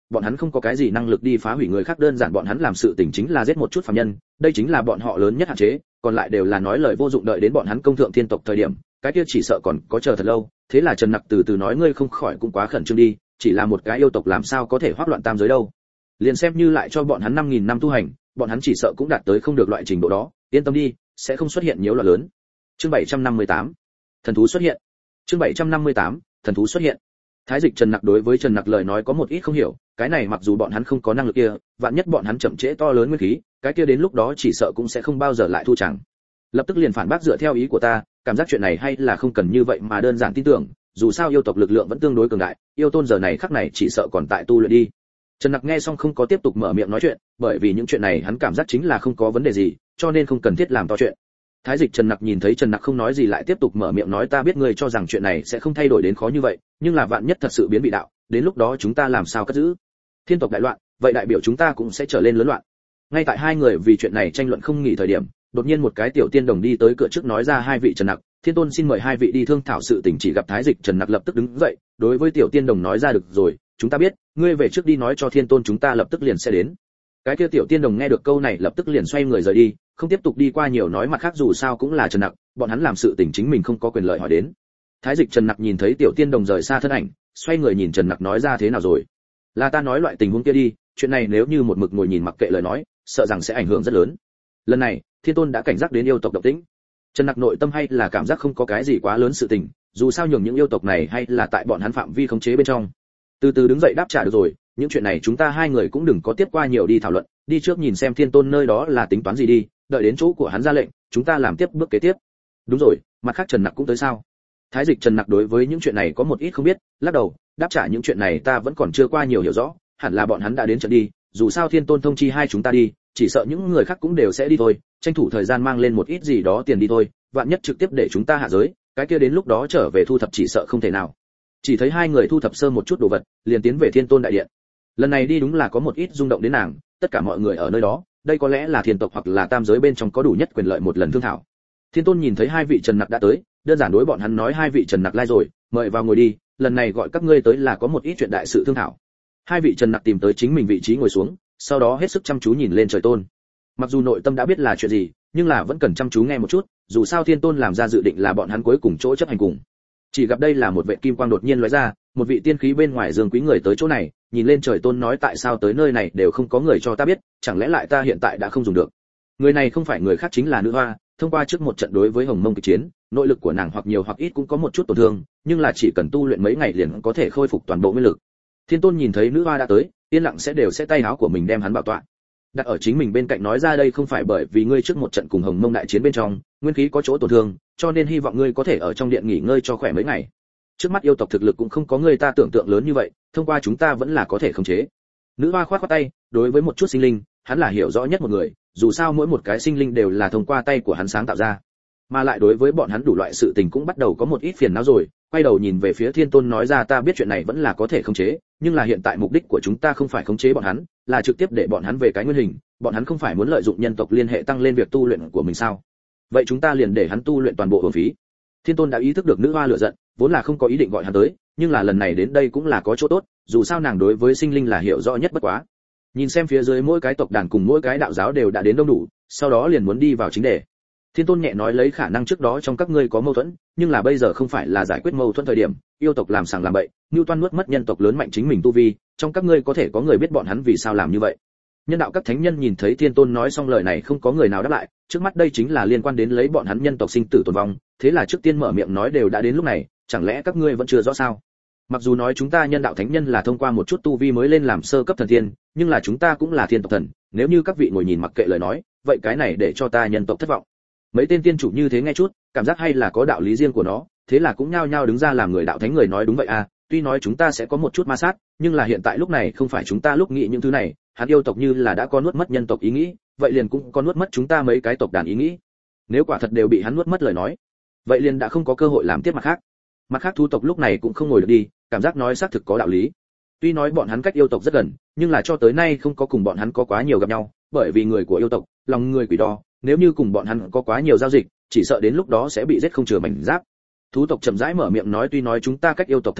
bọn hắn không có cái gì năng lực đi phá hủy người khác, đơn giản bọn hắn làm sự tình chính là giết một chút phàm nhân, đây chính là bọn họ lớn nhất hạn chế, còn lại đều là nói lời vô dụng, đợi đến bọn hắn công thượng thiên tộc thời điểm, cái kia chỉ sợ còn có chờ thật lâu. Thế là Trần Nặc từ từ nói, ngươi không khỏi cũng quá khẩn trương đi, chỉ là một cái yêu tộc làm sao có thể hoắc loạn tam giới đâu. Liền xem như lại cho bọn hắn 5000 năm tu hành, bọn hắn chỉ sợ cũng đạt tới không được loại trình độ đó, yên tâm đi, sẽ không xuất hiện nhiễu loạn lớn. Chương 758, thần thú xuất hiện. Chương 758, thần thú xuất hiện. Thái Dịch Trần Nặc đối với Trần Nặc lời nói có một ít không hiểu, cái này mặc dù bọn hắn không có năng lực kia, vạn nhất bọn hắn chậm trễ to lớn nguyên khí, cái kia đến lúc đó chỉ sợ cũng sẽ không bao giờ lại thu chẳng. Lập tức liền phản bác, dựa theo ý của ta, cảm giác chuyện này hay là không cần như vậy mà đơn giản tin tưởng, dù sao yêu tộc lực lượng vẫn tương đối cường đại, yêu tôn giờ này khắc này chỉ sợ còn tại tu luyện đi. Trần Nặc nghe xong không có tiếp tục mở miệng nói chuyện, bởi vì những chuyện này hắn cảm giác chính là không có vấn đề gì, cho nên không cần thiết làm to chuyện. Thái Dịch Trần Nặc nhìn thấy Trần Nặc không nói gì lại tiếp tục mở miệng nói, ta biết ngươi cho rằng chuyện này sẽ không thay đổi đến khó như vậy, nhưng là vạn nhất thật sự biến bị đạo, đến lúc đó chúng ta làm sao cất giữ? Thiên tộc đại loạn, vậy đại biểu chúng ta cũng sẽ trở lên lớn loạn. Ngay tại hai người vì chuyện này tranh luận không nghỉ thời điểm, đột nhiên một cái tiểu tiên đồng đi tới cửa trước nói ra, hai vị Trần Nặc, Thiên Tôn xin mời hai vị đi thương thảo sự tình. Chỉ gặp Thái Dịch Trần Nặc lập tức đứng dậy, đối với tiểu tiên đồng nói ra, được rồi, chúng ta biết, ngươi về trước đi nói cho Thiên Tôn chúng ta lập tức liền sẽ đến. Cái kia tiểu tiên đồng nghe được câu này lập tức liền xoay người rời đi, không tiếp tục đi qua nhiều nói mặt khác, dù sao cũng là Trần Nặc, bọn hắn làm sự tình chính mình không có quyền lợi hỏi đến. Thái Dịch Trần Nặc nhìn thấy tiểu tiên đồng rời xa thân ảnh, xoay người nhìn Trần Nặc nói ra, thế nào rồi? Là ta nói loại tình huống kia đi, chuyện này nếu như một mực ngồi nhìn mặc kệ lời nói, sợ rằng sẽ ảnh hưởng rất lớn. Lần này, Thiên Tôn đã cảnh giác đến yêu tộc động tĩnh. Trần Nặc nội tâm hay là cảm giác không có cái gì quá lớn sự tình, dù sao nhường những yêu tộc này hay là tại bọn hắn phạm vi khống chế bên trong. Từ từ đứng dậy đáp trả, được rồi, những chuyện này chúng ta hai người cũng đừng có tiếp qua nhiều đi thảo luận, đi trước nhìn xem Thiên Tôn nơi đó là tính toán gì đi, đợi đến chỗ của hắn ra lệnh, chúng ta làm tiếp bước kế tiếp. Đúng rồi, mặt khác Trần Nặc cũng tới sao? Thái Dịch Trần Nặc đối với những chuyện này có một ít không biết, lắc đầu, đáp trả, những chuyện này ta vẫn còn chưa qua nhiều hiểu rõ, hẳn là bọn hắn đã đến trận đi, dù sao Thiên Tôn thông chi hai chúng ta đi, chỉ sợ những người khác cũng đều sẽ đi thôi, tranh thủ thời gian mang lên một ít gì đó tiền đi thôi, vạn nhất trực tiếp để chúng ta hạ giới, cái kia đến lúc đó trở về thu thập chỉ sợ không thể nào. Chỉ thấy hai người thu thập sơ một chút đồ vật, liền tiến về Thiên Tôn đại điện. Lần này đi đúng là có một ít rung động đến nàng, tất cả mọi người ở nơi đó, đây có lẽ là thiên tộc hoặc là tam giới bên trong có đủ nhất quyền lợi một lần thương thảo. Thiên Tôn nhìn thấy hai vị Trần Nặc đã tới, đơn giản đối bọn hắn nói, hai vị Trần Nặc lai rồi, mời vào ngồi đi, lần này gọi các ngươi tới là có một ít chuyện đại sự thương thảo. Hai vị Trần Nặc tìm tới chính mình vị trí ngồi xuống, sau đó hết sức chăm chú nhìn lên trời Tôn. Mặc dù nội tâm đã biết là chuyện gì, nhưng là vẫn cần chăm chú nghe một chút, dù sao Thiên Tôn làm ra dự định là bọn hắn cuối cùng chỗ chấp hành cùng. Chỉ gặp đây là một vệ kim quang đột nhiên lóe ra, một vị tiên khí bên ngoài dương quý người tới chỗ này, nhìn lên trời Tôn nói, tại sao tới nơi này đều không có người cho ta biết, chẳng lẽ lại ta hiện tại đã không dùng được? Người này không phải người khác chính là Nữ Hoa, thông qua trước một trận đối với Hồng Mông kịch chiến, nội lực của nàng hoặc nhiều hoặc ít cũng có một chút tổn thương, nhưng là chỉ cần tu luyện mấy ngày liền có thể khôi phục toàn bộ nguyên lực. Thiên Tôn nhìn thấy Nữ Hoa đã tới, yên lặng sẽ đều sẽ tay áo của mình đem hắn bảo tọa, đặt ở chính mình bên cạnh nói ra, đây không phải bởi vì ngươi trước một trận cùng Hồng Mông đại chiến bên trong, nguyên khí có chỗ tổn thương, cho nên hy vọng ngươi có thể ở trong điện nghỉ ngơi cho khỏe mấy ngày. Trước mắt yêu tộc thực lực cũng không có người ta tưởng tượng lớn như vậy, thông qua chúng ta vẫn là có thể khống chế. Nữ Hoa khoát khoát tay, đối với một chút sinh linh, hắn là hiểu rõ nhất một người, dù sao mỗi một cái sinh linh đều là thông qua tay của hắn sáng tạo ra, mà lại đối với bọn hắn đủ loại sự tình cũng bắt đầu có một ít phiền não rồi. Quay đầu nhìn về phía Thiên Tôn nói ra, ta biết chuyện này vẫn là có thể khống chế, nhưng là hiện tại mục đích của chúng ta không phải khống chế bọn hắn, là trực tiếp để bọn hắn về cái nguyên hình, bọn hắn không phải muốn lợi dụng nhân tộc liên hệ tăng lên việc tu luyện của mình sao? Vậy chúng ta liền để hắn tu luyện toàn bộ hưởng phí. Thiên Tôn đã ý thức được Nữ Hoa lựa giận, vốn là không có ý định gọi hắn tới, nhưng là lần này đến đây cũng là có chỗ tốt, dù sao nàng đối với sinh linh là hiểu rõ nhất bất quá. Nhìn xem phía dưới mỗi cái tộc đàn cùng mỗi cái đạo giáo đều đã đến đông đủ, sau đó liền muốn đi vào chính đề. Thiên Tôn nhẹ nói, lấy khả năng trước đó trong các ngươi có mâu thuẫn, nhưng là bây giờ không phải là giải quyết mâu thuẫn thời điểm, yêu tộc làm sàng làm bậy, Nưu Toan nuốt mất nhân tộc lớn mạnh chính mình tu vi, trong các ngươi có thể có người biết bọn hắn vì sao làm như vậy. Nhân đạo các thánh nhân nhìn thấy Thiên Tôn nói xong lời này không có người nào đáp lại, trước mắt đây chính là liên quan đến lấy bọn hắn nhân tộc sinh tử tồn vong, thế là trước tiên mở miệng nói, đều đã đến lúc này, chẳng lẽ các ngươi vẫn chưa rõ sao? Mặc dù nói chúng ta nhân đạo thánh nhân là thông qua một chút tu vi mới lên làm sơ cấp thần tiên, nhưng là chúng ta cũng là thiên tộc thần, nếu như các vị ngồi nhìn mặc kệ lời nói, vậy cái này để cho ta nhân tộc thất vọng. Mấy tên tiên chủ như thế nghe chút, cảm giác hay là có đạo lý riêng của nó, thế là cũng nhao nhao đứng ra làm người đạo thánh người nói, đúng vậy à, tuy nói chúng ta sẽ có một chút ma sát, nhưng là hiện tại lúc này không phải chúng ta lúc nghĩ những thứ này, hắn yêu tộc như là đã có nuốt mất nhân tộc ý nghĩ, vậy liền cũng có nuốt mất chúng ta mấy cái tộc đàn ý nghĩ. Nếu quả thật đều bị hắn nuốt mất lời nói, vậy liền đã không có cơ hội làm tiếp mặt khác. Mặt khác thú tộc lúc này cũng không ngồi được đi, cảm giác nói xác thực có đạo lý. Tuy nói bọn hắn cách yêu tộc rất gần, nhưng là cho tới nay không có cùng bọn hắn có quá nhiều gặp nhau, bởi vì người của yêu tộc, lòng người quỷ đo, nếu như cùng bọn hắn có quá nhiều giao dịch, chỉ sợ đến lúc đó sẽ bị giết không chừa mảnh giáp. Thú tộc chậm rãi mở miệng nói, tuy nói chúng ta cách yêu tộc thật gần,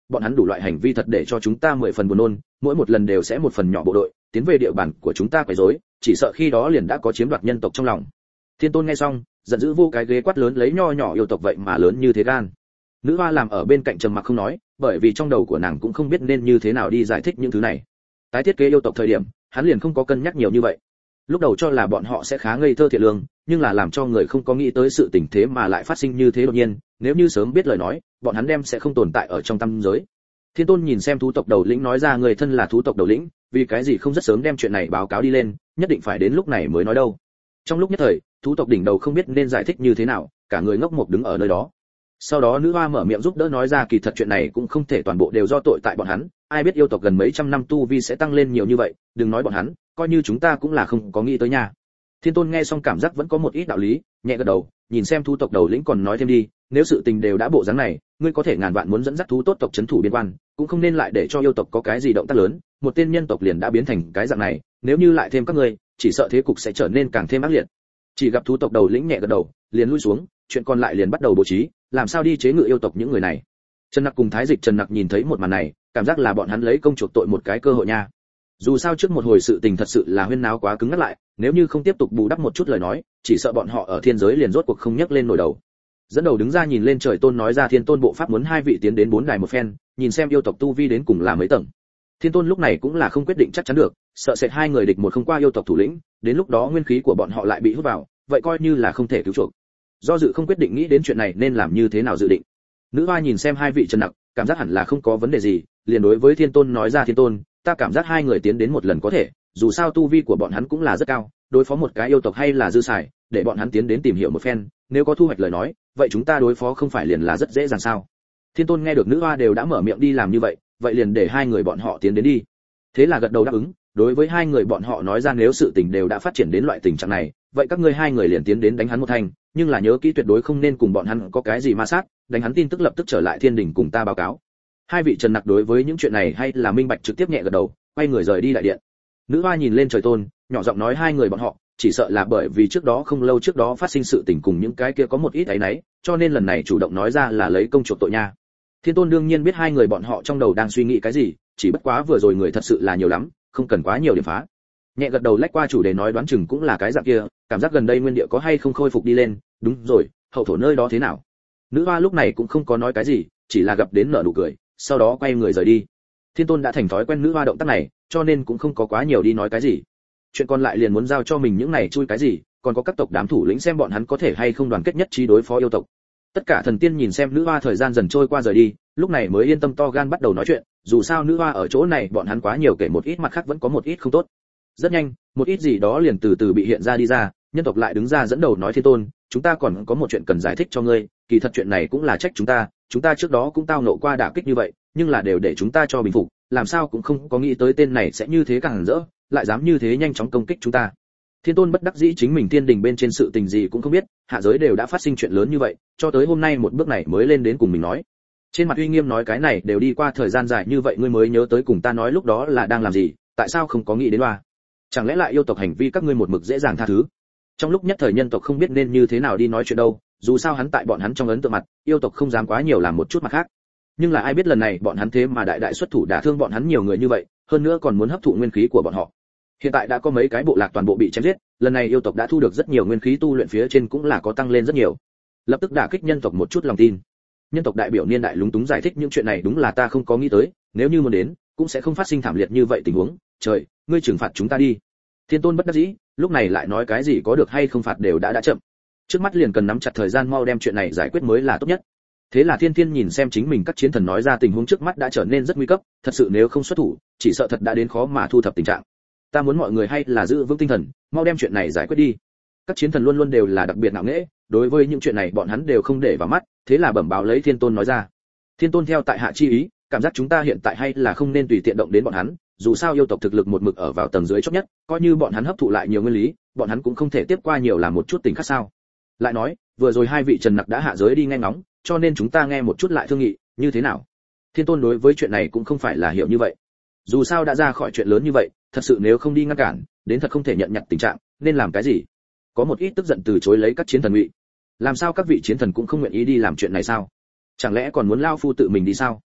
bọn hắn đủ loại hành vi thật để cho chúng ta 10 phần buồn nôn, mỗi một lần đều sẽ một phần nhỏ bộ đội tiến về địa bàn của chúng ta quấy rối, chỉ sợ khi đó liền đã có chiếm đoạt nhân tộc trong lòng. Thiên Tôn nghe xong, giận dữ vô cái ghế quát lớn lấy nho nhỏ yêu tộc vậy mà lớn như thế gan. Nữ hoa làm ở bên cạnh trầm mặc không nói, bởi vì trong đầu của nàng cũng không biết nên như thế nào đi giải thích những thứ này. Tái thiết kế yêu tộc thời điểm, hắn liền không có cân nhắc nhiều như vậy. Lúc đầu cho là bọn họ sẽ khá ngây thơ thiện lương, nhưng là làm cho người không có nghĩ tới sự tình thế mà lại phát sinh như thế đột nhiên, nếu như sớm biết lời nói, bọn hắn đem sẽ không tồn tại ở trong tam giới. Thiên Tôn nhìn xem thú tộc đầu lĩnh nói ra người thân là thú tộc đầu lĩnh, vì cái gì không rất sớm đem chuyện này báo cáo đi lên, nhất định phải đến lúc này mới nói đâu. Trong lúc nhất thời, thú tộc đỉnh đầu không biết nên giải thích như thế nào, cả người ngốc mộc đứng ở nơi đó. Sau đó nữ hoa mở miệng giúp đỡ nói ra kỳ thật chuyện này cũng không thể toàn bộ đều do tội tại bọn hắn, ai biết yêu tộc gần mấy trăm năm tu vi sẽ tăng lên nhiều như vậy, đừng nói bọn hắn, coi như chúng ta cũng là không có nghĩ tới nha. Thiên Tôn nghe xong cảm giác vẫn có một ít đạo lý, nhẹ gật đầu, nhìn xem thú tộc đầu lĩnh còn nói thêm đi, nếu sự tình đều đã bộ dáng này, ngươi có thể ngàn vạn muốn dẫn dắt thú tốt tộc trấn thủ biên quan, cũng không nên lại để cho yêu tộc có cái gì động tác lớn, một tên nhân tộc liền đã biến thành cái dạng này, nếu như lại thêm các ngươi, chỉ sợ thế cục sẽ trở nên càng thêm ác liệt. Chỉ gặp thú tộc đầu lĩnh nhẹ gật đầu, liền lui xuống, chuyện còn lại liền bắt đầu bố trí, làm sao đi chế ngự yêu tộc những người này. Trần Nặc cùng Thái Dịch Trần Nặc nhìn thấy một màn này, cảm giác là bọn hắn lấy công chuộc tội một cái cơ hội nha. Dù sao trước một hồi sự tình thật sự là huyên náo quá cứng ngắt lại, nếu như không tiếp tục bù đắp một chút lời nói, chỉ sợ bọn họ ở thiên giới liền rốt cuộc không nhấc lên nổi đầu. Dẫn đầu đứng ra nhìn lên trời Tôn nói ra Thiên Tôn bộ pháp muốn hai vị tiến đến 4 đài một phen, nhìn xem yêu tộc tu vi đến cùng là mấy tầng. Thiên Tôn lúc này cũng là không quyết định chắc chắn được, sợ sệt hai người địch một không qua yêu tộc thủ lĩnh, đến lúc đó nguyên khí của bọn họ lại bị hút vào, vậy coi như là không thể cứu chuộc. Do dự không quyết định nghĩ đến chuyện này nên làm như thế nào dự định. Nữ hoa nhìn xem hai vị Trần Nặc, cảm giác hẳn là không có vấn đề gì, liền đối với Thiên Tôn nói ra Thiên Tôn, ta cảm giác hai người tiến đến một lần có thể, dù sao tu vi của bọn hắn cũng là rất cao, đối phó một cái yêu tộc hay là dư xài, để bọn hắn tiến đến tìm hiểu một phen, nếu có thu hoạch lời nói, vậy chúng ta đối phó không phải liền là rất dễ dàng sao? Thiên Tôn nghe được nữ hoa đều đã mở miệng đi làm như vậy, vậy liền để hai người bọn họ tiến đến đi. Thế là gật đầu đáp ứng, đối với hai người bọn họ nói ra nếu sự tình đều đã phát triển đến loại tình trạng này, vậy các ngươi hai người liền tiến đến đánh hắn một thành, nhưng là nhớ kỹ tuyệt đối không nên cùng bọn hắn có cái gì ma sát, đánh hắn tin tức lập tức trở lại thiên đình cùng ta báo cáo. Hai vị Trần Nặc đối với những chuyện này hay là minh bạch trực tiếp nhẹ gật đầu, quay người rời đi đại điện. Nữ hoa nhìn lên trời Tôn, nhỏ giọng nói hai người bọn họ, chỉ sợ là bởi vì trước đó không lâu trước đó phát sinh sự tình cùng những cái kia có một ít ấy nấy, cho nên lần này chủ động nói ra là lấy công chuộc tội nha. Thiên Tôn đương nhiên biết hai người bọn họ trong đầu đang suy nghĩ cái gì, chỉ bất quá vừa rồi người thật sự là nhiều lắm, không cần quá nhiều điểm phá. Nhẹ gật đầu lách qua chủ đề nói đoán chừng cũng là cái dạng kia, cảm giác gần đây nguyên địa có hay không khôi phục đi lên, đúng rồi, hậu thổ nơi đó thế nào? Nữ hoa lúc này cũng không có nói cái gì, chỉ là gặp đến nở nụ cười, sau đó quay người rời đi. Thiên Tôn đã thành thói quen nữ hoa động tác này, cho nên cũng không có quá nhiều đi nói cái gì. Chuyện còn lại liền muốn giao cho mình những này chui cái gì, còn có các tộc đám thủ lĩnh xem bọn hắn có thể hay không đoàn kết nhất trí đối phó yêu tộc. Tất cả thần tiên nhìn xem nữ hoa thời gian dần trôi qua rời đi, lúc này mới yên tâm to gan bắt đầu nói chuyện, dù sao nữ hoa ở chỗ này bọn hắn quá nhiều kể một ít mặt khác vẫn có một ít không tốt. Rất nhanh, một ít gì đó liền từ từ bị hiện ra đi ra, nhân tộc lại đứng ra dẫn đầu nói Thiên Tôn, chúng ta còn có một chuyện cần giải thích cho ngươi, kỳ thật chuyện này cũng là trách chúng ta trước đó cũng tao nộ qua đả kích như vậy, nhưng là đều để chúng ta cho bình phục, làm sao cũng không có nghĩ tới tên này sẽ như thế càng rỡ, lại dám như thế nhanh chóng công kích chúng ta. Thiên Tôn bất đắc dĩ chính mình thiên đình bên trên sự tình gì cũng không biết, hạ giới đều đã phát sinh chuyện lớn như vậy, cho tới hôm nay một bước này mới lên đến cùng mình nói. Trên mặt uy nghiêm nói cái này đều đi qua thời gian dài như vậy ngươi mới nhớ tới cùng ta nói lúc đó là đang làm gì, tại sao không có nghĩ đến oa? Chẳng lẽ lại yêu tộc hành vi các ngươi một mực dễ dàng tha thứ? Trong lúc nhất thời nhân tộc không biết nên như thế nào đi nói chuyện đâu, dù sao hắn tại bọn hắn trong ấn tượng mặt, yêu tộc không dám quá nhiều làm một chút mặt khác. Nhưng là ai biết lần này bọn hắn thế mà đại đại xuất thủ đả thương bọn hắn nhiều người như vậy, hơn nữa còn muốn hấp thụ nguyên khí của bọn họ. Hiện tại đã có mấy cái bộ lạc toàn bộ bị chém giết, lần này yêu tộc đã thu được rất nhiều nguyên khí tu luyện phía trên cũng là có tăng lên rất nhiều. Lập tức đả kích nhân tộc một chút lòng tin. Nhân tộc đại biểu niên đại lúng túng giải thích những chuyện này đúng là ta không có nghĩ tới, nếu như muốn đến, cũng sẽ không phát sinh thảm liệt như vậy tình huống, trời, ngươi trừng phạt chúng ta đi. Thiên Tôn bất đắc dĩ, lúc này lại nói cái gì có được hay không phạt đều đã chậm. Trước mắt liền cần nắm chặt thời gian mau đem chuyện này giải quyết mới là tốt nhất. Thế là Thiên Thiên nhìn xem chính mình các chiến thần nói ra tình huống trước mắt đã trở nên rất nguy cấp, thật sự nếu không xuất thủ, chỉ sợ thật đã đến khó mà thu thập tình trạng. Ta muốn mọi người hay là giữ vững tinh thần, mau đem chuyện này giải quyết đi. Các chiến thần luôn luôn đều là đặc biệt ngạo nghễ, đối với những chuyện này bọn hắn đều không để vào mắt, thế là bẩm báo lấy Thiên Tôn nói ra. Thiên Tôn theo tại hạ chi ý, cảm giác chúng ta hiện tại hay là không nên tùy tiện động đến bọn hắn, dù sao yêu tộc thực lực một mực ở vào tầng dưới chót nhất, coi như bọn hắn hấp thụ lại nhiều nguyên lý, bọn hắn cũng không thể tiếp qua nhiều làm một chút tình khác sao? Lại nói, vừa rồi hai vị Trần Nặc đã hạ giới đi nghe ngóng, cho nên chúng ta nghe một chút lại thương nghị, như thế nào? Thiên Tôn đối với chuyện này cũng không phải là hiểu như vậy. Dù sao đã ra khỏi chuyện lớn như vậy, thật sự nếu không đi ngăn cản, đến thật không thể nhận nhặt tình trạng, nên làm cái gì? Có một ít tức giận từ chối lấy các chiến thần ngụy. Làm sao các vị chiến thần cũng không nguyện ý đi làm chuyện này sao? Chẳng lẽ còn muốn lao phu tự mình đi sao?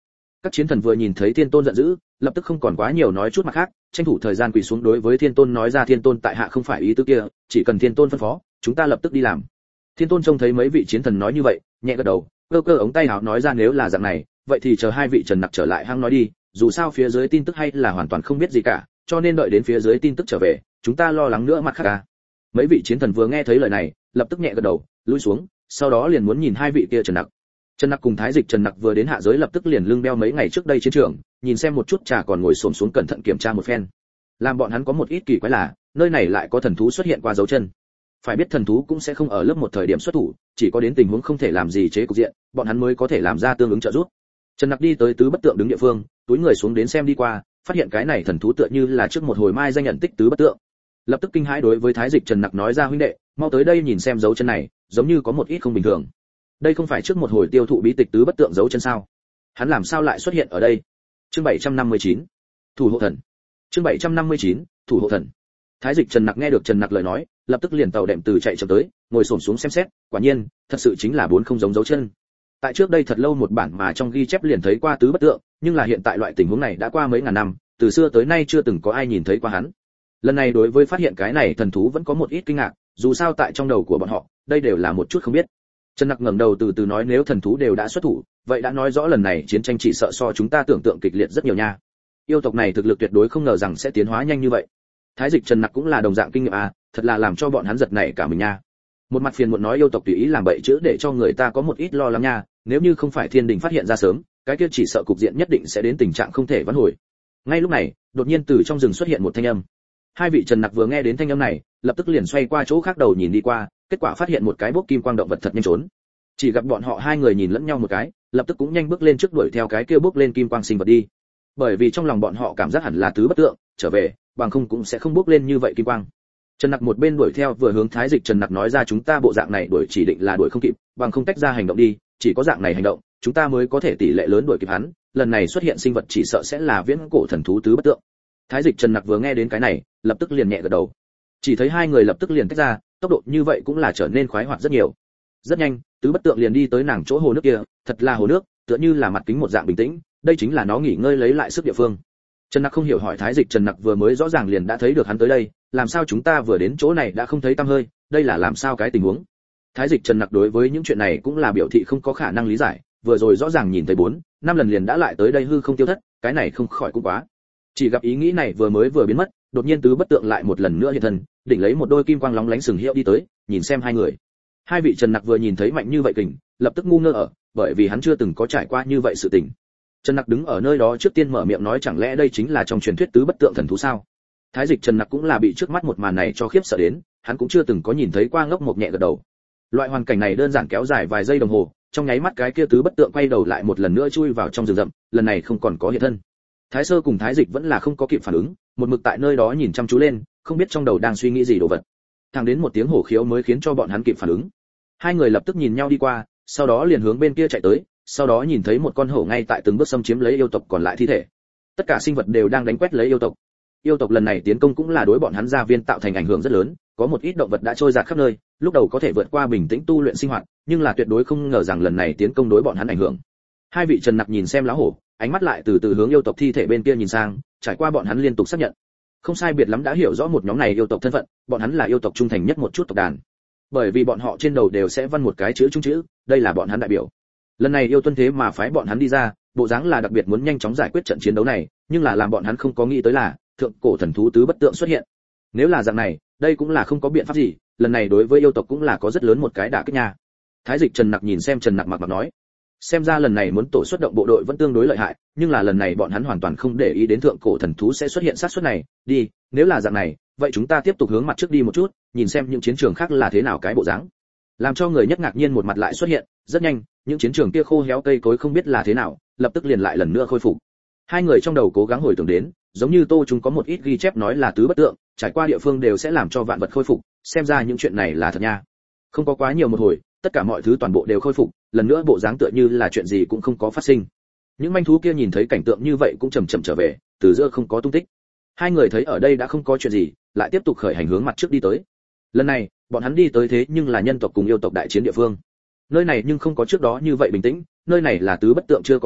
Các chiến thần vừa nhìn thấy Thiên Tôn giận dữ, lập tức không còn quá nhiều nói chút mà khác, tranh thủ thời gian quỳ xuống đối với Thiên Tôn nói ra Thiên Tôn tại hạ không phải ý tứ kia, chỉ cần Thiên Tôn phân phó, chúng ta lập tức đi làm. Thiên Tôn trông thấy mấy vị chiến thần nói như vậy, nhẹ gật đầu, cơ cơ ống tay áo nói ra nếu là dạng này, vậy thì chờ hai vị Trần Nặc trở lại hăng nói đi, dù sao phía dưới tin tức hay là hoàn toàn không biết gì cả, cho nên đợi đến phía dưới tin tức trở về, chúng ta lo lắng nữa mặt khác à. Mấy vị chiến thần vừa nghe thấy lời này, lập tức nhẹ gật đầu, lùi xuống, sau đó liền muốn nhìn hai vị kia Trần Nặc. Trần Nặc cùng Thái Dịch Trần Nặc vừa đến hạ giới lập tức liền lưng đeo mấy ngày trước đây chiến trường, nhìn xem một chút trà còn ngồi xổm xuống cẩn thận kiểm tra một phen. Làm bọn hắn có một ít kỳ quái là, nơi này lại có thần thú xuất hiện qua dấu chân. Phải biết thần thú cũng sẽ không ở lớp một thời điểm xuất thủ, chỉ có đến tình huống không thể làm gì chế cục diện, bọn hắn mới có thể làm ra tương ứng trợ giúp. Trần Nặc đi tới tứ bất tượng đứng địa phương, túi người xuống đến xem đi qua, phát hiện cái này thần thú tựa như là trước một hồi mai danh nhận tích tứ bất tượng. Lập tức kinh hãi đối với Thái Dịch Trần Nặc nói ra huynh đệ, mau tới đây nhìn xem dấu chân này, giống như có một ít không bình thường. Đây không phải trước một hồi tiêu thụ bí tịch tứ bất tượng dấu chân sao? Hắn làm sao lại xuất hiện ở đây? Chương 759. Thủ hộ thần. Chương 759. Thủ hộ thần. Thái Dịch Trần Nặc nghe được Trần Nặc lời nói, lập tức liền tàu đệm từ chạy chậm tới, ngồi xổm xuống xem xét, quả nhiên, thật sự chính là bốn không giống dấu chân. Tại trước đây thật lâu một bản mà trong ghi chép liền thấy qua tứ bất tượng, nhưng là hiện tại loại tình huống này đã qua mấy ngàn năm, từ xưa tới nay chưa từng có ai nhìn thấy qua hắn. Lần này đối với phát hiện cái này thần thú vẫn có một ít kinh ngạc, dù sao tại trong đầu của bọn họ, đây đều là một chút không biết. Trần Nặc ngẩng đầu từ từ nói nếu thần thú đều đã xuất thủ, vậy đã nói rõ lần này chiến tranh chỉ sợ so chúng ta tưởng tượng kịch liệt rất nhiều nha. Yêu tộc này thực lực tuyệt đối không ngờ rằng sẽ tiến hóa nhanh như vậy. Thái Dịch Trần Nặc cũng là đồng dạng kinh nghiệm à, thật là làm cho bọn hắn giật nảy cả mình nha. Một mặt phiền muộn nói yêu tộc tùy ý làm bậy chữ để cho người ta có một ít lo lắng nha, nếu như không phải Thiên Đình phát hiện ra sớm, cái kia chỉ sợ cục diện nhất định sẽ đến tình trạng không thể vãn hồi. Ngay lúc này, đột nhiên từ trong rừng xuất hiện một thanh âm. Hai vị Trần Nặc vừa nghe đến thanh âm này, lập tức liền xoay qua chỗ khác đầu nhìn đi qua, kết quả phát hiện một cái bốc kim quang động vật thật nhanh trốn. Chỉ gặp bọn họ hai người nhìn lẫn nhau một cái, lập tức cũng nhanh bước lên trước đuổi theo cái kia bốc lên kim quang sinh vật đi. Bởi vì trong lòng bọn họ cảm giác hẳn là tứ bất tượng trở về, bằng không cũng sẽ không bốc lên như vậy kim quang. Trần Nặc một bên đuổi theo vừa hướng Thái Dịch Trần Nặc nói ra chúng ta bộ dạng này đuổi chỉ định là đuổi không kịp, bằng không tách ra hành động đi, chỉ có dạng này hành động, chúng ta mới có thể tỷ lệ lớn đuổi kịp hắn, lần này xuất hiện sinh vật chỉ sợ sẽ là viễn cổ thần thú tứ bất tượng. Thái Dịch Trần Nặc vừa nghe đến cái này, lập tức liền nhẹ gật đầu. Chỉ thấy hai người lập tức liền tách ra, tốc độ như vậy cũng là trở nên khoái hoạt rất nhiều. Rất nhanh, tứ bất tượng liền đi tới nàng chỗ hồ nước kia, thật là hồ nước, tựa như là mặt kính một dạng bình tĩnh, đây chính là nó nghỉ ngơi lấy lại sức địa phương. Trần Nặc không hiểu hỏi Thái Dịch Trần Nặc vừa mới rõ ràng liền đã thấy được hắn tới đây, làm sao chúng ta vừa đến chỗ này đã không thấy tăm hơi, đây là làm sao cái tình huống? Thái Dịch Trần Nặc đối với những chuyện này cũng là biểu thị không có khả năng lý giải, vừa rồi rõ ràng nhìn thấy 4-5 lần liền đã lại tới đây hư không tiêu thất, cái này không khỏi cũng quá. Chỉ gặp ý nghĩ này vừa mới vừa biến mất, đột nhiên tứ bất tượng lại một lần nữa hiện thân, định lấy một đôi kim quang lóng lánh sừng hiệu đi tới, nhìn xem hai người. Hai vị Trần Nặc vừa nhìn thấy mạnh như vậy kình, lập tức ngu ngơ ở, bởi vì hắn chưa từng có trải qua như vậy sự tình. Trần Nặc đứng ở nơi đó trước tiên mở miệng nói chẳng lẽ đây chính là trong truyền thuyết tứ bất tượng thần thú sao? Thái Dịch Trần Nặc cũng là bị trước mắt một màn này cho khiếp sợ đến, hắn cũng chưa từng có nhìn thấy qua ngốc một nhẹ gật đầu. Loại hoàn cảnh này đơn giản kéo dài vài giây đồng hồ, trong nháy mắt cái kia tứ bất tượng quay đầu lại một lần nữa chui vào trong rừng rậm, lần này không còn có hiện thân. Thái Sơ cùng Thái Dịch vẫn là không có kịp phản ứng, một mực tại nơi đó nhìn chăm chú lên, không biết trong đầu đang suy nghĩ gì đồ vật. Thẳng đến một tiếng hổ khiếu mới khiến cho bọn hắn kịp phản ứng. Hai người lập tức nhìn nhau đi qua, sau đó liền hướng bên kia chạy tới, sau đó nhìn thấy một con hổ ngay tại từng bước xâm chiếm lấy yêu tộc còn lại thi thể. Tất cả sinh vật đều đang đánh quét lấy yêu tộc. Yêu tộc lần này tiến công cũng là đối bọn hắn gia viên tạo thành ảnh hưởng rất lớn, có một ít động vật đã trôi dạt khắp nơi, lúc đầu có thể vượt qua bình tĩnh tu luyện sinh hoạt, nhưng là tuyệt đối không ngờ rằng lần này tiến công đối bọn hắn ảnh hưởng. Hai vị Trần Nặc nhìn xem lão hổ, ánh mắt lại từ từ hướng yêu tộc thi thể bên kia nhìn sang, trải qua bọn hắn liên tục xác nhận. Không sai biệt lắm đã hiểu rõ một nhóm này yêu tộc thân phận, bọn hắn là yêu tộc trung thành nhất một chút tộc đàn. Bởi vì bọn họ trên đầu đều sẽ văn một cái chữ trung chữ, đây là bọn hắn đại biểu. Lần này yêu tuân thế mà phái bọn hắn đi ra, bộ dáng là đặc biệt muốn nhanh chóng giải quyết trận chiến đấu này, nhưng là làm bọn hắn không có nghĩ tới là thượng cổ thần thú tứ bất tượng xuất hiện. Nếu là dạng này, đây cũng là không có biện pháp gì, lần này đối với yêu tộc cũng là có rất lớn một cái đả kích nha. Thái Dịch Trần Nặc nhìn xem Trần Nặc mặc nói, xem ra lần này muốn tổ xuất động bộ đội vẫn tương đối lợi hại, nhưng là lần này bọn hắn hoàn toàn không để ý đến thượng cổ thần thú sẽ xuất hiện sát suất này, đi, nếu là dạng này, vậy chúng ta tiếp tục hướng mặt trước đi một chút, nhìn xem những chiến trường khác là thế nào cái bộ dáng. Làm cho người nhất ngạc nhiên một mặt lại xuất hiện, rất nhanh, những chiến trường kia khô héo cây cối không biết là thế nào, lập tức liền lại lần nữa khôi phục. Hai người trong đầu cố gắng hồi tưởng đến, giống như Tô chúng có một ít ghi chép nói là tứ bất tượng, trải qua địa phương đều sẽ làm cho vạn vật khôi phục, xem ra những chuyện này là thật nha. Không có quá nhiều một hồi, tất cả mọi thứ toàn bộ đều khôi phục, lần nữa bộ dáng tựa như là chuyện gì cũng không có phát sinh. Những manh thú kia nhìn thấy cảnh tượng như vậy cũng chậm chậm trở về, từ giữa không có tung tích. Hai người thấy ở đây đã không có chuyện gì, lại tiếp tục khởi hành hướng mặt trước đi tới. Lần này, bọn hắn đi tới thế nhưng là nhân tộc cùng yêu tộc đại chiến địa phương. Nơi này nhưng không có trước đó như vậy bình tĩnh, nơi này là tứ bất tượng chưa có tới,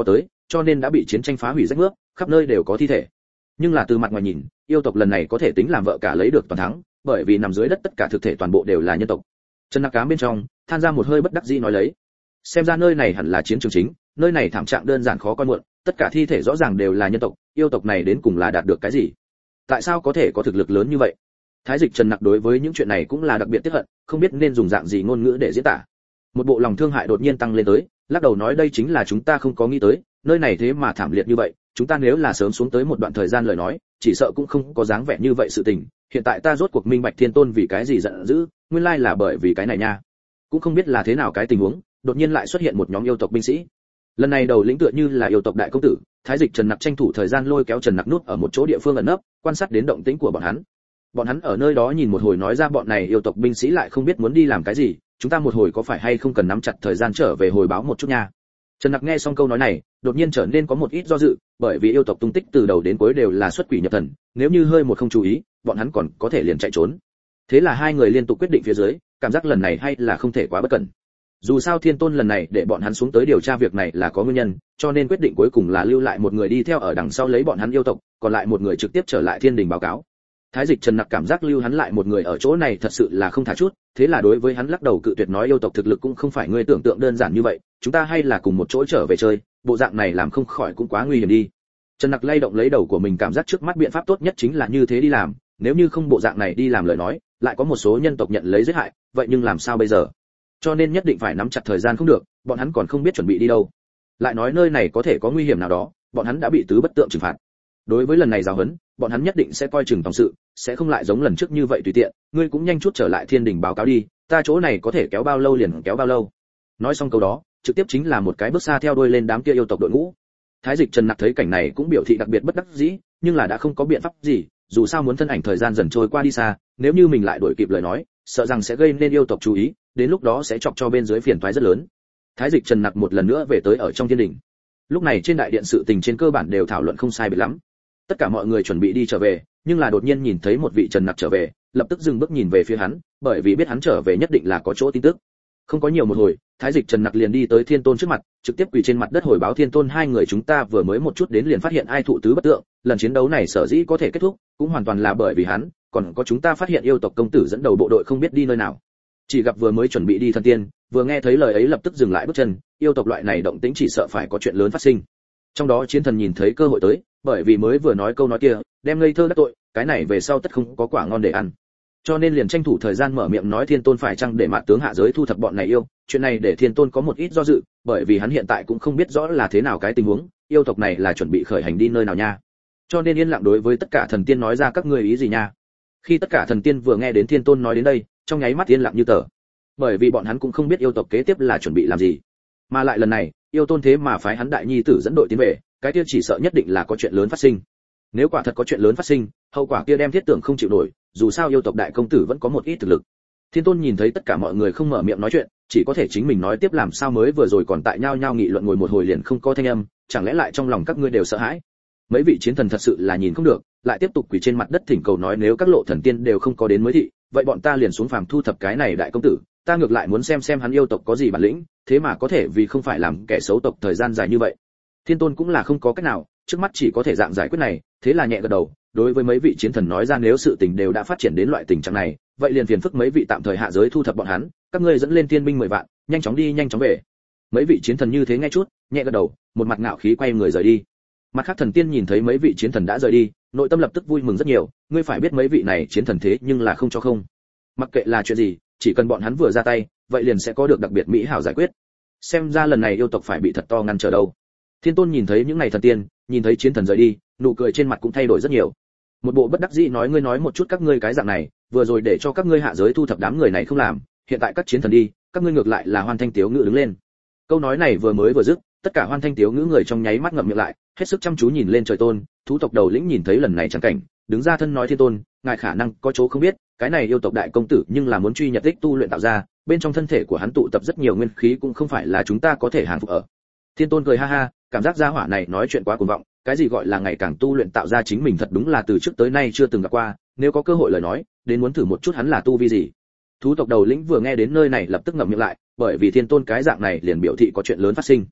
cho nên đã bị chiến tranh phá hủy rách mướp, khắp nơi đều có thi thể. Nhưng là từ mặt ngoài nhìn, yêu tộc lần này có thể tính làm vợ cả lấy được toàn thắng, bởi vì nằm dưới đất tất cả thực thể toàn bộ đều là nhân tộc. Trần Nặc Cám bên trong than ra một hơi bất đắc dĩ nói lấy, xem ra nơi này hẳn là chiến trường chính, nơi này thảm trạng đơn giản khó coi muộn, tất cả thi thể rõ ràng đều là nhân tộc, yêu tộc này đến cùng là đạt được cái gì? Tại sao có thể có thực lực lớn như vậy? Thái Dịch Trần Nặc đối với những chuyện này cũng là đặc biệt tiếc hận, không biết nên dùng dạng gì ngôn ngữ để diễn tả. Một bộ lòng thương hại đột nhiên tăng lên tới, lắc đầu nói đây chính là chúng ta không có nghĩ tới, nơi này thế mà thảm liệt như vậy, chúng ta nếu là sớm xuống tới một đoạn thời gian lời nói, chỉ sợ cũng không có dáng vẻ như vậy sự tình, hiện tại ta rốt cuộc minh bạch Thiên Tôn vì cái gì giận dữ, nguyên lai là bởi vì cái này nha. Cũng không biết là thế nào cái tình huống, đột nhiên lại xuất hiện một nhóm yêu tộc binh sĩ. Lần này đầu lĩnh tựa như là yêu tộc đại công tử, Thái Dịch Trần Nặc tranh thủ thời gian lôi kéo Trần Nặc nút ở một chỗ địa phương ẩn nấp, quan sát đến động tĩnh của bọn hắn. Bọn hắn ở nơi đó nhìn một hồi nói ra bọn này yêu tộc binh sĩ lại không biết muốn đi làm cái gì, chúng ta một hồi có phải hay không cần nắm chặt thời gian trở về hồi báo một chút nha. Trần Nặc nghe xong câu nói này, đột nhiên trở nên có một ít do dự, bởi vì yêu tộc tung tích từ đầu đến cuối đều là xuất quỷ nhập thần, nếu như hơi một không chú ý, bọn hắn còn có thể liền chạy trốn. Thế là hai người liên tục quyết định phía dưới, cảm giác lần này hay là không thể quá bất cẩn. Dù sao Thiên Tôn lần này để bọn hắn xuống tới điều tra việc này là có nguyên nhân, cho nên quyết định cuối cùng là lưu lại một người đi theo ở đằng sau lấy bọn hắn yêu tộc, còn lại một người trực tiếp trở lại Thiên Đình báo cáo. Thái Dịch Trần Nặc cảm giác lưu hắn lại một người ở chỗ này thật sự là không thả chút, thế là đối với hắn lắc đầu cự tuyệt nói yêu tộc thực lực cũng không phải ngươi tưởng tượng đơn giản như vậy, chúng ta hay là cùng một chỗ trở về chơi, bộ dạng này làm không khỏi cũng quá nguy hiểm đi. Trần Nặc lay động lấy đầu của mình cảm giác trước mắt biện pháp tốt nhất chính là như thế đi làm, nếu như không bộ dạng này đi làm lời nói, lại có một số nhân tộc nhận lấy giết hại, vậy nhưng làm sao bây giờ? Cho nên nhất định phải nắm chặt thời gian không được, bọn hắn còn không biết chuẩn bị đi đâu. Lại nói nơi này có thể có nguy hiểm nào đó, bọn hắn đã bị tứ bất tượng trừng phạt. Đối với lần này giáo huấn, bọn hắn nhất định sẽ coi chừng tổng sự, sẽ không lại giống lần trước như vậy tùy tiện, ngươi cũng nhanh chút trở lại Thiên Đình báo cáo đi, ta chỗ này có thể kéo bao lâu liền kéo bao lâu. Nói xong câu đó, trực tiếp chính là một cái bước xa theo đuôi lên đám kia yêu tộc đội ngũ. Thái Dịch Trần Nặc thấy cảnh này cũng biểu thị đặc biệt bất đắc dĩ, nhưng là đã không có biện pháp gì, dù sao muốn thân ảnh thời gian dần trôi qua đi xa, nếu như mình lại đuổi kịp lời nói, sợ rằng sẽ gây nên yêu tộc chú ý, đến lúc đó sẽ chọc cho bên dưới phiền toái rất lớn. Thái Dịch Trần Nặc một lần nữa về tới ở trong Thiên Đình. Lúc này trên đại điện sự tình trên cơ bản đều thảo luận không sai biệt lắm. Tất cả mọi người chuẩn bị đi trở về, nhưng là đột nhiên nhìn thấy một vị Trần Nặc trở về, lập tức dừng bước nhìn về phía hắn, bởi vì biết hắn trở về nhất định là có chỗ tin tức. Không có nhiều một hồi, Thái Dịch Trần Nặc liền đi tới Thiên Tôn trước mặt, trực tiếp quỳ trên mặt đất hồi báo Thiên Tôn hai người chúng ta vừa mới một chút đến liền phát hiện ai thụ tứ bất tượng, lần chiến đấu này sở dĩ có thể kết thúc, cũng hoàn toàn là bởi vì hắn, còn có chúng ta phát hiện yêu tộc công tử dẫn đầu bộ đội không biết đi nơi nào. Chỉ gặp vừa mới chuẩn bị đi thần tiên, vừa nghe thấy lời ấy lập tức dừng lại bước chân, yêu tộc loại này động tĩnh chỉ sợ phải có chuyện lớn phát sinh. Trong đó Chiến Thần nhìn thấy cơ hội tới, bởi vì mới vừa nói câu nói kia, đem ngây thơ đắc tội, cái này về sau tất không có quả ngon để ăn. Cho nên liền tranh thủ thời gian mở miệng nói Thiên Tôn phải chăng để Mạn tướng hạ giới thu thập bọn này yêu, chuyện này để Thiên Tôn có một ít do dự, bởi vì hắn hiện tại cũng không biết rõ là thế nào cái tình huống, yêu tộc này là chuẩn bị khởi hành đi nơi nào nha. Cho nên yên lặng đối với tất cả thần tiên nói ra các ngươi ý gì nha. Khi tất cả thần tiên vừa nghe đến Thiên Tôn nói đến đây, trong nháy mắt yên lặng như tờ. Bởi vì bọn hắn cũng không biết yêu tộc kế tiếp là chuẩn bị làm gì. Mà lại lần này, yêu tôn thế mà phái hắn đại nhi tử dẫn đội tiến về, cái kia chỉ sợ nhất định là có chuyện lớn phát sinh. Nếu quả thật có chuyện lớn phát sinh, hậu quả kia đem thiết tưởng không chịu nổi, dù sao yêu tộc đại công tử vẫn có một ít thực lực. Thiên Tôn nhìn thấy tất cả mọi người không mở miệng nói chuyện, chỉ có thể chính mình nói tiếp làm sao mới vừa rồi còn tại nhau nhau nghị luận ngồi một hồi liền không có thanh âm, chẳng lẽ lại trong lòng các ngươi đều sợ hãi? Mấy vị chiến thần thật sự là nhìn không được, lại tiếp tục quỳ trên mặt đất thỉnh cầu nói nếu các lộ thần tiên đều không có đến mới thị, vậy bọn ta liền xuống phàm thu thập cái này đại công tử, ta ngược lại muốn xem hắn yêu tộc có gì bản lĩnh, thế mà có thể vì không phải làm kẻ xấu tộc thời gian dài như vậy. Thiên Tôn cũng là không có cách nào, trước mắt chỉ có thể dạng giải quyết này, thế là nhẹ gật đầu, đối với mấy vị chiến thần nói ra nếu sự tình đều đã phát triển đến loại tình trạng này, vậy liền phiền phức mấy vị tạm thời hạ giới thu thập bọn hắn, các ngươi dẫn lên tiên binh 10 vạn, nhanh chóng đi nhanh chóng về. Mấy vị chiến thần như thế nghe chút, nhẹ gật đầu, một mặt ngạo khí quay người rời đi. Mặt khác thần tiên nhìn thấy mấy vị chiến thần đã rời đi, nội tâm lập tức vui mừng rất nhiều, ngươi phải biết mấy vị này chiến thần thế nhưng là không cho không. Mặc kệ là chuyện gì, chỉ cần bọn hắn vừa ra tay, vậy liền sẽ có được đặc biệt mỹ hảo giải quyết. Xem ra lần này yêu tộc phải bị thật to ngăn trở đâu. Thiên Tôn nhìn thấy những này thần tiên, nhìn thấy chiến thần rời đi, nụ cười trên mặt cũng thay đổi rất nhiều. Một bộ bất đắc dĩ nói ngươi nói một chút các ngươi cái dạng này, vừa rồi để cho các ngươi hạ giới thu thập đám người này không làm, hiện tại các chiến thần đi, các ngươi ngược lại là hoan thanh tiếu ngữ đứng lên. Câu nói này vừa mới vừa dứt, tất cả hoan thanh tiếu ngữ người trong nháy mắt ngậm miệng lại, hết sức chăm chú nhìn lên trời Tôn. Thú tộc đầu lĩnh nhìn thấy lần này chẳng cảnh, đứng ra thân nói Thiên Tôn, ngài khả năng có chỗ không biết, cái này yêu tộc đại công tử nhưng là muốn truy nhật tích tu luyện tạo ra, bên trong thân thể của hắn tụ tập rất nhiều nguyên khí cũng không phải là chúng ta có thể hàng phục ở. Thiên Tôn cười ha ha, cảm giác gia hỏa này nói chuyện quá cuồng vọng, cái gì gọi là ngày càng tu luyện tạo ra chính mình thật đúng là từ trước tới nay chưa từng gặp qua, nếu có cơ hội lời nói, đến muốn thử một chút hắn là tu vi gì. Thú tộc đầu lĩnh vừa nghe đến nơi này lập tức ngậm miệng lại, bởi vì Thiên Tôn cái dạng này liền biểu thị có chuyện lớn phát sinh.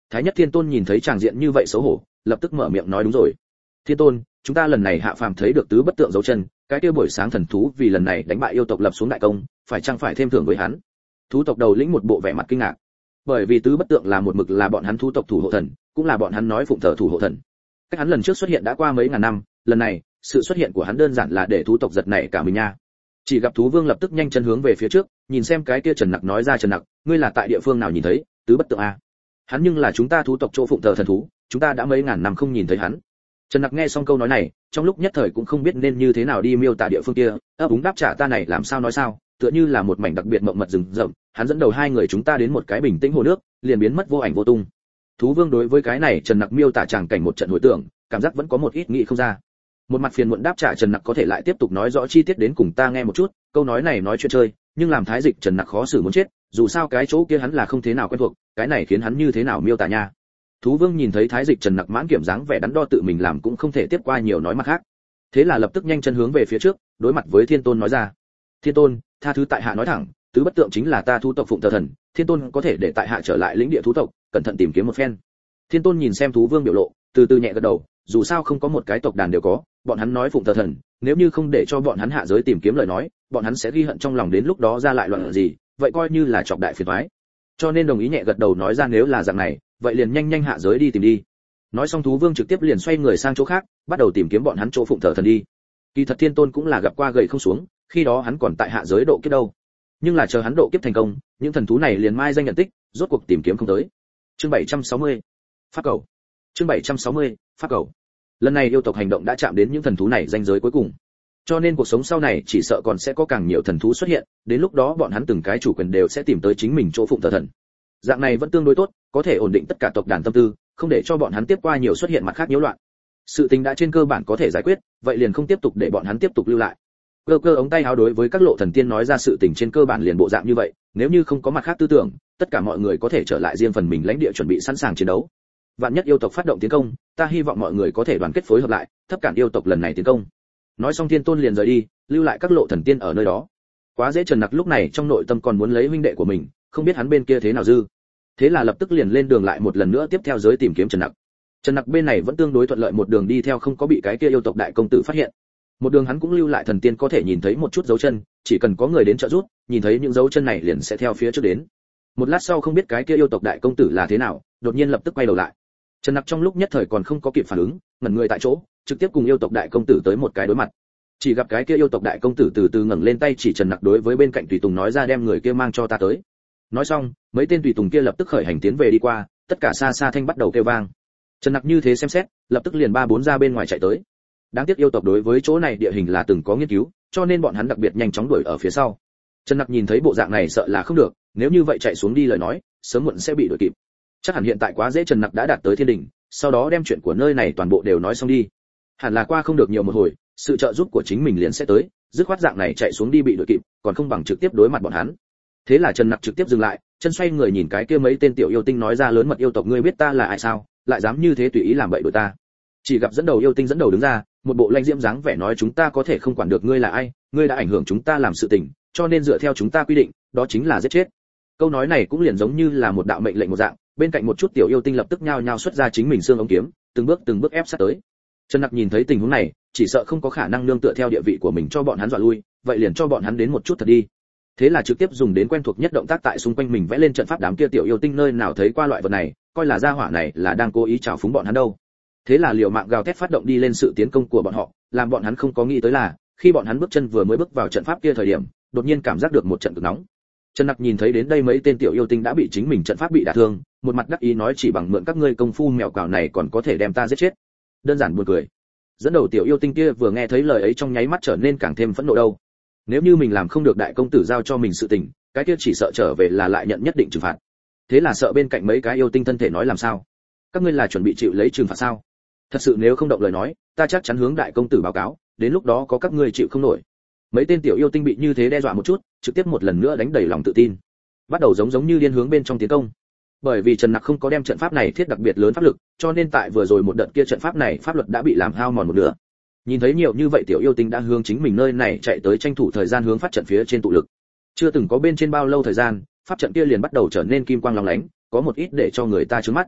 Thái Nhất Thiên Tôn nhìn thấy tràng diện như vậy xấu hổ, lập tức mở miệng nói đúng rồi. Thiên Tôn, chúng ta lần này hạ phàm thấy được tứ bất tượng dấu chân, cái kia buổi sáng thần thú vì lần này đánh bại yêu tộc lập xuống đại công, phải chăng phải thêm thưởng với hắn? Thú tộc đầu lĩnh một bộ vẻ mặt kinh ngạc, bởi vì tứ bất tượng là một mực là bọn hắn thú tộc thủ hộ thần, cũng là bọn hắn nói phụng thờ thủ hộ thần. Cách hắn lần trước xuất hiện đã qua mấy ngàn năm, lần này sự xuất hiện của hắn đơn giản là để thú tộc giật nảy cả mình nha. Chỉ gặp thú vương lập tức nhanh chân hướng về phía trước, nhìn xem cái kia Trần Nặc nói ra, Trần Nặc, ngươi là tại địa phương nào nhìn thấy tứ bất tượng a? Hắn nhưng là chúng ta thú tộc chỗ phụng thờ thần thú, chúng ta đã mấy ngàn năm không nhìn thấy hắn. Trần Nặc nghe xong câu nói này, trong lúc nhất thời cũng không biết nên như thế nào đi miêu tả địa phương kia, ấp úng đáp trả, ta này làm sao nói sao, tựa như là một mảnh đặc biệt mộng mật rừng rậm, hắn dẫn đầu hai người chúng ta đến một cái bình tĩnh hồ nước, liền biến mất vô ảnh vô tung. Thú vương đối với cái này Trần Nặc miêu tả tràng cảnh một trận hồi tưởng, cảm giác vẫn có một ít nghĩ không ra. Một mặt phiền muộn đáp trả, Trần Nặc có thể lại tiếp tục nói rõ chi tiết đến cùng ta nghe một chút, câu nói này nói chuyện chơi, nhưng làm Thái Dịch Trần Nặc khó xử muốn chết, dù sao cái chỗ kia hắn là không thế nào quen thuộc, cái này khiến hắn như thế nào miêu tả nha. Thú vương nhìn thấy Thái Dịch Trần Nặc mãn kiểm dáng vẻ đắn đo tự mình làm cũng không thể tiếp qua nhiều nói mặt khác, thế là lập tức nhanh chân hướng về phía trước, đối mặt với Thiên Tôn nói ra, Thiên Tôn, tha thứ tại hạ nói thẳng, tứ bất tượng chính là ta thú tộc phụng thờ thần, Thiên Tôn có thể để tại hạ trở lại lĩnh địa thú tộc, cẩn thận tìm kiếm một phen. Thiên Tôn nhìn xem thú vương biểu lộ, từ từ nhẹ gật đầu, dù sao không có một cái tộc đàn đều có, bọn hắn nói phụng thờ thần, nếu như không để cho bọn hắn hạ giới tìm kiếm lời nói, bọn hắn sẽ ghi hận trong lòng, đến lúc đó ra lại loạn gì, vậy coi như là chọc đại phiền toái. Cho nên đồng ý nhẹ gật đầu nói ra, nếu là dạng này, vậy liền nhanh nhanh hạ giới đi tìm đi. Nói xong thú vương trực tiếp liền xoay người sang chỗ khác, bắt đầu tìm kiếm bọn hắn chỗ phụng thờ thần đi. Kỳ thật Thiên Tôn cũng là gặp qua gậy không xuống, khi đó hắn còn tại hạ giới độ kiếp đâu. Nhưng là chờ hắn độ kiếp thành công, những thần thú này liền mai danh nhận tích, rốt cuộc tìm kiếm không tới. Chương 760. Pháp cầu. Chương 760. Pháp cầu. Lần này yêu tộc hành động đã chạm đến những thần thú này ranh giới cuối cùng. Cho nên cuộc sống sau này chỉ sợ còn sẽ có càng nhiều thần thú xuất hiện, đến lúc đó bọn hắn từng cái chủ quyền đều sẽ tìm tới chính mình chỗ phụng thờ thần. Dạng này vẫn tương đối tốt, có thể ổn định tất cả tộc đàn tâm tư, không để cho bọn hắn tiếp qua nhiều xuất hiện mặt khác nhiễu loạn. Sự tình đã trên cơ bản có thể giải quyết, vậy liền không tiếp tục để bọn hắn tiếp tục lưu lại. Cơ cơ ống tay áo đối với các lộ thần tiên nói ra, sự tình trên cơ bản liền bộ dạng như vậy, nếu như không có mặt khác tư tưởng, tất cả mọi người có thể trở lại riêng phần mình lãnh địa chuẩn bị sẵn sàng chiến đấu. Vạn nhất yêu tộc phát động tiến công, ta hy vọng mọi người có thể đoàn kết phối hợp lại, thấp cản yêu tộc lần này tiến công. Nói xong Thiên Tôn liền rời đi, lưu lại các lộ thần tiên ở nơi đó. Quá dễ, Trần Nặc lúc này trong nội tâm còn muốn lấy huynh đệ của mình, không biết hắn bên kia thế nào dư. Thế là lập tức liền lên đường lại một lần nữa tiếp theo giới tìm kiếm Trần Nặc. Trần Nặc bên này vẫn tương đối thuận lợi, một đường đi theo không có bị cái kia yêu tộc đại công tử phát hiện. Một đường hắn cũng lưu lại thần tiên có thể nhìn thấy một chút dấu chân, chỉ cần có người đến trợ giúp, nhìn thấy những dấu chân này liền sẽ theo phía trước đến. Một lát sau không biết cái kia yêu tộc đại công tử là thế nào, đột nhiên lập tức quay đầu lại. Trần Nặc trong lúc nhất thời còn không có kịp phản ứng, ngẩn người tại chỗ, trực tiếp cùng yêu tộc đại công tử tới một cái đối mặt. Chỉ gặp cái kia yêu tộc đại công tử từ từ ngẩng lên tay chỉ Trần Nặc đối với bên cạnh tùy tùng nói ra, đem người kia mang cho ta tới. Nói xong, mấy tên tùy tùng kia lập tức khởi hành tiến về đi qua, tất cả xa xa thanh bắt đầu kêu vang. Trần Nặc như thế xem xét, lập tức liền ba bốn ra bên ngoài chạy tới. Đáng tiếc yêu tộc đối với chỗ này địa hình là từng có nghiên cứu, cho nên bọn hắn đặc biệt nhanh chóng đuổi ở phía sau. Trần Nặc nhìn thấy bộ dạng này sợ là không được, nếu như vậy chạy xuống đi lời nói, sớm muộn sẽ bị đuổi kịp. Chắc hẳn hiện tại quá dễ, Trần Nặc đã đạt tới thiên đỉnh, sau đó đem chuyện của nơi này toàn bộ đều nói xong đi. Hẳn là qua không được nhiều một hồi, sự trợ giúp của chính mình liền sẽ tới, dứt khoát dạng này chạy xuống đi bị đuổi kịp, còn không bằng trực tiếp đối mặt bọn hắn. Thế là Trần Nặc trực tiếp dừng lại, chân xoay người nhìn cái kia mấy tên tiểu yêu tinh nói ra, lớn mật yêu tộc, ngươi biết ta là ai sao, lại dám như thế tùy ý làm bậy đội ta. Chỉ gặp dẫn đầu yêu tinh dẫn đầu đứng ra, một bộ lanh diễm dáng vẻ nói, chúng ta có thể không quản được ngươi là ai, ngươi đã ảnh hưởng chúng ta làm sự tình, cho nên dựa theo chúng ta quy định, đó chính là giết chết. Câu nói này cũng liền giống như là một đạo mệnh lệnh một dạng, bên cạnh một chút tiểu yêu tinh lập tức nhao nhao xuất ra chính mình xương ống kiếm, từng bước ép sát tới. Trần Nặc nhìn thấy tình huống này, chỉ sợ không có khả năng nương tựa theo địa vị của mình cho bọn hắn dọa lui, vậy liền cho bọn hắn đến một chút thật đi. Thế là trực tiếp dùng đến quen thuộc nhất động tác tại xung quanh mình vẽ lên trận pháp, đám kia tiểu yêu tinh nơi nào thấy qua loại vật này, coi là gia hỏa này là đang cố ý trào phúng bọn hắn đâu. Thế là liều mạng gào thét phát động đi lên sự tiến công của bọn họ, làm bọn hắn không có nghĩ tới là, khi bọn hắn bước chân vừa mới bước vào trận pháp kia thời điểm, đột nhiên cảm giác được một trận cực nóng. Trần Nặc nhìn thấy đến đây mấy tên tiểu yêu tinh đã bị chính mình trận pháp bị đả thương, một mặt đắc ý nói, chỉ bằng mượn các ngươi công phu mèo cào này còn có thể đem ta giết chết. Đơn giản buồn cười. Dẫn đầu tiểu yêu tinh kia vừa nghe thấy lời ấy trong nháy mắt trở nên càng thêm phẫn nộ đâu. Nếu như mình làm không được đại công tử giao cho mình sự tình, cái kia chỉ sợ trở về là lại nhận nhất định trừng phạt. Thế là sợ bên cạnh mấy cái yêu tinh thân thể nói, làm sao? Các ngươi là chuẩn bị chịu lấy trừng phạt sao? Thật sự nếu không động lời nói, ta chắc chắn hướng đại công tử báo cáo, đến lúc đó có các ngươi chịu không nổi. Mấy tên tiểu yêu tinh bị như thế đe dọa một chút, trực tiếp một lần nữa đánh đầy lòng tự tin, bắt đầu giống như điên hướng bên trong tiến công. Bởi vì Trần Nặc không có đem trận pháp này thiết đặc biệt lớn pháp lực, cho nên tại vừa rồi một đợt kia trận pháp này pháp luật đã bị làm hao mòn một nửa. Nhìn thấy nhiều như vậy tiểu yêu tinh đã hướng chính mình nơi này chạy tới, tranh thủ thời gian hướng phát trận phía trên tụ lực. Chưa từng có bên trên bao lâu thời gian, pháp trận kia liền bắt đầu trở nên kim quang lóng lánh, có một ít để cho người ta chướng mắt.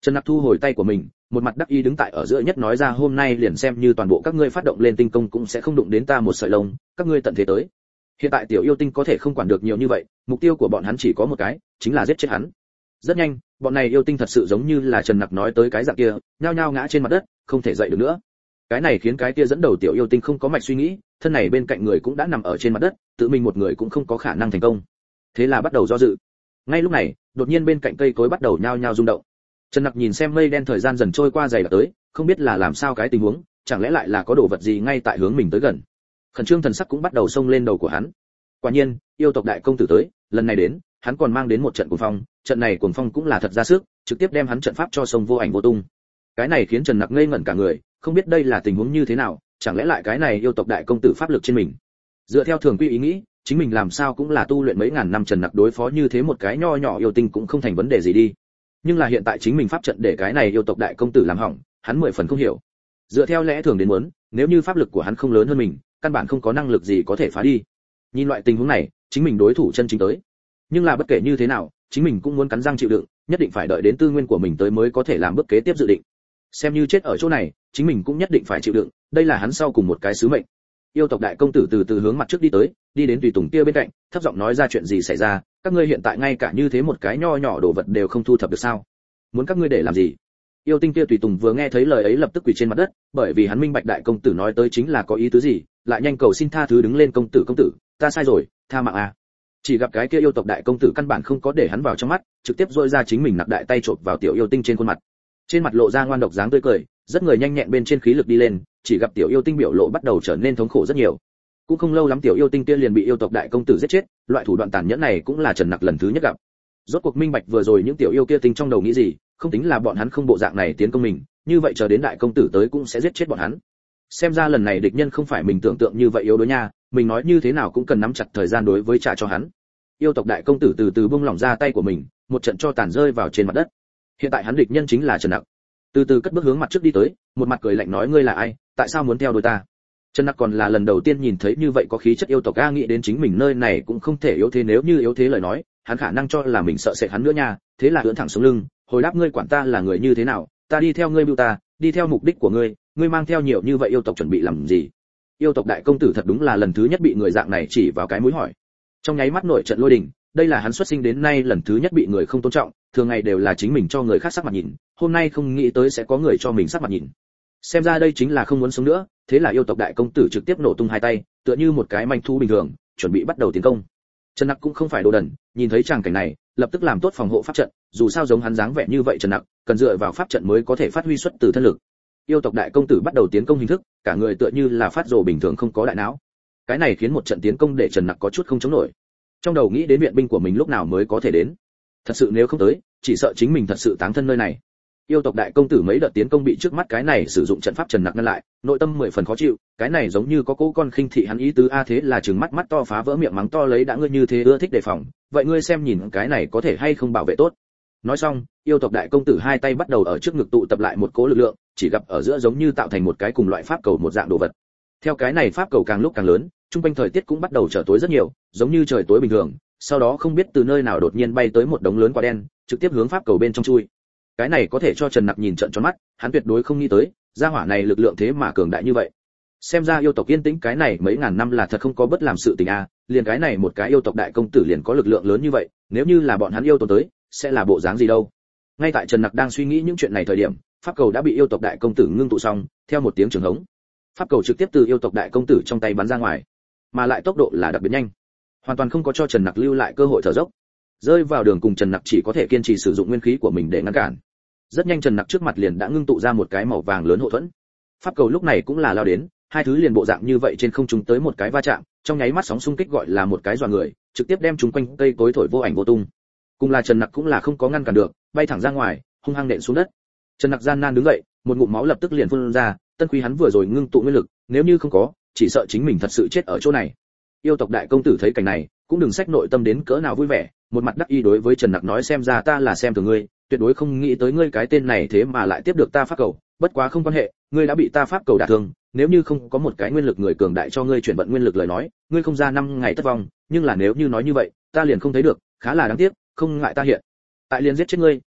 Trần Nặc thu hồi tay của mình, một mặt đắc ý đứng tại ở giữa nhất nói ra hôm nay liền xem như toàn bộ các ngươi phát động lên tinh công cũng sẽ không đụng đến ta một sợi lông, các ngươi tận thế tới. Hiện tại tiểu yêu tinh có thể không quản được nhiều như vậy, mục tiêu của bọn hắn chỉ có một cái, chính là giết chết hắn. Rất nhanh, bọn này yêu tinh thật sự giống như là Trần Nặc nói tới cái dạng kia, nhao nhao ngã trên mặt đất, không thể dậy được nữa. Cái này khiến cái kia dẫn đầu tiểu yêu tinh không có mạch suy nghĩ, thân này bên cạnh người cũng đã nằm ở trên mặt đất, tự mình một người cũng không có khả năng thành công. Thế là bắt đầu do dự. Ngay lúc này, đột nhiên bên cạnh cây cối bắt đầu nhao nhao rung động. Trần Nặc nhìn xem mây đen thời gian dần trôi qua dày đặc tới, không biết là làm sao cái tình huống, chẳng lẽ lại là có đồ vật gì ngay tại hướng mình tới gần. Khẩn trương thần sắc cũng bắt đầu xông lên đầu của hắn. Quả nhiên, yêu tộc đại công tử tới, lần này đến, hắn còn mang đến một trận cuồng phong, trận này cuồng phong cũng là thật ra sức, trực tiếp đem hắn trận pháp cho sông vô ảnh vô tung. Cái này khiến Trần Nặc ngây ngẩn cả người, không biết đây là tình huống như thế nào, chẳng lẽ lại cái này yêu tộc đại công tử pháp lực trên mình. Dựa theo thường quy ý nghĩ, chính mình làm sao cũng là tu luyện mấy ngàn năm Trần Nặc đối phó như thế một cái nho nhỏ yêu tinh cũng không thành vấn đề gì đi. Nhưng là hiện tại chính mình pháp trận để cái này yêu tộc đại công tử làm hỏng, hắn 10 phần không hiểu. Dựa theo lẽ thường đến muốn, nếu như pháp lực của hắn không lớn hơn mình, căn bản không có năng lực gì có thể phá đi. Nhìn loại tình huống này, chính mình đối thủ chân chính tới. Nhưng là bất kể như thế nào, chính mình cũng muốn cắn răng chịu đựng, nhất định phải đợi đến tư nguyên của mình tới mới có thể làm bước kế tiếp dự định. Xem như chết ở chỗ này, chính mình cũng nhất định phải chịu đựng, đây là hắn sau cùng một cái sứ mệnh. Yêu tộc đại công tử từ từ hướng mặt trước đi tới, đi đến tùy tùng kia bên cạnh, thấp giọng nói ra chuyện gì xảy ra, các ngươi hiện tại ngay cả như thế một cái nho nhỏ đồ vật đều không thu thập được sao? Muốn các ngươi để làm gì? Yêu tinh kia tùy tùng vừa nghe thấy lời ấy lập tức quỳ trên mặt đất, bởi vì hắn minh bạch đại công tử nói tới chính là có ý tứ gì, lại nhanh cầu xin tha thứ đứng lên công tử, ta sai rồi, tha mạng a. Chỉ gặp cái kia yêu tộc đại công tử căn bản không có để hắn vào trong mắt, trực tiếp rôi ra chính mình nặc đại tay chộp vào tiểu yêu tinh trên khuôn mặt. Trên mặt lộ ra ngoan độc dáng tươi cười, rất người nhanh nhẹn bên trên khí lực đi lên, chỉ gặp tiểu yêu tinh biểu lộ bắt đầu trở nên thống khổ rất nhiều. Cũng không lâu lắm tiểu yêu tinh kia liền bị yêu tộc đại công tử giết chết, loại thủ đoạn tàn nhẫn này cũng là Trần Nặc lần thứ nhất gặp. Rốt cuộc minh bạch vừa rồi những tiểu yêu kia tinh trong đầu nghĩ gì, không tính là bọn hắn không bộ dạng này tiến công mình, như vậy chờ đến đại công tử tới cũng sẽ giết chết bọn hắn. Xem ra lần này địch nhân không phải mình tưởng tượng như vậy yếu đuối nha, mình nói như thế nào cũng cần nắm chặt thời gian đối với trả cho hắn. Yêu tộc đại công tử từ từ buông lỏng ra tay của mình, một trận cho tàn rơi vào trên mặt đất. Hiện tại hắn địch nhân chính là Trần Nặc. Từ từ cất bước hướng mặt trước đi tới, một mặt cười lạnh nói ngươi là ai, tại sao muốn theo đuổi ta? Trần Nặc còn là lần đầu tiên nhìn thấy như vậy có khí chất yêu tộc, nghĩ đến chính mình nơi này cũng không thể yếu thế, nếu như yếu thế lời nói, hắn khả năng cho là mình sợ sệt hắn nữa nha, thế là ưỡn thẳng sống lưng, hồi đáp ngươi quản ta là người như thế nào, ta đi theo ngươi bưu ta, đi theo mục đích của ngươi, ngươi mang theo nhiều như vậy yêu tộc chuẩn bị làm gì? Yêu tộc đại công tử thật đúng là lần thứ nhất bị người dạng này chỉ vào cái mũi hỏi. Trong nháy mắt nổi trận lôi đình, đây là hắn xuất sinh đến nay lần thứ nhất bị người không tôn trọng, thường ngày đều là chính mình cho người khác sắc mặt nhìn, hôm nay không nghĩ tới sẽ có người cho mình sắc mặt nhìn. Xem ra đây chính là không muốn sống nữa, thế là yêu tộc đại công tử trực tiếp nổ tung hai tay, tựa như một cái manh thú bình thường, chuẩn bị bắt đầu tiến công. Trần Nặc cũng không phải đồ đần, nhìn thấy tràng cảnh này, lập tức làm tốt phòng hộ pháp trận, dù sao giống hắn dáng vẻ như vậy Trần Nặc, cần dựa vào pháp trận mới có thể phát huy xuất từ thân lực. Yêu tộc đại công tử bắt đầu tiến công hình thức, cả người tựa như là phát rồ bình thường không có đại não. Cái này khiến một trận tiến công để Trần Nặc có chút không chống nổi. Trong đầu nghĩ đến viện binh của mình lúc nào mới có thể đến. Thật sự nếu không tới, chỉ sợ chính mình thật sự táng thân nơi này. Yêu tộc đại công tử mấy đợt tiến công bị trước mắt cái này sử dụng trận pháp Trần Nặc ngăn lại, nội tâm 10 phần khó chịu, cái này giống như có cô con khinh thị hắn ý tứ a, thế là trừng mắt to phá vỡ miệng mắng to lấy đã ngươi như thế ưa thích đề phòng, vậy ngươi xem nhìn cái này có thể hay không bảo vệ tốt. Nói xong, yêu tộc đại công tử hai tay bắt đầu ở trước ngực tụ tập lại một cỗ lực lượng, chỉ gặp ở giữa giống như tạo thành một cái cùng loại pháp cầu một dạng đồ vật. Theo cái này pháp cầu càng lúc càng lớn, trung quanh thời tiết cũng bắt đầu trở tối rất nhiều, giống như trời tối bình thường, sau đó không biết từ nơi nào đột nhiên bay tới một đống lớn quả đen, trực tiếp hướng pháp cầu bên trong chui. Cái này có thể cho Trần Nặc nhìn trợn tròn mắt, hắn tuyệt đối không nghĩ tới, gia hỏa này lực lượng thế mà cường đại như vậy. Xem ra yêu tộc yên tĩnh cái này mấy ngàn năm là thật không có bất làm sự tình a, liền cái này một cái yêu tộc đại công tử liền có lực lượng lớn như vậy, nếu như là bọn hắn yêu tộc tới, sẽ là bộ dáng gì đâu. Ngay tại Trần Nặc đang suy nghĩ những chuyện này thời điểm, pháp cầu đã bị yêu tộc đại công tử ngưng tụ xong, theo một tiếng trường hống, pháp cầu trực tiếp từ yêu tộc đại công tử trong tay bắn ra ngoài, mà lại tốc độ là đặc biệt nhanh, hoàn toàn không có cho Trần Nặc lưu lại cơ hội thở dốc. Rơi vào đường cùng Trần Nặc chỉ có thể kiên trì sử dụng nguyên khí của mình để ngăn cản. Rất nhanh Trần Nặc trước mặt liền đã ngưng tụ ra một cái màu vàng lớn hộ thuẫn. Pháp cầu lúc này cũng là lao đến, hai thứ liền bộ dạng như vậy trên không trung tới một cái va chạm, trong nháy mắt sóng xung kích gọi là một cái dọa người, trực tiếp đem chúng quanh cây cối thổi vô ảnh vô tung. Cùng là Trần Nặc cũng là không có ngăn cản được, bay thẳng ra ngoài, hung hăng nện xuống đất. Trần Nặc gian nan đứng dậy, một ngụm máu lập tức liền phun ra, tân quý hắn vừa rồi ngưng tụ nguyên lực, nếu như không có, chỉ sợ chính mình thật sự chết ở chỗ này. Yêu tộc đại công tử thấy cảnh này, cũng đừng sách nội tâm đến cỡ nào vui vẻ, một mặt đắc ý đối với Trần Nặc nói xem ra ta là xem thường ngươi, tuyệt đối không nghĩ tới ngươi cái tên này thế mà lại tiếp được ta pháp cầu, bất quá không quan hệ, ngươi đã bị ta pháp cầu đả thương, nếu như không có một cái nguyên lực người cường đại cho ngươi chuyển vận nguyên lực lời nói, ngươi không ra 5 ngày thất vong, nhưng là nếu như nói như vậy, ta liền không thấy được, khá là đáng tiếc, không ngại ta hiện tại liền giết chết ngươi,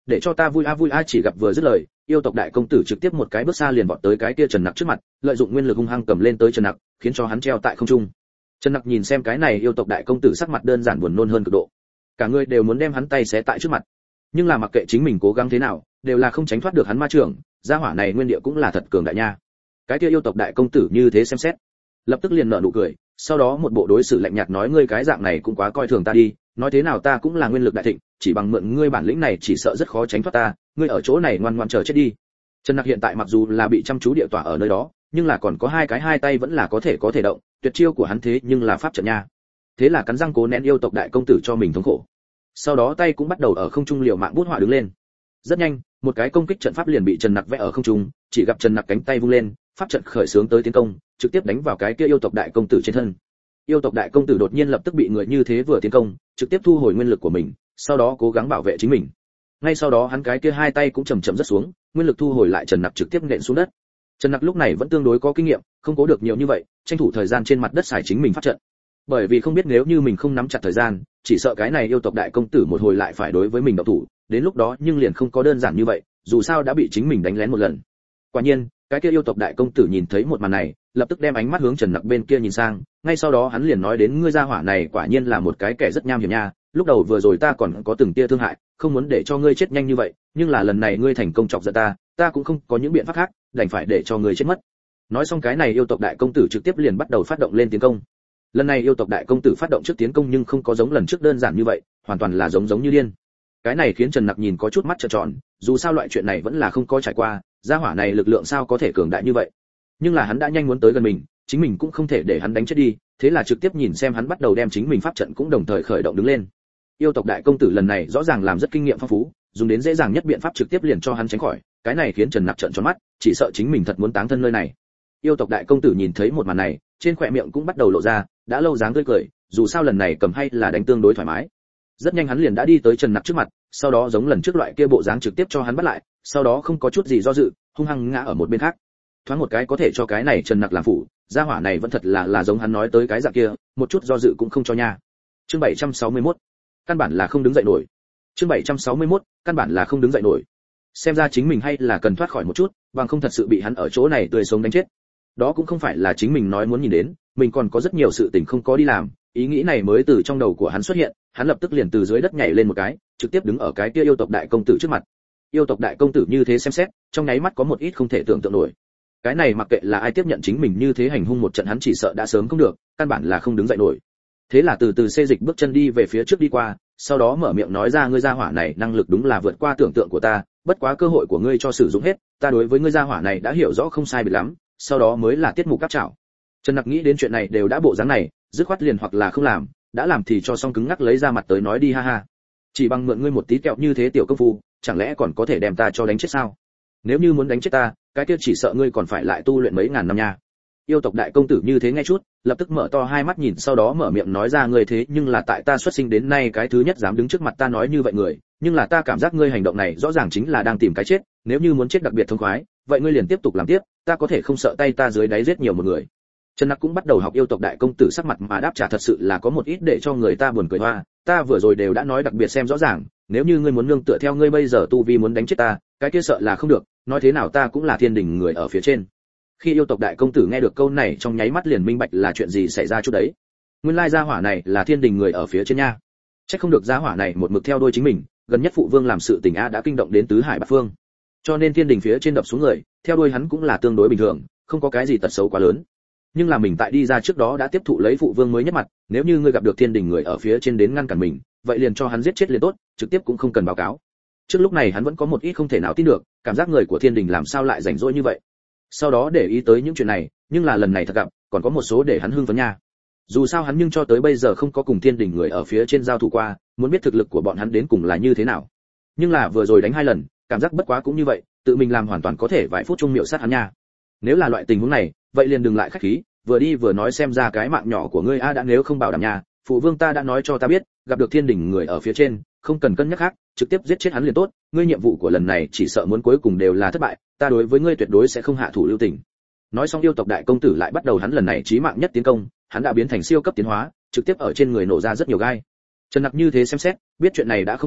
để cho ta vui a chỉ gặp vừa dứt lời, yêu tộc đại công tử trực tiếp một cái bước xa liền vọt tới cái kia Trần Nặc trước mặt, lợi dụng nguyên lực hung hăng cầm lên tới Trần Nặc, khiến cho hắn treo tại không trung. Trần Nặc nhìn xem cái này yêu tộc đại công tử sắc mặt đơn giản buồn nôn hơn cực độ, cả người đều muốn đem hắn tay xé tại trước mặt. Nhưng là mặc kệ chính mình cố gắng thế nào, đều là không tránh thoát được hắn ma trưởng, gia hỏa này nguyên địa cũng là thật cường đại nha. Cái kia yêu tộc đại công tử như thế xem xét, lập tức liền nở nụ cười, sau đó một bộ đối xử lạnh nhạt nói ngươi cái dạng này cũng quá coi thường ta đi, nói thế nào ta cũng là nguyên lực đại thịnh, chỉ bằng mượn ngươi bản lĩnh này chỉ sợ rất khó tránh thoát ta, ngươi ở chỗ này ngoan ngoãn chờ chết đi. Trần Nặc hiện tại mặc dù là bị chăm chú địa tỏa ở nơi đó, nhưng là còn có hai tay vẫn là có thể động, tuyệt chiêu của hắn thế nhưng là pháp trận nha. Thế là cắn răng cố nén yêu tộc đại công tử cho mình thống khổ. Sau đó tay cũng bắt đầu ở không trung liều mạng bút họa đứng lên. Rất nhanh, một cái công kích trận pháp liền bị Trần Nặc vẽ ở không trung, chỉ gặp Trần Nặc cánh tay vung lên, pháp trận khởi xướng tới tiến công, trực tiếp đánh vào cái kia yêu tộc đại công tử trên thân. Yêu tộc đại công tử đột nhiên lập tức bị người như thế vừa tiến công, trực tiếp thu hồi nguyên lực của mình, sau đó cố gắng bảo vệ chính mình. Ngay sau đó hắn cái kia hai tay cũng chậm rớt xuống, nguyên lực thu hồi lại, Trần Nặc trực tiếp nện xuống đất. Trần Nặc lúc này vẫn tương đối có kinh nghiệm, không cố được nhiều như vậy, tranh thủ thời gian trên mặt đất xài chính mình pháp trận. Bởi vì không biết nếu như mình không nắm chặt thời gian, chỉ sợ cái này yêu tộc đại công tử một hồi lại phải đối với mình động thủ, đến lúc đó nhưng liền không có đơn giản như vậy, dù sao đã bị chính mình đánh lén một lần. Quả nhiên, cái kia yêu tộc đại công tử nhìn thấy một màn này, lập tức đem ánh mắt hướng Trần Nặc bên kia nhìn sang, ngay sau đó hắn liền nói đến ngươi gia hỏa này quả nhiên là một cái kẻ rất nham hiểm nha, lúc đầu vừa rồi ta còn có từng tia thương hại, không muốn để cho ngươi chết nhanh như vậy, nhưng là lần này ngươi thành công chọc giận ta cũng không có những biện pháp khác, đành phải để cho ngươi chết mất. Nói xong cái này yêu tộc đại công tử trực tiếp liền bắt đầu phát động lên tiến công. Lần này yêu tộc đại công tử phát động trước tiến công nhưng không có giống lần trước đơn giản như vậy, hoàn toàn là giống như điên. Cái này khiến Trần Nặc nhìn có chút mắt trợn tròn, dù sao loại chuyện này vẫn là không có trải qua, gia hỏa này lực lượng sao có thể cường đại như vậy. Nhưng là hắn đã nhanh muốn tới gần mình, chính mình cũng không thể để hắn đánh chết đi, thế là trực tiếp nhìn xem hắn bắt đầu đem chính mình pháp trận cũng đồng thời khởi động đứng lên. Yêu tộc đại công tử lần này rõ ràng làm rất kinh nghiệm phong phú, dùng đến dễ dàng nhất biện pháp trực tiếp liền cho hắn tránh khỏi, cái này khiến Trần Nặc trợn tròn mắt, chỉ sợ chính mình thật muốn táng thân nơi này. Yêu tộc đại công tử nhìn thấy một màn này, trên khóe miệng cũng bắt đầu lộ ra, đã lâu dáng tươi cười, dù sao lần này cầm hay là đánh tương đối thoải mái. Rất nhanh hắn liền đã đi tới Trần Nặc trước mặt, sau đó giống lần trước loại kia bộ dáng trực tiếp cho hắn bắt lại, sau đó không có chút gì do dự, hung hăng ngã ở một bên khác. Thoáng một cái có thể cho cái này Trần Nặc làm phụ, gia hỏa này vẫn thật là giống hắn nói tới cái dạng kia, một chút do dự cũng không cho nha. Chương 761, căn bản là không đứng dậy nổi. Chương 761, căn bản là không đứng dậy nổi. Xem ra chính mình hay là cần thoát khỏi một chút, bằng không thật sự bị hắn ở chỗ này tươi sống đánh chết. Đó cũng không phải là chính mình nói muốn nhìn đến, mình còn có rất nhiều sự tình không có đi làm, ý nghĩ này mới từ trong đầu của hắn xuất hiện, hắn lập tức liền từ dưới đất nhảy lên một cái, trực tiếp đứng ở cái kia yêu tộc đại công tử trước mặt. Yêu tộc đại công tử như thế xem xét, trong nháy mắt có một ít không thể tưởng tượng nổi. Cái này mặc kệ là ai tiếp nhận chính mình như thế hành hung một trận hắn chỉ sợ đã sớm không được, căn bản là không đứng dậy nổi. Thế là từ từ xê dịch bước chân đi về phía trước đi qua, sau đó mở miệng nói ra ngươi gia hỏa này năng lực đúng là vượt qua tưởng tượng của ta, bất quá cơ hội của ngươi cho sử dụng hết, ta đối với ngươi gia hỏa này đã hiểu rõ không sai biệt lắm, sau đó mới là tiết mục cáp chảo. Trần Nặc nghĩ đến chuyện này đều đã bộ dáng này, dứt khoát liền hoặc là không làm, đã làm thì cho xong cứng ngắc lấy ra mặt tới nói đi ha ha. Chỉ bằng mượn ngươi một tí kẹo như thế tiểu công phu, chẳng lẽ còn có thể đem ta cho đánh chết sao? Nếu như muốn đánh chết ta, cái kia chỉ sợ ngươi còn phải lại tu luyện mấy ngàn năm nha. Yêu tộc đại công tử như thế nghe chút, lập tức mở to hai mắt nhìn, sau đó mở miệng nói ra ngươi thế nhưng là tại ta xuất sinh đến nay cái thứ nhất dám đứng trước mặt ta nói như vậy người, nhưng là ta cảm giác ngươi hành động này rõ ràng chính là đang tìm cái chết, nếu như muốn chết đặc biệt thông khoái, vậy ngươi liền tiếp tục làm tiếp, ta có thể không sợ tay ta dưới đáy giết nhiều một người. Trần Nặc cũng bắt đầu học yêu tộc đại công tử sắc mặt mà đáp trả thật sự là có một ít để cho người ta buồn cười hoa, ta vừa rồi đều đã nói đặc biệt xem rõ ràng, nếu như ngươi muốn nương tựa theo ngươi bây giờ tu vi muốn đánh chết ta, cái kia sợ là không được, nói thế nào ta cũng là thiên đình người ở phía trên. Khi yêu tộc đại công tử nghe được câu này trong nháy mắt liền minh bạch là chuyện gì xảy ra chút đấy. Nguyên lai gia hỏa này là thiên đình người ở phía trên nha. Chắc không được gia hỏa này một mực theo đuôi chính mình, gần nhất phụ vương làm sự tình a đã kinh động đến tứ hải bát phương. Cho nên thiên đình phía trên đập xuống người, theo đuôi hắn cũng là tương đối bình thường, không có cái gì tật xấu quá lớn. Nhưng là mình tại đi ra trước đó đã tiếp thụ lấy phụ vương mới nhất mặt, nếu như ngươi gặp được thiên đình người ở phía trên đến ngăn cản mình, vậy liền cho hắn giết chết liền tốt, trực tiếp cũng không cần báo cáo. Trước lúc này hắn vẫn có một ít không thể nào tin được, cảm giác người của thiên đình làm sao lại rảnh rỗi như vậy. Sau đó để ý tới những chuyện này, nhưng là lần này thật gặp, còn có một số để hắn hưng phấn nha. Dù sao hắn nhưng cho tới bây giờ không có cùng thiên đình người ở phía trên giao thủ qua, muốn biết thực lực của bọn hắn đến cùng là như thế nào. Nhưng là vừa rồi đánh 2 lần, cảm giác bất quá cũng như vậy, tự mình làm hoàn toàn có thể vài phút chung miệu sát hắn nha. Nếu là loại tình huống này, vậy liền đừng lại khách khí, vừa đi vừa nói xem ra cái mạng nhỏ của ngươi a đã nếu không bảo đảm nha, phụ vương ta đã nói cho ta biết, gặp được thiên đình người ở phía trên, không cần cân nhắc khác, trực tiếp giết chết hắn liền tốt, ngươi nhiệm vụ của lần này chỉ sợ muốn cuối cùng đều là thất bại, ta đối với ngươi tuyệt đối sẽ không hạ thủ lưu tình. Nói xong yêu tộc đại công tử lại bắt đầu hắn lần này chí mạng nhất tiến công, hắn đã biến thành siêu cấp tiến hóa, trực tiếp ở trên người nổ ra rất nhiều gai. Trần Nặc như thế xem xét, biết chuyện này đã không ổn,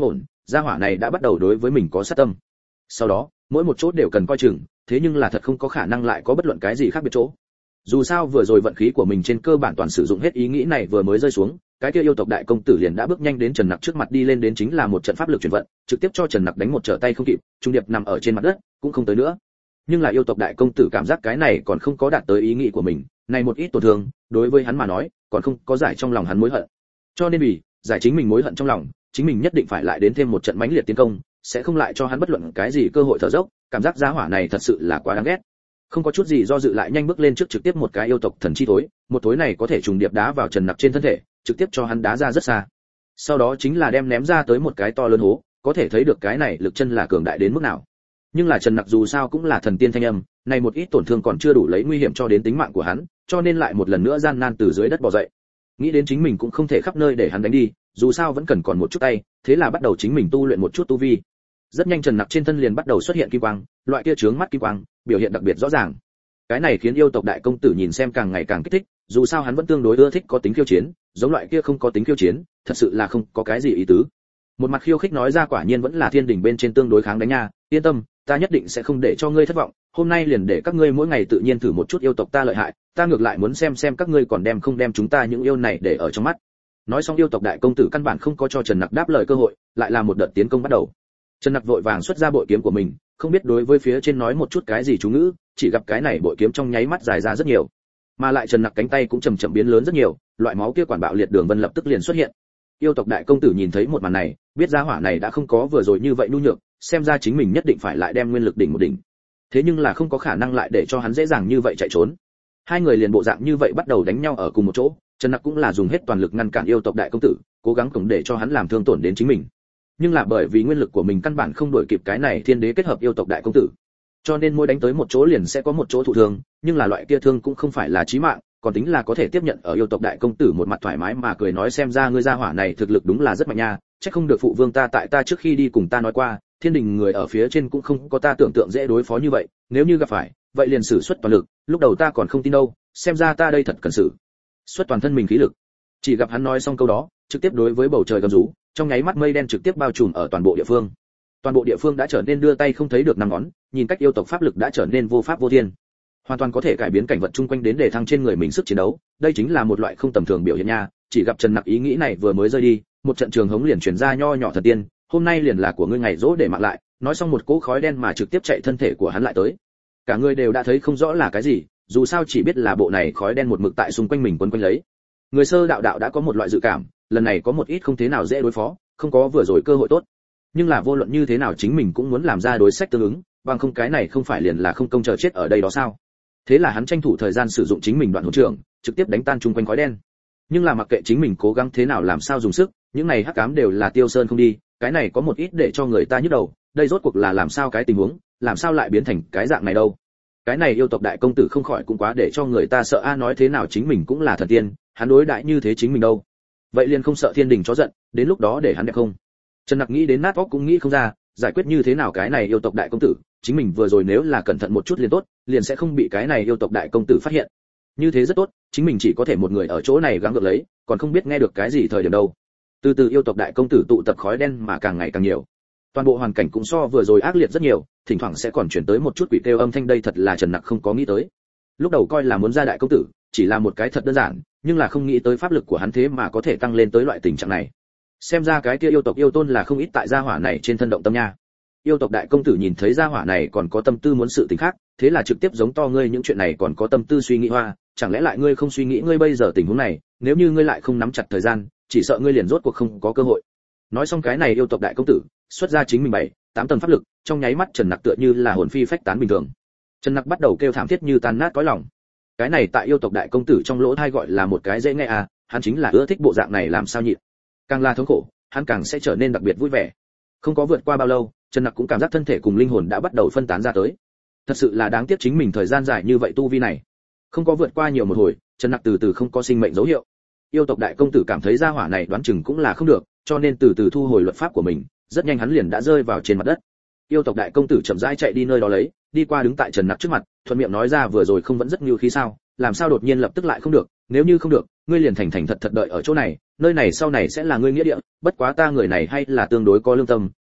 gia hỏa này đã bắt đầu đối với mình có sát tâm. Sau đó mỗi một chỗ đều cần coi chừng, thế nhưng là thật không có khả năng lại có bất luận cái gì khác biệt chỗ. Dù sao vừa rồi vận khí của mình trên cơ bản toàn sử dụng hết, ý nghĩ này vừa mới rơi xuống, cái kia yêu tộc đại công tử liền đã bước nhanh đến Trần Nặc trước mặt đi lên đến chính là một trận pháp lực chuyển vận, trực tiếp cho Trần Nặc đánh một trở tay không kịp, trung điệp nằm ở trên mặt đất, cũng không tới nữa. Nhưng là yêu tộc đại công tử cảm giác cái này còn không có đạt tới ý nghĩ của mình, này một ít tổn thương, đối với hắn mà nói, còn không có giải trong lòng hắn mối hận. Cho nên vì giải chính mình mối hận trong lòng, chính mình nhất định phải lại đến thêm một trận mãnh liệt tiến công, sẽ không lại cho hắn bất luận cái gì cơ hội thở dốc, cảm giác giá hỏa này thật sự là quá đáng ghét. Không có chút gì do dự lại nhanh bước lên trước trực tiếp một cái yêu tộc thần chi thối, một thối này có thể trùng điệp đá vào Trần Nặc trên thân thể, trực tiếp cho hắn đá ra rất xa. Sau đó chính là đem ném ra tới một cái to lớn hố, có thể thấy được cái này lực chân là cường đại đến mức nào. Nhưng là Trần Nặc dù sao cũng là thần tiên thanh âm, này một ít tổn thương còn chưa đủ lấy nguy hiểm cho đến tính mạng của hắn, cho nên lại một lần nữa gian nan từ dưới đất bò dậy. Nghĩ đến chính mình cũng không thể khắp nơi để hắn đánh đi, dù sao vẫn cần còn một chút tay, thế là bắt đầu chính mình tu luyện một chút tu vi. Rất nhanh Trần Nặc trên thân liền bắt đầu xuất hiện kim quang, loại kia chướng mắt kim quang, biểu hiện đặc biệt rõ ràng. Cái này khiến yêu tộc đại công tử nhìn xem càng ngày càng kích thích, dù sao hắn vẫn tương đối ưa thích có tính khiêu chiến, giống loại kia không có tính khiêu chiến, thật sự là không có cái gì ý tứ. Một mặt khiêu khích nói ra quả nhiên vẫn là thiên đỉnh bên trên tương đối kháng đánh nha, yên tâm, ta nhất định sẽ không để cho ngươi thất vọng, hôm nay liền để các ngươi mỗi ngày tự nhiên thử một chút yêu tộc ta lợi hại, ta ngược lại muốn xem các ngươi còn đem không đem chúng ta những yêu này để ở trong mắt. Nói xong yêu tộc đại công tử căn bản không có cho Trần Nặc đáp lời cơ hội, lại là một đợt tiến công bắt đầu. Trần Nặc vội vàng xuất ra bội kiếm của mình, không biết đối với phía trên nói một chút cái gì chú ngữ, chỉ gặp cái này bội kiếm trong nháy mắt dài ra rất nhiều, mà lại Trần Nặc cánh tay cũng chậm chậm biến lớn rất nhiều, loại máu kia quản bạo liệt đường vân lập tức liền xuất hiện. Yêu tộc đại công tử nhìn thấy một màn này, biết gia hỏa này đã không có vừa rồi như vậy nhu nhược, xem ra chính mình nhất định phải lại đem nguyên lực đỉnh một đỉnh. Thế nhưng là không có khả năng lại để cho hắn dễ dàng như vậy chạy trốn. Hai người liền bộ dạng như vậy bắt đầu đánh nhau ở cùng một chỗ, Trần Nặc cũng là dùng hết toàn lực ngăn cản yêu tộc đại công tử, cố gắng cũng để cho hắn làm thương tổn đến chính mình. Nhưng là bởi vì nguyên lực của mình căn bản không đuổi kịp cái này thiên đế kết hợp yêu tộc đại công tử, cho nên mỗi đánh tới một chỗ liền sẽ có một chỗ thụ thương, nhưng là loại kia thương cũng không phải là chí mạng, còn tính là có thể tiếp nhận. Ở yêu tộc đại công tử một mặt thoải mái mà cười nói, xem ra ngươi gia hỏa này thực lực đúng là rất mạnh nha, chắc không được phụ vương ta tại ta trước khi đi cùng ta nói qua, thiên đình người ở phía trên cũng không có ta tưởng tượng dễ đối phó như vậy, nếu như gặp phải, vậy liền sử xuất toàn lực, lúc đầu ta còn không tin đâu, xem ra ta đây thật cần sử xuất toàn thân mình khí lực. Chỉ gặp hắn nói xong câu đó, trực tiếp đối với bầu trời gầm rú, trong nháy mắt mây đen trực tiếp bao trùm ở toàn bộ địa phương. Toàn bộ địa phương đã trở nên đưa tay không thấy được năm ngón, nhìn cách yêu tộc pháp lực đã trở nên vô pháp vô thiên, hoàn toàn có thể cải biến cảnh vật chung quanh đến để thăng trên người mình sức chiến đấu, đây chính là một loại không tầm thường biểu hiện nha. Chỉ gặp Trần Nặc ý nghĩ này vừa mới rơi đi, một trận trường hống liền truyền ra, nho nhỏ thần tiên, hôm nay liền là của ngươi ngày dỗ để mạng lại. Nói xong một cỗ khói đen mà trực tiếp chạy thân thể của hắn lại tới, cả người đều đã thấy không rõ là cái gì, dù sao chỉ biết là bộ này khói đen một mực tại xung quanh mình quấn quanh lấy. Người sơ đạo đạo đã có một loại dự cảm, lần này có một ít không thế nào dễ đối phó, không có vừa rồi cơ hội tốt. Nhưng là vô luận như thế nào chính mình cũng muốn làm ra đối sách tương ứng, bằng không cái này không phải liền là không công chờ chết ở đây đó sao? Thế là hắn tranh thủ thời gian sử dụng chính mình đoạn hồn trưởng, trực tiếp đánh tan chung quanh khói đen. Nhưng là mặc kệ chính mình cố gắng thế nào làm sao dùng sức, những này hắc ám đều là tiêu sơn không đi, cái này có một ít để cho người ta nhức đầu, đây rốt cuộc là làm sao cái tình huống, làm sao lại biến thành cái dạng này đâu? Cái này yêu tộc đại công tử không khỏi cũng quá để cho người ta sợ a, nói thế nào chính mình cũng là thần tiên, hắn đối đãi như thế chính mình đâu? Vậy liền không sợ thiên đình chó giận, đến lúc đó để hắn đẹp không? Trần Nặc nghĩ đến nát óc cũng nghĩ không ra, giải quyết như thế nào cái này yêu tộc đại công tử, chính mình vừa rồi nếu là cẩn thận một chút liền tốt, liền sẽ không bị cái này yêu tộc đại công tử phát hiện. Như thế rất tốt, chính mình chỉ có thể một người ở chỗ này gắng gượng lấy, còn không biết nghe được cái gì thời điểm đâu. Từ từ yêu tộc đại công tử tụ tập khói đen mà càng ngày càng nhiều. Toàn bộ hoàn cảnh cũng so vừa rồi ác liệt rất nhiều, thỉnh thoảng sẽ còn truyền tới một chút quỷ kêu âm thanh, đây thật là Trần Nặc không có nghĩ tới. Lúc đầu coi là muốn ra đại công tử, chỉ là một cái thật đơn giản, nhưng là không nghĩ tới pháp lực của hắn thế mà có thể tăng lên tới loại tình trạng này. Xem ra cái kia yêu tộc yêu tôn là không ít tại gia hỏa này trên thân động tâm nha. Yêu tộc đại công tử nhìn thấy gia hỏa này còn có tâm tư muốn sự tình khác, thế là trực tiếp giống to, ngươi những chuyện này còn có tâm tư suy nghĩ hoa, chẳng lẽ lại ngươi không suy nghĩ ngươi bây giờ tình huống này, nếu như ngươi lại không nắm chặt thời gian, chỉ sợ ngươi liền rốt cuộc không có cơ hội. Nói xong cái này yêu tộc đại công tử xuất ra chính mình 7-8 tầng pháp lực, trong nháy mắt Trần Nặc tựa như là hồn phi phách tán bình thường. Trần Nặc bắt đầu kêu thảm thiết như tan nát cõi lòng. Cái này tại yêu tộc đại công tử trong lỗ tai gọi là một cái dễ nghe à, hắn chính là ưa thích bộ dạng này làm sao nhịn. Càng là thống khổ, hắn càng sẽ trở nên đặc biệt vui vẻ. Không có vượt qua bao lâu, Trần Nặc cũng cảm giác thân thể cùng linh hồn đã bắt đầu phân tán ra tới. Thật sự là đáng tiếc chính mình thời gian dài như vậy tu vi này. Không có vượt qua nhiều một hồi, Trần Nặc từ từ không có sinh mệnh dấu hiệu. Yêu tộc đại công tử cảm thấy gia hỏa này đoán chừng cũng là không được, cho nên từ từ thu hồi luật pháp của mình, rất nhanh hắn liền đã rơi vào trên mặt đất. Yêu tộc đại công tử chậm rãi chạy đi nơi đó lấy, đi qua đứng tại Trần Nặc trước mặt, thuận miệng nói ra, vừa rồi không vẫn rất như khí sao, làm sao đột nhiên lập tức lại không được, nếu như không được, ngươi liền thành thật thật đợi ở chỗ này, nơi này sau này sẽ là ngươi nghĩa địa, bất quá ta người này hay là tương đối có lương tâm,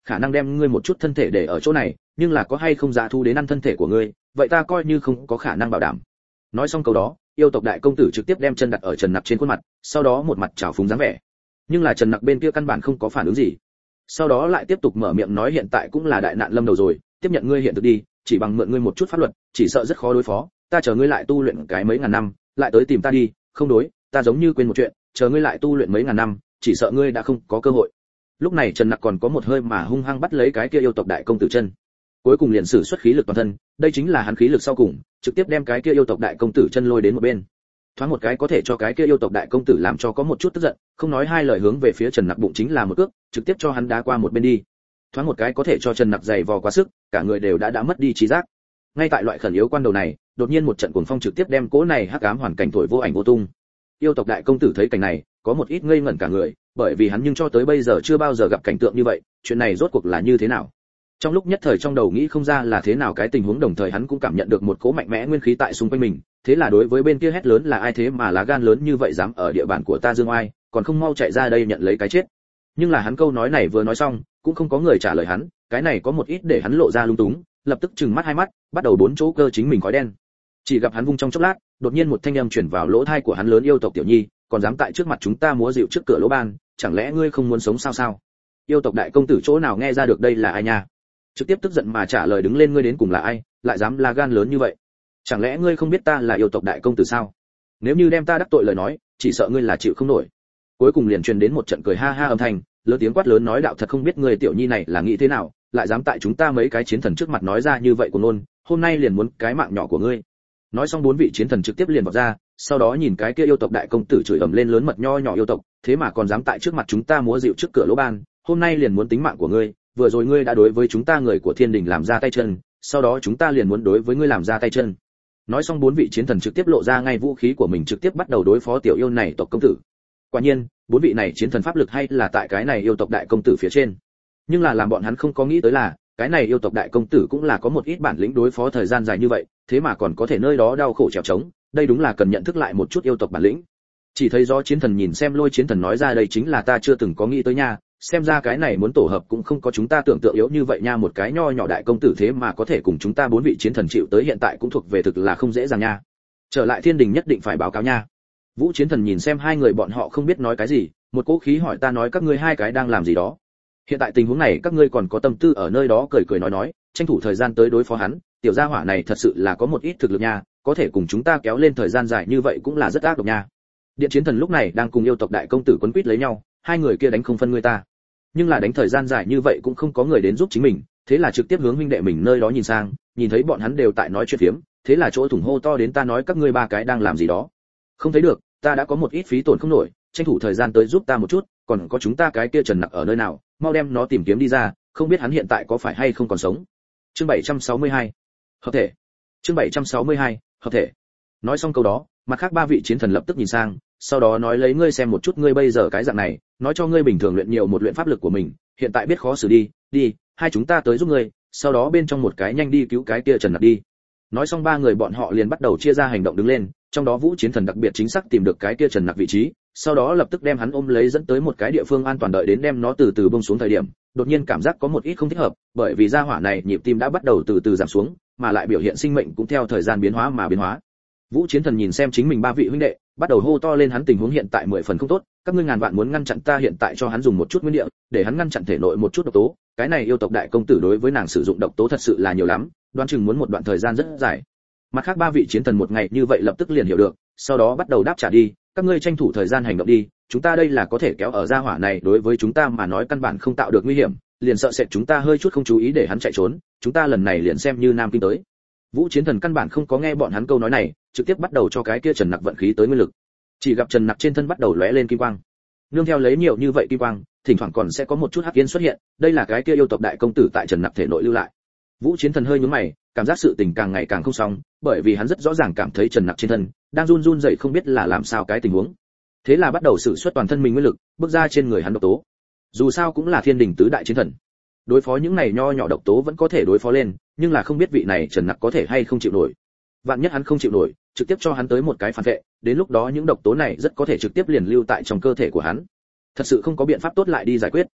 khả năng đem ngươi một chút thân thể để ở chỗ này, nhưng là có hay không dã thú đến ăn thân thể của ngươi, vậy ta coi như không có khả năng bảo đảm. Nói xong câu đó, yêu tộc đại công tử trực tiếp đem chân đặt ở Trần Nặc trên khuôn mặt, sau đó một mặt trào phúng dáng vẻ. Nhưng là Trần Nặc bên kia căn bản không có phản ứng gì. Sau đó lại tiếp tục mở miệng nói hiện tại cũng là đại nạn lâm đầu rồi, tiếp nhận ngươi hiện thực đi, chỉ bằng mượn ngươi một chút pháp luật, chỉ sợ rất khó đối phó, ta chờ ngươi lại tu luyện cái mấy ngàn năm, lại tới tìm ta đi, không đối, ta giống như quên một chuyện, chờ ngươi lại tu luyện mấy ngàn năm, chỉ sợ ngươi đã không có cơ hội. Lúc này Trần Nặc còn có một hơi mà hung hăng bắt lấy cái kia yêu tộc đại công tử chân. Cuối cùng liền sử xuất khí lực toàn thân, đây chính là hắn khí lực sau cùng, trực tiếp đem cái kia yêu tộc đại công tử chân lôi đến một bên. Thoáng một cái có thể cho cái kia yêu tộc đại công tử làm cho có một chút tức giận, không nói hai lời hướng về phía Trần Nặc bụng chính là một cước, trực tiếp cho hắn đá qua một bên đi. Thoáng một cái có thể cho Trần Nặc dày vò quá sức, cả người đều đã mất đi trí giác. Ngay tại loại khẩn yếu quan đầu này, đột nhiên một trận cuồng phong trực tiếp đem cỗ này hắc ám hoàn cảnh thổi vô ảnh vô tung. Yêu tộc đại công tử thấy cảnh này, có một ít ngây ngẩn cả người, bởi vì hắn nhưng cho tới bây giờ chưa bao giờ gặp cảnh tượng như vậy, chuyện này rốt cuộc là như thế nào? Trong lúc nhất thời trong đầu nghĩ không ra là thế nào cái tình huống, đồng thời hắn cũng cảm nhận được một cỗ mạnh mẽ nguyên khí tại xung quanh mình, thế là đối với bên kia hét lớn là ai thế mà lá gan lớn như vậy dám ở địa bàn của ta dương oai, còn không mau chạy ra đây nhận lấy cái chết. Nhưng là hắn câu nói này vừa nói xong, cũng không có người trả lời hắn, cái này có một ít để hắn lộ ra lung túng, lập tức trừng mắt hai mắt, bắt đầu bốn chỗ cơ chính mình khói đen. Chỉ gặp hắn vung trong chốc lát, đột nhiên một thanh âm truyền vào lỗ tai của hắn, lớn yêu tộc tiểu nhi, còn dám tại trước mặt chúng ta múa dịu trước cửa lỗ ban, chẳng lẽ ngươi không muốn sống sao sao? Yêu tộc đại công tử chỗ nào nghe ra được đây là ai nha? Trực tiếp tức giận mà trả lời, đứng lên, ngươi đến cùng là ai, lại dám la gan lớn như vậy? Chẳng lẽ ngươi không biết ta là yêu tộc đại công tử sao? Nếu như đem ta đắc tội lời nói, chỉ sợ ngươi là chịu không nổi. Cuối cùng liền truyền đến một trận cười ha ha âm thanh, lớn tiếng quát lớn nói, đạo thật không biết người tiểu nhi này là nghĩ thế nào, lại dám tại chúng ta mấy cái chiến thần trước mặt nói ra như vậy của nôn, hôm nay liền muốn cái mạng nhỏ của ngươi. Nói xong bốn vị chiến thần trực tiếp liền vọt ra, sau đó nhìn cái kia yêu tộc đại công tử chửi ầm lên, lớn mật nho nhỏ yêu tộc, thế mà còn dám tại trước mặt chúng ta múa dịu trước cửa lỗ ban, hôm nay liền muốn tính mạng của ngươi, vừa rồi ngươi đã đối với chúng ta người của Thiên Đình làm ra tay chân, sau đó chúng ta liền muốn đối với ngươi làm ra tay chân. Nói xong bốn vị chiến thần trực tiếp lộ ra ngay vũ khí của mình, trực tiếp bắt đầu đối phó tiểu yêu này tộc công tử. Quả nhiên, bốn vị này chiến thần pháp lực hay là tại cái này yêu tộc đại công tử phía trên. Nhưng là làm bọn hắn không có nghĩ tới là, cái này yêu tộc đại công tử cũng là có một ít bản lĩnh đối phó thời gian dài như vậy, thế mà còn có thể nơi đó đau khổ trèo trống, đây đúng là cần nhận thức lại một chút yêu tộc bản lĩnh. Chỉ thấy do chiến thần nhìn xem Lôi chiến thần nói ra, đây chính là ta chưa từng có nghĩ tới nha, xem ra cái này muốn tổ hợp cũng không có chúng ta tưởng tượng yếu như vậy nha, một cái nho nhỏ đại công tử thế mà có thể cùng chúng ta bốn vị chiến thần chịu tới hiện tại cũng thuộc về thực là không dễ dàng nha. Trở lại Thiên Đình nhất định phải báo cáo nha. Vũ chiến thần nhìn xem hai người bọn họ không biết nói cái gì, một cỗ khí hỏi, ta nói các ngươi hai cái đang làm gì đó? Hiện tại tình huống này các ngươi còn có tâm tư ở nơi đó cười cười nói, tranh thủ thời gian tới đối phó hắn, tiểu gia hỏa này thật sự là có một ít thực lực nha, có thể cùng chúng ta kéo lên thời gian dài như vậy cũng là rất ác độc nha. Điện chiến thần lúc này đang cùng yêu tộc đại công tử quấn quýt lấy nhau, hai người kia đánh không phân người ta. Nhưng là đánh thời gian dài như vậy cũng không có người đến giúp chính mình, thế là trực tiếp hướng huynh đệ mình nơi đó nhìn sang, nhìn thấy bọn hắn đều tại nói chuyện phiếm, thế là chỗ thủng hô to đến, ta nói các ngươi ba cái đang làm gì đó? Không thấy được, ta đã có một ít phí tổn không nổi, tranh thủ thời gian tới giúp ta một chút, còn có chúng ta cái kia Trần Nặc ở nơi nào, mau đem nó tìm kiếm đi ra, không biết hắn hiện tại có phải hay không còn sống. Chương 762. Hợp thể. Chương 762. Hợp thể. Nói xong câu đó, mặt khác ba vị chiến thần lập tức nhìn sang, sau đó nói, lấy ngươi xem một chút ngươi bây giờ cái dạng này, nói cho ngươi bình thường luyện nhiều một luyện pháp lực của mình, hiện tại biết khó xử đi, hai chúng ta tới giúp ngươi, sau đó bên trong một cái nhanh đi cứu cái kia Trần Nặc đi. Nói xong ba người bọn họ liền bắt đầu chia ra hành động đứng lên, trong đó Vũ chiến thần đặc biệt chính xác tìm được cái kia Trần Nặc vị trí, sau đó lập tức đem hắn ôm lấy dẫn tới một cái địa phương an toàn, đợi đến đem nó từ từ buông xuống thời điểm, đột nhiên cảm giác có một ít không thích hợp, bởi vì gia hỏa này nhịp tim đã bắt đầu từ từ giảm xuống, mà lại biểu hiện sinh mệnh cũng theo thời gian biến hóa mà biến hóa. Vũ chiến thần nhìn xem chính mình ba vị huynh đệ, bắt đầu hô to lên, hắn tình huống hiện tại 10 phần không tốt, các ngươi ngàn vạn muốn ngăn chặn ta, hiện tại cho hắn dùng một chút nguyên địa, để hắn ngăn chặn thể nội một chút độc tố, cái này yêu tộc đại công tử đối với nàng sử dụng độc tố thật sự là nhiều lắm, đoán chừng muốn một đoạn thời gian rất dài. Mặt khác ba vị chiến thần một ngày như vậy lập tức liền hiểu được, sau đó bắt đầu đáp trả đi, các ngươi tranh thủ thời gian hành động đi, chúng ta đây là có thể kéo ở gia hỏa này, đối với chúng ta mà nói căn bản không tạo được nguy hiểm, liền sợ sệt chúng ta hơi chút không chú ý để hắn chạy trốn, chúng ta lần này liền xem như nam kinh tới. Vũ chiến thần căn bản không có nghe bọn hắn câu nói này, trực tiếp bắt đầu cho cái kia Trần Nặc vận khí tới nguyên lực. Chỉ gặp Trần Nặc trên thân bắt đầu lóe lên kim quang, nương theo lấy nhiều như vậy kim quang, thỉnh thoảng còn sẽ có một chút hắc yên xuất hiện, đây là cái kia yêu tộc đại công tử tại Trần Nặc thể nội lưu lại. Vũ chiến thần hơi nhướng mày, cảm giác sự tình càng ngày càng không xong, bởi vì hắn rất rõ ràng cảm thấy Trần Nặc trên thân đang run run rẩy, không biết là làm sao cái tình huống. Thế là bắt đầu sử xuất toàn thân mình nguyên lực, bước ra trên người hắn độc tố. Dù sao cũng là Thiên Đình tứ đại chiến thần, đối phó những này nho nhỏ độc tố vẫn có thể đối phó lên, nhưng là không biết vị này Trần Nặc có thể hay không chịu nổi. Vạn nhất hắn không chịu nổi, trực tiếp cho hắn tới một cái phản vệ, đến lúc đó những độc tố này rất có thể trực tiếp liền lưu tại trong cơ thể của hắn. Thật sự không có biện pháp tốt lại đi giải quyết.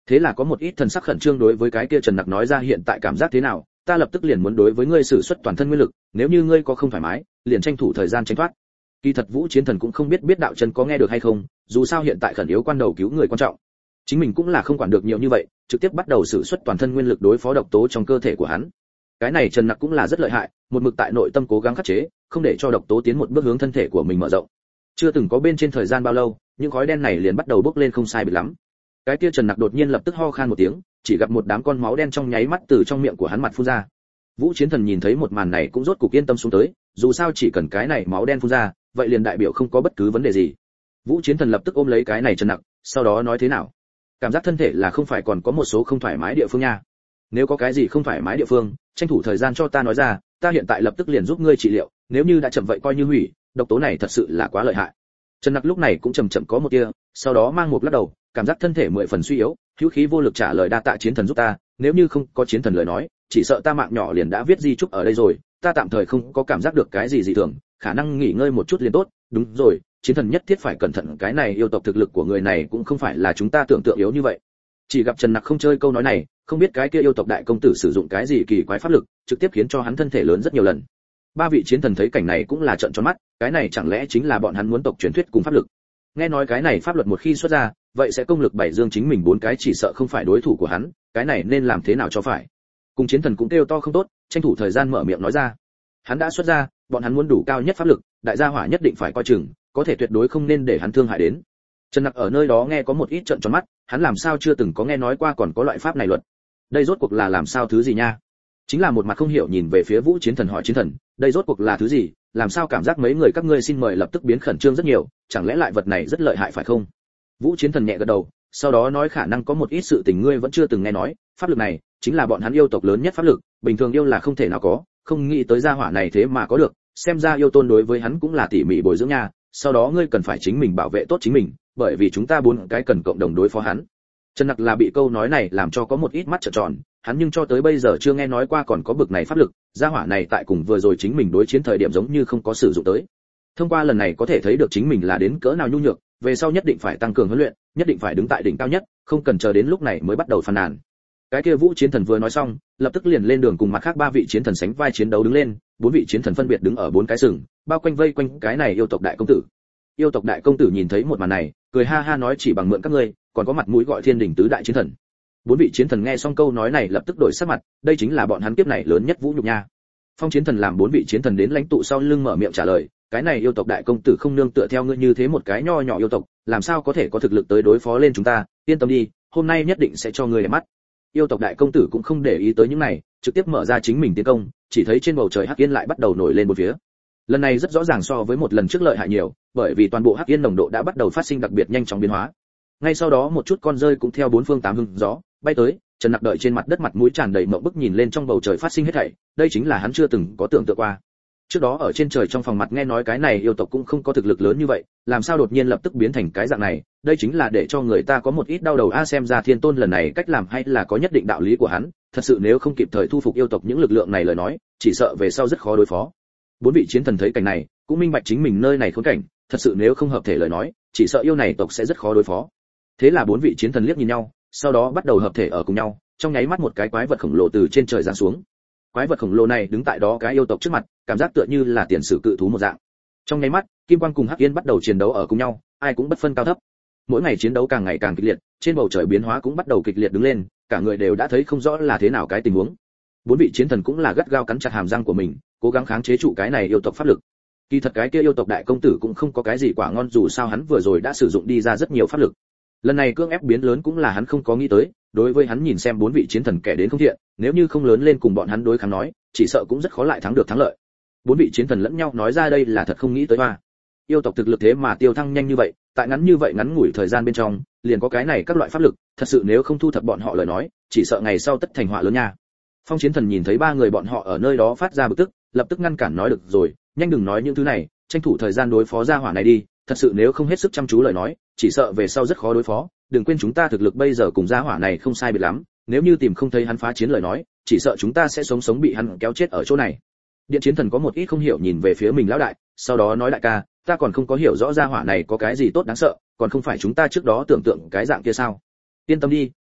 Thế là có một ít thần sắc khẩn trương đối với cái kia Trần Nặc nói ra hiện tại cảm giác thế nào, ta lập tức liền muốn đối với ngươi sử xuất toàn thân nguyên lực, nếu như ngươi có không thoải mái, liền tranh thủ thời gian tránh thoát. Kỳ thật Vũ Chiến Thần cũng không biết đạo chân có nghe được hay không, dù sao hiện tại khẩn yếu quan đầu cứu người quan trọng. Chính mình cũng là không quản được nhiều như vậy, trực tiếp bắt đầu sử xuất toàn thân nguyên lực đối phó độc tố trong cơ thể của hắn. Cái này Trần Nặc cũng là rất lợi hại, một mực tại nội tâm cố gắng khắc chế, không để cho độc tố tiến một bước hướng thân thể của mình mở rộng. Chưa từng có bên trên thời gian bao lâu, những khói đen này liền bắt đầu bốc lên không sai biệt lắm. Cái kia Trần Nặc đột nhiên lập tức ho khan một tiếng, chỉ gặp một đám con máu đen trong nháy mắt từ trong miệng của hắn mặt phun ra. Vũ Chiến Thần nhìn thấy một màn này cũng rốt cục yên tâm xuống tới, dù sao chỉ cần cái này máu đen phun ra, vậy liền đại biểu không có bất cứ vấn đề gì. Vũ Chiến Thần lập tức ôm lấy cái này Trần Nặc, sau đó nói thế nào? Cảm giác thân thể là không phải còn có một số không thoải mái địa phương nha. Nếu có cái gì không thoải mái địa phương, tranh thủ thời gian cho ta nói ra, ta hiện tại lập tức liền giúp ngươi trị liệu, nếu như đã chậm vậy coi như hủy, độc tố này thật sự là quá lợi hại. Trần Nặc lúc này cũng chậm có một tia, sau đó mang một lắc đầu, cảm giác thân thể 10 phần suy yếu, hữu khí vô lực trả lời đa tạ Chiến Thần giúp ta, nếu như không có Chiến Thần lời nói, chỉ sợ ta mạng nhỏ liền đã viết di chúc ở đây rồi, ta tạm thời không có cảm giác được cái gì dị thường, khả năng nghỉ ngơi một chút liền tốt. Đúng rồi, Chiến Thần nhất thiết phải cẩn thận, cái này yêu tộc thực lực của người này cũng không phải là chúng ta tưởng tượng yếu như vậy. Chỉ gặp Trần Nặc không chơi câu nói này, không biết cái kia yêu tộc đại công tử sử dụng cái gì kỳ quái pháp lực, trực tiếp khiến cho hắn thân thể lớn rất nhiều lần. Ba vị chiến thần thấy cảnh này cũng là trợn tròn mắt, cái này chẳng lẽ chính là bọn hắn muốn tộc truyền thuyết cùng pháp lực? Nghe nói cái này pháp luật một khi xuất ra, vậy sẽ công lực bảy dương chính mình 4 cái chỉ sợ không phải đối thủ của hắn, cái này nên làm thế nào cho phải? Cùng chiến thần cũng kêu to không tốt, tranh thủ thời gian mở miệng nói ra. Hắn đã xuất ra, bọn hắn muốn đủ cao nhất pháp lực, đại gia hỏa nhất định phải coi chừng, có thể tuyệt đối không nên để hắn thương hại đến. Trần Nặc ở nơi đó nghe có một ít trợn tròn mắt, hắn làm sao chưa từng có nghe nói qua còn có loại pháp này luật. Đây rốt cuộc là làm sao thứ gì nha? Chính là một mặt không hiểu nhìn về phía Vũ Chiến Thần hỏi Chiến Thần, đây rốt cuộc là thứ gì, làm sao cảm giác mấy người các ngươi xin mời lập tức biến khẩn trương rất nhiều, chẳng lẽ lại vật này rất lợi hại phải không? Vũ Chiến Thần nhẹ gật đầu, sau đó nói khả năng có một ít sự tình ngươi vẫn chưa từng nghe nói, pháp lực này chính là bọn hắn yêu tộc lớn nhất pháp lực, bình thường yêu là không thể nào có, không nghĩ tới gia hỏa này thế mà có được, xem ra yêu tôn đối với hắn cũng là tỉ mỉ bồi dưỡng nha, sau đó ngươi cần phải chính mình bảo vệ tốt chính mình, bởi vì chúng ta 4 cái cần cộng đồng đối phó hắn. Trần Nặc là bị câu nói này làm cho có một ít mắt trợn tròn, hắn nhưng cho tới bây giờ chưa nghe nói qua còn có bực này pháp lực, gia hỏa này tại cùng vừa rồi chính mình đối chiến thời điểm giống như không có sử dụng tới. Thông qua lần này có thể thấy được chính mình là đến cỡ nào nhu nhược, về sau nhất định phải tăng cường huấn luyện, nhất định phải đứng tại đỉnh cao nhất, không cần chờ đến lúc này mới bắt đầu phàn nàn. Cái kia Vũ Chiến Thần vừa nói xong, lập tức liền lên đường cùng mặt khác 3 vị chiến thần sánh vai chiến đấu đứng lên, 4 vị chiến thần phân biệt đứng ở 4 cái sừng, bao quanh vây quanh cái này yêu tộc đại công tử. Yêu tộc đại công tử nhìn thấy một màn này, cười ha ha nói chỉ bằng mượn các ngươi, còn có mặt mũi gọi thiên đỉnh tứ đại chiến thần. 4 vị chiến thần nghe xong câu nói này lập tức đổi sắc mặt, đây chính là bọn hắn kiếp này lớn nhất vũ nhục nha. Phong chiến thần làm 4 vị chiến thần đến lãnh tụ sau lưng mở miệng trả lời, cái này yêu tộc đại công tử không nương tựa theo ngươi như thế một cái nho nhỏ yêu tộc, làm sao có thể có thực lực tới đối phó lên chúng ta, yên tâm đi, hôm nay nhất định sẽ cho ngươi để mắt. Yêu tộc đại công tử cũng không để ý tới những này, trực tiếp mở ra chính mình tiến công, chỉ thấy trên bầu trời hắc yên lại bắt đầu nổi lên một phía. Lần này rất rõ ràng so với một lần trước lợi hại nhiều, bởi vì toàn bộ hắc yên nồng độ đã bắt đầu phát sinh đặc biệt nhanh chóng biến hóa. Ngay sau đó một chút con rơi cũng theo 4 phương 8 hướng gió bay tới, Trần Nặc đợi trên mặt đất mặt mũi tràn đầy mộng bức nhìn lên trong bầu trời phát sinh hết thảy, đây chính là hắn chưa từng có tưởng tượng qua. Trước đó ở trên trời trong phòng mặt nghe nói cái này yêu tộc cũng không có thực lực lớn như vậy, làm sao đột nhiên lập tức biến thành cái dạng này, đây chính là để cho người ta có một ít đau đầu a, xem ra Thiên Tôn lần này cách làm hay là có nhất định đạo lý của hắn, thật sự nếu không kịp thời thu phục yêu tộc những lực lượng này lời nói, chỉ sợ về sau rất khó đối phó. 4 vị chiến thần thấy cảnh này, cũng minh bạch chính mình nơi này khốn cảnh, thật sự nếu không hợp thể lời nói, chỉ sợ yêu này tộc sẽ rất khó đối phó. Thế là 4 vị chiến thần liếc nhìn nhau, sau đó bắt đầu hợp thể ở cùng nhau, trong nháy mắt một cái quái vật khổng lồ từ trên trời giáng xuống. Quái vật khổng lồ này đứng tại đó cái yêu tộc trước mặt, cảm giác tựa như là tiền sử cự thú một dạng. Trong nháy mắt, Kim Quang cùng Hắc Yên bắt đầu chiến đấu ở cùng nhau, ai cũng bất phân cao thấp. Mỗi ngày chiến đấu càng ngày càng kịch liệt, trên bầu trời biến hóa cũng bắt đầu kịch liệt đứng lên, cả người đều đã thấy không rõ là thế nào cái tình huống. 4 vị chiến thần cũng là gắt gao cắn chặt hàm răng của mình, cố gắng kháng chế trụ cái này yêu tộc pháp lực. Kỳ thật cái kia yêu tộc đại công tử cũng không có cái gì quả ngon, dù sao hắn vừa rồi đã sử dụng đi ra rất nhiều pháp lực. Lần này cưỡng ép biến lớn cũng là hắn không có nghĩ tới, đối với hắn nhìn xem 4 vị chiến thần kẻ đến không thiện, nếu như không lớn lên cùng bọn hắn đối kháng nói, chỉ sợ cũng rất khó lại thắng được thắng lợi. 4 vị chiến thần lẫn nhau nói ra đây là thật không nghĩ tới hoa. Yêu tộc thực lực thế mà tiêu thăng nhanh như vậy, tại ngắn như vậy ngắn ngủi thời gian bên trong, liền có cái này các loại pháp lực, thật sự nếu không thu thập bọn họ lời nói, chỉ sợ ngày sau tất thành họa lớn nha. Phong chiến thần nhìn thấy 3 người bọn họ ở nơi đó phát ra bực tức, lập tức ngăn cản nói được rồi, nhanh đừng nói những thứ này, tranh thủ thời gian đối phó gia hỏa này đi, thật sự nếu không hết sức chăm chú lời nói, chỉ sợ về sau rất khó đối phó, đừng quên chúng ta thực lực bây giờ cùng gia hỏa này không sai biệt lắm, nếu như tìm không thấy hắn phá chiến lời nói, chỉ sợ chúng ta sẽ sống sống bị hắn kéo chết ở chỗ này. Điện chiến thần có một ít không hiểu nhìn về phía mình lão đại, sau đó nói đại ca, ta còn không có hiểu rõ gia hỏa này có cái gì tốt đáng sợ, còn không phải chúng ta trước đó tưởng tượng cái dạng kia sao? Yên tâm đi,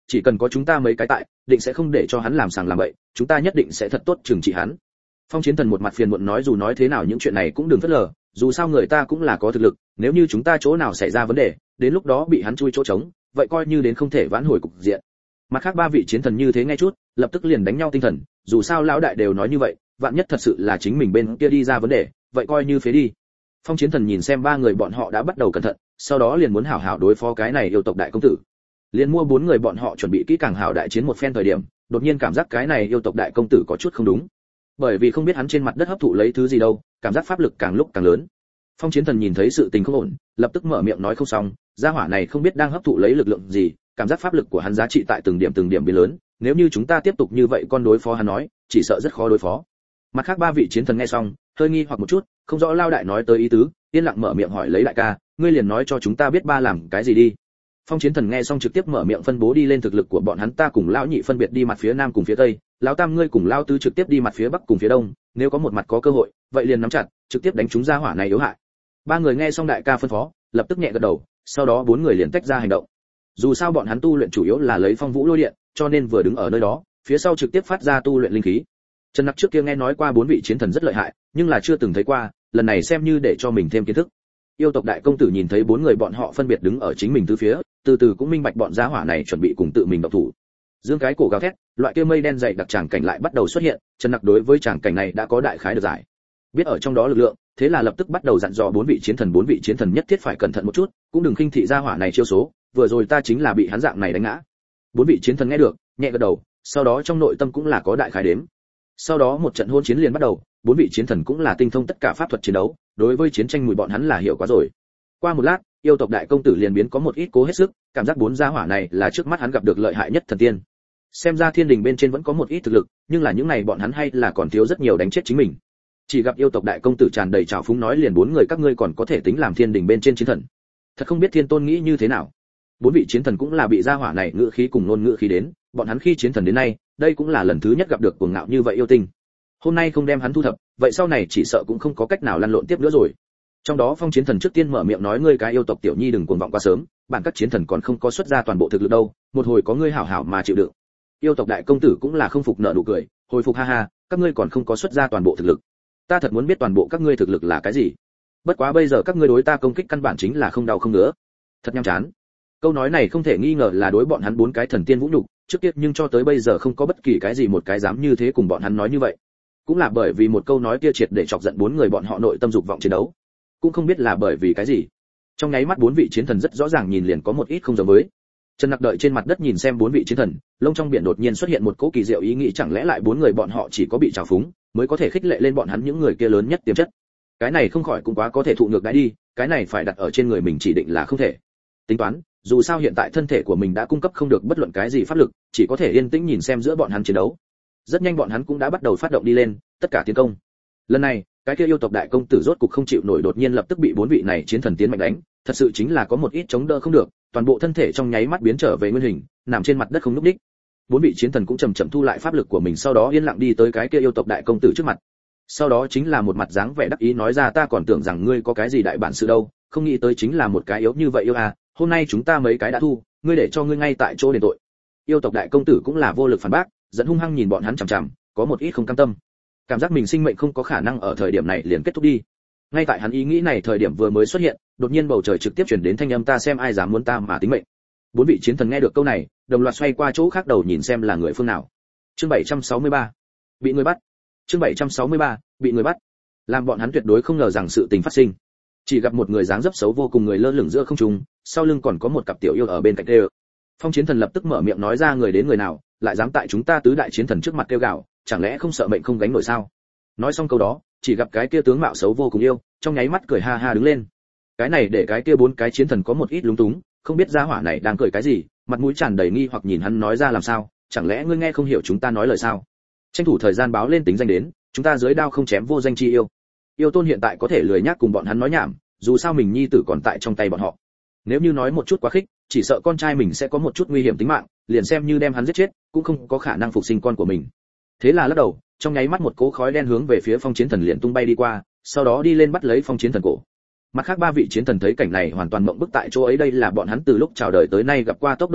chỉ cần có chúng ta mấy cái tại, định sẽ không để cho hắn làm sàng làm bậy, chúng ta nhất định sẽ thật tốt trừng trị hắn. Phong Chiến Thần một mặt phiền muộn nói, dù nói thế nào những chuyện này cũng đừng phớt lờ, dù sao người ta cũng là có thực lực, nếu như chúng ta chỗ nào xảy ra vấn đề, đến lúc đó bị hắn chui chỗ trống, vậy coi như đến không thể vãn hồi cục diện. Mặt khác ba vị chiến thần như thế nghe chút, lập tức liền đánh nhau tinh thần, dù sao lão đại đều nói như vậy, vạn nhất thật sự là chính mình bên kia đi ra vấn đề, vậy coi như phế đi. Phong Chiến Thần nhìn xem ba người bọn họ đã bắt đầu cẩn thận, sau đó liền muốn hảo hảo đối phó cái này yêu tộc đại công tử. Liền mua bốn người bọn họ chuẩn bị kỹ càng hảo đại chiến một phen thời điểm, đột nhiên cảm giác cái này yêu tộc đại công tử có chút không đúng. Bởi vì không biết hắn trên mặt đất hấp thụ lấy thứ gì đâu, cảm giác pháp lực càng lúc càng lớn. Phong Chiến Thần nhìn thấy sự tình không ổn, lập tức mở miệng nói không xong, gia hỏa này không biết đang hấp thụ lấy lực lượng gì, cảm giác pháp lực của hắn giá trị tại từng điểm biến lớn, nếu như chúng ta tiếp tục như vậy con đối phó hắn nói, chỉ sợ rất khó đối phó. Mặt khác ba vị chiến thần nghe xong, hơi nghi hoặc một chút, không rõ lao đại nói tới ý tứ, yên lặng mở miệng hỏi lấy đại ca, ngươi liền nói cho chúng ta biết ba làm cái gì đi. Phong Chiến Thần nghe xong trực tiếp mở miệng phân bố đi lên thực lực của bọn hắn, ta cùng lão nhị phân biệt đi mặt phía nam cùng phía tây, lão tam ngươi cùng lão tứ trực tiếp đi mặt phía bắc cùng phía đông, nếu có một mặt có cơ hội, vậy liền nắm chặt, trực tiếp đánh chúng ra hỏa này yếu hại. Ba người nghe xong đại ca phân phó, lập tức nhẹ gật đầu, sau đó bốn người liền tách ra hành động. Dù sao bọn hắn tu luyện chủ yếu là lấy phong vũ lôi điện, cho nên vừa đứng ở nơi đó, phía sau trực tiếp phát ra tu luyện linh khí. Trần Nặc trước kia nghe nói qua bốn vị chiến thần rất lợi hại, nhưng là chưa từng thấy qua, lần này xem như để cho mình thêm kiến thức. Yêu tộc đại công tử nhìn thấy bốn người bọn họ phân biệt đứng ở chính mình tứ phía, từ từ cũng minh bạch bọn gia hỏa này chuẩn bị cùng tự mình động thủ. Dương cái cổ gào thét, loại kia mây đen dày đặc tràng cảnh lại bắt đầu xuất hiện, Trần Nặc đối với tràng cảnh này đã có đại khái được giải. Biết ở trong đó lực lượng, thế là lập tức bắt đầu dặn dò bốn vị chiến thần nhất thiết phải cẩn thận một chút, cũng đừng khinh thị gia hỏa này chiêu số, vừa rồi ta chính là bị hắn dạng này đánh ngã. Bốn vị chiến thần nghe được, nhẹ gật đầu, sau đó trong nội tâm cũng là có đại khái đếm. Sau đó một trận hôn chiến liền bắt đầu, bốn vị chiến thần cũng là tinh thông tất cả pháp thuật chiến đấu, đối với chiến tranh mùi bọn hắn là hiểu quá rồi. Qua một lát, yêu tộc đại công tử liền biến có một ít cố hết sức, cảm giác bốn gia hỏa này là trước mắt hắn gặp được lợi hại nhất thần tiên. Xem ra thiên đình bên trên vẫn có một ít thực lực, nhưng là những này bọn hắn hay là còn thiếu rất nhiều đánh chết chính mình. Chỉ gặp yêu tộc đại công tử tràn đầy trào phúng nói, liền bốn người các ngươi còn có thể tính làm thiên đình bên trên chiến thần, thật không biết thiên tôn nghĩ như thế nào. Bốn vị chiến thần cũng là bị gia hỏa này ngữ khí cùng ngôn ngữ khí đến, bọn hắn khi chiến thần đến nay, đây cũng là lần thứ nhất gặp được cuồng ngạo như vậy yêu tinh. Hôm nay không đem hắn thu thập, vậy sau này chỉ sợ cũng không có cách nào lăn lộn tiếp nữa rồi. Trong đó Phong Chiến Thần trước tiên mở miệng nói, ngươi cái yêu tộc tiểu nhi đừng cuồng vọng quá sớm, bản các chiến thần còn không có xuất ra toàn bộ thực lực đâu, một hồi có ngươi hảo hảo mà chịu đựng. Yêu tộc đại công tử cũng là không phục nợ nụ cười, hồi phục ha ha, các ngươi còn không có xuất ra toàn bộ thực lực. Ta thật muốn biết toàn bộ các ngươi thực lực là cái gì. Bất quá bây giờ các ngươi đối ta công kích căn bản chính là không đau không ngứa. Thật nham chán. Câu nói này không thể nghi ngờ là đối bọn hắn bốn cái thần tiên vũ nhục, trước kia nhưng cho tới bây giờ không có bất kỳ cái gì một cái dám như thế cùng bọn hắn nói như vậy. Cũng là bởi vì một câu nói kia triệt để chọc giận bốn người bọn họ nội tâm dục vọng chiến đấu. Cũng không biết là bởi vì cái gì. Trong nháy mắt bốn vị chiến thần rất rõ ràng nhìn liền có một ít không giống với. Trần Nặc đợi trên mặt đất nhìn xem bốn vị chiến thần, lông trong biển đột nhiên xuất hiện một cỗ kỳ diệu ý nghĩ, chẳng lẽ lại bốn người bọn họ chỉ có bị trào phúng mới có thể khích lệ lên bọn hắn những người kia lớn nhất tiềm chất. Cái này không khỏi cũng quá có thể thụ ngược đãi đi, cái này phải đặt ở trên người mình chỉ định là không thể. Tính toán, dù sao hiện tại thân thể của mình đã cung cấp không được bất luận cái gì pháp lực, chỉ có thể yên tĩnh nhìn xem giữa bọn hắn chiến đấu. Rất nhanh bọn hắn cũng đã bắt đầu phát động đi lên, tất cả tiến công. Lần này, cái kia yêu tộc đại công tử rốt cục không chịu nổi, đột nhiên lập tức bị bốn vị này chiến thần tiến mạnh đánh, thật sự chính là có một ít chống đỡ không được, toàn bộ thân thể trong nháy mắt biến trở về nguyên hình, nằm trên mặt đất không nhúc nhích. Bốn vị chiến thần cũng chậm chậm thu lại pháp lực của mình, sau đó yên lặng đi tới cái kia yêu tộc đại công tử trước mặt. Sau đó chính là một mặt dáng vẻ đắc ý nói ra, ta còn tưởng rằng ngươi có cái gì đại bản sự đâu, không nghĩ tới chính là một cái yếu như vậy yêu à, hôm nay chúng ta mấy cái đã thu, ngươi để cho ngươi ngay tại chỗ đền tội. Yêu tộc đại công tử cũng là vô lực phản bác, dẫn hung hăng nhìn bọn hắn chằm chằm, có một ít không cam tâm, cảm giác mình sinh mệnh không có khả năng ở thời điểm này liền kết thúc đi. Ngay tại hắn ý nghĩ này thời điểm vừa mới xuất hiện, đột nhiên bầu trời trực tiếp truyền đến thanh âm, ta xem ai dám muốn ta mà tính mệnh. Bốn vị chiến thần nghe được câu này, đồng loạt xoay qua chỗ khác đầu nhìn xem là người phương nào. Chương 763, bị người bắt. Chương 763, bị người bắt. Làm bọn hắn tuyệt đối không ngờ rằng sự tình phát sinh. Chỉ gặp một người dáng dấp xấu vô cùng người lơ lửng giữa không trung, sau lưng còn có một cặp tiểu yêu ở bên cạnh kêu. Phong Chiến Thần lập tức mở miệng nói ra, người đến người nào, lại dám tại chúng ta tứ đại chiến thần trước mặt kêu gào, chẳng lẽ không sợ mệnh không gánh nổi sao? Nói xong câu đó, chỉ gặp cái kia tướng mạo xấu vô cùng yêu, trong nháy mắt cười ha ha đứng lên. Cái này để cái kia bốn cái chiến thần có một ít lúng túng, không biết gia hỏa này đang cười cái gì, mặt mũi tràn đầy nghi hoặc nhìn hắn nói ra, làm sao, chẳng lẽ ngươi nghe không hiểu chúng ta nói lời sao? Tranh thủ thời gian báo lên tính danh đến, chúng ta dưới đao không chém vô danh chi yêu. Yêu tôn hiện tại có thể lười nhác cùng bọn hắn nói nhảm, dù sao mình nhi tử còn tại trong tay bọn họ. Nếu như nói một chút quá khích, chỉ sợ con trai mình sẽ có một chút nguy hiểm tính mạng, liền xem như đem hắn giết chết, cũng không có khả năng phục sinh con của mình. Thế là lắc đầu, trong nháy mắt một cỗ khói đen hướng về phía Phong Chiến Thần liền tung bay đi qua, sau đó đi lên bắt lấy Phong Chiến Thần cổ. Mặt khác ba vị chiến thần thấy cảnh này hoàn toàn mộng bức tại chỗ ấy, đây là bọn hắn từ lúc chào đời tới nay gặp qua tốc độ nhanh nhất,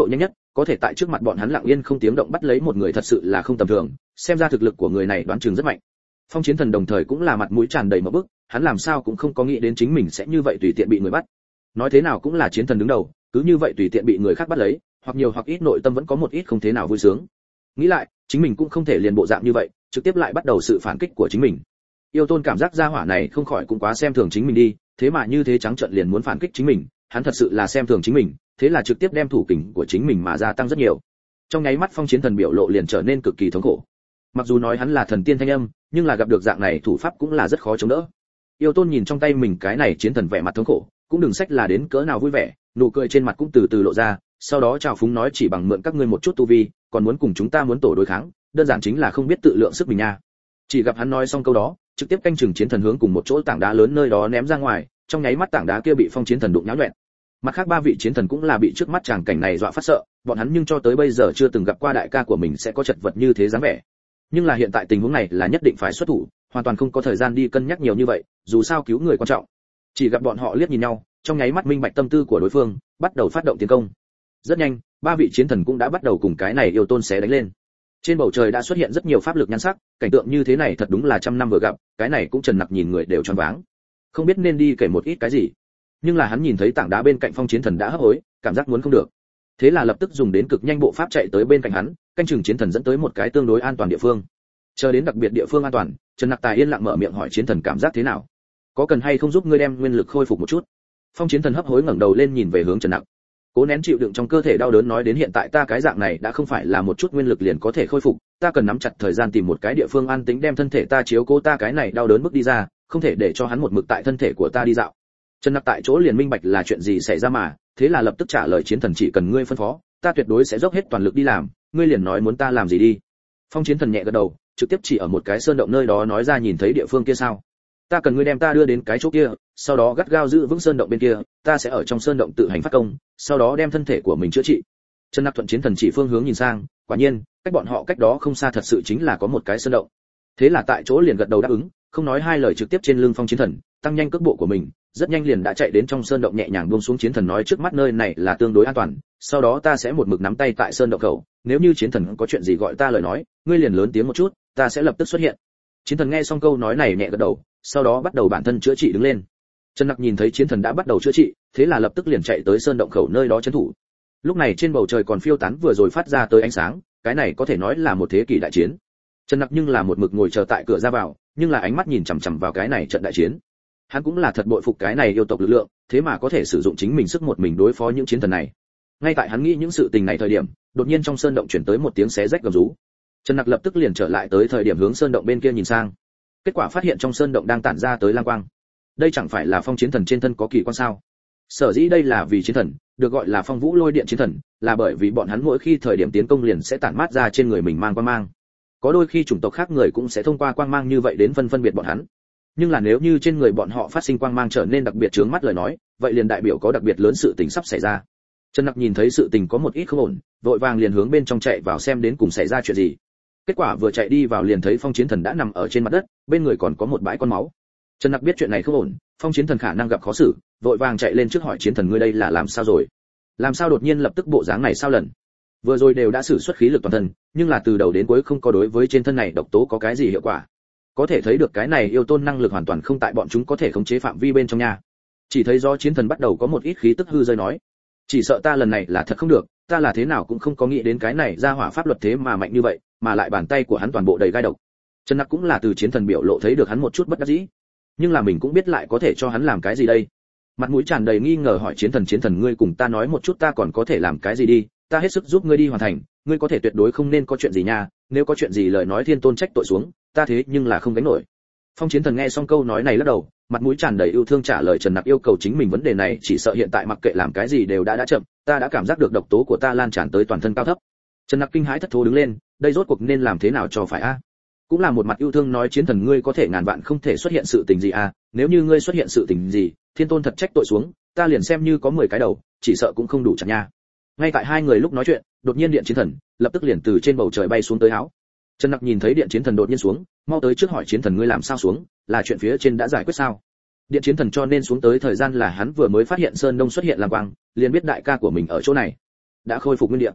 có thể tại trước mặt bọn hắn lặng yên không tiếng động bắt lấy một người thật sự là không tầm thường, xem ra thực lực của người này đoán chừng rất mạnh. Phong Chiến Thần đồng thời cũng là mặt mũi tràn đầy mở bức, hắn làm sao cũng không có nghĩ đến chính mình sẽ như vậy tùy tiện bị người bắt. Nói thế nào cũng là chiến thần đứng đầu, cứ như vậy tùy tiện bị người khác bắt lấy, hoặc nhiều hoặc ít nội tâm vẫn có một ít không thế nào vui sướng. Nghĩ lại, chính mình cũng không thể liền bộ dạng như vậy, trực tiếp lại bắt đầu sự phản kích của chính mình. Yêu Tôn cảm giác gia hỏa này không khỏi cũng quá xem thường chính mình đi, thế mà như thế trắng trợn liền muốn phản kích chính mình, hắn thật sự là xem thường chính mình, thế là trực tiếp đem thủ kình của chính mình mà gia tăng rất nhiều. Trong nháy mắt Phong Chiến Thần biểu lộ liền trở nên cực kỳ thống khổ. Mặc dù nói hắn là thần tiên thanh âm, nhưng là gặp được dạng này thủ pháp cũng là rất khó chống đỡ. Yêu Tôn nhìn trong tay mình cái này chiến thần vẻ mặt thống khổ, cũng đừng sách là đến cỡ nào vui vẻ, nụ cười trên mặt cũng từ từ lộ ra, sau đó chào phúng nói chỉ bằng mượn các ngươi một chút tu vi, còn muốn cùng chúng ta muốn tổ đối kháng, đơn giản chính là không biết tự lượng sức mình nha. Chỉ gặp hắn nói xong câu đó, trực tiếp canh chừng chiến thần hướng cùng một chỗ tảng đá lớn nơi đó ném ra ngoài, trong nháy mắt tảng đá kia bị Phong Chiến Thần đụng nhão nhọẹt. Mặt khác ba vị chiến thần cũng là bị trước mắt tràng cảnh này dọa phát sợ, bọn hắn nhưng cho tới bây giờ chưa từng gặp qua đại ca của mình sẽ có chật vật như thế dáng vẻ. Nhưng là hiện tại tình huống này là nhất định phải xuất thủ, hoàn toàn không có thời gian đi cân nhắc nhiều như vậy, dù sao cứu người quan trọng. Chỉ gặp bọn họ liếc nhìn nhau, trong nháy mắt minh bạch tâm tư của đối phương, bắt đầu phát động tiến công. Rất nhanh, ba vị chiến thần cũng đã bắt đầu cùng cái này yêu tôn xé đánh lên. Trên bầu trời đã xuất hiện rất nhiều pháp lực nhan sắc, cảnh tượng như thế này thật đúng là trăm năm vừa gặp, cái này cũng Trần Nặc nhìn người đều choáng váng. Không biết nên đi kể một ít cái gì. Nhưng là hắn nhìn thấy tảng đá bên cạnh Phong Chiến Thần đã hấp hối, cảm giác muốn không được. Thế là lập tức dùng đến cực nhanh bộ pháp chạy tới bên cạnh hắn, canh chừng chiến thần dẫn tới một cái tương đối an toàn địa phương. Chờ đến đặc biệt địa phương an toàn, Trần Nặc Tài yên lặng mở miệng hỏi chiến thần cảm giác thế nào, có cần hay không giúp ngươi đem nguyên lực khôi phục một chút. Phong Chiến Thần hấp hối ngẩng đầu lên nhìn về hướng Trần Nặc, cố nén chịu đựng trong cơ thể đau đớn nói đến hiện tại ta cái dạng này đã không phải là một chút nguyên lực liền có thể khôi phục, ta cần nắm chặt thời gian tìm một cái địa phương an tĩnh đem thân thể ta chiếu cố ta cái này đau đớn bước đi ra, không thể để cho hắn một mực tại thân thể của ta đi dạo. Trần Nặc tại chỗ liền minh bạch là chuyện gì xảy ra mà, thế là lập tức trả lời chiến thần chỉ cần ngươi phân phó, ta tuyệt đối sẽ dốc hết toàn lực đi làm, ngươi liền nói muốn ta làm gì đi. Phong Chiến Thần nhẹ gật đầu, trực tiếp chỉ ở một cái sơn động nơi đó nói ra nhìn thấy địa phương kia sao? Ta cần ngươi đem ta đưa đến cái chỗ kia, sau đó gắt gao giữ vững sơn động bên kia, ta sẽ ở trong sơn động tự hành phát công, sau đó đem thân thể của mình chữa trị. Trần Nặc thuận chiến thần chỉ phương hướng nhìn sang, quả nhiên, cách bọn họ cách đó không xa thật sự chính là có một cái sơn động. Thế là tại chỗ liền gật đầu đáp ứng, không nói hai lời trực tiếp trên lưng Phong Chiến Thần, tăng nhanh cước bộ của mình, rất nhanh liền đã chạy đến trong sơn động nhẹ nhàng buông xuống chiến thần nói trước mắt nơi này là tương đối an toàn, sau đó ta sẽ một mực nắm tay tại sơn động khẩu, nếu như chiến thần có chuyện gì gọi ta lời nói, ngươi liền lớn tiếng một chút, ta sẽ lập tức xuất hiện. Chiến thần nghe xong câu nói này nhẹ gật đầu, sau đó bắt đầu bản thân chữa trị đứng lên. Trần Nặc nhìn thấy chiến thần đã bắt đầu chữa trị, thế là lập tức liền chạy tới sơn động khẩu nơi đó trấn thủ. Lúc này trên bầu trời còn phiêu tán vừa rồi phát ra tới ánh sáng, cái này có thể nói là một thế kỷ đại chiến. Trần Nặc nhưng là một mực ngồi chờ tại cửa ra vào, nhưng là ánh mắt nhìn chằm chằm vào cái này trận đại chiến. Hắn cũng là thật bội phục cái này yêu tộc lực lượng, thế mà có thể sử dụng chính mình sức một mình đối phó những chiến thần này. Ngay tại hắn nghĩ những sự tình này thời điểm, đột nhiên trong sơn động truyền tới một tiếng xé rách gầm rú. Trần Nặc lập tức liền trở lại tới thời điểm hướng sơn động bên kia nhìn sang. Kết quả phát hiện trong sơn động đang tản ra tới lang quang. Đây chẳng phải là Phong Chiến Thần trên thân có kỳ quan sao? Sở dĩ đây là vì chiến thần, được gọi là Phong Vũ Lôi Điện chiến thần, là bởi vì bọn hắn mỗi khi thời điểm tiến công liền sẽ tản mát ra trên người mình mang quang mang. Có đôi khi chủng tộc khác người cũng sẽ thông qua quang mang như vậy đến phân biệt bọn hắn. Nhưng là nếu như trên người bọn họ phát sinh quang mang trở nên đặc biệt chướng mắt lời nói, vậy liền đại biểu có đặc biệt lớn sự tình sắp xảy ra. Trần Nặc nhìn thấy sự tình có một ít không ổn, vội vàng liền hướng bên trong chạy vào xem đến cùng xảy ra chuyện gì. Kết quả vừa chạy đi vào liền thấy Phong Chiến Thần đã nằm ở trên mặt đất, bên người còn có một bãi con máu. Trần Nặc biết chuyện này không ổn, Phong Chiến Thần khả năng gặp khó xử, vội vàng chạy lên trước hỏi chiến thần ngươi đây là làm sao rồi? Làm sao đột nhiên lập tức bộ dáng này sao lần? Vừa rồi đều đã sử xuất khí lực toàn thân, nhưng là từ đầu đến cuối không có đối với trên thân này độc tố có cái gì hiệu quả. Có thể thấy được cái này yêu tôn năng lực hoàn toàn không tại bọn chúng có thể khống chế phạm vi bên trong nhà. Chỉ thấy do chiến thần bắt đầu có một ít khí tức hư rơi nói, chỉ sợ ta lần này là thật không được, ta là thế nào cũng không có nghĩ đến cái này ra hỏa pháp luật thế mà mạnh như vậy, mà lại bàn tay của hắn toàn bộ đầy gai độc. Trần Nặc cũng là từ chiến thần biểu lộ thấy được hắn một chút bất đắc dĩ, nhưng là mình cũng biết lại có thể cho hắn làm cái gì đây. Mặt mũi tràn đầy nghi ngờ hỏi chiến thần ngươi cùng ta nói một chút ta còn có thể làm cái gì đi, ta hết sức giúp ngươi đi hoàn thành, ngươi có thể tuyệt đối không nên có chuyện gì nha, nếu có chuyện gì lời nói thiên tôn trách tội xuống, ta thế nhưng là không gánh nổi. Phong Chiến Thần nghe xong câu nói này lắc đầu, mặt mũi tràn đầy yêu thương trả lời Trần Nặc yêu cầu chính mình vấn đề này chỉ sợ hiện tại mặc kệ làm cái gì đều đã chậm, ta đã cảm giác được độc tố của ta lan tràn tới toàn thân cao thấp. Trần Nặc kinh hãi thất thố đứng lên, đây rốt cuộc nên làm thế nào cho phải a? Cũng là một mặt yêu thương nói chiến thần ngươi có thể ngàn vạn không thể xuất hiện sự tình gì a, nếu như ngươi xuất hiện sự tình gì, thiên tôn thật trách tội xuống, ta liền xem như có 10 cái đầu, chỉ sợ cũng không đủ chặt nha. Ngay tại hai người lúc nói chuyện, đột nhiên điện chiến thần lập tức liền từ trên bầu trời bay xuống tới áo. Trần Nặc nhìn thấy điện chiến thần đột nhiên xuống, mau tới trước hỏi chiến thần ngươi làm sao xuống, là chuyện phía trên đã giải quyết sao? Điện chiến thần cho nên xuống tới thời gian là hắn vừa mới phát hiện sơn đông xuất hiện lam quang, liền biết đại ca của mình ở chỗ này đã khôi phục nguyên địa.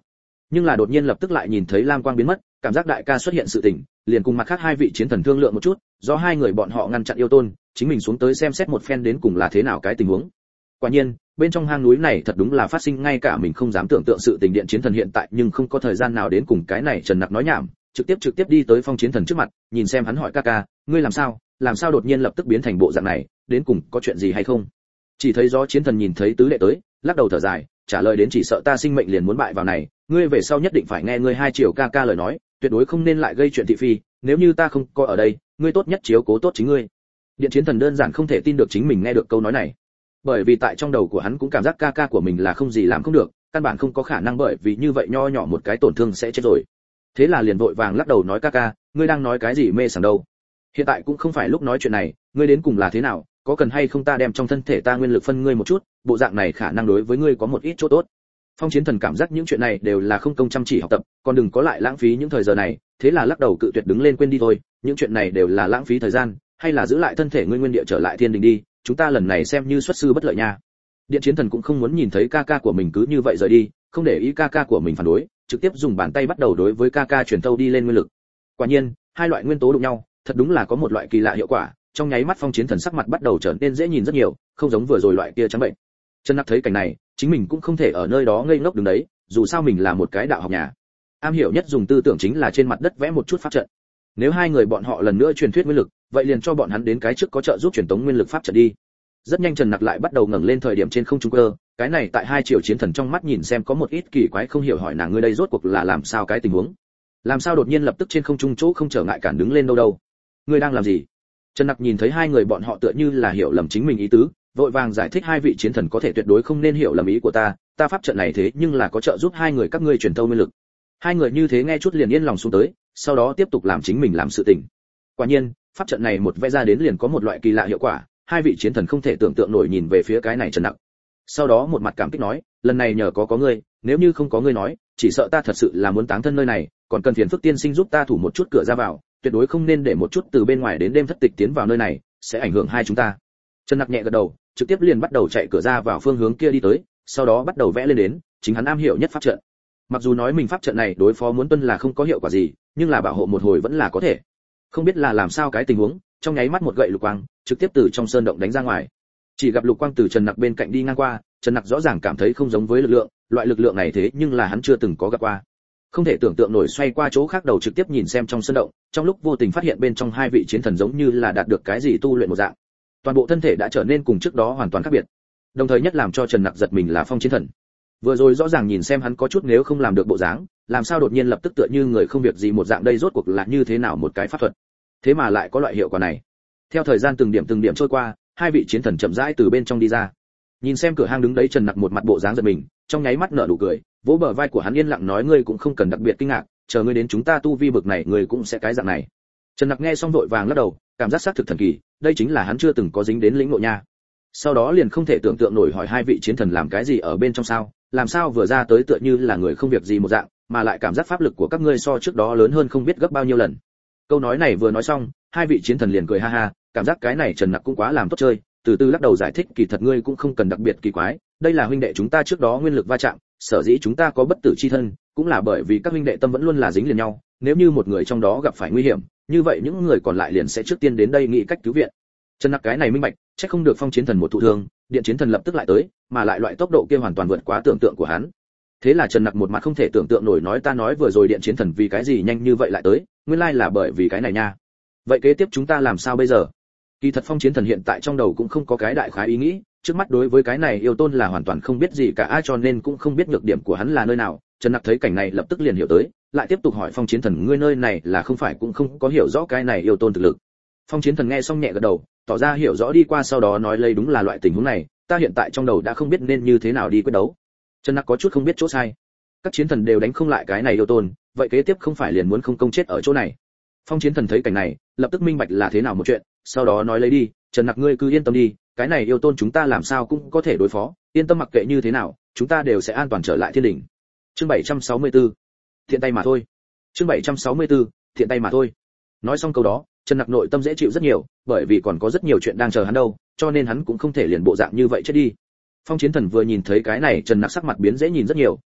nhưng là đột nhiên lập tức lại nhìn thấy lam quang biến mất, cảm giác đại ca xuất hiện sự tình, liền cùng mặt khác hai vị chiến thần thương lượng một chút, do hai người bọn họ ngăn chặn yêu tôn, chính mình xuống tới xem xét một phen đến cùng là thế nào cái tình huống. Quả nhiên, bên trong hang núi này thật đúng là phát sinh ngay cả mình không dám tưởng tượng sự tình. Điện chiến thần hiện tại nhưng không có thời gian nào đến cùng cái này Trần Nặc nói nhảm, trực tiếp đi tới Phong chiến thần trước mặt, nhìn xem hắn hỏi ca ca, ngươi làm sao đột nhiên lập tức biến thành bộ dạng này, đến cùng có chuyện gì hay không? Chỉ thấy gió chiến thần nhìn thấy tứ đệ tới, lắc đầu thở dài, trả lời đến chỉ sợ ta sinh mệnh liền muốn bại vào này, ngươi về sau nhất định phải nghe ngươi hai triệu ca ca lời nói, tuyệt đối không nên lại gây chuyện thị phi, nếu như ta không có ở đây, ngươi tốt nhất chiếu cố tốt chính ngươi. Điện chiến thần đơn giản không thể tin được chính mình nghe được câu nói này, bởi vì tại trong đầu của hắn cũng cảm giác ca ca của mình là không gì làm không được, căn bản không có khả năng bởi vì như vậy nho nhỏ một cái tổn thương sẽ chết rồi. Thế là liền vội vàng lắc đầu nói ca ca, ngươi đang nói cái gì mê sảng đâu? Hiện tại cũng không phải lúc nói chuyện này, ngươi đến cùng là thế nào, có cần hay không ta đem trong thân thể ta nguyên lực phân ngươi một chút, bộ dạng này khả năng đối với ngươi có một ít chỗ tốt. Phong chiến thần cảm giác những chuyện này đều là không công chăm chỉ học tập, còn đừng có lại lãng phí những thời giờ này, thế là lắc đầu cự tuyệt đứng lên quên đi thôi, những chuyện này đều là lãng phí thời gian, hay là giữ lại thân thể ngươi nguyên địa trở lại thiên đình đi, chúng ta lần này xem như xuất sư bất lợi nha. Điện chiến thần cũng không muốn nhìn thấy ca ca của mình cứ như vậy rời đi, không để ý ca ca của mình phản đối, trực tiếp dùng bàn tay bắt đầu đối với ca ca truyền thâu đi lên nguyên lực. Quả nhiên, hai loại nguyên tố đụng nhau, thật đúng là có một loại kỳ lạ hiệu quả, trong nháy mắt Phong chiến thần sắc mặt bắt đầu trở nên dễ nhìn rất nhiều, không giống vừa rồi loại kia trắng bệnh. Trần Nặc thấy cảnh này, chính mình cũng không thể ở nơi đó ngây ngốc đứng đấy, dù sao mình là một cái đạo học nhà, am hiểu nhất dùng tư tưởng chính là trên mặt đất vẽ một chút pháp trận. Nếu hai người bọn họ lần nữa truyền thuyết nguyên lực, vậy liền cho bọn hắn đến cái trước có trợ giúp truyền tống nguyên lực pháp trận đi. Rất nhanh Trần Nặc lại bắt đầu ngẩng lên thời điểm trên không trung cơ, cái này tại hai triệu chiến thần trong mắt nhìn xem có một ít kỳ quái không hiểu hỏi nàng ngươi đây rốt cuộc là làm sao cái tình huống? Làm sao đột nhiên lập tức trên không trung chỗ không trở ngại cản đứng lên đâu? Ngươi đang làm gì? Trần Nặc nhìn thấy hai người bọn họ tựa như là hiểu lầm chính mình ý tứ, vội vàng giải thích hai vị chiến thần có thể tuyệt đối không nên hiểu lầm ý của ta pháp trận này thế nhưng là có trợ giúp hai người các ngươi truyền thâu nguyên lực. Hai người như thế nghe chút liền yên lòng xuống tới, sau đó tiếp tục làm chính mình làm sự tình. Quả nhiên, pháp trận này một vẽ ra đến liền có một loại kỳ lạ hiệu quả, hai vị chiến thần không thể tưởng tượng nổi nhìn về phía cái này Trần Nặc. Sau đó một mặt cảm kích nói, lần này nhờ có ngươi, nếu như không có ngươi nói, chỉ sợ ta thật sự là muốn táng thân nơi này, còn cần phiền phức tiên sinh giúp ta thủ một chút cửa ra vào, tuyệt đối không nên để một chút từ bên ngoài đến đêm thất tịch tiến vào nơi này, sẽ ảnh hưởng hai chúng ta. Trần Nặc nhẹ gật đầu, trực tiếp liền bắt đầu chạy cửa ra vào phương hướng kia đi tới, sau đó bắt đầu vẽ lên đến, chính hắn am hiểu nhất pháp trận. Mặc dù nói mình pháp trận này đối phó muốn tuân là không có hiệu quả gì, nhưng là bảo hộ một hồi vẫn là có thể. Không biết là làm sao cái tình huống, trong nháy mắt một gậy lục quang, trực tiếp từ trong sơn động đánh ra ngoài. Chỉ gặp lục quang từ Trần Nặc bên cạnh đi ngang qua, Trần Nặc rõ ràng cảm thấy không giống với lực lượng, loại lực lượng này thế nhưng là hắn chưa từng có gặp qua. Không thể tưởng tượng nổi xoay qua chỗ khác đầu trực tiếp nhìn xem trong sơn động, trong lúc vô tình phát hiện bên trong hai vị chiến thần giống như là đạt được cái gì tu luyện một dạng. Toàn bộ thân thể đã trở nên cùng trước đó hoàn toàn khác biệt. Đồng thời nhất làm cho Trần Nặc giật mình là Phong chiến thần. Vừa rồi rõ ràng nhìn xem hắn có chút nếu không làm được bộ dáng, làm sao đột nhiên lập tức tựa như người không việc gì một dạng, đây rốt cuộc là như thế nào một cái pháp thuật. Thế mà lại có loại hiệu quả này. Theo thời gian từng điểm trôi qua, hai vị chiến thần chậm rãi từ bên trong đi ra. Nhìn xem cửa hang đứng đấy Trần Nặc một mặt bộ dáng giật mình, trong nháy mắt nở nụ cười, vỗ bờ vai của hắn yên lặng nói ngươi cũng không cần đặc biệt kinh ngạc, chờ ngươi đến chúng ta tu vi bực này ngươi cũng sẽ cái dạng này. Trần Nặc nghe xong vội vàng lắc đầu, cảm giác xác thực thần kỳ, đây chính là hắn chưa từng có dính đến lĩnh ngộ nha. Sau đó liền không thể tưởng tượng nổi hỏi hai vị chiến thần làm cái gì ở bên trong sao, làm sao vừa ra tới tựa như là người không việc gì một dạng, mà lại cảm giác pháp lực của các ngươi so trước đó lớn hơn không biết gấp bao nhiêu lần. Câu nói này vừa nói xong, hai vị chiến thần liền cười ha ha, cảm giác cái này Trần Nặc cũng quá làm tốt chơi, từ từ lắc đầu giải thích kỳ thật ngươi cũng không cần đặc biệt kỳ quái, đây là huynh đệ chúng ta trước đó nguyên lực va chạm, sở dĩ chúng ta có bất tử chi thân, cũng là bởi vì các huynh đệ tâm vẫn luôn là dính liền nhau, nếu như một người trong đó gặp phải nguy hiểm, như vậy những người còn lại liền sẽ trước tiên đến đây nghĩ cách cứu viện. Trần Nặc cái này minh bạch, chắc không được Phong chiến thần một thụ thương, điện chiến thần lập tức lại tới, mà lại loại tốc độ kia hoàn toàn vượt quá tưởng tượng của hắn. Thế là Trần Nặc một mặt không thể tưởng tượng nổi nói ta nói vừa rồi điện chiến thần vì cái gì nhanh như vậy lại tới, nguyên lai là bởi vì cái này nha. Vậy kế tiếp chúng ta làm sao bây giờ? Kỳ thật Phong chiến thần hiện tại trong đầu cũng không có cái đại khái ý nghĩ, trước mắt đối với cái này yêu tôn là hoàn toàn không biết gì cả, cho nên cũng không biết nhược điểm của hắn là nơi nào. Trần Nặc thấy cảnh này lập tức liền hiểu tới, lại tiếp tục hỏi Phong chiến thần ngươi nơi này là không phải cũng không có hiểu rõ cái này yêu tôn thực lực. Phong chiến thần nghe xong nhẹ gật đầu, tỏ ra hiểu rõ đi qua, sau đó nói lấy đúng là loại tình huống này, ta hiện tại trong đầu đã không biết nên như thế nào đi quyết đấu. Trần Nặc có chút không biết chỗ sai, các chiến thần đều đánh không lại cái này yêu tôn, vậy kế tiếp không phải liền muốn không công chết ở chỗ này. Phong chiến thần thấy cảnh này, lập tức minh bạch là thế nào một chuyện, sau đó nói lấy đi, Trần Nặc ngươi cứ yên tâm đi, cái này yêu tôn chúng ta làm sao cũng có thể đối phó, yên tâm mặc kệ như thế nào, chúng ta đều sẽ an toàn trở lại thiên đỉnh. Chương 764. Thiện tay mà thôi. Chương 764. Thiện tay mà thôi. Nói xong câu đó, Trần Nặc nội tâm dễ chịu rất nhiều, bởi vì còn có rất nhiều chuyện đang chờ hắn đâu, cho nên hắn cũng không thể liền bộ dạng như vậy chết đi. Phong chiến thần vừa nhìn thấy cái này Trần Nặc sắc mặt biến dễ nhìn rất nhiều,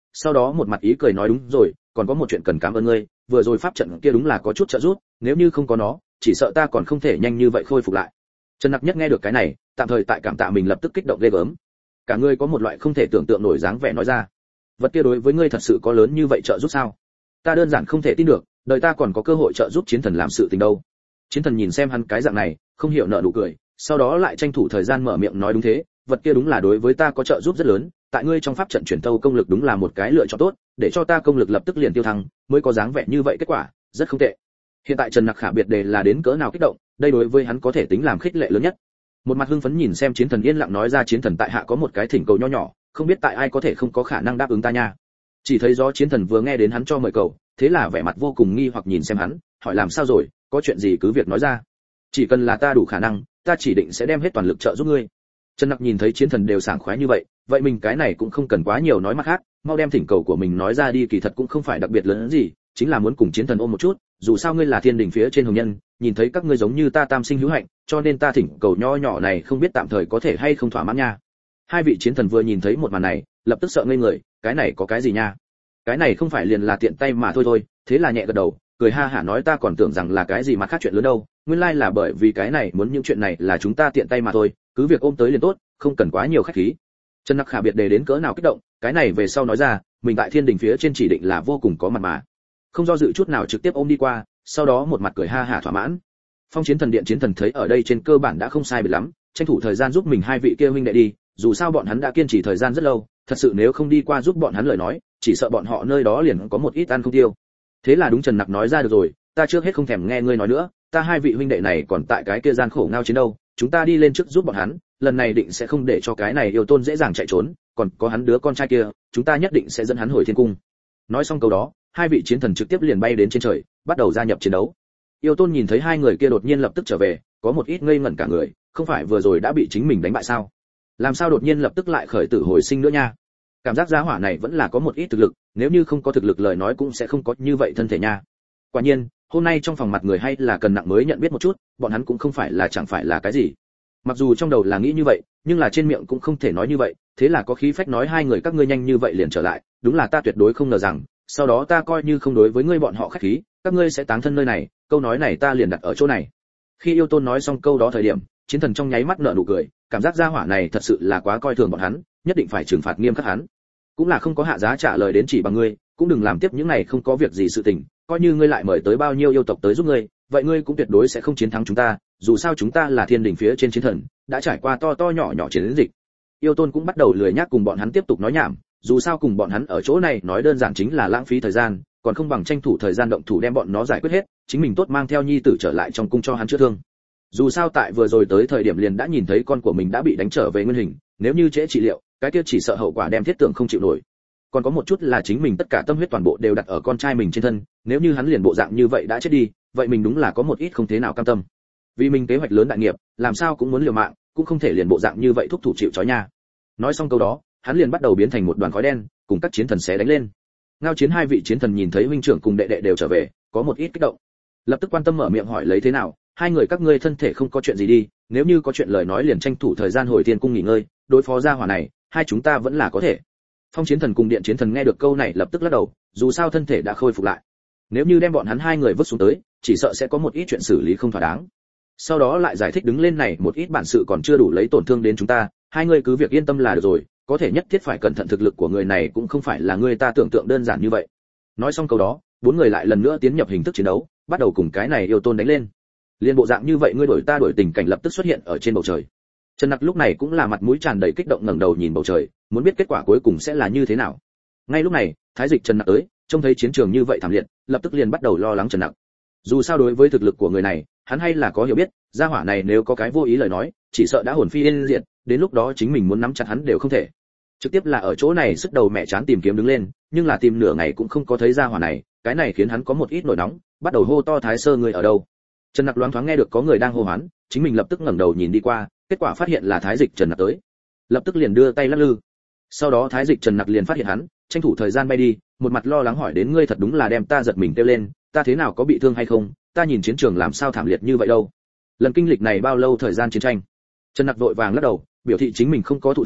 sau đó một mặt ý cười nói đúng rồi, còn có một chuyện cần cảm ơn ngươi, vừa rồi pháp trận kia đúng là có chút trợ giúp, nếu như không có nó, chỉ sợ ta còn không thể nhanh như vậy khôi phục lại. Trần Nặc Nhất nghe được cái này, tạm thời tại cảm tạ mình lập tức kích động ghê gớm. Cả người có một loại không thể tưởng tượng nổi dáng vẻ nói ra. Vật kia đối với ngươi thật sự có lớn như vậy trợ giúp sao? Ta đơn giản không thể tin được, đời ta còn có cơ hội trợ giúp chiến thần làm sự tình đâu. Chiến thần nhìn xem hắn cái dạng này, không hiểu nở nụ cười, sau đó lại tranh thủ thời gian mở miệng nói đúng thế, vật kia đúng là đối với ta có trợ giúp rất lớn, tại ngươi trong pháp trận truyền thâu công lực đúng là một cái lựa chọn tốt, để cho ta công lực lập tức liền tiêu thăng, mới có dáng vẻ như vậy kết quả, rất không tệ. Hiện tại Trần Nặc Khả biệt đề là đến cỡ nào kích động, đây đối với hắn có thể tính làm khích lệ lớn nhất. Một mặt hưng phấn nhìn xem chiến thần yên lặng nói ra chiến thần tại hạ có một cái thỉnh cầu nho nhỏ, không biết tại ai có thể không có khả năng đáp ứng ta nha. Chỉ thấy gió chiến thần vừa nghe đến hắn cho mời cầu, thế là vẻ mặt vô cùng nghi hoặc nhìn xem hắn, hỏi làm sao rồi, có chuyện gì cứ việc nói ra. Chỉ cần là ta đủ khả năng, ta chỉ định sẽ đem hết toàn lực trợ giúp ngươi. Trần Nặc nhìn thấy chiến thần đều sảng khoái như vậy, vậy mình cái này cũng không cần quá nhiều nói mặt khác, mau đem thỉnh cầu của mình nói ra đi, kỳ thật cũng không phải đặc biệt lớn gì, chính là muốn cùng chiến thần ôm một chút, dù sao ngươi là thiên đỉnh phía trên hồng nhân, nhìn thấy các ngươi giống như ta tam sinh hữu hạnh, cho nên ta thỉnh cầu nho nhỏ này không biết tạm thời có thể hay không thỏa mãn nha. Hai vị chiến thần vừa nhìn thấy một màn này, lập tức sợ ngây người, cái này có cái gì nha? Cái này không phải liền là tiện tay mà thôi, thế là nhẹ gật đầu, cười ha hả nói ta còn tưởng rằng là cái gì mà khác chuyện lớn đâu, nguyên lai là bởi vì cái này muốn những chuyện này là chúng ta tiện tay mà thôi, cứ việc ôm tới liền tốt, không cần quá nhiều khách khí. Trần Nặc Khả biệt đề đến cỡ nào kích động, cái này về sau nói ra, mình tại thiên đình phía trên chỉ định là vô cùng có mặt mà. Không do dự chút nào trực tiếp ôm đi qua, sau đó một mặt cười ha hả thỏa mãn. Phong Chiến Thần Điện chiến thần thấy ở đây trên cơ bản đã không sai biệt lắm, tranh thủ thời gian giúp mình hai vị kia huynh đệ đi, dù sao bọn hắn đã kiên trì thời gian rất lâu, thật sự nếu không đi qua giúp bọn hắn lời nói, chỉ sợ bọn họ nơi đó liền có một ít ăn không tiêu. Thế là đúng Trần Nặc nói ra được rồi, ta trước hết không thèm nghe ngươi nói nữa, ta hai vị huynh đệ này còn tại cái kia gian khổ ngao chiến đâu, chúng ta đi lên trước giúp bọn hắn, lần này định sẽ không để cho cái này yêu tôn dễ dàng chạy trốn, còn có hắn đứa con trai kia, chúng ta nhất định sẽ dẫn hắn hồi thiên cung. Nói xong câu đó, hai vị chiến thần trực tiếp liền bay đến trên trời, bắt đầu gia nhập chiến đấu. Yêu tôn nhìn thấy hai người kia đột nhiên lập tức trở về, có một ít ngây ngẩn cả người, không phải vừa rồi đã bị chính mình đánh bại sao? Làm sao đột nhiên lập tức lại khởi tử hồi sinh nữa nha? Cảm giác gia hỏa này vẫn là có một ít thực lực, nếu như không có thực lực lời nói cũng sẽ không có như vậy thân thể nha. Quả nhiên, hôm nay trong phòng mặt người hay là cần nặng mới nhận biết một chút, bọn hắn cũng không phải là chẳng phải là cái gì. Mặc dù trong đầu là nghĩ như vậy, nhưng là trên miệng cũng không thể nói như vậy, thế là có khí phách nói hai người các ngươi nhanh như vậy liền trở lại, đúng là ta tuyệt đối không ngờ rằng, sau đó ta coi như không đối với ngươi bọn họ khách khí, các ngươi sẽ táng thân nơi này, câu nói này ta liền đặt ở chỗ này. Khi yêu tôn nói xong câu đó thời điểm, chiến thần trong nháy mắt nở nụ cười, cảm giác gia hỏa này thật sự là quá coi thường bọn hắn, nhất định phải trừng phạt nghiêm khắc hắn. Cũng là không có hạ giá trả lời đến chỉ bằng ngươi, cũng đừng làm tiếp những này không có việc gì sự tình, coi như ngươi lại mời tới bao nhiêu yêu tộc tới giúp ngươi, vậy ngươi cũng tuyệt đối sẽ không chiến thắng chúng ta, dù sao chúng ta là thiên đình phía trên chiến thần, đã trải qua to to nhỏ nhỏ chiến dịch. Yêu tôn cũng bắt đầu lười nhác cùng bọn hắn tiếp tục nói nhảm, dù sao cùng bọn hắn ở chỗ này nói đơn giản chính là lãng phí thời gian, còn không bằng tranh thủ thời gian động thủ đem bọn nó giải quyết hết, chính mình tốt mang theo nhi tử trở lại trong cung cho hắn chữa thương. Dù sao tại vừa rồi tới thời điểm liền đã nhìn thấy con của mình đã bị đánh trở về nguyên hình, nếu như trễ trị liệu, cái kia chỉ sợ hậu quả đem thiết tưởng không chịu nổi. Còn có một chút là chính mình tất cả tâm huyết toàn bộ đều đặt ở con trai mình trên thân, nếu như hắn liền bộ dạng như vậy đã chết đi, vậy mình đúng là có một ít không thế nào cam tâm. Vì mình kế hoạch lớn đại nghiệp, làm sao cũng muốn liều mạng, cũng không thể liền bộ dạng như vậy thúc thủ chịu trói nha. Nói xong câu đó, hắn liền bắt đầu biến thành một đoàn khói đen, cùng các chiến thần xé đánh lên. Ngao chiến hai vị chiến thần nhìn thấy huynh trưởng cùng đệ đệ đều trở về, có một ít kích động. Lập tức quan tâm mở miệng hỏi lấy thế nào, hai người các ngươi thân thể không có chuyện gì đi, nếu như có chuyện lời nói liền tranh thủ thời gian hồi thiên cung nghỉ ngơi, đối phó gia hỏa này, hai chúng ta vẫn là có thể. Phong chiến thần cùng điện chiến thần nghe được câu này lập tức lắc đầu, dù sao thân thể đã khôi phục lại. Nếu như đem bọn hắn hai người vứt xuống tới, chỉ sợ sẽ có một ít chuyện xử lý không thỏa đáng. Sau đó lại giải thích đứng lên này một ít bản sự còn chưa đủ lấy tổn thương đến chúng ta, hai người cứ việc yên tâm là được rồi, có thể nhất thiết phải cẩn thận thực lực của người này cũng không phải là người ta tưởng tượng đơn giản như vậy. Nói xong câu đó, bốn người lại lần nữa tiến nhập hình thức chiến đấu, bắt đầu cùng cái này yêu tôn đánh lên. Liên bộ dạng như vậy ngươi đổi ta đổi tình cảnh lập tức xuất hiện ở trên bầu trời. Trần Nặc lúc này cũng là mặt mũi tràn đầy kích động ngẩng đầu nhìn bầu trời, muốn biết kết quả cuối cùng sẽ là như thế nào. Ngay lúc này, Thái Dịch Trần Nặc tới, trông thấy chiến trường như vậy thảm liệt, lập tức liền bắt đầu lo lắng Trần Nặc. Dù sao đối với thực lực của người này, hắn hay là có hiểu biết, gia hỏa này nếu có cái vô ý lời nói, chỉ sợ đã hồn phi yên diệt, đến lúc đó chính mình muốn nắm chặt hắn đều không thể. Trực tiếp là ở chỗ này sức đầu mẹ chán tìm kiếm đứng lên, nhưng là tìm nửa ngày cũng không có thấy gia hỏa này, cái này khiến hắn có một ít nổi nóng, bắt đầu hô to Thái Sơ người ở đâu. Trần Nặc loáng thoáng nghe được có người đang hô hoán, chính mình lập tức ngẩng đầu nhìn đi qua, kết quả phát hiện là Thái Dịch Trần Nặc tới. Lập tức liền đưa tay lắc lư. Sau đó Thái Dịch Trần Nặc liền phát hiện hắn, tranh thủ thời gian bay đi, một mặt lo lắng hỏi đến ngươi thật đúng là đem ta giật mình kêu lên, ta thế nào có bị thương hay không, ta nhìn chiến trường làm sao thảm liệt như vậy đâu. Lần kinh lịch này bao lâu thời gian chiến tranh? Trần Nặc vội vàng lắc đầu, biểu thị chính mình không có thụ thương,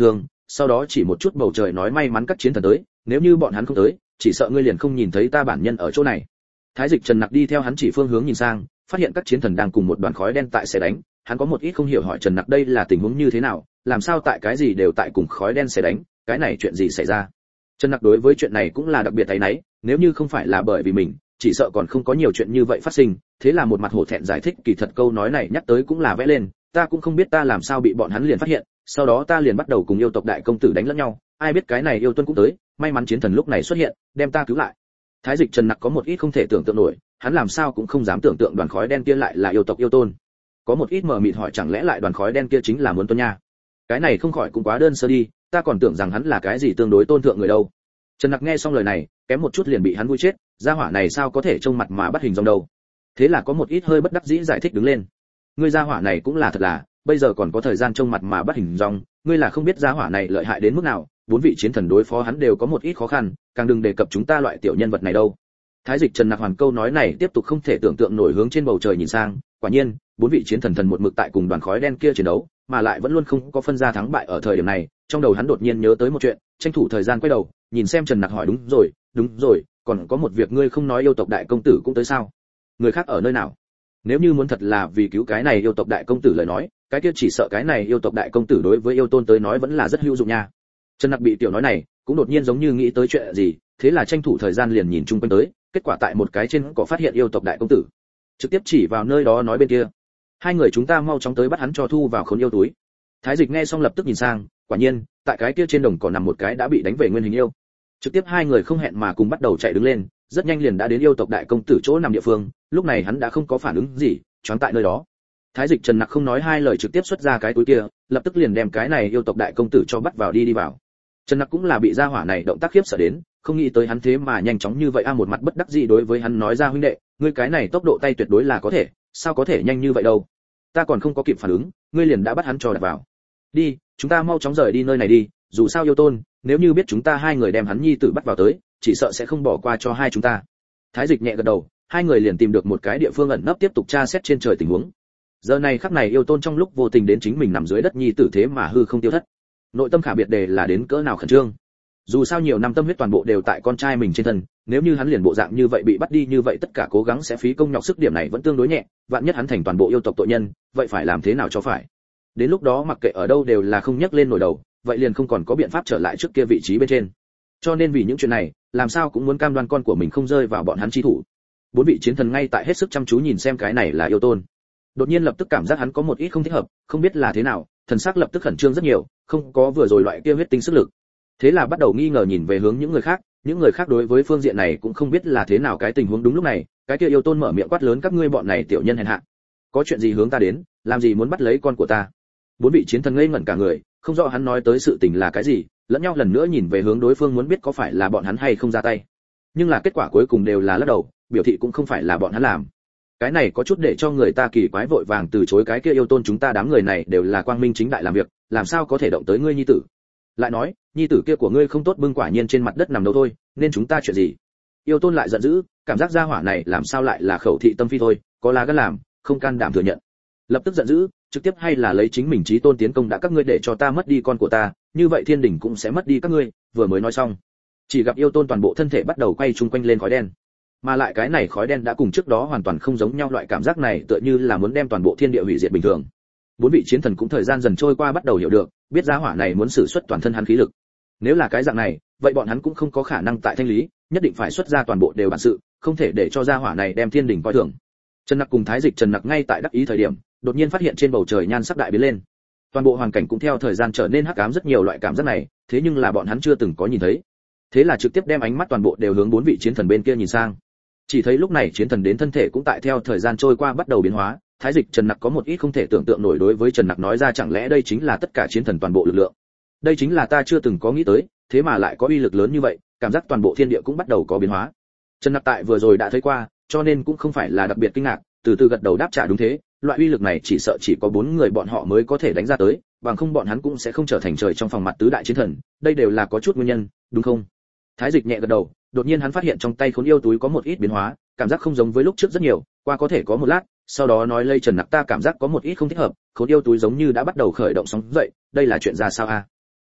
sau đó chỉ một chút bầu trời nói may mắn các chiến thần tới, nếu như bọn hắn không tới, chỉ sợ ngươi liền không nhìn thấy ta bản nhân ở chỗ này. Thái Dịch Trần Nặc đi theo hắn chỉ phương hướng nhìn sang, phát hiện các chiến thần đang cùng một đoàn khói đen tại xẻ đánh, hắn có một ít không hiểu hỏi Trần Nặc đây là tình huống như thế nào, làm sao tại cái gì đều tại cùng khói đen xẻ đánh, cái này chuyện gì xảy ra? Trần Nặc đối với chuyện này cũng là đặc biệt thấy nấy, nếu như không phải là bởi vì mình, chỉ sợ còn không có nhiều chuyện như vậy phát sinh, thế là một mặt hổ thẹn giải thích kỳ thật câu nói này nhắc tới cũng là vẽ lên, ta cũng không biết ta làm sao bị bọn hắn liền phát hiện, sau đó ta liền bắt đầu cùng yêu tộc đại công tử đánh lẫn nhau, ai biết cái này yêu tuân cũng tới, may mắn chiến thần lúc này xuất hiện, đem ta cứu lại. Thái Dịch Trần Nặc có một ít không thể tưởng tượng nổi, hắn làm sao cũng không dám tưởng tượng đoàn khói đen kia lại là yêu tộc yêu tôn. Có một ít mờ mịt hỏi chẳng lẽ lại đoàn khói đen kia chính là muốn Tuân nha? Cái này không khỏi cũng quá đơn sơ đi, ta còn tưởng rằng hắn là cái gì tương đối tôn thượng người đâu. Trần Nặc nghe xong lời này, kém một chút liền bị hắn vui chết, gia hỏa này sao có thể trông mặt mà bắt hình dong đâu. Thế là có một ít hơi bất đắc dĩ giải thích đứng lên. Ngươi gia hỏa này cũng là thật là, bây giờ còn có thời gian trông mặt mà bắt hình dong, ngươi là không biết gia hỏa này lợi hại đến mức nào, bốn vị chiến thần đối phó hắn đều có một ít khó khăn, càng đừng đề cập chúng ta loại tiểu nhân vật này đâu. Thái Dịch Trần Nặc hoàn câu nói này tiếp tục không thể tưởng tượng nổi hướng trên bầu trời nhìn sang, quả nhiên, bốn vị chiến thần thần một mực tại cùng đoàn khói đen kia chiến đấu, mà lại vẫn luôn không có phân ra thắng bại ở thời điểm này, trong đầu hắn đột nhiên nhớ tới một chuyện, tranh thủ thời gian quay đầu, nhìn xem Trần Nặc hỏi đúng rồi, còn có một việc ngươi không nói yêu tộc đại công tử cũng tới sao? Người khác ở nơi nào? Nếu như muốn thật là vì cứu cái này yêu tộc đại công tử lời nói, cái kia chỉ sợ cái này yêu tộc đại công tử đối với yêu tôn tới nói vẫn là rất hữu dụng nha. Trần Nặc bị tiểu nói này, cũng đột nhiên giống như nghĩ tới chuyện gì, thế là tranh thủ thời gian liền nhìn chung quanh tới, kết quả tại một cái trên cỏ phát hiện yêu tộc đại công tử, trực tiếp chỉ vào nơi đó nói bên kia, hai người chúng ta mau chóng tới bắt hắn cho thu vào khốn yêu túi. Thái Dịch nghe xong lập tức nhìn sang, quả nhiên, tại cái kia trên đồng cỏ nằm một cái đã bị đánh về nguyên hình yêu. Trực tiếp hai người không hẹn mà cùng bắt đầu chạy đứng lên, rất nhanh liền đã đến yêu tộc đại công tử chỗ nằm địa phương, lúc này hắn đã không có phản ứng gì, choáng tại nơi đó. Thái Dịch Trần Nặc không nói hai lời trực tiếp xuất ra cái túi kia, lập tức liền đem cái này yêu tộc đại công tử cho bắt vào đi vào. Trần Nặc cũng là bị gia hỏa này động tác khiếp sợ đến, không nghĩ tới hắn thế mà nhanh chóng như vậy một mặt bất đắc dĩ đối với hắn nói ra huynh đệ, ngươi cái này tốc độ tay tuyệt đối là có thể, sao có thể nhanh như vậy đâu? Ta còn không có kịp phản ứng, ngươi liền đã bắt hắn cho đặt vào. Đi, chúng ta mau chóng rời đi nơi này đi, dù sao yêu tôn, nếu như biết chúng ta hai người đem hắn nhi tử bắt vào tới, chỉ sợ sẽ không bỏ qua cho hai chúng ta. Thái Dịch nhẹ gật đầu, hai người liền tìm được một cái địa phương ẩn nấp tiếp tục tra xét trên trời tình huống. Giờ này khắc này yêu tôn trong lúc vô tình đến chính mình nằm dưới đất nhi tử thế mà hư không tiêu thất. Nội tâm khả biệt đề là đến cỡ nào khẩn trương. Dù sao nhiều năm tâm huyết toàn bộ đều tại con trai mình trên thân, nếu như hắn liền bộ dạng như vậy bị bắt đi như vậy tất cả cố gắng sẽ phí công nhọc sức, điểm này vẫn tương đối nhẹ, vạn nhất hắn thành toàn bộ yêu tộc tội nhân, vậy phải làm thế nào cho phải? Đến lúc đó mặc kệ ở đâu đều là không nhắc lên nổi đầu, vậy liền không còn có biện pháp trở lại trước kia vị trí bên trên. Cho nên vì những chuyện này, làm sao cũng muốn cam đoan con của mình không rơi vào bọn hắn chi thủ. Bốn vị chiến thần ngay tại hết sức chăm chú nhìn xem cái này là yêu tôn. Đột nhiên lập tức cảm giác hắn có một ít không thích hợp, không biết là thế nào, thần sắc lập tức khẩn trương rất nhiều, không có vừa rồi loại kia huyết tinh sức lực. Thế là bắt đầu nghi ngờ nhìn về hướng những người khác đối với phương diện này cũng không biết là thế nào cái tình huống. Đúng lúc này, cái kia yêu tôn mở miệng quát lớn các ngươi bọn này tiểu nhân hèn hạ, có chuyện gì hướng ta đến, làm gì muốn bắt lấy con của ta? Bốn vị chiến thần ngây ngẩn cả người, không rõ hắn nói tới sự tình là cái gì, lẫn nhau lần nữa nhìn về hướng đối phương muốn biết có phải là bọn hắn hay không ra tay. Nhưng là kết quả cuối cùng đều là lắc đầu, biểu thị cũng không phải là bọn hắn làm. Cái này có chút để cho người ta kỳ quái, vội vàng từ chối cái kia yêu tôn chúng ta đám người này đều là quang minh chính đại làm việc, làm sao có thể động tới ngươi nhi tử? Lại nói, nhi tử kia của ngươi không tốt bưng quả nhiên trên mặt đất nằm đâu thôi, nên chúng ta chuyện gì? Yêu tôn lại giận dữ, cảm giác gia hỏa này làm sao lại là khẩu thị tâm phi thôi, có lá gan làm, không can đảm thừa nhận. Lập tức giận dữ, trực tiếp hay là lấy chính mình chí tôn tiến công đã các ngươi để cho ta mất đi con của ta, như vậy thiên đình cũng sẽ mất đi các ngươi. Vừa mới nói xong, chỉ gặp yêu tôn toàn bộ thân thể bắt đầu quay chung quanh lên khói đen, mà lại cái này khói đen đã cùng trước đó hoàn toàn không giống nhau, loại cảm giác này tựa như là muốn đem toàn bộ thiên địa hủy diệt bình thường. Bốn vị chiến thần cũng thời gian dần trôi qua bắt đầu hiểu được, biết gia hỏa này muốn sử xuất toàn thân hắn khí lực. Nếu là cái dạng này, vậy bọn hắn cũng không có khả năng tại thanh lý, nhất định phải xuất ra toàn bộ đều bản sự, không thể để cho gia hỏa này đem thiên đình coi thường. Trần Nặc cùng Thái Dịch Trần Nặc ngay tại đắc ý thời điểm, đột nhiên phát hiện trên bầu trời nhan sắc đại biến lên. Toàn bộ hoàn cảnh cũng theo thời gian trở nên hắc ám rất nhiều, loại cảm giác này, thế nhưng là bọn hắn chưa từng có nhìn thấy. Thế là trực tiếp đem ánh mắt toàn bộ đều hướng bốn vị chiến thần bên kia nhìn sang. Chỉ thấy lúc này chiến thần đến thân thể cũng tại theo thời gian trôi qua bắt đầu biến hóa. Thái Dịch Trần Nặc có một ít không thể tưởng tượng nổi đối với Trần Nặc nói ra chẳng lẽ đây chính là tất cả chiến thần toàn bộ lực lượng? Đây chính là ta chưa từng có nghĩ tới, thế mà lại có uy lực lớn như vậy, cảm giác toàn bộ thiên địa cũng bắt đầu có biến hóa. Trần Nặc tại vừa rồi đã thấy qua, cho nên cũng không phải là đặc biệt kinh ngạc, từ từ gật đầu đáp trả đúng thế, loại uy lực này chỉ sợ chỉ có 4 người bọn họ mới có thể đánh ra tới, bằng không bọn hắn cũng sẽ không trở thành trời trong phòng mặt tứ đại chiến thần, đây đều là có chút nguyên nhân, đúng không? Thái Dịch nhẹ gật đầu, đột nhiên hắn phát hiện trong tay khốn yêu túi có một ít biến hóa, cảm giác không giống với lúc trước rất nhiều, qua có thể có một lát, sau đó nói lây Trần Nặc ta cảm giác có một ít không thích hợp, khốn yêu túi giống như đã bắt đầu khởi động sóng dậy, đây là chuyện ra sao a?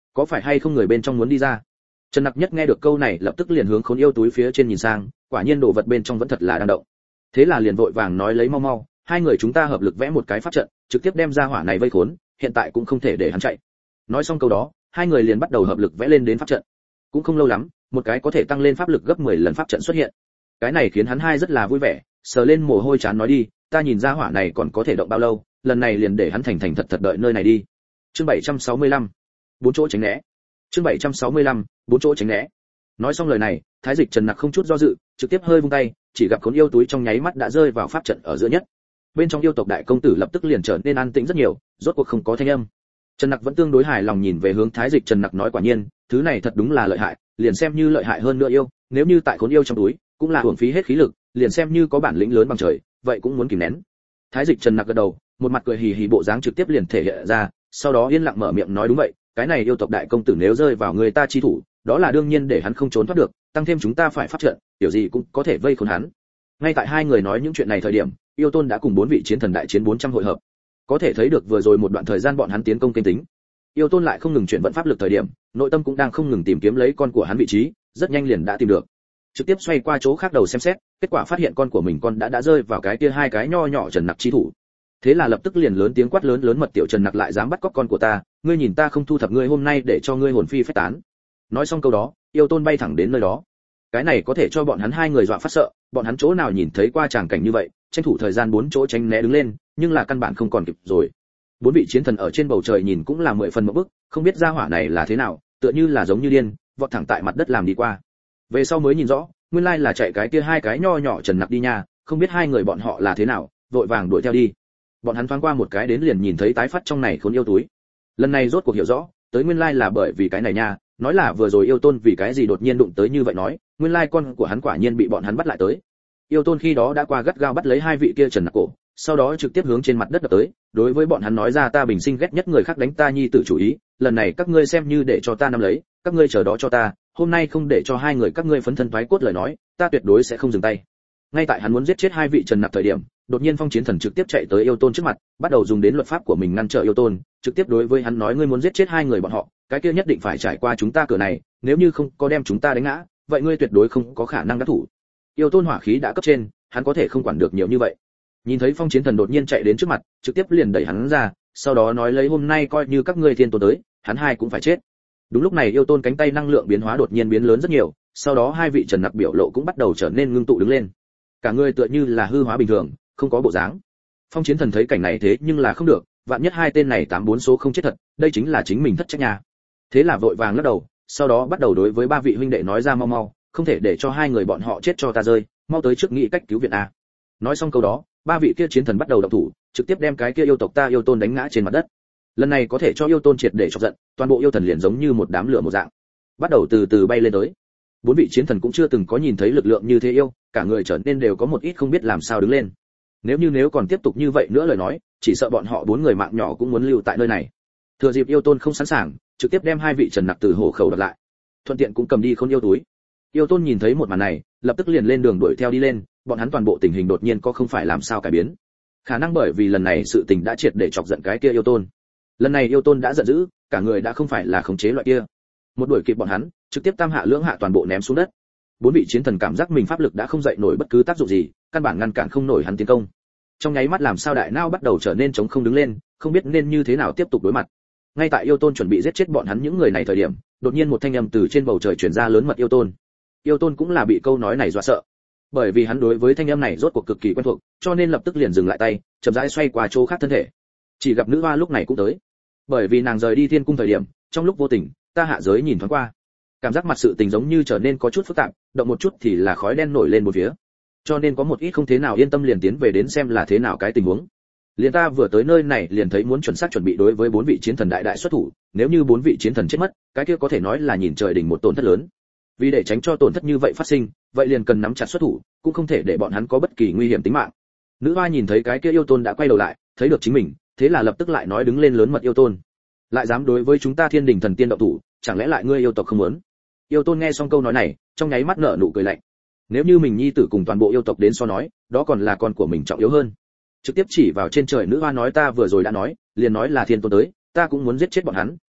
có phải hay không người bên trong muốn đi ra? Trần Nặc Nhất nghe được câu này lập tức liền hướng khốn yêu túi phía trên nhìn sang, quả nhiên đồ vật bên trong vẫn thật là đang động. Thế là liền vội vàng nói lấy mau mau, hai người chúng ta hợp lực vẽ một cái pháp trận, trực tiếp đem ra hỏa này vây khốn, hiện tại cũng không thể để hắn chạy. Nói xong câu đó, hai người liền bắt đầu hợp lực vẽ lên đến pháp trận. Cũng không lâu lắm, một cái có thể tăng lên pháp lực gấp 10 lần pháp trận xuất hiện. Cái này khiến hắn hai rất là vui vẻ, sờ lên mồ hôi trán nói đi, ta nhìn ra hỏa này còn có thể động bao lâu, lần này liền để hắn thành thành thật thật đợi nơi này đi. Chương 765, bốn chỗ tránh né. Chương 765, bốn chỗ tránh né. Nói xong lời này, Thái Dịch Trần Nặc không chút do dự, trực tiếp hơi vung tay, chỉ gặp khốn yêu túi trong nháy mắt đã rơi vào pháp trận ở giữa nhất. Bên trong yêu tộc đại công tử lập tức liền trở nên an tĩnh rất nhiều, rốt cuộc không có thanh âm. Trần Nặc vẫn tương đối hài lòng nhìn về hướng Thái Dịch Trần Nặc nói quả nhiên, thứ này thật đúng là lợi hại, liền xem như lợi hại hơn nữa yêu, nếu như tại khốn yêu trong túi, cũng là uổng phí hết khí lực, liền xem như có bản lĩnh lớn bằng trời, vậy cũng muốn kìm nén. Thái Dịch Trần Nặc gật đầu, một mặt cười hì hì bộ dáng trực tiếp liền thể hiện ra, sau đó yên lặng mở miệng nói đúng vậy, cái này yêu tộc đại công tử nếu rơi vào người ta chi thủ, đó là đương nhiên để hắn không trốn thoát được, tăng thêm chúng ta phải pháp trận, kiểu gì cũng có thể vây khốn hắn. Ngay tại hai người nói những chuyện này thời điểm, yêu tôn đã cùng bốn vị chiến thần đại chiến 400 hội hợp. Có thể thấy được vừa rồi một đoạn thời gian bọn hắn tiến công kênh tính. Yêu tôn lại không ngừng chuyển vận pháp lực thời điểm, nội tâm cũng đang không ngừng tìm kiếm lấy con của hắn vị trí, rất nhanh liền đã tìm được. Trực tiếp xoay qua chỗ khác đầu xem xét, kết quả phát hiện con của mình con đã rơi vào cái kia hai cái nho nhỏ Trần Nặc chi thủ. Thế là lập tức liền lớn tiếng quát lớn mật tiểu Trần Nặc lại dám bắt cóc con của ta, ngươi nhìn ta không thu thập ngươi hôm nay để cho ngươi hồn phi phách tán. Nói xong câu đó, yêu tôn bay thẳng đến nơi đó. Cái này có thể cho bọn hắn hai người dọa phát sợ, bọn hắn chỗ nào nhìn thấy qua tràng cảnh như vậy, tranh thủ thời gian bốn chỗ tránh né đứng lên, nhưng là căn bản không còn kịp rồi. Bốn vị chiến thần ở trên bầu trời nhìn cũng là 10 phần một bức, không biết gia hỏa này là thế nào, tựa như là giống như điên, vọt thẳng tại mặt đất làm đi qua. Về sau mới nhìn rõ, nguyên lai là chạy cái kia hai cái nho nhỏ Trần Nặc đi nha, không biết hai người bọn họ là thế nào, vội vàng đuổi theo đi. Bọn hắn thoáng qua một cái đến liền nhìn thấy tái phát trong này khốn yêu túi. Lần này rốt cuộc hiểu rõ, tới nguyên lai là bởi vì cái này nha, nói là vừa rồi yêu tôn vì cái gì đột nhiên đụng tới như vậy nói, nguyên lai con của hắn quả nhiên bị bọn hắn bắt lại tới. Yêu tôn khi đó đã qua gắt gao bắt lấy hai vị kia Trần Nặc cổ, sau đó trực tiếp hướng trên mặt đất đập tới, đối với bọn hắn nói ra ta bình sinh ghét nhất người khác đánh ta nhi tử chủ ý, lần này các ngươi xem như để cho ta nắm lấy, các ngươi chờ đó cho ta, hôm nay không để cho hai người các ngươi phấn thân thoái cốt lời nói, ta tuyệt đối sẽ không dừng tay. Ngay tại hắn muốn giết chết hai vị Trần Nặc thời điểm, đột nhiên Phong Chiến Thần trực tiếp chạy tới yêu tôn trước mặt, bắt đầu dùng đến luật pháp của mình ngăn trở yêu tôn, trực tiếp đối với hắn nói ngươi muốn giết chết hai người bọn họ, cái kia nhất định phải trải qua chúng ta cửa này, nếu như không có đem chúng ta đánh ngã, vậy ngươi tuyệt đối không có khả năng đắc thủ. Yêu tôn hỏa khí đã cấp trên, hắn có thể không quản được nhiều như vậy. Nhìn thấy Phong Chiến Thần đột nhiên chạy đến trước mặt, trực tiếp liền đẩy hắn ra, sau đó nói lấy hôm nay coi như các ngươi thiên tôn tới, hắn hai cũng phải chết. Đúng lúc này yêu tôn cánh tay năng lượng biến hóa đột nhiên biến lớn rất nhiều, sau đó hai vị Trần Nặc biểu lộ cũng bắt đầu trở nên ngưng tụ đứng lên. Cả người tựa như là hư hóa bình thường, không có bộ dáng. Phong Chiến Thần thấy cảnh này thế nhưng là không được, vạn nhất hai tên này 84 số không chết thật, đây chính là chính mình thất trách nhà. Thế là vội vàng lắc đầu, sau đó bắt đầu đối với ba vị huynh đệ nói ra mau mau, không thể để cho hai người bọn họ chết cho ta rơi, mau tới trước nghĩ cách cứu viện a. Nói xong câu đó, ba vị kia chiến thần bắt đầu động thủ, trực tiếp đem cái kia yêu tộc ta yêu tôn đánh ngã trên mặt đất. Lần này có thể cho yêu tôn triệt để chọc giận, toàn bộ yêu thần liền giống như một đám lửa một dạng, bắt đầu từ từ bay lên tới. Bốn vị chiến thần cũng chưa từng có nhìn thấy lực lượng như thế yêu, cả người trở nên đều có một ít không biết làm sao đứng lên. Nếu còn tiếp tục như vậy nữa lời nói, chỉ sợ bọn họ bốn người mạng nhỏ cũng muốn lưu tại nơi này. Thừa dịp yêu tôn không sẵn sàng, trực tiếp đem hai vị Trần Nặc từ hổ khẩu đoạt lại, thuận tiện cũng cầm đi khôn yêu túi. Yêu tôn nhìn thấy một màn này, lập tức liền lên đường đuổi theo đi lên, bọn hắn toàn bộ tình hình đột nhiên có không phải làm sao cải biến. Khả năng bởi vì lần này sự tình đã triệt để chọc giận cái kia yêu tôn. Lần này yêu tôn đã giận dữ, cả người đã không phải là khống chế loại kia. Một đuổi kịp bọn hắn, trực tiếp tam hạ lưỡng hạ toàn bộ ném xuống đất. Bốn vị chiến thần cảm giác mình pháp lực đã không dậy nổi bất cứ tác dụng gì, căn bản ngăn cản không nổi hắn tiến công. Trong nháy mắt làm sao đại não bắt đầu trở nên trống không đứng lên, không biết nên như thế nào tiếp tục đối mặt. Ngay tại yêu tôn chuẩn bị giết chết bọn hắn những người này thời điểm, đột nhiên một thanh âm từ trên bầu trời truyền ra lớn mật yêu tôn. Yêu tôn cũng là bị câu nói này dọa sợ, bởi vì hắn đối với thanh âm này rốt cuộc cực kỳ quen thuộc, cho nên lập tức liền dừng lại tay, chậm rãi xoay qua chỗ khác thân thể. Chỉ gặp nữ hoa lúc này cũng tới, bởi vì nàng rời đi thiên cung thời điểm, trong lúc vô tình, ta hạ giới nhìn thoáng qua, cảm giác mặt sự tình giống như trở nên có chút phức tạp, động một chút thì là khói đen nổi lên một phía, cho nên có một ít không thế nào yên tâm liền tiến về đến xem là thế nào cái tình huống. Liền ta vừa tới nơi này liền thấy muốn chuẩn xác chuẩn bị đối với bốn vị chiến thần đại xuất thủ, nếu như bốn vị chiến thần chết mất, cái kia có thể nói là nhìn trời đỉnh một tổn thất lớn. Vì để tránh cho tổn thất như vậy phát sinh, vậy liền cần nắm chặt xuất thủ, cũng không thể để bọn hắn có bất kỳ nguy hiểm tính mạng. Nữ hoa nhìn thấy cái kia yêu tôn đã quay đầu lại, thấy được chính mình, thế là lập tức lại nói đứng lên lớn mật yêu tôn, lại dám đối với chúng ta thiên đình thần tiên động thủ, chẳng lẽ lại ngươi yêu tộc không muốn? Yêu tôn nghe xong câu nói này, trong nháy mắt nở nụ cười lạnh. Nếu như mình nhi tử cùng toàn bộ yêu tộc đến so nói, đó còn là con của mình trọng yếu hơn. Trực tiếp chỉ vào trên trời nữ hoa nói ta vừa rồi đã nói, liền nói là thiên tôn tới, ta cũng muốn giết chết bọn hắn,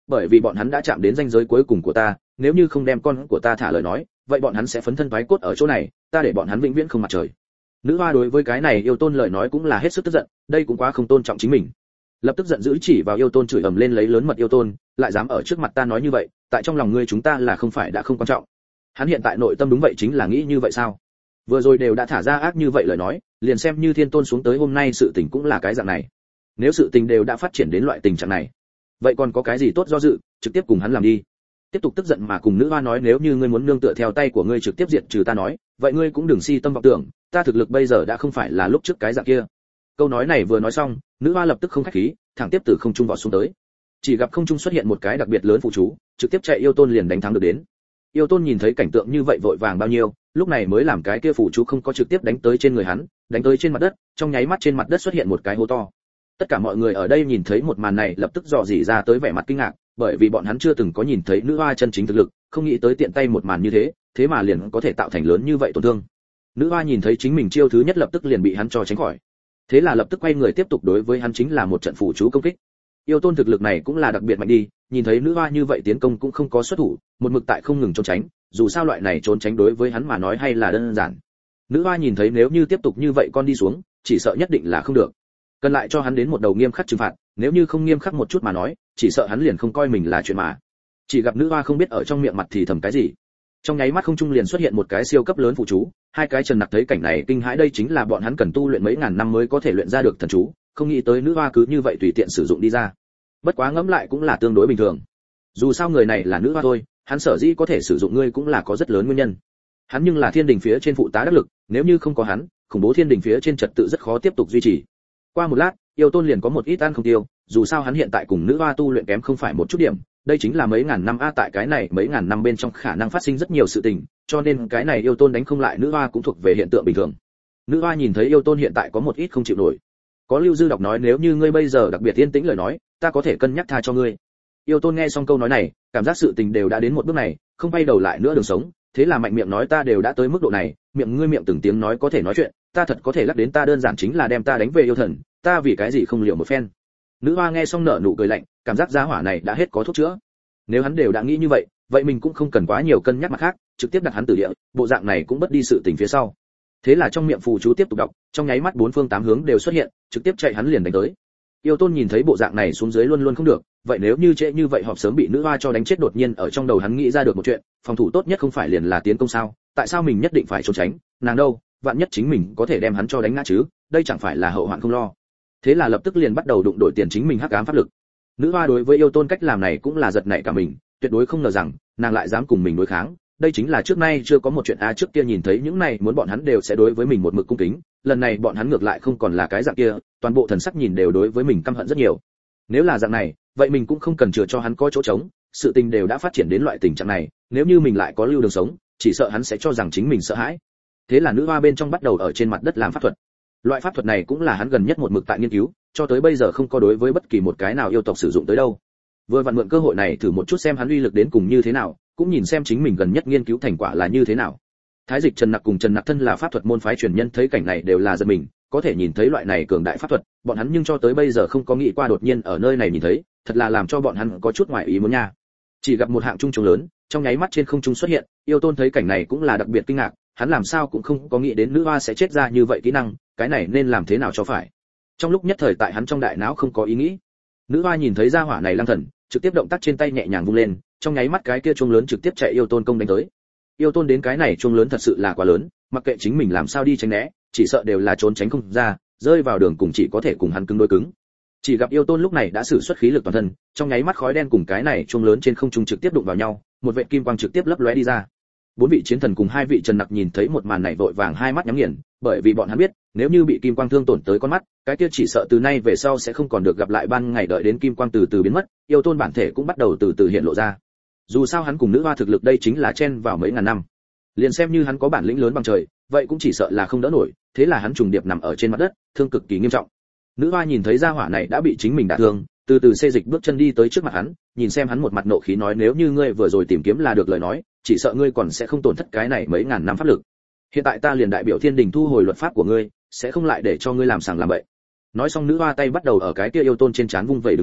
bởi vì bọn hắn đã chạm đến ranh giới cuối cùng của ta, nếu như không đem con của ta thả lời nói, vậy bọn hắn sẽ phấn thân thoái cốt ở chỗ này, ta để bọn hắn vĩnh viễn không mặt trời. Nữ hoa đối với cái này yêu tôn lời nói cũng là hết sức tức giận, đây cũng quá không tôn trọng chính mình. Lập tức giận dữ chỉ vào yêu tôn chửi ầm lên lấy lớn mật yêu tôn, lại dám ở trước mặt ta nói như vậy, tại trong lòng ngươi chúng ta là không phải đã không quan trọng. Hắn hiện tại nội tâm đúng vậy chính là nghĩ như vậy sao? Vừa rồi đều đã thả ra ác như vậy lời nói, liền xem như thiên tôn xuống tới hôm nay sự tình cũng là cái dạng này. Nếu sự tình đều đã phát triển đến loại tình trạng này, vậy còn có cái gì tốt do dự, trực tiếp cùng hắn làm đi. Tiếp tục tức giận mà cùng nữ hoa nói nếu như ngươi muốn nương tựa theo tay của ngươi trực tiếp diệt trừ ta nói, vậy ngươi cũng đừng si tâm vọng tưởng, ta thực lực bây giờ đã không phải là lúc trước cái dạng kia. Câu nói này vừa nói xong, nữ hoa lập tức không khách khí, thẳng tiếp từ không trung vọt xuống tới. Chỉ gặp không trung xuất hiện một cái đặc biệt lớn phụ chú, trực tiếp chạy yêu tôn liền đánh thắng được đến. Yêu tôn nhìn thấy cảnh tượng như vậy vội vàng bao nhiêu, lúc này mới làm cái kia phụ chú không có trực tiếp đánh tới trên người hắn, đánh tới trên mặt đất, trong nháy mắt trên mặt đất xuất hiện một cái hố to. Tất cả mọi người ở đây nhìn thấy một màn này lập tức dò dỉ ra tới vẻ mặt kinh ngạc, bởi vì bọn hắn chưa từng có nhìn thấy nữ hoa chân chính thực lực, không nghĩ tới tiện tay một màn như thế, thế mà liền có thể tạo thành lớn như vậy tổn thương. Nữ hoa nhìn thấy chính mình chiêu thứ nhất lập tức liền bị hắn cho tránh khỏi, thế là lập tức quay người tiếp tục đối với hắn chính là một trận phù chú công kích. Yêu tôn thực lực này cũng là đặc biệt mạnh đi, nhìn thấy nữ hoa như vậy tiến công cũng không có xuất thủ, một mực tại không ngừng trốn tránh, dù sao loại này trốn tránh đối với hắn mà nói hay là đơn giản. Nữ hoa nhìn thấy nếu như tiếp tục như vậy con đi xuống, chỉ sợ nhất định là không được. Cần lại cho hắn đến một đầu nghiêm khắc trừng phạt, nếu như không nghiêm khắc một chút mà nói, chỉ sợ hắn liền không coi mình là chuyện mà. Chỉ gặp nữ hoa không biết ở trong miệng mặt thì thầm cái gì. Trong nháy mắt không trung liền xuất hiện một cái siêu cấp lớn phụ chú, hai cái Trần Nặc thấy cảnh này kinh hãi, đây chính là bọn hắn cần tu luyện mấy ngàn năm mới có thể luyện ra được thần chú, không nghĩ tới nữ hoa cứ như vậy tùy tiện sử dụng đi ra. Bất quá ngẫm lại cũng là tương đối bình thường. Dù sao người này là nữ hoa thôi, hắn sở dĩ có thể sử dụng ngươi cũng là có rất lớn nguyên nhân. Hắn nhưng là thiên đình phía trên phụ tá đắc lực, nếu như không có hắn, khủng bố thiên đình phía trên trật tự rất khó tiếp tục duy trì. Qua một lát, yêu tôn liền có một ít ăn không tiêu, dù sao hắn hiện tại cùng nữ hoa tu luyện kém không phải một chút điểm, đây chính là mấy ngàn năm tại cái này mấy ngàn năm bên trong khả năng phát sinh rất nhiều sự tình, cho nên cái này yêu tôn đánh không lại nữ hoa cũng thuộc về hiện tượng bình thường. Nữ hoa nhìn thấy yêu tôn hiện tại có một ít không chịu nổi, có Lưu Dư đọc nói nếu như ngươi bây giờ đặc biệt yên tĩnh lời nói, ta có thể cân nhắc tha cho ngươi. Yêu tôn nghe xong câu nói này, cảm giác sự tình đều đã đến một bước này, không quay đầu lại nữa đường sống, thế là mạnh miệng nói ta đều đã tới mức độ này, miệng ngươi miệng từng tiếng nói có thể nói chuyện, ta thật có thể lắc đến ta đơn giản chính là đem ta đánh về yêu thần, ta vì cái gì không liều một phen. Nữ hoa nghe xong nở nụ cười lạnh, cảm giác giá hỏa này đã hết có thuốc chữa. Nếu hắn đều đã nghĩ như vậy, vậy mình cũng không cần quá nhiều cân nhắc mặt khác, trực tiếp đặt hắn tử địa, bộ dạng này cũng bất đi sự tình phía sau. Thế là trong miệng phù chú tiếp tục đọc, trong nháy mắt bốn phương tám hướng đều xuất hiện, trực tiếp chạy hắn liền đánh tới. Yêu tôn nhìn thấy bộ dạng này xuống dưới luôn luôn không được, vậy nếu như trễ như vậy họp sớm bị nữ hoa cho đánh chết, đột nhiên ở trong đầu hắn nghĩ ra được một chuyện, phòng thủ tốt nhất không phải liền là tiến công sao, tại sao mình nhất định phải trốn tránh, nàng đâu, vạn nhất chính mình có thể đem hắn cho đánh ngã chứ, đây chẳng phải là hậu hoạn không lo. Thế là lập tức liền bắt đầu đụng đổi tiền chính mình hắc ám pháp lực. Nữ hoa đối với yêu tôn cách làm này cũng là giật nảy cả mình, tuyệt đối không ngờ rằng nàng lại dám cùng mình đối kháng, đây chính là trước nay chưa có một chuyện a. Trước kia nhìn thấy những này muốn bọn hắn đều sẽ đối với mình một mực cung kính, lần này bọn hắn ngược lại không còn là cái dạng kia, toàn bộ thần sắc nhìn đều đối với mình căm hận rất nhiều. Nếu là dạng này, vậy mình cũng không cần chừa cho hắn có chỗ trống, sự tình đều đã phát triển đến loại tình trạng này, nếu như mình lại có lưu đường sống, chỉ sợ hắn sẽ cho rằng chính mình sợ hãi. Thế là nữ hoa bên trong bắt đầu ở trên mặt đất làm pháp thuật. Loại pháp thuật này cũng là hắn gần nhất một mực tại nghiên cứu, cho tới bây giờ không có đối với bất kỳ một cái nào yêu tộc sử dụng tới đâu. Vừa vặn mượn cơ hội này thử một chút xem hắn uy lực đến cùng như thế nào, cũng nhìn xem chính mình gần nhất nghiên cứu thành quả là như thế nào. Thái Dịch Trần Nặc cùng Trần Nặc thân là pháp thuật môn phái truyền nhân thấy cảnh này đều là giật mình, có thể nhìn thấy loại này cường đại pháp thuật, bọn hắn nhưng cho tới bây giờ không có nghĩ qua đột nhiên ở nơi này nhìn thấy, thật là làm cho bọn hắn có chút ngoài ý muốn nha. Chỉ gặp một hạng trung trùng lớn, trong nháy mắt trên không trung xuất hiện, yêu tôn thấy cảnh này cũng là đặc biệt kinh ngạc, hắn làm sao cũng không có nghĩ đến nữ hoa sẽ chết ra như vậy kỹ năng, cái này nên làm thế nào cho phải. Trong lúc nhất thời tại hắn trong đại não không có ý nghĩ. Nữ hoa nhìn thấy gia hỏa này lang thần, trực tiếp động tác trên tay nhẹ nhàng vung lên, trong nháy mắt cái kia chuông lớn trực tiếp chạy yêu tôn công đánh tới. Yêu tôn đến cái này chuông lớn thật sự là quá lớn, mặc kệ chính mình làm sao đi tránh né, chỉ sợ đều là trốn tránh không ra, rơi vào đường cùng chỉ có thể cùng hắn cứng đối cứng. Chỉ gặp yêu tôn lúc này đã sử xuất khí lực toàn thân, trong nháy mắt khói đen cùng cái này chuông lớn trên không trung trực tiếp đụng vào nhau, một vệt kim quang trực tiếp lấp lóe đi ra. Bốn vị chiến thần cùng hai vị Trần Nặc nhìn thấy một màn này vội vàng hai mắt nhắm nghiền, bởi vì bọn hắn biết, nếu như bị kim quang thương tổn tới con mắt, cái kia chỉ sợ từ nay về sau sẽ không còn được gặp lại ban ngày, đợi đến kim quang từ từ biến mất, yêu tôn bản thể cũng bắt đầu từ từ hiện lộ ra. Dù sao hắn cùng nữ hoa thực lực đây chính là chen vào mấy ngàn năm, liền xem như hắn có bản lĩnh lớn bằng trời, vậy cũng chỉ sợ là không đỡ nổi, thế là hắn trùng điệp nằm ở trên mặt đất, thương cực kỳ nghiêm trọng. Nữ hoa nhìn thấy gia hỏa này đã bị chính mình đả thương, từ từ xê dịch bước chân đi tới trước mặt hắn, nhìn xem hắn một mặt nộ khí nói nếu như ngươi vừa rồi tìm kiếm là được lời nói, chỉ sợ ngươi còn sẽ không tổn thất cái này mấy ngàn năm pháp lực. Hiện tại ta liền đại biểu thiên đình thu hồi luật pháp của ngươi, sẽ không lại để cho ngươi làm sàng làm bậy. Nói xong nữ hoa tay bắt đầu ở cái kia yêu tôn trên trán vung vẩy đứng lên,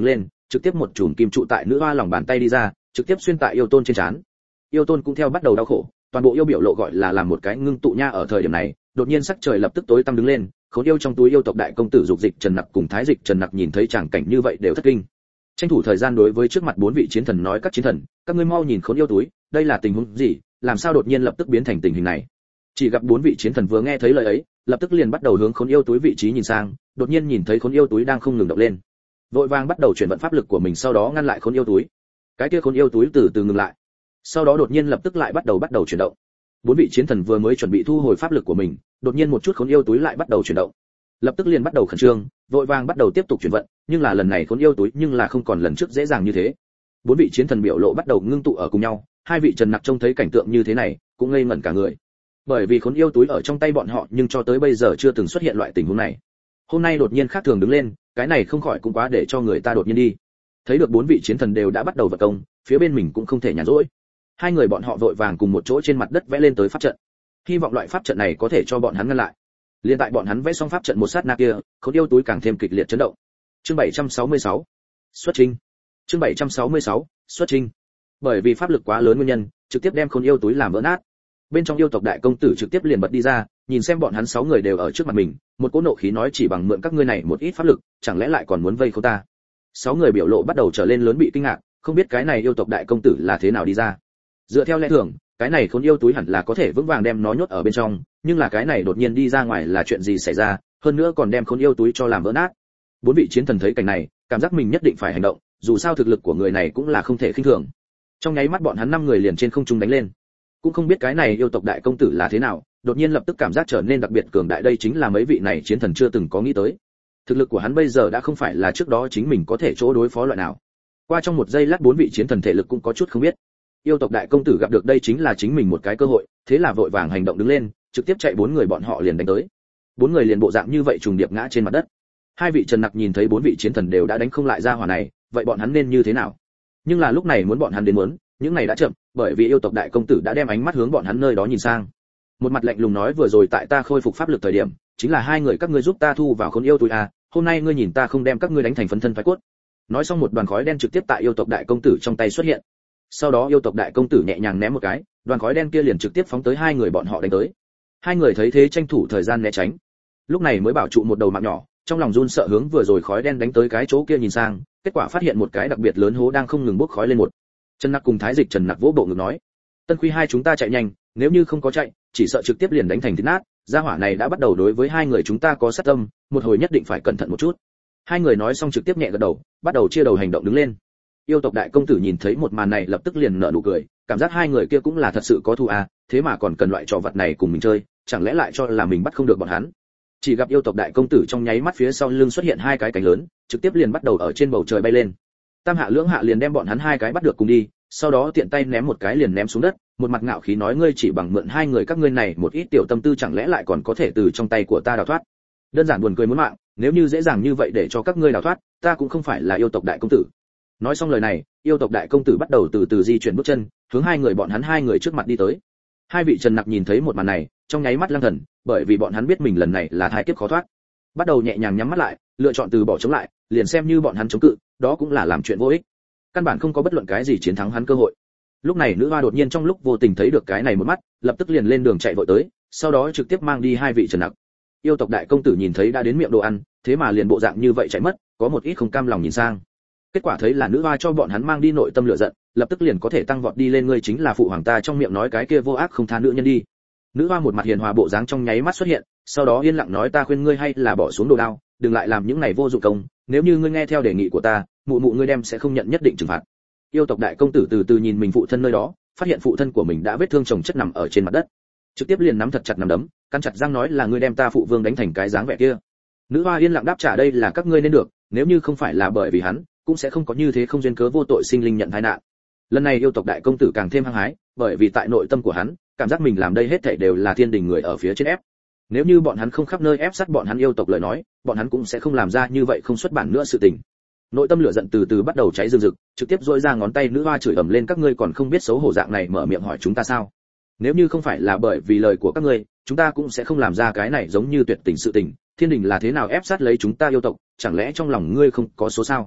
trực tiếp một chùm kim trụ tại nữ hoa lòng bàn tay đi ra, trực tiếp xuyên tại yêu tôn trên trán. Yêu tôn cũng theo bắt đầu đau khổ, toàn bộ yêu biểu lộ gọi là làm một cái ngưng tụ nha. Ở thời điểm này, đột nhiên sắc trời lập tức tối tăm đứng lên, khốn yêu trong túi yêu tộc đại công tử Dục Dịch Trần Nặc cùng Thái Dịch Trần Nặc nhìn thấy tràng cảnh như vậy đều thất kinh. Tranh thủ thời gian đối với trước mặt bốn vị chiến thần nói: các chiến thần, các ngươi mau nhìn khốn yêu túi, đây là tình huống gì, làm sao đột nhiên lập tức biến thành tình hình này? Chỉ gặp bốn vị chiến thần vừa nghe thấy lời ấy, lập tức liền bắt đầu hướng khốn yêu túi vị trí nhìn sang, đột nhiên nhìn thấy khốn yêu túi đang không ngừng động lên, vội vàng bắt đầu chuyển vận pháp lực của mình, sau đó ngăn lại khốn yêu túi. Cái kia khốn yêu túi từ từ ngừng lại, sau đó đột nhiên lập tức lại bắt đầu chuyển động. Bốn vị chiến thần vừa mới chuẩn bị thu hồi pháp lực của mình, đột nhiên một chút khốn yêu túi lại bắt đầu chuyển động, lập tức liền bắt đầu khẩn trương, vội vàng bắt đầu tiếp tục chuyển vận, nhưng là lần này khốn yêu túi nhưng là không còn lần trước dễ dàng như thế. Bốn vị chiến thần biểu lộ bắt đầu ngưng tụ ở cùng nhau, hai vị Trần Nặc trông thấy cảnh tượng như thế này cũng ngây ngẩn cả người, bởi vì khốn yêu túi ở trong tay bọn họ nhưng cho tới bây giờ chưa từng xuất hiện loại tình huống này. Hôm nay đột nhiên khác thường đứng lên, cái này không khỏi cũng quá để cho người ta đột nhiên đi. Thấy được bốn vị chiến thần đều đã bắt đầu vật công, phía bên mình cũng không thể nhàn rỗi. Hai người bọn họ vội vàng cùng một chỗ trên mặt đất vẽ lên tới pháp trận, hy vọng loại pháp trận này có thể cho bọn hắn ngăn lại. Liên tại bọn hắn vẽ xong pháp trận một sát na kia, khốn yêu túi càng thêm kịch liệt chấn động. Chương 766, xuất trình. Chương 766, xuất trình. Bởi vì pháp lực quá lớn nguyên nhân, trực tiếp đem khốn yêu túi làm vỡ nát. Bên trong yêu tộc đại công tử trực tiếp liền bật đi ra, nhìn xem bọn hắn 6 người đều ở trước mặt mình, một cỗ nộ khí nói: chỉ bằng mượn các ngươi này một ít pháp lực, chẳng lẽ lại còn muốn vây khốn ta? 6 người biểu lộ bắt đầu trở lên lớn bị kinh ngạc, không biết cái này yêu tộc đại công tử là thế nào đi ra. Dựa theo lẽ thường, cái này khốn yêu túi hẳn là có thể vững vàng đem nó nhốt ở bên trong, nhưng là cái này đột nhiên đi ra ngoài là chuyện gì xảy ra, hơn nữa còn đem khốn yêu túi cho làm vỡ nát. Bốn vị chiến thần thấy cảnh này, cảm giác mình nhất định phải hành động, dù sao thực lực của người này cũng là không thể khinh thường. Trong nháy mắt bọn hắn 5 người liền trên không trung đánh lên. Cũng không biết cái này yêu tộc đại công tử là thế nào, đột nhiên lập tức cảm giác trở nên đặc biệt cường đại, đây chính là mấy vị này chiến thần chưa từng có nghĩ tới. Thực lực của hắn bây giờ đã không phải là trước đó chính mình có thể chỗ đối phó loại nào. Qua trong một giây lát bốn vị chiến thần thể lực cũng có chút không biết. Yêu tộc đại công tử gặp được đây chính là chính mình một cái cơ hội, thế là vội vàng hành động đứng lên, trực tiếp chạy, 4 người bọn họ liền đánh tới. 4 người liền bộ dạng như vậy trùng điệp ngã trên mặt đất. Hai vị Trần Nặc nhìn thấy 4 vị chiến thần đều đã đánh không lại ra hỏa này, vậy bọn hắn nên như thế nào? Nhưng là lúc này muốn bọn hắn đến muốn, những này đã chậm, bởi vì yêu tộc đại công tử đã đem ánh mắt hướng bọn hắn nơi đó nhìn sang. Một mặt lạnh lùng nói: vừa rồi tại ta khôi phục pháp lực thời điểm, chính là hai người các ngươi giúp ta thu vào khốn yêu túi à, hôm nay ngươi nhìn ta không đem các ngươi đánh thành phấn thân phái cốt. Nói xong một đoàn khói đen trực tiếp tại yêu tộc đại công tử trong tay xuất hiện. Sau đó yêu tộc đại công tử nhẹ nhàng ném một cái, đoàn khói đen kia liền trực tiếp phóng tới hai người bọn họ đánh tới. Hai người thấy thế tranh thủ thời gian né tránh, lúc này mới bảo trụ một đầu mạng nhỏ, trong lòng run sợ hướng vừa rồi khói đen đánh tới cái chỗ kia nhìn sang, kết quả phát hiện một cái đặc biệt lớn hố đang không ngừng bốc khói lên. Một Trần Nặc cùng Thái Dịch Trần Nặc vỗ bộ ngực nói: Tân Khuy hai chúng ta chạy nhanh, nếu như không có chạy, chỉ sợ trực tiếp liền đánh thành thịt nát. Gia hỏa này đã bắt đầu đối với hai người chúng ta có sát tâm, một hồi nhất định phải cẩn thận một chút. Hai người nói xong trực tiếp nhẹ gật đầu, bắt đầu chia đầu hành động đứng lên. Yêu tộc đại công tử nhìn thấy một màn này lập tức liền nở nụ cười, cảm giác hai người kia cũng là thật sự có thù à, thế mà còn cần loại trò vật này cùng mình chơi, chẳng lẽ lại cho là mình bắt không được bọn hắn. Chỉ gặp yêu tộc đại công tử trong nháy mắt phía sau lưng xuất hiện hai cái cánh lớn, trực tiếp liền bắt đầu ở trên bầu trời bay lên. Tam hạ lưỡng hạ liền đem bọn hắn hai cái bắt được cùng đi, sau đó tiện tay ném một cái liền ném xuống đất, một mặt ngạo khí nói: ngươi chỉ bằng mượn hai người các ngươi này một ít tiểu tâm tư, chẳng lẽ lại còn có thể từ trong tay của ta đào thoát? Đơn giản buồn cười muốn mạng, nếu như dễ dàng như vậy để cho các ngươi đào thoát, ta cũng không phải là yêu tộc đại công tử. Nói xong lời này, yêu tộc đại công tử bắt đầu từ từ di chuyển bước chân, hướng hai người bọn hắn hai người trước mặt đi tới. Hai vị Trần Nặc nhìn thấy một màn này, trong nháy mắt lăng thần, bởi vì bọn hắn biết mình lần này là thai kiếp khó thoát. Bắt đầu nhẹ nhàng nhắm mắt lại, lựa chọn từ bỏ chống lại, liền xem như bọn hắn chống cự, đó cũng là làm chuyện vô ích. Căn bản không có bất luận cái gì chiến thắng hắn cơ hội. Lúc này nữ hoa đột nhiên trong lúc vô tình thấy được cái này một mắt, lập tức liền lên đường chạy vội tới, sau đó trực tiếp mang đi hai vị Trần Nặc. Yêu tộc đại công tử nhìn thấy đã đến miệng đồ ăn, thế mà liền bộ dạng như vậy chạy mất, có một ít không cam lòng nhìn sang. Kết quả thấy là nữ hoa cho bọn hắn mang đi nội tâm lửa giận, lập tức liền có thể tăng vọt đi lên: ngươi chính là phụ hoàng ta trong miệng nói cái kia vô ác không tha nữ nhân đi. Nữ hoa một mặt hiền hòa bộ dáng trong nháy mắt xuất hiện, sau đó yên lặng nói: ta khuyên ngươi hay là bỏ xuống đồ đao, đừng lại làm những này vô dụng công, nếu như ngươi nghe theo đề nghị của ta, mụ mụ ngươi đem sẽ không nhận nhất định trừng phạt. Yêu tộc đại công tử từ từ nhìn mình phụ thân nơi đó, phát hiện phụ thân của mình đã vết thương chồng chất nằm ở trên mặt đất, trực tiếp liền nắm thật chặt nắm đấm, cắn chặt răng nói: là ngươi đem ta phụ vương đánh thành cái dáng vẻ kia. Nữ hoa yên lặng đáp trả: đây là các ngươi nên được, nếu như không phải là bởi vì hắn, cũng sẽ không có như thế không duyên cớ vô tội sinh linh nhận tai nạn. Lần này yêu tộc đại công tử càng thêm hăng hái, bởi vì tại nội tâm của hắn, cảm giác mình làm đây hết thảy đều là thiên đình người ở phía trên ép. Nếu như bọn hắn không khắp nơi ép sát bọn hắn yêu tộc lời nói, bọn hắn cũng sẽ không làm ra như vậy không xuất bản nữa sự tình. Nội tâm lửa giận từ từ bắt đầu cháy rừng rực, trực tiếp duỗi ra ngón tay, nữ hoa chửi ầm lên: các ngươi còn không biết xấu hổ dạng này mở miệng hỏi chúng ta sao? Nếu như không phải là bởi vì lời của các ngươi, chúng ta cũng sẽ không làm ra cái này giống như tuyệt tình sự tình. Thiên đình là thế nào ép sát lấy chúng ta yêu tộc, chẳng lẽ trong lòng ngươi không có số sao?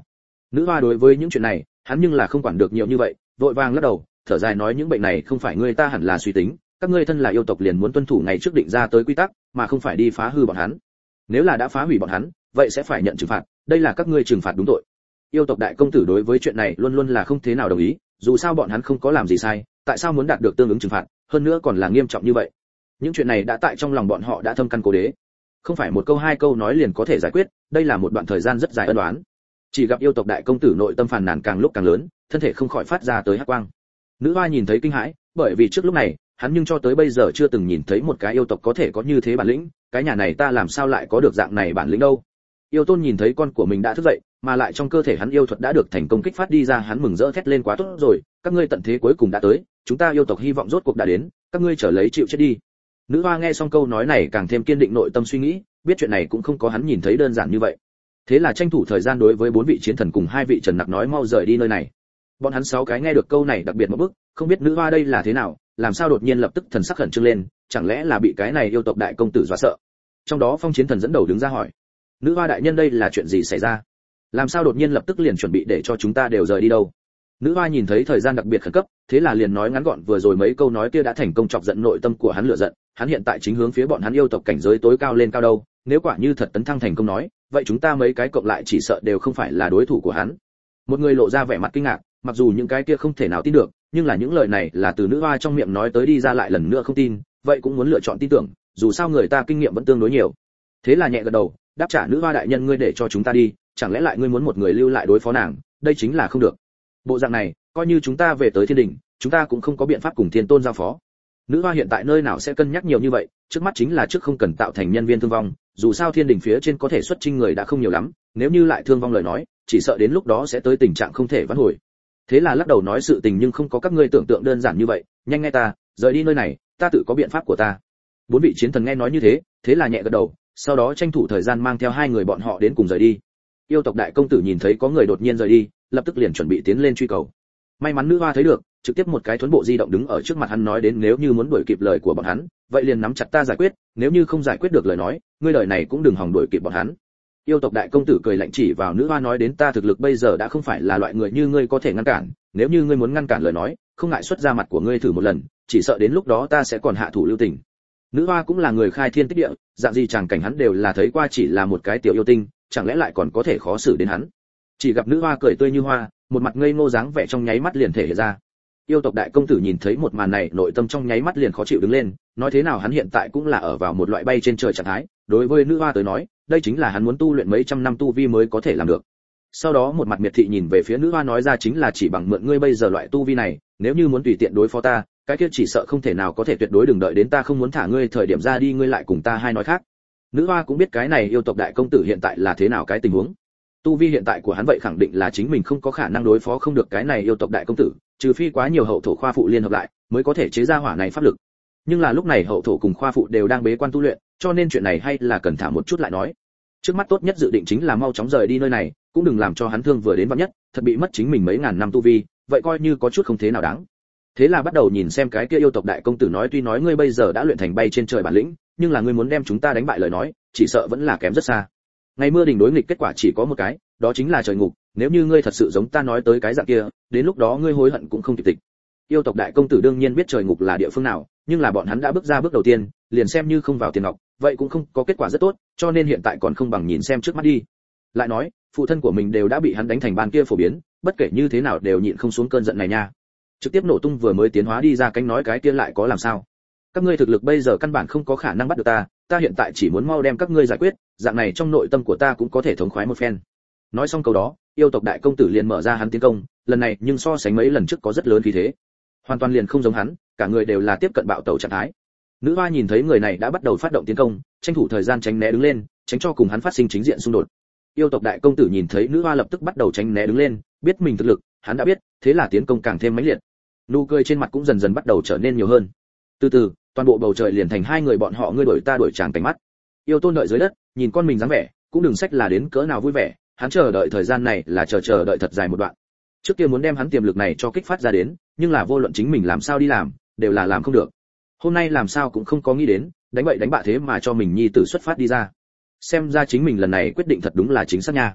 Nữ hoa đối với những chuyện này hắn nhưng là không quản được nhiều như vậy, vội vàng lắc đầu, thở dài nói những bệnh này không phải ngươi ta hẳn là suy tính, các ngươi thân là yêu tộc liền muốn tuân thủ ngày trước định ra tới quy tắc, mà không phải đi phá hư bọn hắn. Nếu là đã phá hủy bọn hắn, vậy sẽ phải nhận trừng phạt, đây là các ngươi trừng phạt đúng tội. Yêu tộc đại công tử đối với chuyện này luôn luôn là không thế nào đồng ý, dù sao bọn hắn không có làm gì sai, tại sao muốn đạt được tương ứng trừng phạt, hơn nữa còn là nghiêm trọng như vậy. Những chuyện này đã tại trong lòng bọn họ đã thâm căn cố đế, không phải một câu hai câu nói liền có thể giải quyết, đây là một đoạn thời gian rất dài ân oán. Chỉ gặp yêu tộc đại công tử nội tâm phàn nàn càng lúc càng lớn, thân thể không khỏi phát ra tới hắc quang. Nữ hoa nhìn thấy kinh hãi, bởi vì trước lúc này hắn nhưng cho tới bây giờ chưa từng nhìn thấy một cái yêu tộc có thể có như thế bản lĩnh, cái nhà này ta làm sao lại có được dạng này bản lĩnh đâu. Yêu tôn nhìn thấy con của mình đã thức dậy, mà lại trong cơ thể hắn yêu thuật đã được thành công kích phát đi ra, hắn mừng rỡ thét lên quá tốt rồi, các ngươi tận thế cuối cùng đã tới, chúng ta yêu tộc hy vọng rốt cuộc đã đến, các ngươi trở lấy chịu chết đi. Nữ hoa nghe xong câu nói này càng thêm kiên định nội tâm suy nghĩ, biết chuyện này cũng không có hắn nhìn thấy đơn giản như vậy. Thế là tranh thủ thời gian đối với 4 vị chiến thần cùng 2 vị trần nặc nói mau rời đi nơi này. Bọn hắn 6 cái nghe được câu này đặc biệt một bức, không biết nữ hoa đây là thế nào, làm sao đột nhiên lập tức thần sắc khẩn trương lên, chẳng lẽ là bị cái này yêu tộc đại công tử dọa sợ. Trong đó Phong chiến thần dẫn đầu đứng ra hỏi, nữ hoa đại nhân đây là chuyện gì xảy ra, làm sao đột nhiên lập tức liền chuẩn bị để cho chúng ta đều rời đi đâu. Nữ hoa nhìn thấy thời gian đặc biệt khẩn cấp, thế là liền nói ngắn gọn vừa rồi mấy câu nói kia đã thành công chọc giận nội tâm của hắn lửa giận, hắn hiện tại chính hướng phía bọn hắn yêu tộc cảnh giới tối cao lên cao đâu, nếu quả như thật tấn thăng thành công nói, vậy chúng ta mấy cái cộng lại chỉ sợ đều không phải là đối thủ của hắn. Một người lộ ra vẻ mặt kinh ngạc, mặc dù những cái kia không thể nào tin được, nhưng là những lời này là từ nữ hoa trong miệng nói tới đi ra lại lần nữa không tin, vậy cũng muốn lựa chọn tin tưởng, dù sao người ta kinh nghiệm vẫn tương đối nhiều. Thế là nhẹ gật đầu, đáp trả nữ hoa đại nhân ngươi để cho chúng ta đi, chẳng lẽ lại ngươi muốn một người lưu lại đối phó nàng, đây chính là không được. Bộ dạng này, coi như chúng ta về tới thiên đình, chúng ta cũng không có biện pháp cùng thiên tôn giao phó. Nữ hoa hiện tại nơi nào sẽ cân nhắc nhiều như vậy, trước mắt chính là trước không cần tạo thành nhân viên thương vong, dù sao thiên đình phía trên có thể xuất chinh người đã không nhiều lắm, nếu như lại thương vong lời nói, chỉ sợ đến lúc đó sẽ tới tình trạng không thể vãn hồi. Thế là lắc đầu nói sự tình nhưng không có các ngươi tưởng tượng đơn giản như vậy, nhanh nghe ta, rời đi nơi này, ta tự có biện pháp của ta. 4 vị chiến thần nghe nói như thế, thế là nhẹ gật đầu, sau đó tranh thủ thời gian mang theo 2 người bọn họ đến cùng rời đi. Yêu tộc đại công tử nhìn thấy có người đột nhiên rời đi, lập tức liền chuẩn bị tiến lên truy cầu. May mắn nữ hoa thấy được, trực tiếp một cái thuấn bộ di động đứng ở trước mặt hắn nói đến nếu như muốn đuổi kịp lời của bọn hắn, vậy liền nắm chặt ta giải quyết, nếu như không giải quyết được lời nói, ngươi đời này cũng đừng hòng đuổi kịp bọn hắn. Yêu tộc đại công tử cười lạnh chỉ vào nữ hoa nói đến ta thực lực bây giờ đã không phải là loại người như ngươi có thể ngăn cản, nếu như ngươi muốn ngăn cản lời nói, không ngại xuất ra mặt của ngươi thử một lần, chỉ sợ đến lúc đó ta sẽ còn hạ thủ lưu tình. Nữ hoa cũng là người khai thiên tích địa, dạng gì chẳng cảnh hắn đều là thấy qua, chỉ là một cái tiểu yêu tinh, chẳng lẽ lại còn có thể khó xử đến hắn. Chỉ gặp nữ hoa cười tươi như hoa, một mặt ngây ngô dáng vẻ trong nháy mắt liền thể hiện ra. Yêu tộc đại công tử nhìn thấy một màn này, nội tâm trong nháy mắt liền khó chịu đứng lên, nói thế nào hắn hiện tại cũng là ở vào một loại bay trên trời trạng thái, đối với nữ hoa tới nói, đây chính là hắn muốn tu luyện mấy trăm năm tu vi mới có thể làm được. Sau đó một mặt miệt thị nhìn về phía nữ hoa nói ra chính là chỉ bằng mượn ngươi bây giờ loại tu vi này, nếu như muốn tùy tiện đối phó ta, cái kia chỉ sợ không thể nào có thể tuyệt đối, đừng đợi đến ta không muốn thả ngươi thời điểm ra đi ngươi lại cùng ta hai nói khác. Nữ hoa cũng biết cái này yêu tộc đại công tử hiện tại là thế nào cái tình huống. Tu vi hiện tại của hắn vậy khẳng định là chính mình không có khả năng đối phó không được cái này yêu tộc đại công tử, trừ phi quá nhiều hậu thổ khoa phụ liên hợp lại mới có thể chế ra hỏa này pháp lực. Nhưng là lúc này hậu thổ cùng khoa phụ đều đang bế quan tu luyện, cho nên chuyện này hay là cần thả một chút lại nói. Trước mắt tốt nhất dự định chính là mau chóng rời đi nơi này, cũng đừng làm cho hắn thương vừa đến vạn nhất, thật bị mất chính mình mấy ngàn năm tu vi, vậy coi như có chút không thế nào đáng. Thế là bắt đầu nhìn xem cái kia yêu tộc đại công tử nói tuy nói ngươi bây giờ đã luyện thành bay trên trời bản lĩnh, nhưng là ngươi muốn đem chúng ta đánh bại lời nói, chỉ sợ vẫn là kém rất xa. Ngày mưa đình đối nghịch kết quả chỉ có một cái, đó chính là trời ngục, nếu như ngươi thật sự giống ta nói tới cái dạng kia, đến lúc đó ngươi hối hận cũng không kịp tịch. Yêu tộc đại công tử đương nhiên biết trời ngục là địa phương nào, nhưng là bọn hắn đã bước ra bước đầu tiên, liền xem như không vào tiền ngọc, vậy cũng không có kết quả rất tốt, cho nên hiện tại còn không bằng nhìn xem trước mắt đi. Lại nói, phụ thân của mình đều đã bị hắn đánh thành ban kia phổ biến, bất kể như thế nào đều nhịn không xuống cơn giận này nha. Trực tiếp nổ tung vừa mới tiến hóa đi ra cánh nói cái kia lại có làm sao? Các ngươi thực lực bây giờ căn bản không có khả năng bắt được ta hiện tại chỉ muốn mau đem các ngươi giải quyết, dạng này trong nội tâm của ta cũng có thể thống khoái một phen. Nói xong câu đó, yêu tộc đại công tử liền mở ra hắn tiến công, lần này nhưng so sánh mấy lần trước có rất lớn khí thế. Hoàn toàn liền không giống hắn, cả người đều là tiếp cận bạo tẩu trạng thái. Nữ hoa nhìn thấy người này đã bắt đầu phát động tiến công, tranh thủ thời gian tránh né đứng lên, tránh cho cùng hắn phát sinh chính diện xung đột. Yêu tộc đại công tử nhìn thấy nữ hoa lập tức bắt đầu tránh né đứng lên, biết mình thực lực, hắn đã biết, thế là tiến công càng thêm mãnh liệt. Nụ cười trên mặt cũng dần dần bắt đầu trở nên nhiều hơn. Từ từ, toàn bộ bầu trời liền thành hai người bọn họ ngươi đuổi ta đuổi chàng cảnh mắt. Yêu tôn đợi dưới đất, nhìn con mình dáng vẻ, cũng đừng sách là đến cỡ nào vui vẻ, hắn chờ đợi thời gian này là chờ đợi thật dài một đoạn. Trước kia muốn đem hắn tiềm lực này cho kích phát ra đến, nhưng là vô luận chính mình làm sao đi làm, đều là làm không được. Hôm nay làm sao cũng không có nghĩ đến, đánh bậy đánh bạ thế mà cho mình nhi tử xuất phát đi ra. Xem ra chính mình lần này quyết định thật đúng là chính xác nha.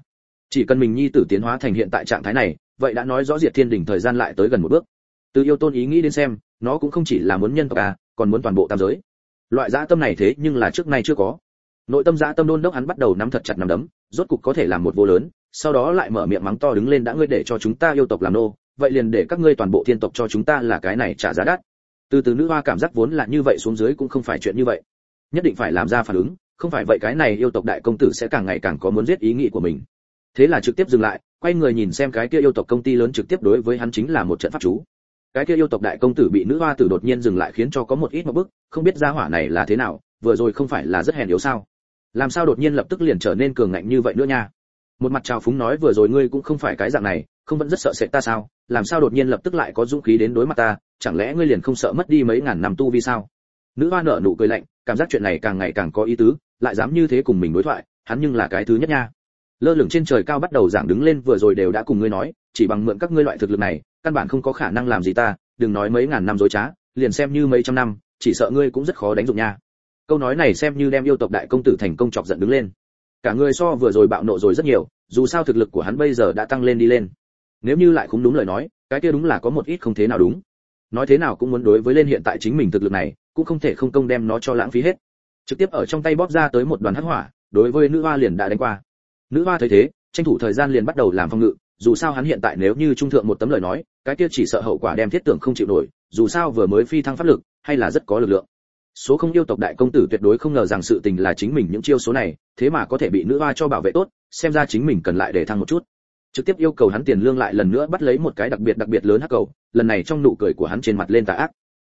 Chỉ cần mình nhi tử tiến hóa thành hiện tại trạng thái này, vậy đã nói rõ diệt thiên đỉnh thời gian lại tới gần một bước. Từ yêu tôn ý nghĩ đến xem, nó cũng không chỉ là muốn nhân tộc à, còn muốn toàn bộ tam giới. Loại dã tâm này thế nhưng là trước nay chưa có. Nội tâm dã tâm đôn đốc hắn bắt đầu nắm thật chặt nắm đấm, rốt cục có thể làm một vô lớn, sau đó lại mở miệng mắng to đứng lên, đã ngươi để cho chúng ta yêu tộc làm nô, vậy liền để các ngươi toàn bộ thiên tộc cho chúng ta là cái này trả giá đắt. Từ từ nữ hoa cảm giác vốn là như vậy xuống dưới cũng không phải chuyện như vậy, nhất định phải làm ra phản ứng, không phải vậy cái này yêu tộc đại công tử sẽ càng ngày càng có muốn giết ý nghĩ của mình. Thế là trực tiếp dừng lại, quay người nhìn xem cái kia yêu tộc công ty lớn trực tiếp đối với hắn chính là một trận pháp chú. Cái kia yêu tộc đại công tử bị nữ hoa tử đột nhiên dừng lại khiến cho có một ít một bức, không biết gia hỏa này là thế nào, vừa rồi không phải là rất hèn yếu sao? Làm sao đột nhiên lập tức liền trở nên cường ngạnh như vậy nữa nha? Một mặt trào phúng nói vừa rồi ngươi cũng không phải cái dạng này, không vẫn rất sợ sệt ta sao? Làm sao đột nhiên lập tức lại có dũng khí đến đối mặt ta, chẳng lẽ ngươi liền không sợ mất đi mấy ngàn năm tu vi sao? Nữ hoa nở nụ cười lạnh, cảm giác chuyện này càng ngày càng có ý tứ, lại dám như thế cùng mình đối thoại, hắn nhưng là cái thứ nhất nha. Lơ lửng trên trời cao bắt đầu giảng đứng lên, vừa rồi đều đã cùng ngươi nói, chỉ bằng mượn các ngươi loại thực lực này, căn bản không có khả năng làm gì ta, đừng nói mấy ngàn năm dối trá, liền xem như mấy trăm năm, chỉ sợ ngươi cũng rất khó đánh dụng nha. Câu nói này xem như đem yêu tộc đại công tử thành công chọc giận đứng lên. Cả người so vừa rồi bạo nộ rồi rất nhiều, dù sao thực lực của hắn bây giờ đã tăng lên đi lên. Nếu như lại không đúng lời nói, cái kia đúng là có một ít không thế nào đúng. Nói thế nào cũng muốn đối với lên hiện tại chính mình thực lực này, cũng không thể không công đem nó cho lãng phí hết. Trực tiếp ở trong tay bóp ra tới một đoàn hắc hỏa, đối với nữ hoa liền đã đánh qua. Nữ hoa thấy thế, tranh thủ thời gian liền bắt đầu làm phòng ngự, dù sao hắn hiện tại nếu như trung thượng một tấm lời nói, cái kia chỉ sợ hậu quả đem thiết tưởng không chịu nổi, dù sao vừa mới phi thăng pháp lực, hay là rất có lực lượng. Số không yêu tộc đại công tử tuyệt đối không ngờ rằng sự tình là chính mình những chiêu số này, thế mà có thể bị nữ hoa cho bảo vệ tốt, xem ra chính mình cần lại để thăng một chút. Trực tiếp yêu cầu hắn tiền lương lại lần nữa bắt lấy một cái đặc biệt lớn hắc cầu, lần này trong nụ cười của hắn trên mặt lên tà ác.